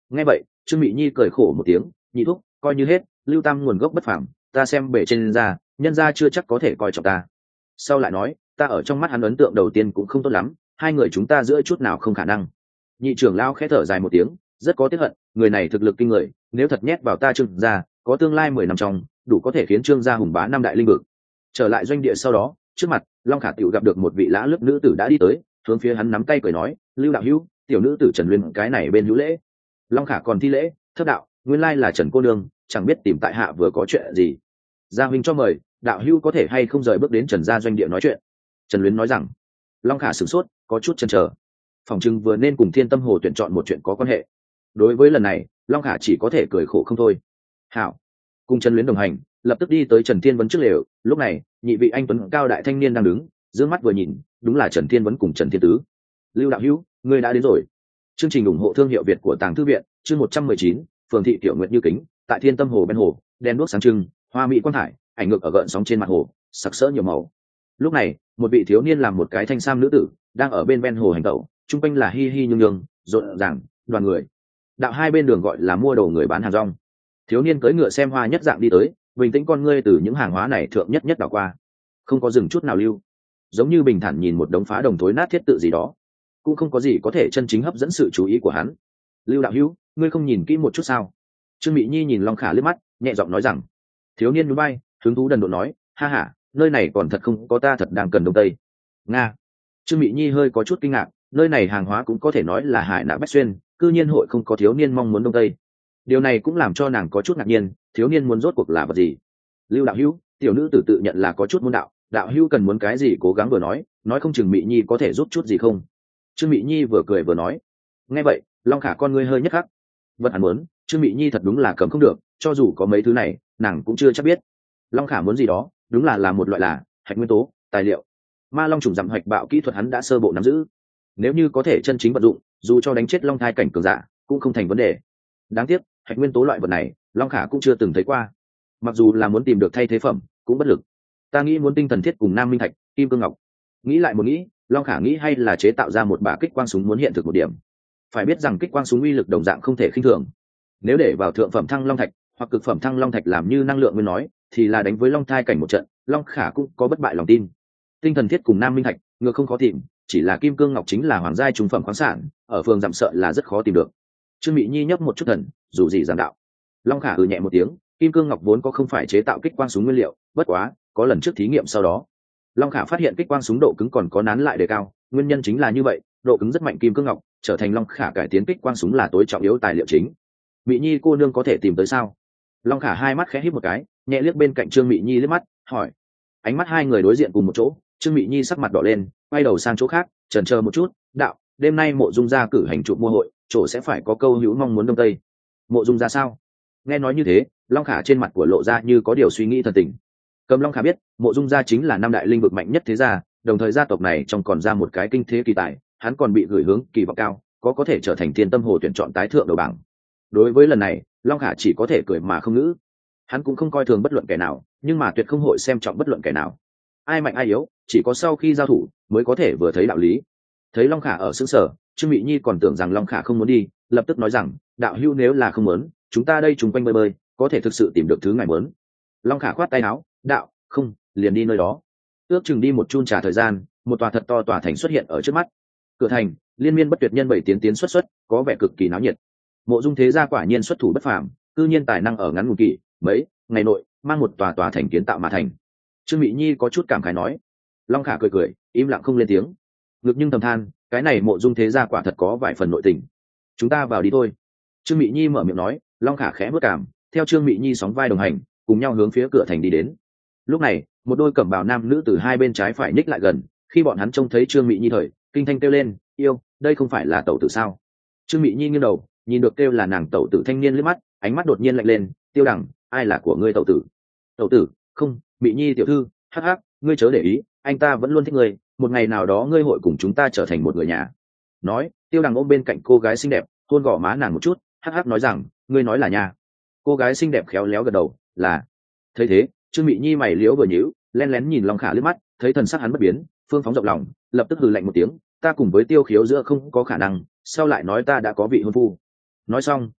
Speaker 1: Nghe vậy trương mỹ nhi cười khổ một tiếng, nhị thúc coi như hết, lưu tam nguồn gốc bất phẳng, ta xem bề trên ra nhân gia chưa chắc có thể coi trọng ta. Sau lại nói ta ở trong mắt hắn ấn tượng đầu tiên cũng không tốt lắm, hai người chúng ta giữa chút nào không khả năng. Nhị trưởng lao khẽ thở dài một tiếng, rất có tiếc hận, người này thực lực kinh người, nếu thật nhét vào ta trương gia, có tương lai 10 năm trong đủ có thể khiến trương gia hùng bá năm đại linh vực. Trở lại doanh địa sau đó, trước mặt long khả tiểu gặp được một vị lã lướt nữ tử đã đi tới, hướng phía hắn nắm tay cười nói, lưu đạo hữu, tiểu nữ tử Trần Luyên cái này bên hữu lễ. Long khả còn thi lễ, thất đạo, nguyên lai là Trần cô nương, chẳng biết tìm tại hạ vừa có chuyện gì. Gia huynh cho mời, đạo hữu có thể hay không rời bước đến Trần gia doanh địa nói chuyện. Trần Luyến nói rằng. Long khả sửng sốt, có chút chần chờ, phòng chừng vừa nên cùng Thiên Tâm Hồ tuyển chọn một chuyện có quan hệ. Đối với lần này long khả chỉ có thể cười khổ không thôi. Hảo, cùng Trần Luyến đồng hành, lập tức đi tới Trần Thiên Vấn trước lều. Lúc này nhị vị anh tuấn cao đại thanh niên đang đứng, dương mắt vừa nhìn, đúng là Trần Thiên Vấn cùng Trần Thiên Tứ. Lưu đạo hữu, ngươi đã đến rồi. Chương trình ủng hộ thương hiệu Việt của Tàng Thư viện, chương 119, phường thị Tiểu Nguyệt như kính, tại Thiên Tâm Hồ bên hồ, đèn đuốc sáng trưng, hoa mỹ quang thải, ảnh ngược ở gợn sóng trên mặt hồ, sặc sỡ nhiều màu. Lúc này một vị thiếu niên làm một cái thanh sam nữ tử đang ở bên ven hồ hành tẩu, chung quanh là hi hi nhung nhung, rộn ràng đoàn người. Đạo hai bên đường gọi là mua đồ người bán hàng rong. Thiếu niên cưỡi ngựa xem hoa nhất dạng đi tới, bình tĩnh con ngươi từ những hàng hóa này thượng nhất nhất đảo qua, không có dừng chút nào lưu, giống như bình thản nhìn một đống phá đồng thối nát thiết tự gì đó, cũng không có gì có thể chân chính hấp dẫn sự chú ý của hắn. Lưu đạo hữu, ngươi không nhìn kỹ một chút sao? Trương Mỹ Nhi nhìn Long Khả liếc mắt, nhẹ giọng nói rằng. Thiếu niên núi bay hứng thú đần độn nói, ha ha, nơi này còn thật không có ta thật đang cần đông tây. Nga. Trương Mỹ Nhi hơi có chút kinh ngạc, nơi này hàng hóa cũng có thể nói là hải nạp bách xuyên, cư nhiên hội không có thiếu niên mong muốn đông tây. Điều này cũng làm cho nàng có chút ngạc nhiên, thiếu niên muốn rốt cuộc là vật gì? Lưu đạo hữu, tiểu nữ tử tự nhận là có chút môn đạo, đạo hữu cần muốn cái gì cố gắng vừa nói không chừng Mỹ Nhi có thể giúp chút gì không? Trương Mỹ Nhi vừa cười vừa nói. Nghe vậy Long Khả con ngươi hơi nhất khắc, vật hắn muốn Trương Mỹ Nhi thật đúng là cấm không được, cho dù có mấy thứ này nàng cũng chưa chắc biết. Long Khả muốn gì đó đúng là một loại là hạch nguyên tố tài liệu, ma long trùng dặm hoạch bạo kỹ thuật hắn đã sơ bộ nắm giữ, nếu như có thể chân chính vận dụng, dù cho đánh chết long thai cảnh cường giả cũng không thành vấn đề. Đáng tiếc hạch nguyên tố loại vật này Long Khả cũng chưa từng thấy qua, mặc dù là muốn tìm được thay thế phẩm cũng bất lực. Ta nghĩ muốn tinh thần thiết cùng nam minh thạch, kim cương ngọc. Nghĩ lại một nghĩ, Long Khả nghĩ hay là chế tạo ra một bả kích quang súng muốn hiện thực một điểm. Phải biết rằng kích quang súng uy lực đồng dạng không thể khinh thường, nếu để vào thượng phẩm thăng long thạch hoặc cực phẩm thăng long thạch làm như năng lượng nguyên nói, thì là đánh với long thai cảnh một trận Long Khả cũng có bất bại lòng tin. Tinh thần thiết cùng nam minh thạch ngược không khó tìm, chỉ là kim cương ngọc chính là hoàng giai trung phẩm khoáng sản, ở phường giảm sợ là rất khó tìm được. Trương Mỹ Nhi nhấp một chút thần, dù gì giảng đạo. Long Khả nhẹ một tiếng, kim cương ngọc vốn có không phải chế tạo kích quang súng nguyên liệu, bất quá có lần trước thí nghiệm sau đó Long Khả phát hiện kích quang súng độ cứng còn có nán lại đề cao, nguyên nhân chính là như vậy, độ cứng rất mạnh kim cương ngọc trở thành Long Khả cải tiến kích quang súng là tối trọng yếu tài liệu chính. Mỹ Nhi cô nương có thể tìm tới sao? Long Khả hai mắt khẽ híp một cái, nhẹ liếc bên cạnh Trương Mỹ Nhi liếc mắt, hỏi. Ánh mắt hai người đối diện cùng một chỗ, Trương Mỹ Nhi sắc mặt đỏ lên, quay đầu sang chỗ khác, chần chờ một chút, đạo, đêm nay Mộ Dung gia cử hành chụp mua hội, chỗ sẽ phải có câu hữu mong muốn đông tây. Mộ Dung gia sao? Nghe nói như thế, Long Khả trên mặt của lộ ra như có điều suy nghĩ thần tình. Cầm Long Khả biết, Mộ Dung gia chính là năm đại linh vực mạnh nhất thế gia, đồng thời gia tộc này trong còn ra một cái kinh thế kỳ tài, hắn còn bị gửi hướng kỳ vọng cao, có thể trở thành Thiên Tâm Hồ tuyển chọn tái thượng đầu bảng. Đối với lần này, Long Khả chỉ có thể cười mà không ngữ. Hắn cũng không coi thường bất luận kẻ nào, nhưng mà tuyệt không hội xem trọng bất luận kẻ nào. Ai mạnh ai yếu, chỉ có sau khi giao thủ mới có thể vừa thấy đạo lý. Thấy Long Khả ở xứ sở, Trương Mỹ Nhi còn tưởng rằng Long Khả không muốn đi, lập tức nói rằng, đạo hữu nếu là không muốn, chúng ta đây chung quanh bơi bơi, có thể thực sự tìm được thứ ngài muốn. Long Khả khoát tay áo, đạo, không, liền đi nơi đó. Ước chừng đi một chun trà thời gian, một tòa thật to tòa thành xuất hiện ở trước mắt. Cửa thành, liên miên bất tuyệt nhân bảy tiến xuất, có vẻ cực kỳ náo nhiệt. Mộ Dung thế gia quả nhiên xuất thủ bất phàm, cư nhiên tài năng ở ngắn ngủn kỳ mấy ngày nội mang một tòa thành kiến tạo mà thành. Trương Mỹ Nhi có chút cảm khái nói. Long Khả cười im lặng không lên tiếng, ngực nhưng thầm than, cái này Mộ Dung thế gia quả thật có vài phần nội tình. Chúng ta vào đi thôi. Trương Mỹ Nhi mở miệng nói. Long Khả khẽ bước cảm, theo Trương Mỹ Nhi sóng vai đồng hành, cùng nhau hướng phía cửa thành đi đến. Lúc này một đôi cẩm bào nam nữ từ hai bên trái phải ních lại gần, khi bọn hắn trông thấy Trương Mỹ Nhi thời kinh thanh kêu lên, yêu, đây không phải là tẩu tử sao? Trương Mỹ Nhi nghiêng đầu nhìn được kêu là nàng tẩu tử thanh niên liếc mắt, ánh mắt đột nhiên lạnh lên, Tiêu Đằng, ai là của ngươi tẩu tử? Tẩu tử? Không, Mỹ Nhi tiểu thư, hắc hắc, ngươi chớ để ý, anh ta vẫn luôn thích ngươi, một ngày nào đó ngươi hội cùng chúng ta trở thành một người nhà. Nói, Tiêu Đằng ôm bên cạnh cô gái xinh đẹp, hôn gò má nàng một chút, hắc hắc nói rằng, ngươi nói là nhà. Cô gái xinh đẹp khéo léo gật đầu, là. Thấy thế, Trương Mỹ Nhi mày liễu vừa nhíu, lén lén nhìn Long Khả liếc mắt, thấy thần sắc hắn bất biến, phương phóng rộng lòng, lập tức hừ lạnh một tiếng, ta cùng với Tiêu Khiếu giữa không có khả năng, sau lại nói ta đã có vị hôn phu. Nói xong,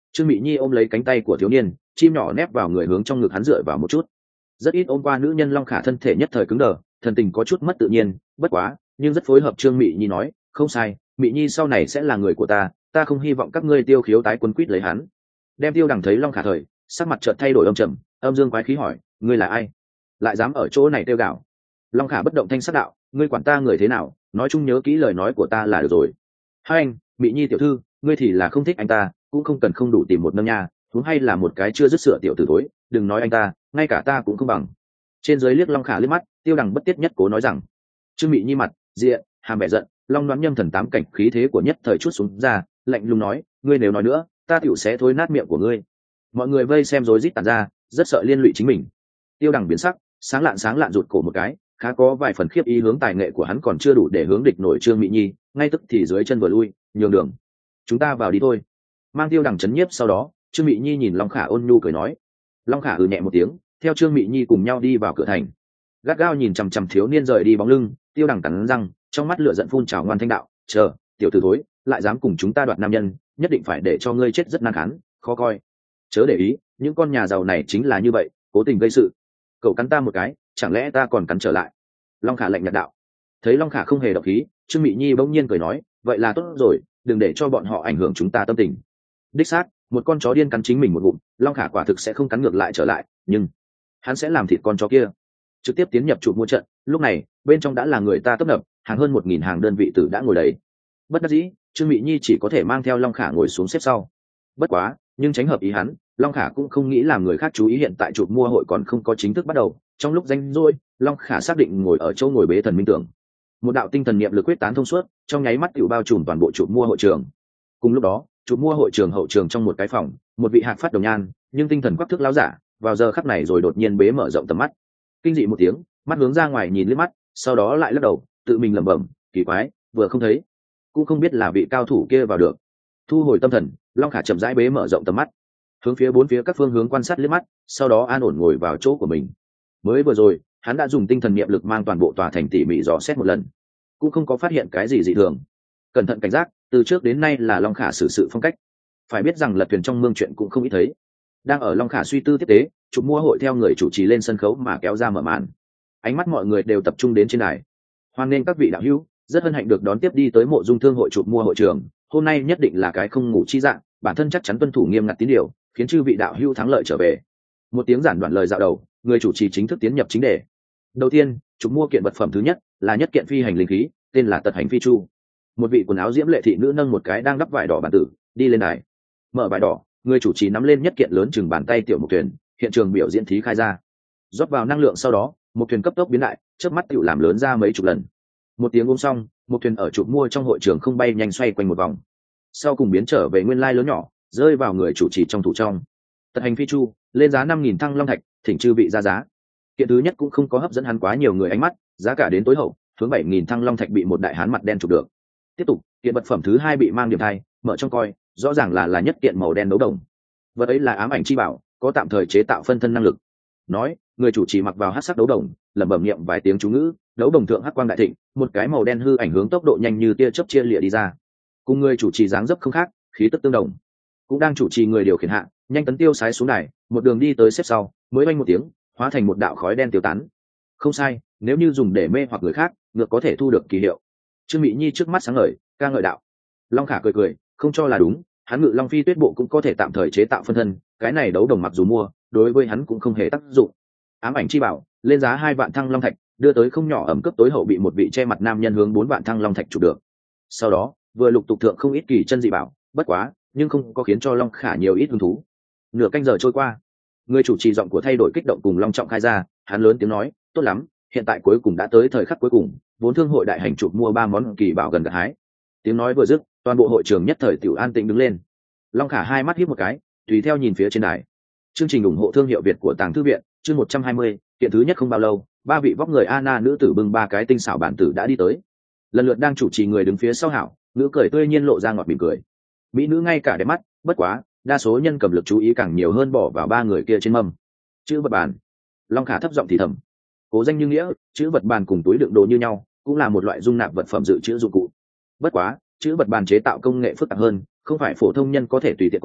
Speaker 1: Trương Mị Nhi ôm lấy cánh tay của thiếu niên, chim nhỏ nép vào người hướng trong ngực hắn dựa vào một chút. Rất ít ôm qua nữ nhân Long Khả thân thể nhất thời cứng đờ, thần tình có chút mất tự nhiên, bất quá nhưng rất phối hợp. Trương Mị Nhi nói, không sai, Mị Nhi sau này sẽ là người của ta không hy vọng các ngươi Tiêu Khiếu tái quấn quýt lấy hắn. Đem Tiêu Đằng thấy Long Khả thời sắc mặt chợt thay đổi âm trầm, âm dương quái khí hỏi, ngươi là ai, lại dám ở chỗ này tiêu gạo? Long Khả bất động thanh sắc đạo, ngươi quản ta người thế nào, nói chung nhớ kỹ lời nói của ta là được rồi. Hai anh, Mị Nhi tiểu thư, ngươi thì là không thích anh ta, cũng không cần không đủ tìm một nâng nha, huống hay là một cái chưa dứt sửa tiểu tử thối, đừng nói anh ta, ngay cả ta cũng không bằng. Trên dưới liếc Long Khả liếc mắt, Tiêu Đằng bất tiết nhất cố nói rằng. Trương Mị Nhi mặt diện hàm vẻ giận, long đoán nhâm thần tám cảnh khí thế của nhất thời chút xuống ra, lạnh lùng nói, ngươi nếu nói nữa, ta tiểu sẽ thối nát miệng của ngươi. Mọi người vây xem rối rít tản ra, rất sợ liên lụy chính mình. Tiêu Đằng biến sắc, sáng lạn rụt cổ một cái, khá có vài phần khiếp ý, hướng tài nghệ của hắn còn chưa đủ để hướng địch nổi Trương Mị Nhi, ngay tức thì dưới chân vừa lui, nhường đường. Chúng ta vào đi thôi. Mang Tiêu Đằng chấn nhiếp sau đó, Trương Mị Nhi nhìn Long Khả ôn nhu cười nói. Long Khả nhẹ một tiếng, theo Trương Mị Nhi cùng nhau đi vào cửa thành. Gắt gao nhìn chằm chằm thiếu niên rời đi bóng lưng, Tiêu Đằng cắn răng, trong mắt lửa giận phun trào, ngoan thanh đạo, chờ, tiểu tử thối, lại dám cùng chúng ta đoạt nam nhân, nhất định phải để cho ngươi chết rất nan khán, khó coi. Chớ để ý, những con nhà giàu này chính là như vậy, cố tình gây sự. Cậu cắn ta một cái, chẳng lẽ ta còn cắn trở lại? Long Khả lạnh nhạt đạo. Thấy Long Khả không hề động khí, Trương Mị Nhi bỗng nhiên cười nói, vậy là tốt rồi, đừng để cho bọn họ ảnh hưởng chúng ta tâm tình. Đích xác, một con chó điên cắn chính mình một ngụm, Long Khả quả thực sẽ không cắn ngược lại trở lại, nhưng hắn sẽ làm thịt con chó kia. Trực tiếp tiến nhập trụ mua trận, lúc này bên trong đã là người ta tấp nập, hàng hơn 1000 hàng đơn vị tử đã ngồi đầy. Bất đắc dĩ, Trương Mị Nhi chỉ có thể mang theo Long Khả ngồi xuống xếp sau. Bất quá, nhưng tránh hợp ý hắn, Long Khả cũng không nghĩ làm người khác chú ý, hiện tại trụ mua hội còn không có chính thức bắt đầu, trong lúc rảnh rỗi, Long Khả xác định ngồi ở chỗ ngồi bế thần minh tưởng. Một đạo tinh thần niệm lực quyết tán thông suốt, trong nháy mắt tiểu bao trùm toàn bộ trụ mua hội trường. Cùng lúc đó, trụ mua hội trường hậu trường trong một cái phòng, một vị hạc phát đồng nhan, nhưng tinh thần quắc thước láo giả, vào giờ khắc này rồi đột nhiên bế mở rộng tầm mắt. Kinh dị một tiếng, mắt hướng ra ngoài nhìn liếc mắt, sau đó lại lắc đầu, tự mình lẩm bẩm, kỳ quái, vừa không thấy, cũng không biết là vị cao thủ kia vào được. Thu hồi tâm thần, Long Khả chậm rãi bế mở rộng tầm mắt, hướng phía bốn phía các phương hướng quan sát liếc mắt, sau đó an ổn ngồi vào chỗ của mình. Mới vừa rồi, hắn đã dùng tinh thần niệm lực mang toàn bộ tòa thành tỉ mỉ dò xét một lần, cũng không có phát hiện cái gì dị thường. Cẩn thận cảnh giác, từ trước đến nay là Long Khả xử sự phong cách. Phải biết rằng lật thuyền trong mương chuyện cũng không ít thấy. Đang ở Long Khả suy tư tiếp tế, chụp mua hội theo người chủ trì lên sân khấu mà kéo ra mở màn. Ánh mắt mọi người đều tập trung đến trên đài. Hoan nghênh các vị đạo hữu, rất hân hạnh được đón tiếp đi tới Mộ Dung Thương hội chụp mua hội trường. Hôm nay nhất định là cái không ngủ chi dạng, bản thân chắc chắn tuân thủ nghiêm ngặt tín điều, khiến chư vị đạo hữu thắng lợi trở về. Một tiếng giản đoạn lời dạo đầu, người chủ trì chính thức tiến nhập chính đề. Đầu tiên, chụp mua kiện vật phẩm thứ nhất là nhất kiện phi hành linh khí, tên là Tật Hành Phi Chu. Một vị quần áo diễm lệ thị nữ nâng một cái đang đắp vải đỏ bản tử, đi lên đài. Mở vải đỏ, người chủ trì nắm lên nhất kiện lớn chừng bàn tay tiểu mục thuyền, hiện trường biểu diễn thí khai ra. Rót vào năng lượng sau đó, một thuyền cấp tốc biến đại, chớp mắt tiểu làm lớn ra mấy chục lần. Một tiếng ôm xong, một thuyền ở chụp mua trong hội trường không bay nhanh xoay quanh một vòng, sau cùng biến trở về nguyên lai lớn nhỏ, rơi vào người chủ trì trong thủ trong. Tật Hành Phi Chu lên giá 5000 thăng long thạch, thỉnh chư vị ra giá. Kiện thứ nhất cũng không có hấp dẫn hắn quá nhiều người ánh mắt, giá cả đến tối hậu, hướng 7000 thăng long thạch bị một đại hán mặt đen chụp được. Tiếp tục, kiện vật phẩm thứ hai bị mang điểm thai, mở trong coi, rõ ràng là nhất kiện màu đen đấu đồng. Vật ấy là ám ảnh chi bảo, có tạm thời chế tạo phân thân năng lực. Nói, người chủ trì mặc vào hắc sắc đấu đồng, lẩm bẩm niệm vài tiếng chú ngữ, đấu đồng thượng hắc quang đại thịnh, một cái màu đen hư ảnh hướng tốc độ nhanh như tia chớp chia lìa đi ra. Cùng người chủ trì dáng dấp không khác, khí tức tương đồng. Cũng đang chủ trì người điều khiển hạ, nhanh tấn tiêu sái xuống đài, một đường đi tới xếp sau, mới oanh một tiếng, hóa thành một đạo khói đen tiêu tán. Không sai, nếu như dùng để mê hoặc người khác, ngược có thể thu được kỳ hiệu. Trương Mị Nhi trước mắt sáng ngời, ca ngợi đạo. Long Khả cười, không cho là đúng, hắn Ngự Long Phi Tuyết bộ cũng có thể tạm thời chế tạo phân thân, cái này đấu đồng mặc dù mua, đối với hắn cũng không hề tác dụng. Ám ảnh chi bảo lên giá 2 vạn thăng long thạch, đưa tới không nhỏ ẩm cấp tối hậu bị một vị che mặt nam nhân hướng 4 vạn thăng long thạch chụp được. Sau đó, vừa lục tục thượng không ít kỳ chân dị bảo, bất quá, nhưng không có khiến cho Long Khả nhiều ít hứng thú. Nửa canh giờ trôi qua, người chủ trì giọng của thay đổi kích động cùng long trọng khai ra, hắn lớn tiếng nói, tốt lắm, hiện tại cuối cùng đã tới thời khắc cuối cùng, vốn thương hội đại hành chụp mua 3 món kỳ bảo gần gặt hái. Tiếng nói vừa dứt, toàn bộ hội trường nhất thời tiểu an tĩnh đứng lên. Long Khả hai mắt híp một cái, tùy theo nhìn phía trên đài. Chương trình ủng hộ thương hiệu Việt của Tàng Thư viện, chương 120, kiện thứ nhất không bao lâu, 3 vị vóc người Anna nữ tử bưng 3 cái tinh xảo bản tử đã đi tới. Lần lượt đang chủ trì người đứng phía sau hảo, nữ cười tươi nhiên lộ ra ngọt mỉm cười. Mỹ nữ ngay cả đẹp mắt, bất quá, đa số nhân cầm lực chú ý càng nhiều hơn bỏ vào 3 người kia trên mâm. Chữ vật bàn. Long Khả thấp giọng thì thầm. Cố danh như nghĩa, chữ vật bàn cùng túi đựng đồ như nhau, cũng là một loại dung nạp vật phẩm dự trữ dụng cụ. Bất quá, chữ vật bàn chế tạo công nghệ phức tạp hơn, không phải phổ thông nhân có thể tùy tiện có,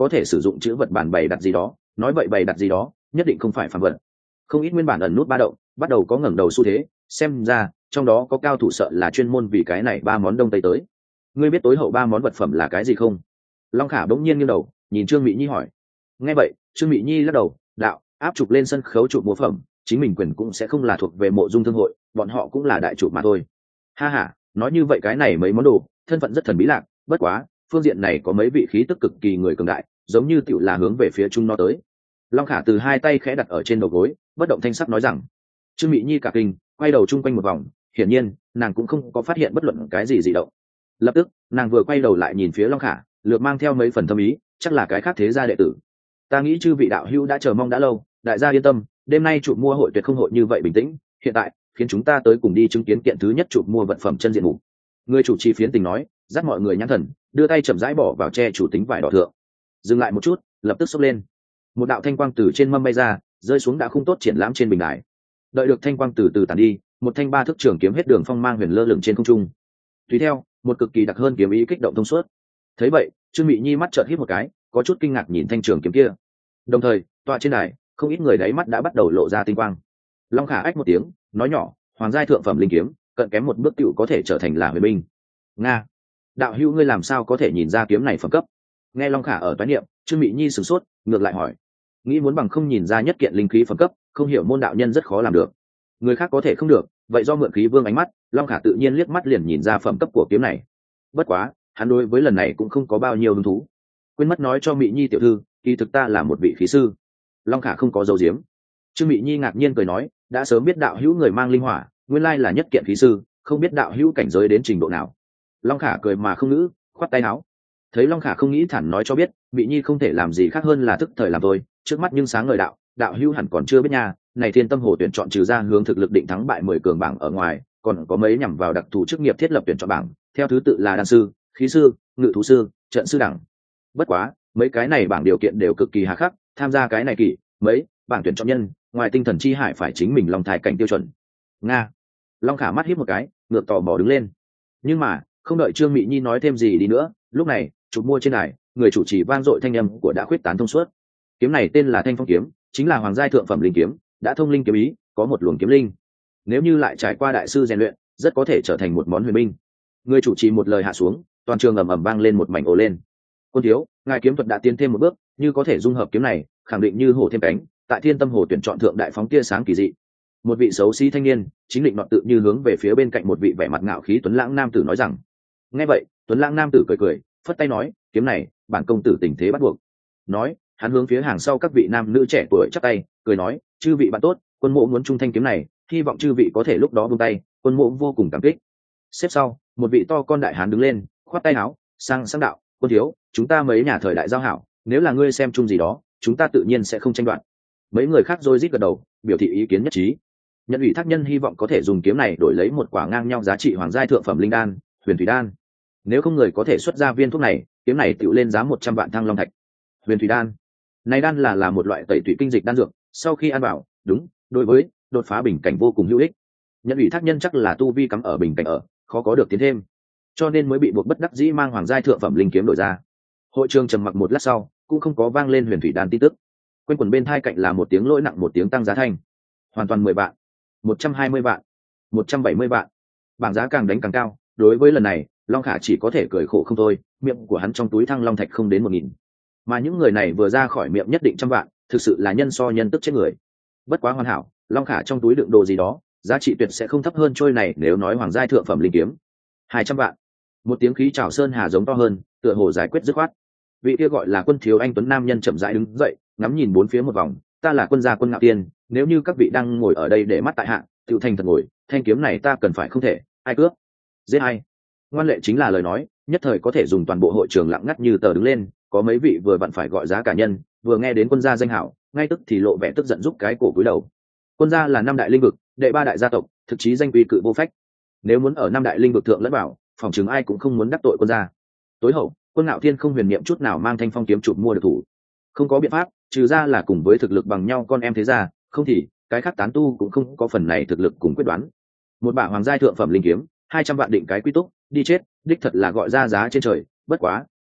Speaker 1: có thể sử dụng chữ vật bản bày đặt gì đó, nói vậy bày đặt gì đó nhất định không phải phàm vật. Không ít nguyên bản ẩn nút ba động bắt đầu có ngẩng đầu xu thế, xem ra trong đó có cao thủ sợ là chuyên môn vì cái này ba món đông tây tới. Ngươi biết tối hậu ba món vật phẩm là cái gì không? Long Khả bỗng nhiên nghiêng đầu nhìn Trương Mị Nhi hỏi. Nghe vậy Trương Mị Nhi lắc đầu, đạo, áp chụp lên sân khấu chụp múa phẩm, chính mình quyền cũng sẽ không là thuộc về Mộ Dung thương hội, bọn họ cũng là đại chủ mà thôi. Ha ha, nói như vậy cái này mấy món đồ thân phận rất thần bí lạc, bất quá phương diện này có mấy vị khí tức cực kỳ người cường đại, giống như tiểu là hướng về phía chúng nó tới. Long Khả từ hai tay khẽ đặt ở trên đầu gối, bất động thanh sắc nói rằng. Trương Mị Nhi cả kinh, quay đầu chung quanh một vòng, hiển nhiên nàng cũng không có phát hiện bất luận cái gì dị động. Lập tức nàng vừa quay đầu lại nhìn phía Long Khả, lược mang theo mấy phần thâm ý, chắc là cái khác thế gia đệ tử. Ta nghĩ chư vị đạo hữu đã chờ mong đã lâu, đại gia yên tâm, đêm nay chụp mua hội tuyệt không hội như vậy bình tĩnh, hiện tại khiến chúng ta tới cùng đi chứng kiến kiện thứ nhất chụp mua vật phẩm chân diện mục. Người chủ trì phiến tình nói, dắt mọi người nhãn thần, đưa tay chậm rãi bỏ vào che chủ tính vải đỏ thượng. Dừng lại một chút, lập tức xốc lên. Một đạo thanh quang từ trên mâm bay ra, rơi xuống đã khung tốt triển lãm trên bình đài. Đợi được thanh quang từ từ tàn đi, một thanh ba thước trường kiếm hết đường phong mang huyền lơ lửng trên không trung. Tùy theo, một cực kỳ đặc hơn kiếm ý kích động thông suốt. Thấy vậy, Trương Mị Nhi mắt chợt híp một cái, có chút kinh ngạc nhìn thanh trường kiếm kia. Đồng thời, tọa trên đài, không ít người đáy mắt đã bắt đầu lộ ra tinh quang. Long Khả ách một tiếng, nói nhỏ, hoàng giai thượng phẩm linh kiếm, cận kém một bước tựu có thể trở thành là huyền binh. Nga, đạo hữu ngươi làm sao có thể nhìn ra kiếm này phẩm cấp? Nghe Long Khả ở toán niệm, Trương Mị Nhi sửng sốt, ngược lại hỏi, nghĩ muốn bằng không nhìn ra nhất kiện linh khí phẩm cấp, không hiểu môn đạo nhân rất khó làm được. Người khác có thể không được, vậy do mượn khí vương ánh mắt, Long Khả tự nhiên liếc mắt liền nhìn ra phẩm cấp của kiếm này. Bất quá, hắn đối với lần này cũng không có bao nhiêu hứng thú. Quên mất nói cho Mị Nhi tiểu thư, kỳ thực ta là một vị khí sư. Long Khả không có dấu diếm. Trương Mị Nhi ngạc nhiên cười nói, đã sớm biết đạo hữu người mang linh hỏa, nguyên lai là nhất kiện khí sư, không biết đạo hữu cảnh giới đến trình độ nào. Long Khả cười mà không ngữ, khoát tay áo. Thấy Long Khả không nghĩ thẳng nói cho biết, Mị Nhi không thể làm gì khác hơn là thức thời làm thôi, trước mắt nhưng sáng ngời đạo, đạo hữu hẳn còn chưa biết nha, này Thiên Tâm Hồ tuyển chọn trừ ra hướng thực lực định thắng bại 10 cường bảng ở ngoài, còn có mấy nhằm vào đặc thù chức nghiệp thiết lập tuyển chọn bảng, theo thứ tự là đan sư, khí sư, ngự thú sư, trận sư đẳng. Bất quá, mấy cái này bảng điều kiện đều cực kỳ hà khắc, tham gia cái này kỳ, mấy bảng tuyển chọn nhân, ngoài tinh thần chi hải phải chính mình long thai cảnh tiêu chuẩn. Nga. Long Khả mắt híp một cái, ngược tò mò đứng lên. Nhưng mà, không đợi Trương Mị Nhi nói thêm gì đi nữa, lúc này, chụp mua trên đài, người chủ trì vang dội thanh âm của đã khuyết tán thông suốt. Kiếm này tên là Thanh Phong kiếm, chính là hoàng giai thượng phẩm linh kiếm, đã thông linh kiếm ý, có một luồng kiếm linh. Nếu như lại trải qua đại sư rèn luyện, rất có thể trở thành một món huyền binh. Người chủ trì một lời hạ xuống, toàn trường ầm ầm vang lên một mảnh ồ lên. Quân thiếu, ngài kiếm thuật đã tiến thêm một bước, như có thể dung hợp kiếm này, khẳng định như hổ thêm cánh, tại Thiên Tâm Hồ tuyển chọn thượng đại phóng tia sáng kỳ dị. Một vị xấu xí thanh niên, chính định nọ tự như hướng về phía bên cạnh một vị vẻ mặt ngạo khí tuấn lãng nam tử nói rằng. Nghe vậy, tuấn lãng nam tử cười cười, phất tay nói, kiếm này, bản công tử tình thế bắt buộc. Nói, hắn hướng phía hàng sau các vị nam nữ trẻ tuổi chắp tay, cười nói, chư vị bạn tốt, quân mộ muốn trung thanh kiếm này, hy vọng chư vị có thể lúc đó buông tay, quân mộ vô cùng cảm kích. Xếp sau, một vị to con đại hán đứng lên, khoát tay áo, sang đạo, quân thiếu, chúng ta mấy nhà thời đại giao hảo, nếu là ngươi xem chung gì đó, chúng ta tự nhiên sẽ không tranh đoạt. Mấy người khác rối rít gật đầu, biểu thị ý kiến nhất trí. Nhận ủy thác nhân hy vọng có thể dùng kiếm này đổi lấy một quả ngang nhau giá trị hoàng giai thượng phẩm linh đan, huyền thủy đan. Nếu không người có thể xuất ra viên thuốc này, kiếm này tự lên giá 100 vạn thăng long thạch. Huyền thủy đan, này đan là một loại tẩy tủy kinh dịch đan dược, sau khi ăn vào, đúng, đối với đột phá bình cảnh vô cùng hữu ích. Nhận ủy thác nhân chắc là tu vi cắm ở bình cảnh ở, khó có được tiến thêm, cho nên mới bị buộc bất đắc dĩ mang hoàng giai thượng phẩm linh kiếm đổi ra. Hội trường trầm mặc một lát sau, cũng không có vang lên huyền thủy đan tin tức. Quanh quẩn bên thai cạnh là một tiếng lỗi nặng, một tiếng tăng giá thanh. Hoàn toàn 10 vạn, 120 vạn, 170 vạn. Bảng giá càng đánh càng cao, đối với lần này, Long Khả chỉ có thể cười khổ không thôi, miệng của hắn trong túi thăng long thạch không đến 1000. Mà những người này vừa ra khỏi miệng nhất định trăm vạn, thực sự là nhân so nhân tức chết người. Bất quá hoàn hảo, Long Khả trong túi đựng đồ gì đó, giá trị tuyệt sẽ không thấp hơn trôi này nếu nói hoàng giai thượng phẩm linh kiếm. 200 vạn. Một tiếng khí trào sơn hà giống to hơn, tựa hồ giải quyết dứt khoát. Vị kia gọi là Quân thiếu anh tuấn nam nhân chậm rãi đứng dậy, ngắm nhìn bốn phía một vòng, ta là quân gia Quân Ngạo Tiên, nếu như các vị đang ngồi ở đây để mắt tại hạ, tự thành thật ngồi, thanh kiếm này ta cần phải không thể, ai cướp, giết ai. Ngoan lệ chính là lời nói, nhất thời có thể dùng toàn bộ hội trường lặng ngắt như tờ đứng lên, có mấy vị vừa vặn phải gọi giá cả nhân, vừa nghe đến quân gia danh hảo, ngay tức thì lộ vẻ tức giận giúp cái cổ cúi đầu. Quân gia là 5 đại linh vực, đệ 3 đại gia tộc, thực chí danh quy cự vô phách. Nếu muốn ở 5 đại linh vực thượng lẫn vào, phòng chừng ai cũng không muốn đắc tội quân gia. Tối hậu, Quân Ngạo Thiên không huyền niệm chút nào mang Thanh Phong kiếm chụp mua được thủ. Không có biện pháp, trừ ra là cùng với thực lực bằng nhau con em thế gia, không thì cái khác tán tu cũng không có phần này thực lực cùng quyết đoán. Một bả hoàng giai thượng phẩm linh kiếm, 200 vạn định cái quy túc, đi chết, đích thật là gọi ra giá trên trời, bất quá,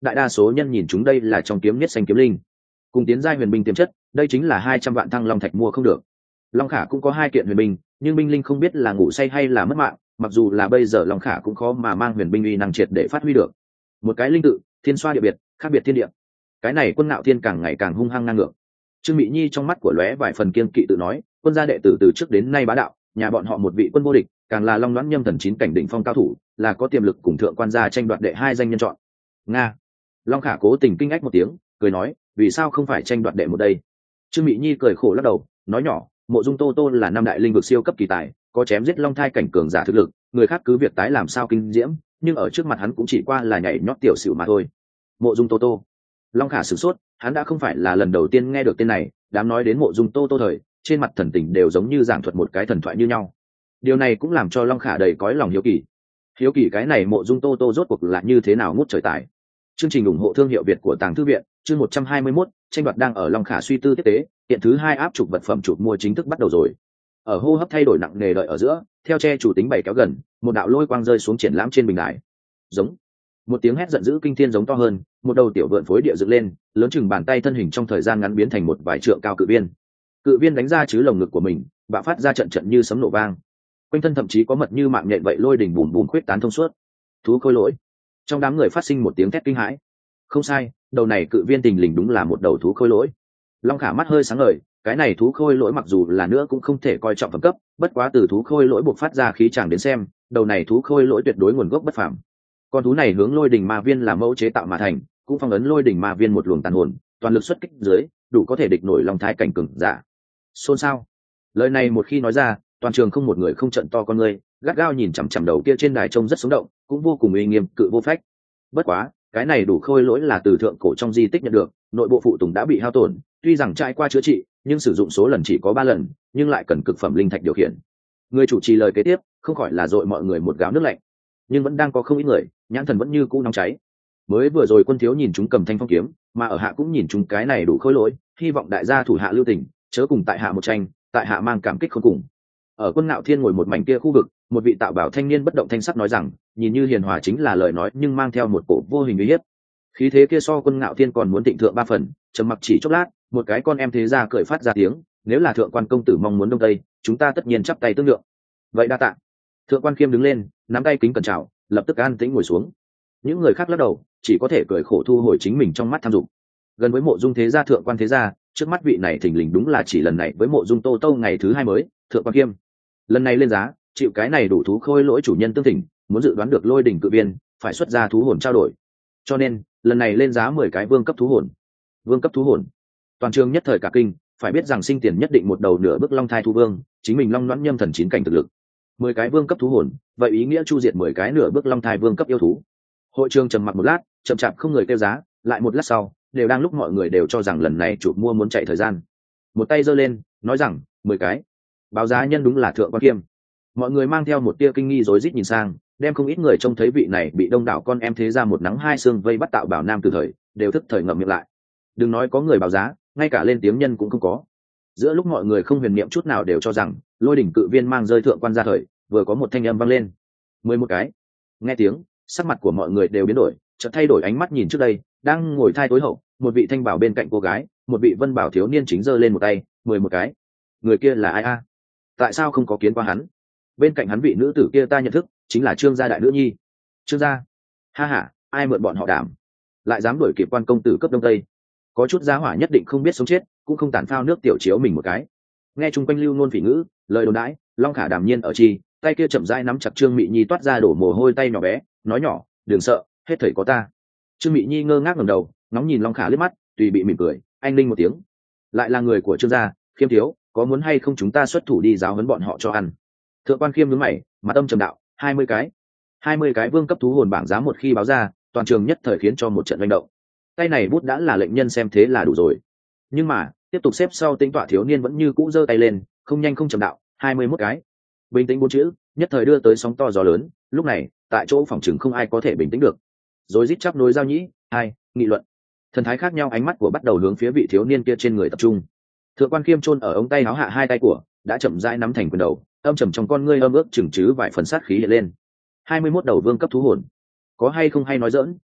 Speaker 1: đại đa số nhân nhìn chúng đây là trong kiếm nhất xanh kiếm linh cùng tiến giai huyền binh tiềm chất, đây chính là 200 vạn thăng long thạch mua không được. Long Khả cũng có 2 kiện huyền binh, nhưng binh linh không biết là ngủ say hay là mất mạng, mặc dù là bây giờ Long Khả cũng khó mà mang huyền binh uy năng triệt để phát huy được. Một cái linh tự, thiên xoa địa biệt, khác biệt thiên địa. Cái này Quân Ngạo Thiên càng ngày càng hung hăng ngang ngược. Trương Mị Nhi trong mắt của lóe vài phần kiên kỵ tự nói, quân gia đệ tử từ trước đến nay bá đạo, nhà bọn họ một vị quân vô địch, càng là Long Loan Nhâm Thần 9 cảnh đỉnh phong cao thủ, là có tiềm lực cùng thượng quan gia tranh đoạt đệ 2 danh nhân chọn. Nga. Long Khả cố tình kinh ách một tiếng, cười nói, vì sao không phải tranh đoạt đệ một đây? Trương Mị Nhi cười khổ lắc đầu, nói nhỏ, Mộ Dung Tô Tô là 5 đại linh vực siêu cấp kỳ tài, có chém giết long thai cảnh cường giả thực lực, người khác cứ việc tái làm sao kinh diễm, nhưng ở trước mặt hắn cũng chỉ qua là nhảy nhót tiểu xỉu mà thôi. Mộ Dung Tô Tô. Long Khả sửng sốt, hắn đã không phải là lần đầu tiên nghe được tên này, đám nói đến Mộ Dung Tô Tô thời, trên mặt thần tình đều giống như giảng thuật một cái thần thoại như nhau. Điều này cũng làm cho Long Khả đầy cõi lòng hiếu kỳ. Hiếu kỳ cái này Mộ Dung Tô Tô rốt cuộc là như thế nào ngút trời tài. Chương trình ủng hộ thương hiệu Việt của Tàng Thư viện, chương 121, tranh đoạt đang ở Long Khả suy tư tiếp tế, hiện thứ 2 áp chụp vật phẩm chụp mua chính thức bắt đầu rồi. Ở hô hấp thay đổi nặng nề đợi ở giữa, theo che chủ tính 7 kéo gần, một đạo lôi quang rơi xuống triển lãm trên bình đài. Giống. Một tiếng hét giận dữ kinh thiên giống to hơn, một đầu tiểu vượn phối địa dựng lên, lớn chừng bàn tay thân hình trong thời gian ngắn biến thành một vài trượng cao cự viên. Cự viên đánh ra chứ lồng ngực của mình, bạo phát ra trận trận như sấm nổ vang. Quanh thân thậm chí có mật như mạng nhện vậy lôi đỉnh bùm bùm khuyết tán thông suốt. Thú khôi lỗi. Trong đám người phát sinh một tiếng thét kinh hãi. Không sai, đầu này cự viên tình lình đúng là một đầu thú khôi lỗi. Long Khả mắt hơi sáng ngời, cái này thú khôi lỗi mặc dù là nữa cũng không thể coi trọng phẩm cấp, bất quá từ thú khôi lỗi buộc phát ra khí tràng đến xem, đầu này thú khôi lỗi tuyệt đối nguồn gốc bất phàm. Con thú này hướng lôi đỉnh ma viên làm mẫu chế tạo mà thành, cũng phong ấn lôi đỉnh ma viên một luồng tàn hồn, toàn lực xuất kích dưới, đủ có thể địch nổi long thái cảnh cường giả. Xôn xao. Lời này một khi nói ra, toàn trường không một người không trận to con ngươi, gắt gao nhìn chằm chằm đầu kia trên đài trông rất sống động, cũng vô cùng uy nghiêm cự vô phách. Bất quá, cái này đủ khôi lỗi là từ thượng cổ trong di tích nhận được, nội bộ phụ tùng đã bị hao tổn, tuy rằng trải qua chữa trị, nhưng sử dụng số lần chỉ có 3 lần, nhưng lại cần cực phẩm linh thạch điều khiển. Người chủ trì lời kế tiếp, không khỏi là dội mọi người một gáo nước lạnh, nhưng vẫn đang có không ít người, nhãn thần vẫn như cũ nóng cháy. Mới vừa rồi Quân thiếu nhìn chúng cầm thanh phong kiếm, mà ở hạ cũng nhìn chúng cái này đủ khôi lỗi, hy vọng đại gia thủ hạ lưu tình, chớ cùng tại hạ một tranh, tại hạ mang cảm kích không cùng. Ở Quân Ngạo Thiên ngồi một mảnh kia khu vực, một vị tạo bảo thanh niên bất động thanh sắc nói rằng, nhìn như hiền hòa chính là lời nói nhưng mang theo một cổ vô hình uy hiếp. Khí thế kia so Quân Ngạo Thiên còn muốn thịnh thượng 3 phần, trầm mặc chỉ chốc lát, một cái con em thế gia cười phát ra tiếng, nếu là thượng quan công tử mong muốn đông tây, chúng ta tất nhiên chắp tay tương lượng. Vậy đa tạ. Thượng quan Khiêm đứng lên, nắm tay kính cẩn chào, lập tức an tĩnh ngồi xuống. Những người khác lắc đầu, chỉ có thể cười khổ thu hồi chính mình trong mắt tham dục. Gần với Mộ Dung thế gia thượng quan thế gia, trước mắt vị này thình lình đúng là chỉ lần này với Mộ Dung Tô Tô ngày thứ 2 mới, thượng quan Khiêm. Lần này lên giá, chịu cái này đủ thú khôi lỗi chủ nhân tương thỉnh, muốn dự đoán được lôi đỉnh cự viên, phải xuất ra thú hồn trao đổi. Cho nên, lần này lên giá 10 cái vương cấp thú hồn. Vương cấp thú hồn. Toàn trường nhất thời cả kinh, phải biết rằng sinh tiền nhất định một đầu nửa bước long thai thú vương, chính mình Long Loan Nhâm Thần 9 cảnh thực lực. 10 cái vương cấp thú hồn, vậy ý nghĩa chu diệt 10 cái nửa bước long thai vương cấp yêu thú. Hội trường trầm mặc một lát, chậm chạp không người kêu giá, lại một lát sau, đều đang lúc mọi người đều cho rằng lần này chủ mua muốn chạy thời gian. Một tay giơ lên, nói rằng, 10 cái. Báo giá nhân đúng là thượng quan Kiêm. Mọi người mang theo một tia kinh nghi rối rít nhìn sang, đem không ít người trông thấy vị này bị đông đảo con em thế ra một nắng hai sương vây bắt tạo bảo nam từ thời, đều thức thời ngậm miệng lại. Đừng nói có người báo giá, ngay cả lên tiếng nhân cũng không có. Giữa lúc mọi người không huyền niệm chút nào đều cho rằng lôi đỉnh cự viên mang rơi thượng quan ra thời, vừa có một thanh âm vang lên. 11 cái. Nghe tiếng, sắc mặt của mọi người đều biến đổi, chợt thay đổi ánh mắt nhìn trước đây, đang ngồi thai tối hậu, một vị thanh bảo bên cạnh cô gái, một vị vân bảo thiếu niên chính giơ lên một tay, 11 cái. Người kia là ai a? Tại sao không có kiến qua hắn? Bên cạnh hắn vị nữ tử kia ta nhận thức, chính là Trương gia đại nữ nhi. Trương gia? Ha ha, ai mượn bọn họ đảm? Lại dám đuổi kịp quan công tử cấp đông tây? Có chút giá hỏa nhất định không biết sống chết, cũng không tản phao nước tiểu chiếu mình một cái. Nghe chung quanh lưu ngôn phỉ ngữ, lời đồn đãi, Long Khả đàm nhiên ở chi, tay kia chậm rãi nắm chặt Trương Mị Nhi toát ra đổ mồ hôi tay nhỏ bé, nói nhỏ, đừng sợ, hết thầy có ta. Trương Mị Nhi ngơ ngác ngẩng đầu, ngóng nhìn Long Khả liếc mắt, tùy bị mỉm cười, anh linh một tiếng. Lại là người của Trương gia, Khiêm thiếu, có muốn hay không chúng ta xuất thủ đi giáo huấn bọn họ cho ăn? Thượng quan Khiêm nhướng mày, mặt âm trầm đạo, 20 cái. 20 cái vương cấp thú hồn bảng giá một khi báo ra, toàn trường nhất thời khiến cho một trận manh động. Tay này bút đã là lệnh nhân xem thế là đủ rồi. Nhưng mà, tiếp tục xếp sau tính tọa thiếu niên vẫn như cũ giơ tay lên, không nhanh không chậm đạo, 21 cái. Bình tĩnh bốn chữ, nhất thời đưa tới sóng to gió lớn, lúc này, tại chỗ phòng trường không ai có thể bình tĩnh được. Rồi rít chắp nối giao nhĩ, nghị luận. Thần thái khác nhau ánh mắt của bắt đầu hướng phía vị thiếu niên kia trên người tập trung. Thượng quan Khiêm chôn ở ống tay áo hạ hai tay của, đã chậm rãi nắm thành quyền đầu, âm trầm trong con ngươi âm ước chừng chứ vài phần sát khí hiện lên. 21 đầu vương cấp thú hồn. Có hay không hay nói giỡn,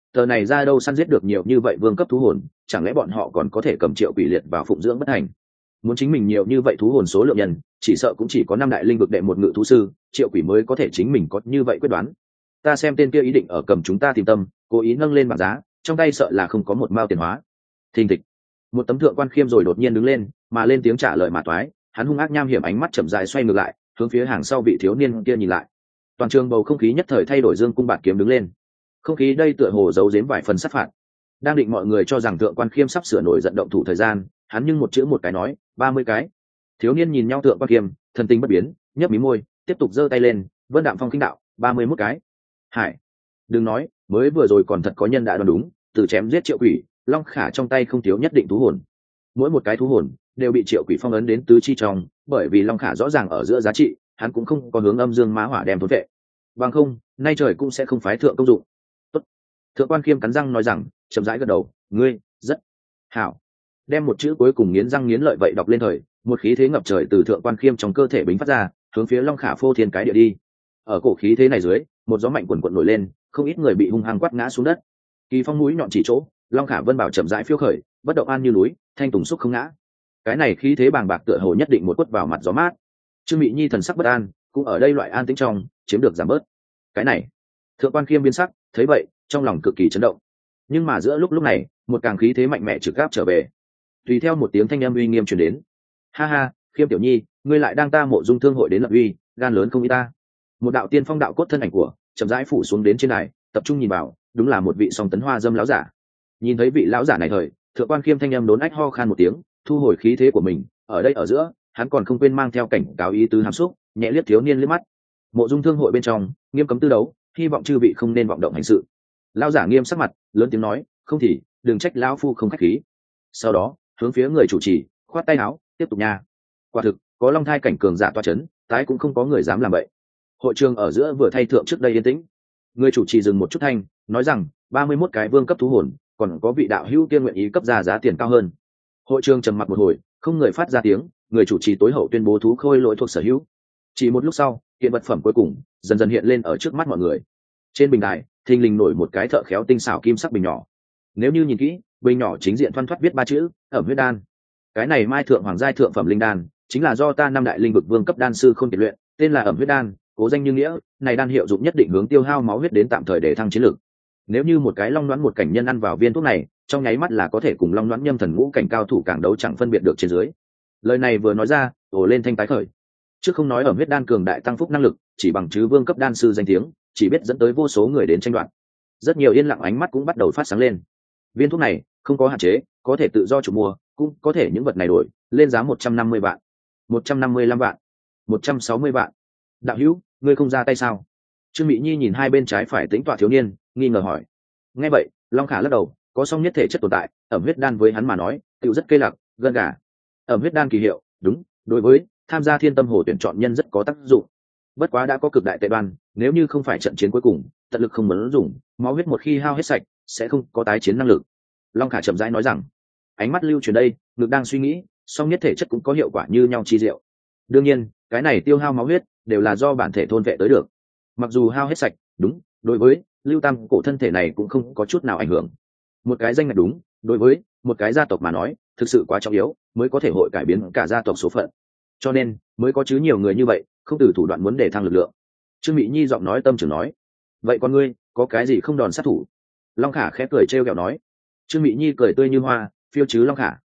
Speaker 1: tờ này ra đâu săn giết được nhiều như vậy vương cấp thú hồn, chẳng lẽ bọn họ còn có thể cầm triệu quỷ liệt vào phụng dưỡng bất thành? Muốn chính mình nhiều như vậy thú hồn số lượng nhân, chỉ sợ cũng chỉ có 5 đại linh vực đệ một ngự thú sư, triệu quỷ mới có thể chính mình có như vậy quyết đoán. Ta xem tên kia ý định ở cầm chúng ta tìm tâm, cố ý nâng lên bảng giá, trong tay sợ là không có một mao tiền hóa. Thình thịch, một tấm thượng quan khiêm rồi đột nhiên đứng lên, mà lên tiếng trả lời mà toái, hắn hung ác nham hiểm ánh mắt chậm rãi xoay ngược lại, hướng phía hàng sau vị thiếu niên kia nhìn lại. Toàn trường bầu không khí nhất thời thay đổi, dương cung bạt kiếm đứng lên. Không khí đây tựa hồ giấu giếm vài phần sát phạt. Đang định mọi người cho rằng thượng quan khiêm sắp sửa nổi giận động thủ thời gian, hắn nhưng một chữ một cái nói, 30 cái. Thiếu niên nhìn nhau thượng quan khiêm, thần tình bất biến, nhấp mí môi, tiếp tục giơ tay lên, vân đạm phong kinh đạo, 31 cái. Hải, đừng nói, mới vừa rồi còn thật có nhân đã đoán đúng, từ chém giết triệu quỷ, long khả trong tay không thiếu nhất định thú hồn. Mỗi một cái thú hồn đều bị triệu quỷ phong ấn đến tứ chi trong, bởi vì long khả rõ ràng ở giữa giá trị, hắn cũng không có hướng âm dương má hỏa đem thốn vệ. Bằng không, nay trời cũng sẽ không phái thượng công dụng. Tốt. Thượng quan khiêm cắn răng nói rằng, chậm rãi gật đầu, ngươi rất hảo. Đem một chữ cuối cùng nghiến răng nghiến lợi vậy đọc lên thời, một khí thế ngập trời từ thượng quan khiêm trong cơ thể bính phát ra, hướng phía long khả phô thiên cái địa đi. Ở cổ khí thế này dưới, một gió mạnh quần quận nổi lên, không ít người bị hung hăng quát ngã xuống đất. Kỳ phong mũi nhọn chỉ chỗ, long khả vân bảo chậm rãi phiêu khởi, bất động an như núi, thanh tùng xúc không ngã. Cái này khí thế bàng bạc tựa hồ nhất định một quất vào mặt gió mát. Trương Mị Nhi thần sắc bất an, cũng ở đây loại an tĩnh trong chiếm được giảm bớt. Cái này, thượng quan khiêm biến sắc, thấy vậy trong lòng cực kỳ chấn động. Nhưng mà giữa lúc này, một càng khí thế mạnh mẽ trực gáp trở về. Tùy theo một tiếng thanh âm uy nghiêm truyền đến. Ha ha, khiêm tiểu nhi, ngươi lại đang ta mộ dung thương hội đến lập uy, gan lớn không ý ta. Một đạo tiên phong đạo cốt thân ảnh của chậm rãi phủ xuống đến trên này, tập trung nhìn vào, đúng là một vị song tấn hoa dâm lão giả. Nhìn thấy vị lão giả này thời, thượng quan khiêm thanh âm đốn ách ho khan một tiếng, thu hồi khí thế của mình. Ở đây ở giữa, hắn còn không quên mang theo cảnh cáo ý tứ hàm xúc, nhẹ liếc thiếu niên liếc mắt. Mộ dung thương hội bên trong nghiêm cấm tư đấu, hy vọng chư vị không nên vọng động hành sự. Lão giả nghiêm sắc mặt, lớn tiếng nói, không thì đừng trách lão phu không khách khí. Sau đó hướng phía người chủ trì khoát tay áo, tiếp tục nha. Quả thực có long thai cảnh cường giả toa chấn, tái cũng không có người dám làm vậy. Hội trường ở giữa vừa thay thượng trước đây yên tĩnh. Người chủ trì dừng một chút thanh, nói rằng 31 cái vương cấp thú hồn, còn có vị đạo hữu tiên nguyện ý cấp ra giá tiền cao hơn. Hội trường trầm mặc một hồi, không người phát ra tiếng. Người chủ trì tối hậu tuyên bố thú khôi lỗi thuộc sở hữu. Chỉ một lúc sau, hiện vật phẩm cuối cùng dần dần hiện lên ở trước mắt mọi người. Trên bình đài thình lình nổi một cái thợ khéo tinh xảo kim sắc bình nhỏ. Nếu như nhìn kỹ, bình nhỏ chính diện thoăn thoắt viết 3 chữ ẩm huyết đan. Cái này mai thượng hoàng giai thượng phẩm linh đan, chính là do ta 5 đại linh vực vương cấp đan sư không kiệt luyện, tên là ẩm huyết đan, cố danh như nghĩa. Này đan hiệu dụng nhất định hướng tiêu hao máu huyết đến tạm thời để thăng chiến lực. Nếu như một cái long đoán một cảnh nhân ăn vào viên thuốc này, trong nháy mắt là có thể cùng long đoán nhâm thần ngũ cảnh cao thủ càng đấu chẳng phân biệt được trên dưới. Lời này vừa nói ra, ồ lên thanh tái khởi. Trước không nói ở huyết đan cường đại tăng phúc năng lực, chỉ bằng chứ vương cấp đan sư danh tiếng, chỉ biết dẫn tới vô số người đến tranh đoạt. Rất nhiều yên lặng ánh mắt cũng bắt đầu phát sáng lên. Viên thuốc này không có hạn chế, có thể tự do chủ mua, cũng có thể những vật này đổi lên giá 150 vạn, 155 vạn, 160 vạn. Đạo hữu, ngươi không ra tay sao? Trương Mị Nhi nhìn hai bên trái phải tính tọa thiếu niên, nghi ngờ hỏi. Nghe vậy, Long Khả lắc đầu, có song nhất thể chất tồn tại, ẩm huyết đan với hắn mà nói, tựu rất cây lạc, gân gà. Ẩm huyết đan kỳ hiệu, đúng, đối với tham gia thiên tâm hồ tuyển chọn nhân rất có tác dụng. Bất quá đã có cực đại tệ đoan, nếu như không phải trận chiến cuối cùng, tận lực không muốn dùng, máu huyết một khi hao hết sạch, sẽ không có tái chiến năng lực. Long Khả chậm rãi nói rằng, ánh mắt lưu chuyển đây, ngực đang suy nghĩ, song nhất thể chất cũng có hiệu quả như nhau chi diệu. Đương nhiên, cái này tiêu hao máu huyết đều là do bản thể thôn vệ tới được. Mặc dù hao hết sạch, đúng, đối với lưu tam cổ thân thể này cũng không có chút nào ảnh hưởng. Một cái danh ngạch đúng, đối với một cái gia tộc mà nói, thực sự quá trọng yếu, mới có thể hội cải biến cả gia tộc số phận. Cho nên mới có chứ nhiều người như vậy, không từ thủ đoạn muốn để thăng lực lượng. Trương Mị Nhi giọng nói tâm trường nói, vậy con ngươi có cái gì không đòn sát thủ? Long Khả khẽ cười trêu ghẹo nói. Trương Mị Nhi cười tươi như hoa, phiêu chứ Long Khả,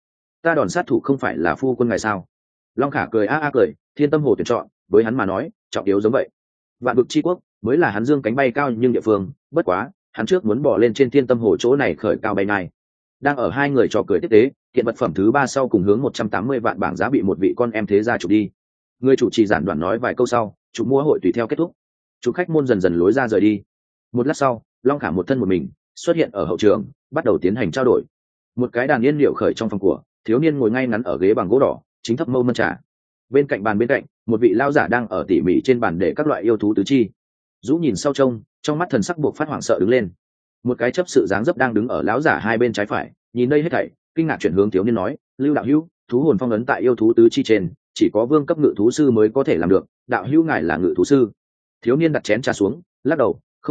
Speaker 1: ta đòn sát thủ không phải là phu quân ngài sao? Long Khả cười a cười, thiên tâm hồ tuyển chọn với hắn mà nói trọng yếu giống vậy. Vạn vực chi quốc mới là hắn dương cánh bay cao nhưng địa phương, bất quá hắn trước muốn bỏ lên trên thiên tâm hồ chỗ này khởi cao bay này. Đang ở hai người trò cười tiếp tế, hiện vật phẩm thứ 3 sau cùng hướng 180 vạn bảng giá bị một vị con em thế gia chụp đi. Người chủ trì giản đoạn nói vài câu sau, chụp mua hội tùy theo kết thúc. Chủ khách môn dần dần lối ra rời đi. Một lát sau, Long Khả một thân một mình xuất hiện ở hậu trường, bắt đầu tiến hành trao đổi. Một cái đàn yên liệu khởi trong phòng của, thiếu niên ngồi ngay ngắn ở ghế bằng gỗ đỏ, chính thấp mâu mân trà. Bên cạnh bàn bên cạnh, một vị lao giả đang ở tỉ mỉ trên bàn để các loại yêu thú tứ chi. Dũ nhìn sau trông, trong mắt thần sắc buộc phát hoảng sợ đứng lên. Một cái chấp sự dáng dấp đang đứng ở lão giả hai bên trái phải, nhìn đây hết thảy, kinh ngạc chuyển hướng thiếu niên nói, Lưu đạo hữu, thú hồn phong ấn tại yêu thú tứ chi trên, chỉ có vương cấp ngự thú sư mới có thể làm được, đạo hữu ngài là ngự thú sư? Thiếu niên đặt chén trà xuống, lắc đầu, không phải,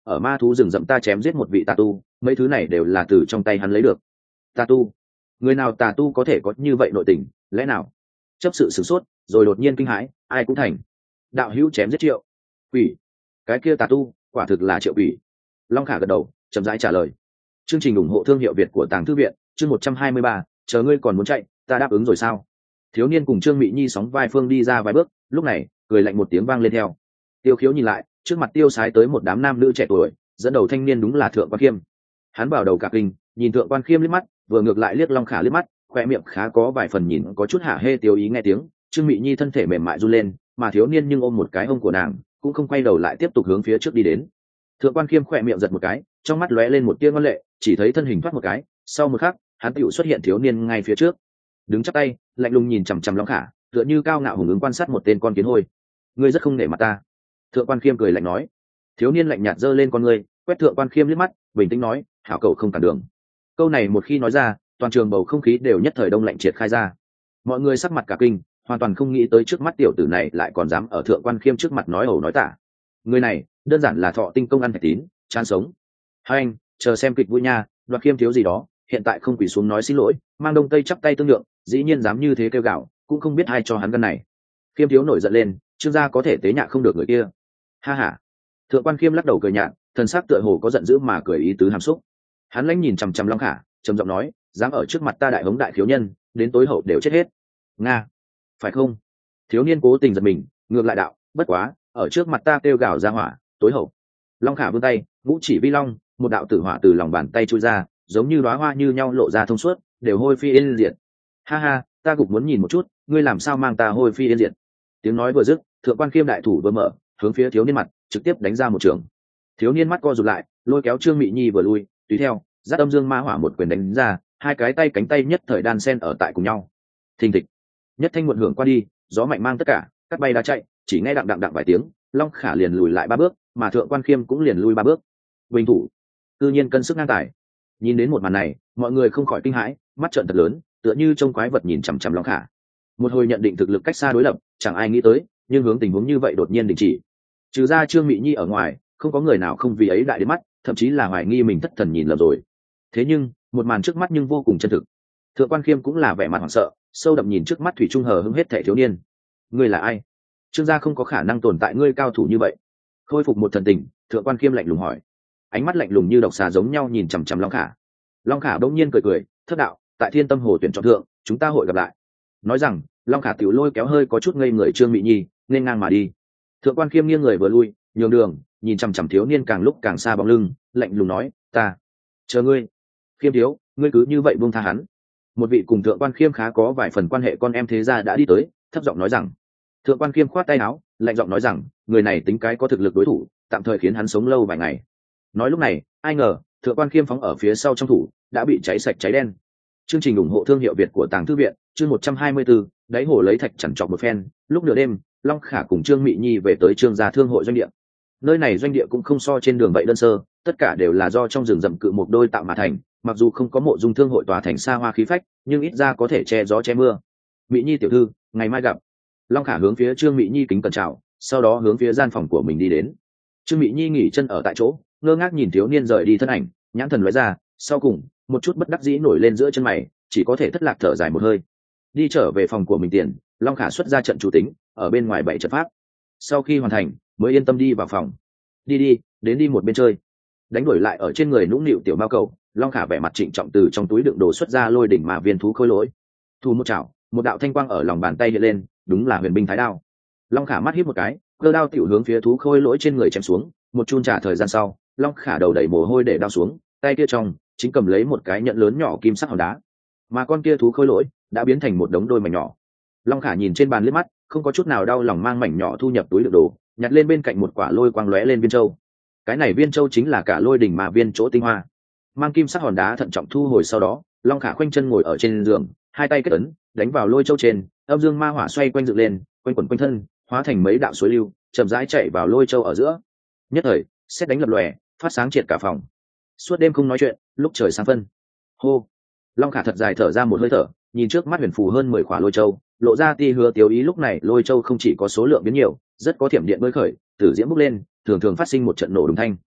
Speaker 1: ở ma thú rừng rậm ta chém giết một vị tà tu, mấy thứ này đều là từ trong tay hắn lấy được. Tà tu? Người nào tà tu có thể có như vậy nội tình, lẽ nào? Chấp sự sửng sốt, rồi đột nhiên kinh hãi, ai cũng thành. Đạo hữu chém giết Triệu Quỷ? Cái kia tà tu quả thực là Triệu Quỷ. Long Khả gật đầu, chậm rãi trả lời. Chương trình ủng hộ thương hiệu Việt của Tàng Thư viện, chương 123, chờ ngươi còn muốn chạy, ta đáp ứng rồi sao? Thiếu niên cùng Trương Mị Nhi sóng vai phương đi ra vài bước, lúc này cười lạnh một tiếng vang lên theo. Tiêu Khiếu nhìn lại, trước mặt tiêu sái tới một đám nam nữ trẻ tuổi, dẫn đầu thanh niên đúng là Thượng Quan Khiêm. Hắn bảo đầu cả kinh, nhìn Thượng Quan Khiêm liếc mắt, vừa ngược lại liếc Long Khả liếc mắt, khoe miệng khá có vài phần nhìn có chút hả hê tiêu ý nghe tiếng. Trương Mị Nhi thân thể mềm mại run lên, mà thiếu niên nhưng ôm một cái hông của nàng, cũng không quay đầu lại tiếp tục hướng phía trước đi đến. Thượng Quan Khiêm khoe miệng giật một cái, trong mắt lóe lên một tia ngoan lệ, chỉ thấy thân hình thoát một cái, sau một khắc, hắn tựu xuất hiện thiếu niên ngay phía trước. Đứng chắp tay, lạnh lùng nhìn chằm chằm Long Khả, tựa như cao ngạo hùng ứng quan sát một tên con kiến hôi. Ngươi rất không nể mặt ta. Thượng Quan Khiêm cười lạnh nói. Thiếu niên lạnh nhạt giơ lên con ngươi, quét Thượng Quan Khiêm liếc mắt, bình tĩnh nói, hảo cầu không cản đường. Câu này một khi nói ra, toàn trường bầu không khí đều nhất thời đông lạnh triệt khai ra. Mọi người sắc mặt cả kinh, hoàn toàn không nghĩ tới trước mắt tiểu tử này lại còn dám ở Thượng Quan Khiêm trước mặt nói ẩu nói tả. Người này đơn giản là thọ tinh công ăn thạch tín, chán sống. Hai anh, chờ xem kịch vui nha, Đoạt Khiêm thiếu gì đó, hiện tại không quỳ xuống nói xin lỗi, mang đông tây chắp tay tương lượng, dĩ nhiên dám như thế kêu gào, cũng không biết ai cho hắn gân này. Khiêm thiếu nổi giận lên, Trương gia có thể tế nhạ không được người kia. Ha ha. Thượng Quan Khiêm lắc đầu cười nhạt, thần sắc tựa hồ có giận dữ mà cười ý tứ hàm xúc. Hắn lãnh nhìn chằm chằm Long Khả, trầm giọng nói, dám ở trước mặt ta đại hống đại thiếu nhân, đến tối hậu đều chết hết. Nga, phải không? Thiếu niên cố tình giật mình, ngược lại đạo, bất quá, ở trước mặt ta kêu gào ra hỏa, tối hậu. Long Khả vươn tay, ngũ chỉ vi long, một đạo tử hỏa từ lòng bàn tay chui ra, giống như đóa hoa như nhau lộ ra thông suốt, đều hôi phi yên diệt. Ha ha, ta cũng muốn nhìn một chút, ngươi làm sao mang ta hôi phi yên diệt. Tiếng nói vừa dứt, Thượng Quan Khiêm đại thủ vừa mở, hướng phía thiếu niên mặt trực tiếp đánh ra một trường. Thiếu niên mắt co rụt lại, lôi kéo Trương Mị Nhi vừa lui, tùy theo dắt âm dương ma hỏa một quyền đánh ra, hai cái tay cánh tay nhất thời đan sen ở tại cùng nhau. Thình thịch, nhất thanh muộn hưởng qua đi, gió mạnh mang tất cả, cắt bay đá chạy, chỉ nghe đặng đặng đặng vài tiếng, Long Khả liền lùi lại ba bước, mà Thượng Quan Khiêm cũng liền lui ba bước. Bình thủ, tự nhiên cân sức ngang tài. Nhìn đến một màn này, mọi người không khỏi kinh hãi, mắt trợn thật lớn, tựa như trông quái vật nhìn chằm chằm Long Khả. Một hồi nhận định thực lực cách xa đối lập, chẳng ai nghĩ tới, nhưng hướng tình huống như vậy đột nhiên đình chỉ. Trừ ra Trương Mị Nhi ở ngoài, không có người nào không vì ấy đại đến mắt, thậm chí là hoài nghi mình thất thần nhìn lầm rồi. Thế nhưng một màn trước mắt nhưng vô cùng chân thực. Thượng Quan Khiêm cũng là vẻ mặt hoảng sợ, sâu đậm nhìn trước mắt thủy trung hờ hững hết thảy thiếu niên. Ngươi là ai? Trương gia không có khả năng tồn tại ngươi cao thủ như vậy. Khôi phục một thần tình, Thượng Quan Khiêm lạnh lùng hỏi. Ánh mắt lạnh lùng như độc xà giống nhau nhìn chằm chằm Long Khả. Long Khả đống nhiên cười cười, thất đạo, tại Thiên Tâm Hồ tuyển chọn thượng, chúng ta hội gặp lại. Nói rằng, Long Khả tiểu lôi kéo hơi có chút ngây người Trương Mị Nhi, nên ngang mà đi. Thượng Quan Khiêm nghiêng người vừa lui, nhường đường, nhìn chằm chằm thiếu niên càng lúc càng xa bóng lưng, lạnh lùng nói, ta chờ ngươi. Khiêm thiếu, ngươi cứ như vậy buông tha hắn. Một vị cùng Thượng Quan Khiêm khá có vài phần quan hệ con em thế gia đã đi tới, thấp giọng nói rằng. Thượng Quan Khiêm khoát tay áo, lạnh giọng nói rằng, người này tính cái có thực lực đối thủ, tạm thời khiến hắn sống lâu vài ngày. Nói lúc này, ai ngờ Thượng Quan Khiêm phóng ở phía sau trong thủ đã bị cháy sạch cháy đen. Chương trình ủng hộ thương hiệu Việt của Tàng Thư viện, chương 124, đáy hồ lấy thạch chằn chọc một phen. Lúc nửa đêm, Long Khả cùng Trương Mị Nhi về tới Trương gia thương hội doanh địa. Nơi này doanh địa cũng không so trên đường vậy đơn sơ, tất cả đều là do trong rừng rậm cự một đôi tạo mà thành, mặc dù không có mộ dung thương hội tòa thành xa hoa khí phách, nhưng ít ra có thể che gió che mưa. Mị Nhi tiểu thư, ngày mai gặp. Long Khả hướng phía Trương Mị Nhi kính cẩn chào, sau đó hướng phía gian phòng của mình đi đến. Trương Mị Nhi nghỉ chân ở tại chỗ, ngơ ngác nhìn thiếu niên rời đi thân ảnh, nhãn thần lóe ra, sau cùng một chút bất đắc dĩ nổi lên giữa chân mày, chỉ có thể thất lạc thở dài một hơi. Đi trở về phòng của mình tiền, Long Khả xuất ra trận chủ tính, ở bên ngoài bảy trận pháp. Sau khi hoàn thành, mới yên tâm đi vào phòng. Đi, đến đi một bên chơi. Đánh đuổi lại ở trên người nũng nịu tiểu mao cầu, Long Khả vẻ mặt trịnh trọng từ trong túi đựng đồ xuất ra lôi đỉnh mà viên thú khôi lỗi. Thu một chảo, một đạo thanh quang ở lòng bàn tay hiện lên, đúng là huyền binh thái đao. Long Khả mắt híp một cái, cơ đao tiểu hướng phía thú khôi lỗi trên người chém xuống. Một chun trả thời gian sau, Long Khả đầu đầy mồ hôi để đao xuống, tay kia trong chính cầm lấy một cái nhẫn lớn nhỏ kim sắc hòn đá, mà con kia thú khôi lỗi đã biến thành một đống đôi mảnh nhỏ. Long Khả nhìn trên bàn liếc mắt, không có chút nào đau lòng mang mảnh nhỏ thu nhập túi đựng đồ, nhặt lên bên cạnh một quả lôi quang lóe lên viên châu. Cái này viên châu chính là cả lôi đỉnh mà viên chỗ tinh hoa. Mang kim sắc hòn đá thận trọng thu hồi sau đó, Long Khả khoanh chân ngồi ở trên giường, hai tay kết ấn, đánh vào lôi châu trên, âm dương ma hỏa xoay quanh dựng lên, quanh quẩn quanh thân, hóa thành mấy đạo suối lưu, chậm rãi chạy vào lôi châu ở giữa. Nhất thời, sét đánh lập lòe, phát sáng triệt cả phòng. Suốt đêm không nói chuyện, lúc trời sáng phân. Hô. Long Khả thật dài thở ra một hơi thở, nhìn trước mắt huyền phù hơn 10 khỏa lôi châu, lộ ra tia hứa tiêu ý. Lúc này lôi châu không chỉ có số lượng biến nhiều, rất có thiểm điện bơi khởi, tử diễm bốc lên, thường thường phát sinh một trận nổ đùng thanh.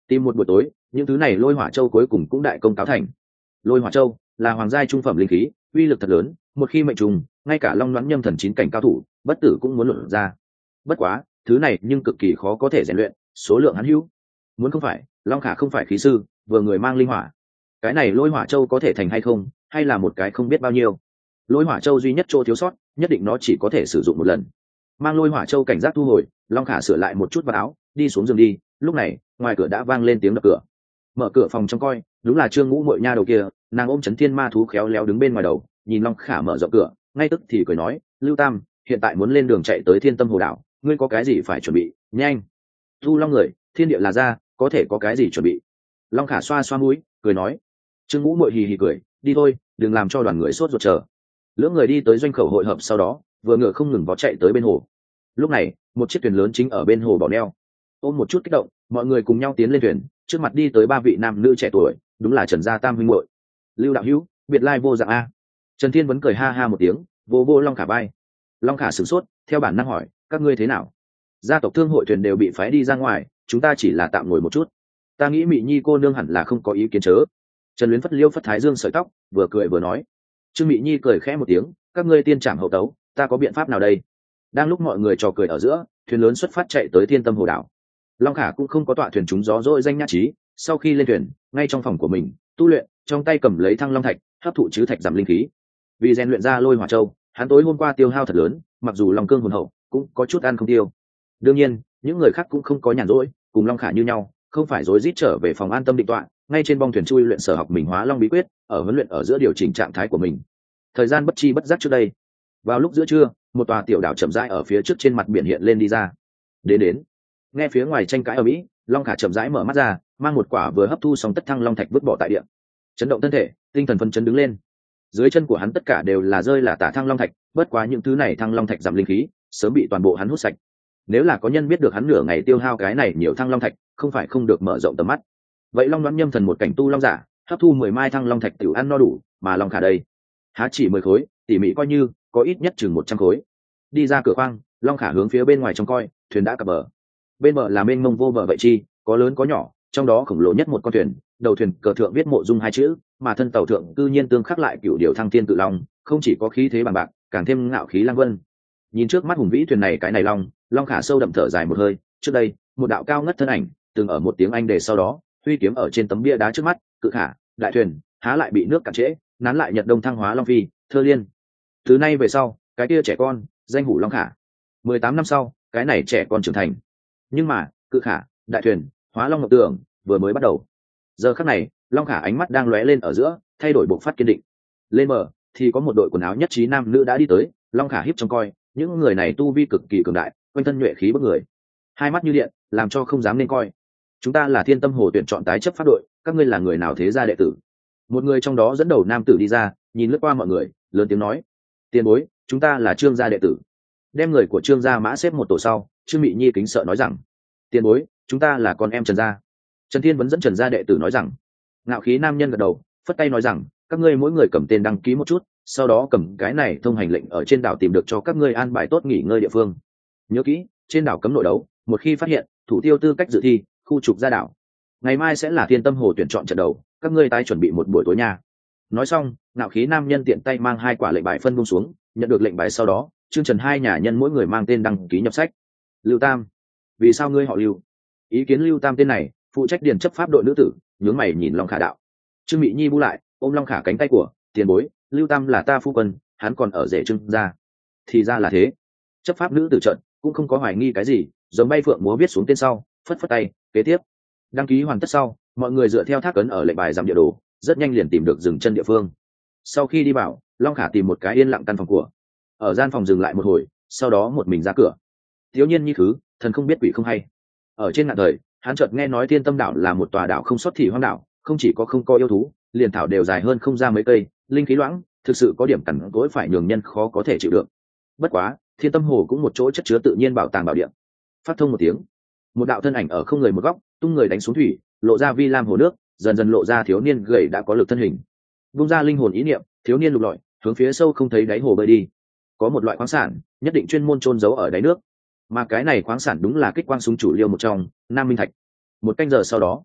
Speaker 1: Tìm một buổi tối, những thứ này lôi hỏa châu cuối cùng cũng đại công cáo thành. Lôi hỏa châu là hoàng giai trung phẩm linh khí, uy lực thật lớn, một khi mệnh trùng, ngay cả long loãng nhâm thần 9 cảnh cao thủ, bất tử cũng muốn luận ra. Bất quá, thứ này nhưng cực kỳ khó có thể rèn luyện, số lượng hắn hữu. Muốn không phải, Long Khả không phải khí sư, vừa người mang linh hỏa. Cái này lôi hỏa châu có thể thành hay không, hay là một cái không biết bao nhiêu. Lôi hỏa châu duy nhất chỗ thiếu sót, nhất định nó chỉ có thể sử dụng một lần. Mang lôi hỏa châu cảnh giác thu hồi, Long Khả sửa lại một chút vào áo, đi xuống giường đi. Lúc này, ngoài cửa đã vang lên tiếng đập cửa. Mở cửa phòng trong coi, đúng là Trương Ngũ Muội nha đầu kia, nàng ôm chấn thiên ma thú khéo léo đứng bên ngoài đầu, nhìn Long Khả mở rộng cửa, ngay tức thì cười nói, Lưu Tam, hiện tại muốn lên đường chạy tới Thiên Tâm Hồ đảo, ngươi có cái gì phải chuẩn bị, nhanh. Thu Long người, thiên địa là ra, có thể có cái gì chuẩn bị. Long Khả xoa xoa mũi, cười nói. Trương Ngũ Muội hì hì cười, đi thôi, đừng làm cho đoàn người sốt ruột chờ. Lưỡng người đi tới doanh khẩu hội hợp sau đó, vừa ngựa không ngừng vó chạy tới bên hồ. Lúc này, một chiếc thuyền lớn chính ở bên hồ bỏ neo. Ôm một chút kích động, mọi người cùng nhau tiến lên thuyền, trước mặt đi tới 3 vị nam nữ trẻ tuổi, đúng là Trần Gia Tam huynh muội. Lưu đạo hữu, biệt lai vô dạng a. Trần Thiên vẫn cười ha ha một tiếng, vô vô Long Khả bay. Long Khả sửng sốt, theo bản năng hỏi, các ngươi thế nào? Gia tộc thương hội thuyền đều bị phái đi ra ngoài, chúng ta chỉ là tạm ngồi một chút. Ta nghĩ Mị Nhi cô nương hẳn là không có ý kiến chớ. Trần Luyến phất liêu phất thái dương sợi tóc, vừa cười vừa nói. Trương Mị Nhi cười khẽ một tiếng, các ngươi tiên trảm hậu tấu, ta có biện pháp nào đây? Đang lúc mọi người trò cười ở giữa, thuyền lớn xuất phát chạy tới Thiên Tâm Hồ đảo. Long Khả cũng không có tọa thuyền trúng gió dỗi danh nhã trí, sau khi lên thuyền, ngay trong phòng của mình tu luyện, trong tay cầm lấy thăng long thạch, hấp thụ chứ thạch giảm linh khí. Vì rèn luyện ra lôi hỏa châu, hắn tối hôm qua tiêu hao thật lớn, mặc dù lòng cương hồn hậu, cũng có chút ăn không tiêu. Đương nhiên, những người khác cũng không có nhàn rỗi, cùng Long Khả như nhau, không phải rối rít trở về phòng an tâm định tọa, ngay trên bong thuyền chui luyện sở học mình hóa long bí quyết, ở huấn luyện ở giữa điều chỉnh trạng thái của mình. Thời gian bất chi bất giác trước đây, vào lúc giữa trưa, một tòa tiểu đảo chậm rãi ở phía trước trên mặt biển hiện lên đi ra. Đến, nghe phía ngoài tranh cãi ở mỹ, Long Khả chậm rãi mở mắt ra, mang một quả vừa hấp thu xong tất thăng long thạch vứt bỏ tại địa. Chấn động thân thể, tinh thần phân chấn đứng lên. Dưới chân của hắn tất cả đều là rơi là tả thăng long thạch, bất quá những thứ này thăng long thạch giảm linh khí, sớm bị toàn bộ hắn hút sạch. Nếu là có nhân biết được hắn nửa ngày tiêu hao cái này nhiều thăng long thạch, không phải không được mở rộng tầm mắt. Vậy Long Đoán Nhâm thần một cảnh tu long giả, hấp thu 10 mai thăng long thạch tiểu ăn no đủ, mà Long Khả đây, há chỉ 10 khối, tỉ mỉ coi như có ít nhất chừng 100 khối. Đi ra cửa khoang, Long Khả hướng phía bên ngoài trông coi, thuyền đã cập bờ. Bên bờ là mênh mông vô bờ vậy chi, có lớn có nhỏ, trong đó khổng lồ nhất một con thuyền, đầu thuyền cờ thượng viết Mộ Dung 2 chữ, mà thân tàu thượng cư nhiên tương khắc lại cửu điều thăng thiên cự long, không chỉ có khí thế bằng bạc, càng thêm ngạo khí lang vân. Nhìn trước mắt hùng vĩ thuyền này cái này Long Khả sâu đậm thở dài một hơi, trước đây, một đạo cao ngất thân ảnh, từng ở một tiếng Anh đề sau đó, huy kiếm ở trên tấm bia đá trước mắt, cự khả, đại thuyền, há lại bị nước cạn trễ, nán lại Nhật Đông thăng hóa long phi, thơ liên. Từ nay về sau, cái kia trẻ con, danh hủ Long Khả. 18 năm sau, cái này trẻ con trưởng thành. Nhưng mà, cự khả, đại thuyền, hóa long ngọc tường, vừa mới bắt đầu. Giờ khắc này, Long Khả ánh mắt đang lóe lên ở giữa, thay đổi bộ phát kiên định. Lên bờ, thì có một đội quần áo nhất trí nam nữ đã đi tới, Long Khả híp trong coi, những người này tu vi cực kỳ cường đại, quanh thân nhuệ khí bức người, hai mắt như điện, làm cho không dám nên coi. Chúng ta là Thiên Tâm Hồ tuyển chọn tái chấp pháp đội, các ngươi là người nào thế gia đệ tử? Một người trong đó dẫn đầu nam tử đi ra, nhìn lướt qua mọi người, lớn tiếng nói: tiền bối, chúng ta là Trương gia đệ tử. Đem người của Trương gia mã xếp một tổ sau, Trương Mị Nhi kính sợ nói rằng: tiền bối, chúng ta là con em Trần gia. Trần Thiên vẫn dẫn Trần gia đệ tử nói rằng. Ngạo khí nam nhân gật đầu, phất tay nói rằng: các ngươi mỗi người cầm tên đăng ký một chút, sau đó cầm cái này thông hành lệnh ở trên đảo tìm được cho các ngươi an bài tốt nghỉ ngơi địa phương. Nhớ kỹ, trên đảo cấm nội đấu, một khi phát hiện thủ tiêu tư cách dự thi, khu trục ra đảo. Ngày mai sẽ là Thiên Tâm Hồ tuyển chọn trận đầu, các ngươi tái chuẩn bị một buổi tối nha. Nói xong, ngạo khí nam nhân tiện tay mang 2 quả lệnh bài phân buông xuống, nhận được lệnh bài sau đó, Trương Trần hai nhà nhân mỗi người mang tên đăng ký nhập sách. Lưu Tam, vì sao ngươi họ Lưu? Ý kiến Lưu Tam tên này, phụ trách điền chấp pháp đội nữ tử, nhướng mày nhìn Long Khả đạo. Trương Mị Nhi bu lại, ôm Long Khả cánh tay của, tiền bối, Lưu Tam là ta phu quân, hắn còn ở rể Trương gia. Thì ra là thế. Chấp pháp nữ tử trận cũng không có hoài nghi cái gì, giống bay phượng múa viết xuống tên sau, phất phất tay, kế tiếp. Đăng ký hoàn tất sau, mọi người dựa theo thác ấn ở lệnh bài giảm địa đồ, rất nhanh liền tìm được dừng chân địa phương. Sau khi đi vào, Long Khả tìm một cái yên lặng căn phòng của, ở gian phòng dừng lại một hồi, sau đó một mình ra cửa. Thiếu nhiên như thứ, thần không biết quỷ không hay. Ở trên ngạn đời, hắn chợt nghe nói Thiên Tâm đảo là một tòa đảo không sót thì hoang đảo, không chỉ có không có yêu thú, liền thảo đều dài hơn không ra mấy cây, linh khí loãng, thực sự có điểm cằn cỗi phải nhường nhân khó có thể chịu được. Bất quá, Thiên Tâm Hồ cũng một chỗ chất chứa tự nhiên bảo tàng bảo địa. Phát thông một tiếng, một đạo thân ảnh ở không người một góc, tung người đánh xuống thủy, lộ ra vi lam hồ nước, dần dần lộ ra thiếu niên gầy đã có lực thân hình. Vung ra linh hồn ý niệm, thiếu niên lục lọi, hướng phía sâu không thấy đáy hồ bơi đi. Có một loại khoáng sản, nhất định chuyên môn chôn giấu ở đáy nước, mà cái này khoáng sản đúng là kích quang súng chủ liêu một trong, Nam Minh Thạch. 1 canh giờ sau đó,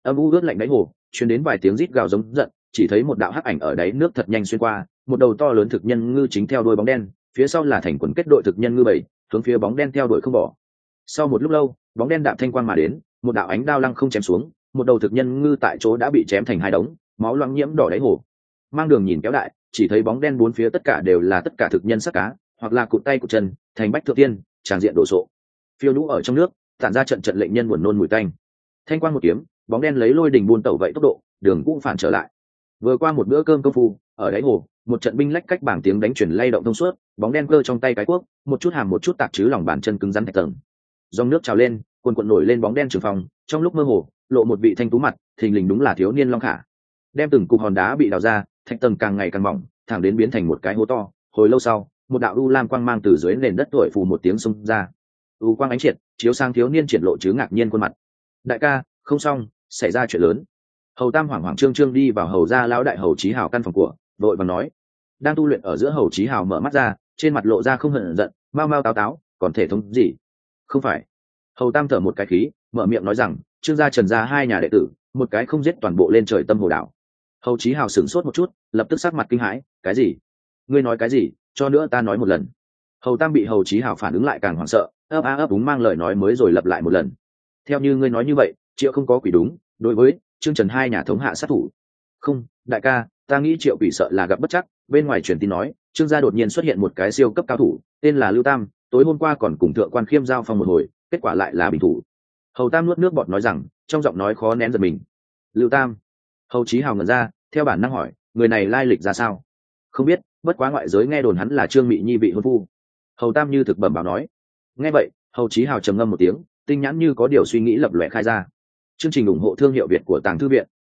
Speaker 1: âm u ướt lạnh đáy hồ truyền đến vài tiếng rít gào giống giận, chỉ thấy một đạo hắc ảnh ở đáy nước thật nhanh xuyên qua, một đầu to lớn thực nhân ngư chính theo đuôi bóng đen, phía sau là thành quần kết đội thực nhân ngư bảy, hướng phía bóng đen theo đuổi không bỏ. Sau một lúc lâu, bóng đen đạp thanh quang mà đến, một đạo ánh đao lăng không chém xuống, một đầu thực nhân ngư tại chỗ đã bị chém thành hai đống, máu loang nhiễm đỏ đáy hồ. Mang đường nhìn kéo đại, chỉ thấy bóng đen bốn phía tất cả đều là tất cả thực nhân xác cá, hoặc là cụt tay cụt chân, thành bách thượng tiên, tràn diện đổ sộ. Phiêu lũ ở trong nước, tản ra trận trận lệnh nhân buồn nôn mùi tanh. Thanh quang một kiếm, bóng đen lấy lôi đình buôn tẩu vậy tốc độ, đường cũng phản trở lại. Vừa qua một bữa cơm công phu, ở đáy hồ, một trận binh lách cách bảng tiếng đánh chuyển lay động thông suốt, bóng đen cơ trong tay cái cuốc, một chút hàm một chút tạc chứ lòng bàn chân cứng rắn thạch tầng. Dòng nước trào lên, cuồn cuộn nổi lên bóng đen trường phòng, trong lúc mơ hồ, lộ một vị thanh tú mặt, thình lình đúng là thiếu niên Long Khả. Đem từng cục hòn đá bị đào ra, thạch tầng càng ngày càng mỏng, thẳng đến biến thành một cái hố to. Hồi lâu sau, một đạo u lam quang mang từ dưới nền đất thổi phù một tiếng xông ra. U quang ánh triệt, chiếu sang thiếu niên triển lộ chứ ngạc nhiên khuôn mặt. Đại ca, không xong, xảy ra chuyện lớn. Hầu Tam hoảng hoảng trương trương đi vào hầu gia lão đại hầu Chí Hào căn phòng của, vội vàng nói. Đang tu luyện ở giữa hầu Chí Hào mở mắt ra, trên mặt lộ ra không hận giận, mau mau táo táo, còn thể thống gì? Không phải. Hầu Tam thở một cái khí, mở miệng nói rằng, Trương gia Trần gia hai nhà đệ tử, một cái không giết toàn bộ lên trời tâm hồ đảo. Hầu Chí Hào sửng sốt một chút, lập tức sắc mặt kinh hãi, cái gì? Ngươi nói cái gì? Cho nữa ta nói một lần. Hầu Tam bị Hầu Chí Hào phản ứng lại càng hoảng sợ, ấp a ấp úng mang lời nói mới rồi lặp lại một lần. Theo như ngươi nói như vậy, Triệu không có quỷ đúng, đối với Trương Trần hai nhà thống hạ sát thủ. Không, đại ca, ta nghĩ Triệu quỷ sợ là gặp bất chắc, bên ngoài truyền tin nói, Trương gia đột nhiên xuất hiện một cái siêu cấp cao thủ, tên là Lưu Tam, tối hôm qua còn cùng thượng quan Khiêm giao phong một hồi, kết quả lại là bình thủ. Hầu Tam nuốt nước bọt nói rằng, trong giọng nói khó nén giật mình. Lưu Tam. Hầu Chí Hào ngẩn ra, theo bản năng hỏi, người này lai lịch ra sao? Không biết, bất quá ngoại giới nghe đồn hắn là Trương Mị Nhi vị hôn phu. Hầu Tam như thực bẩm báo nói. Nghe vậy, Hầu Chí Hào trầm ngâm một tiếng, tinh nhãn như có điều suy nghĩ lập lòe khai ra. Chương trình ủng hộ thương hiệu Việt của Tàng Thư viện.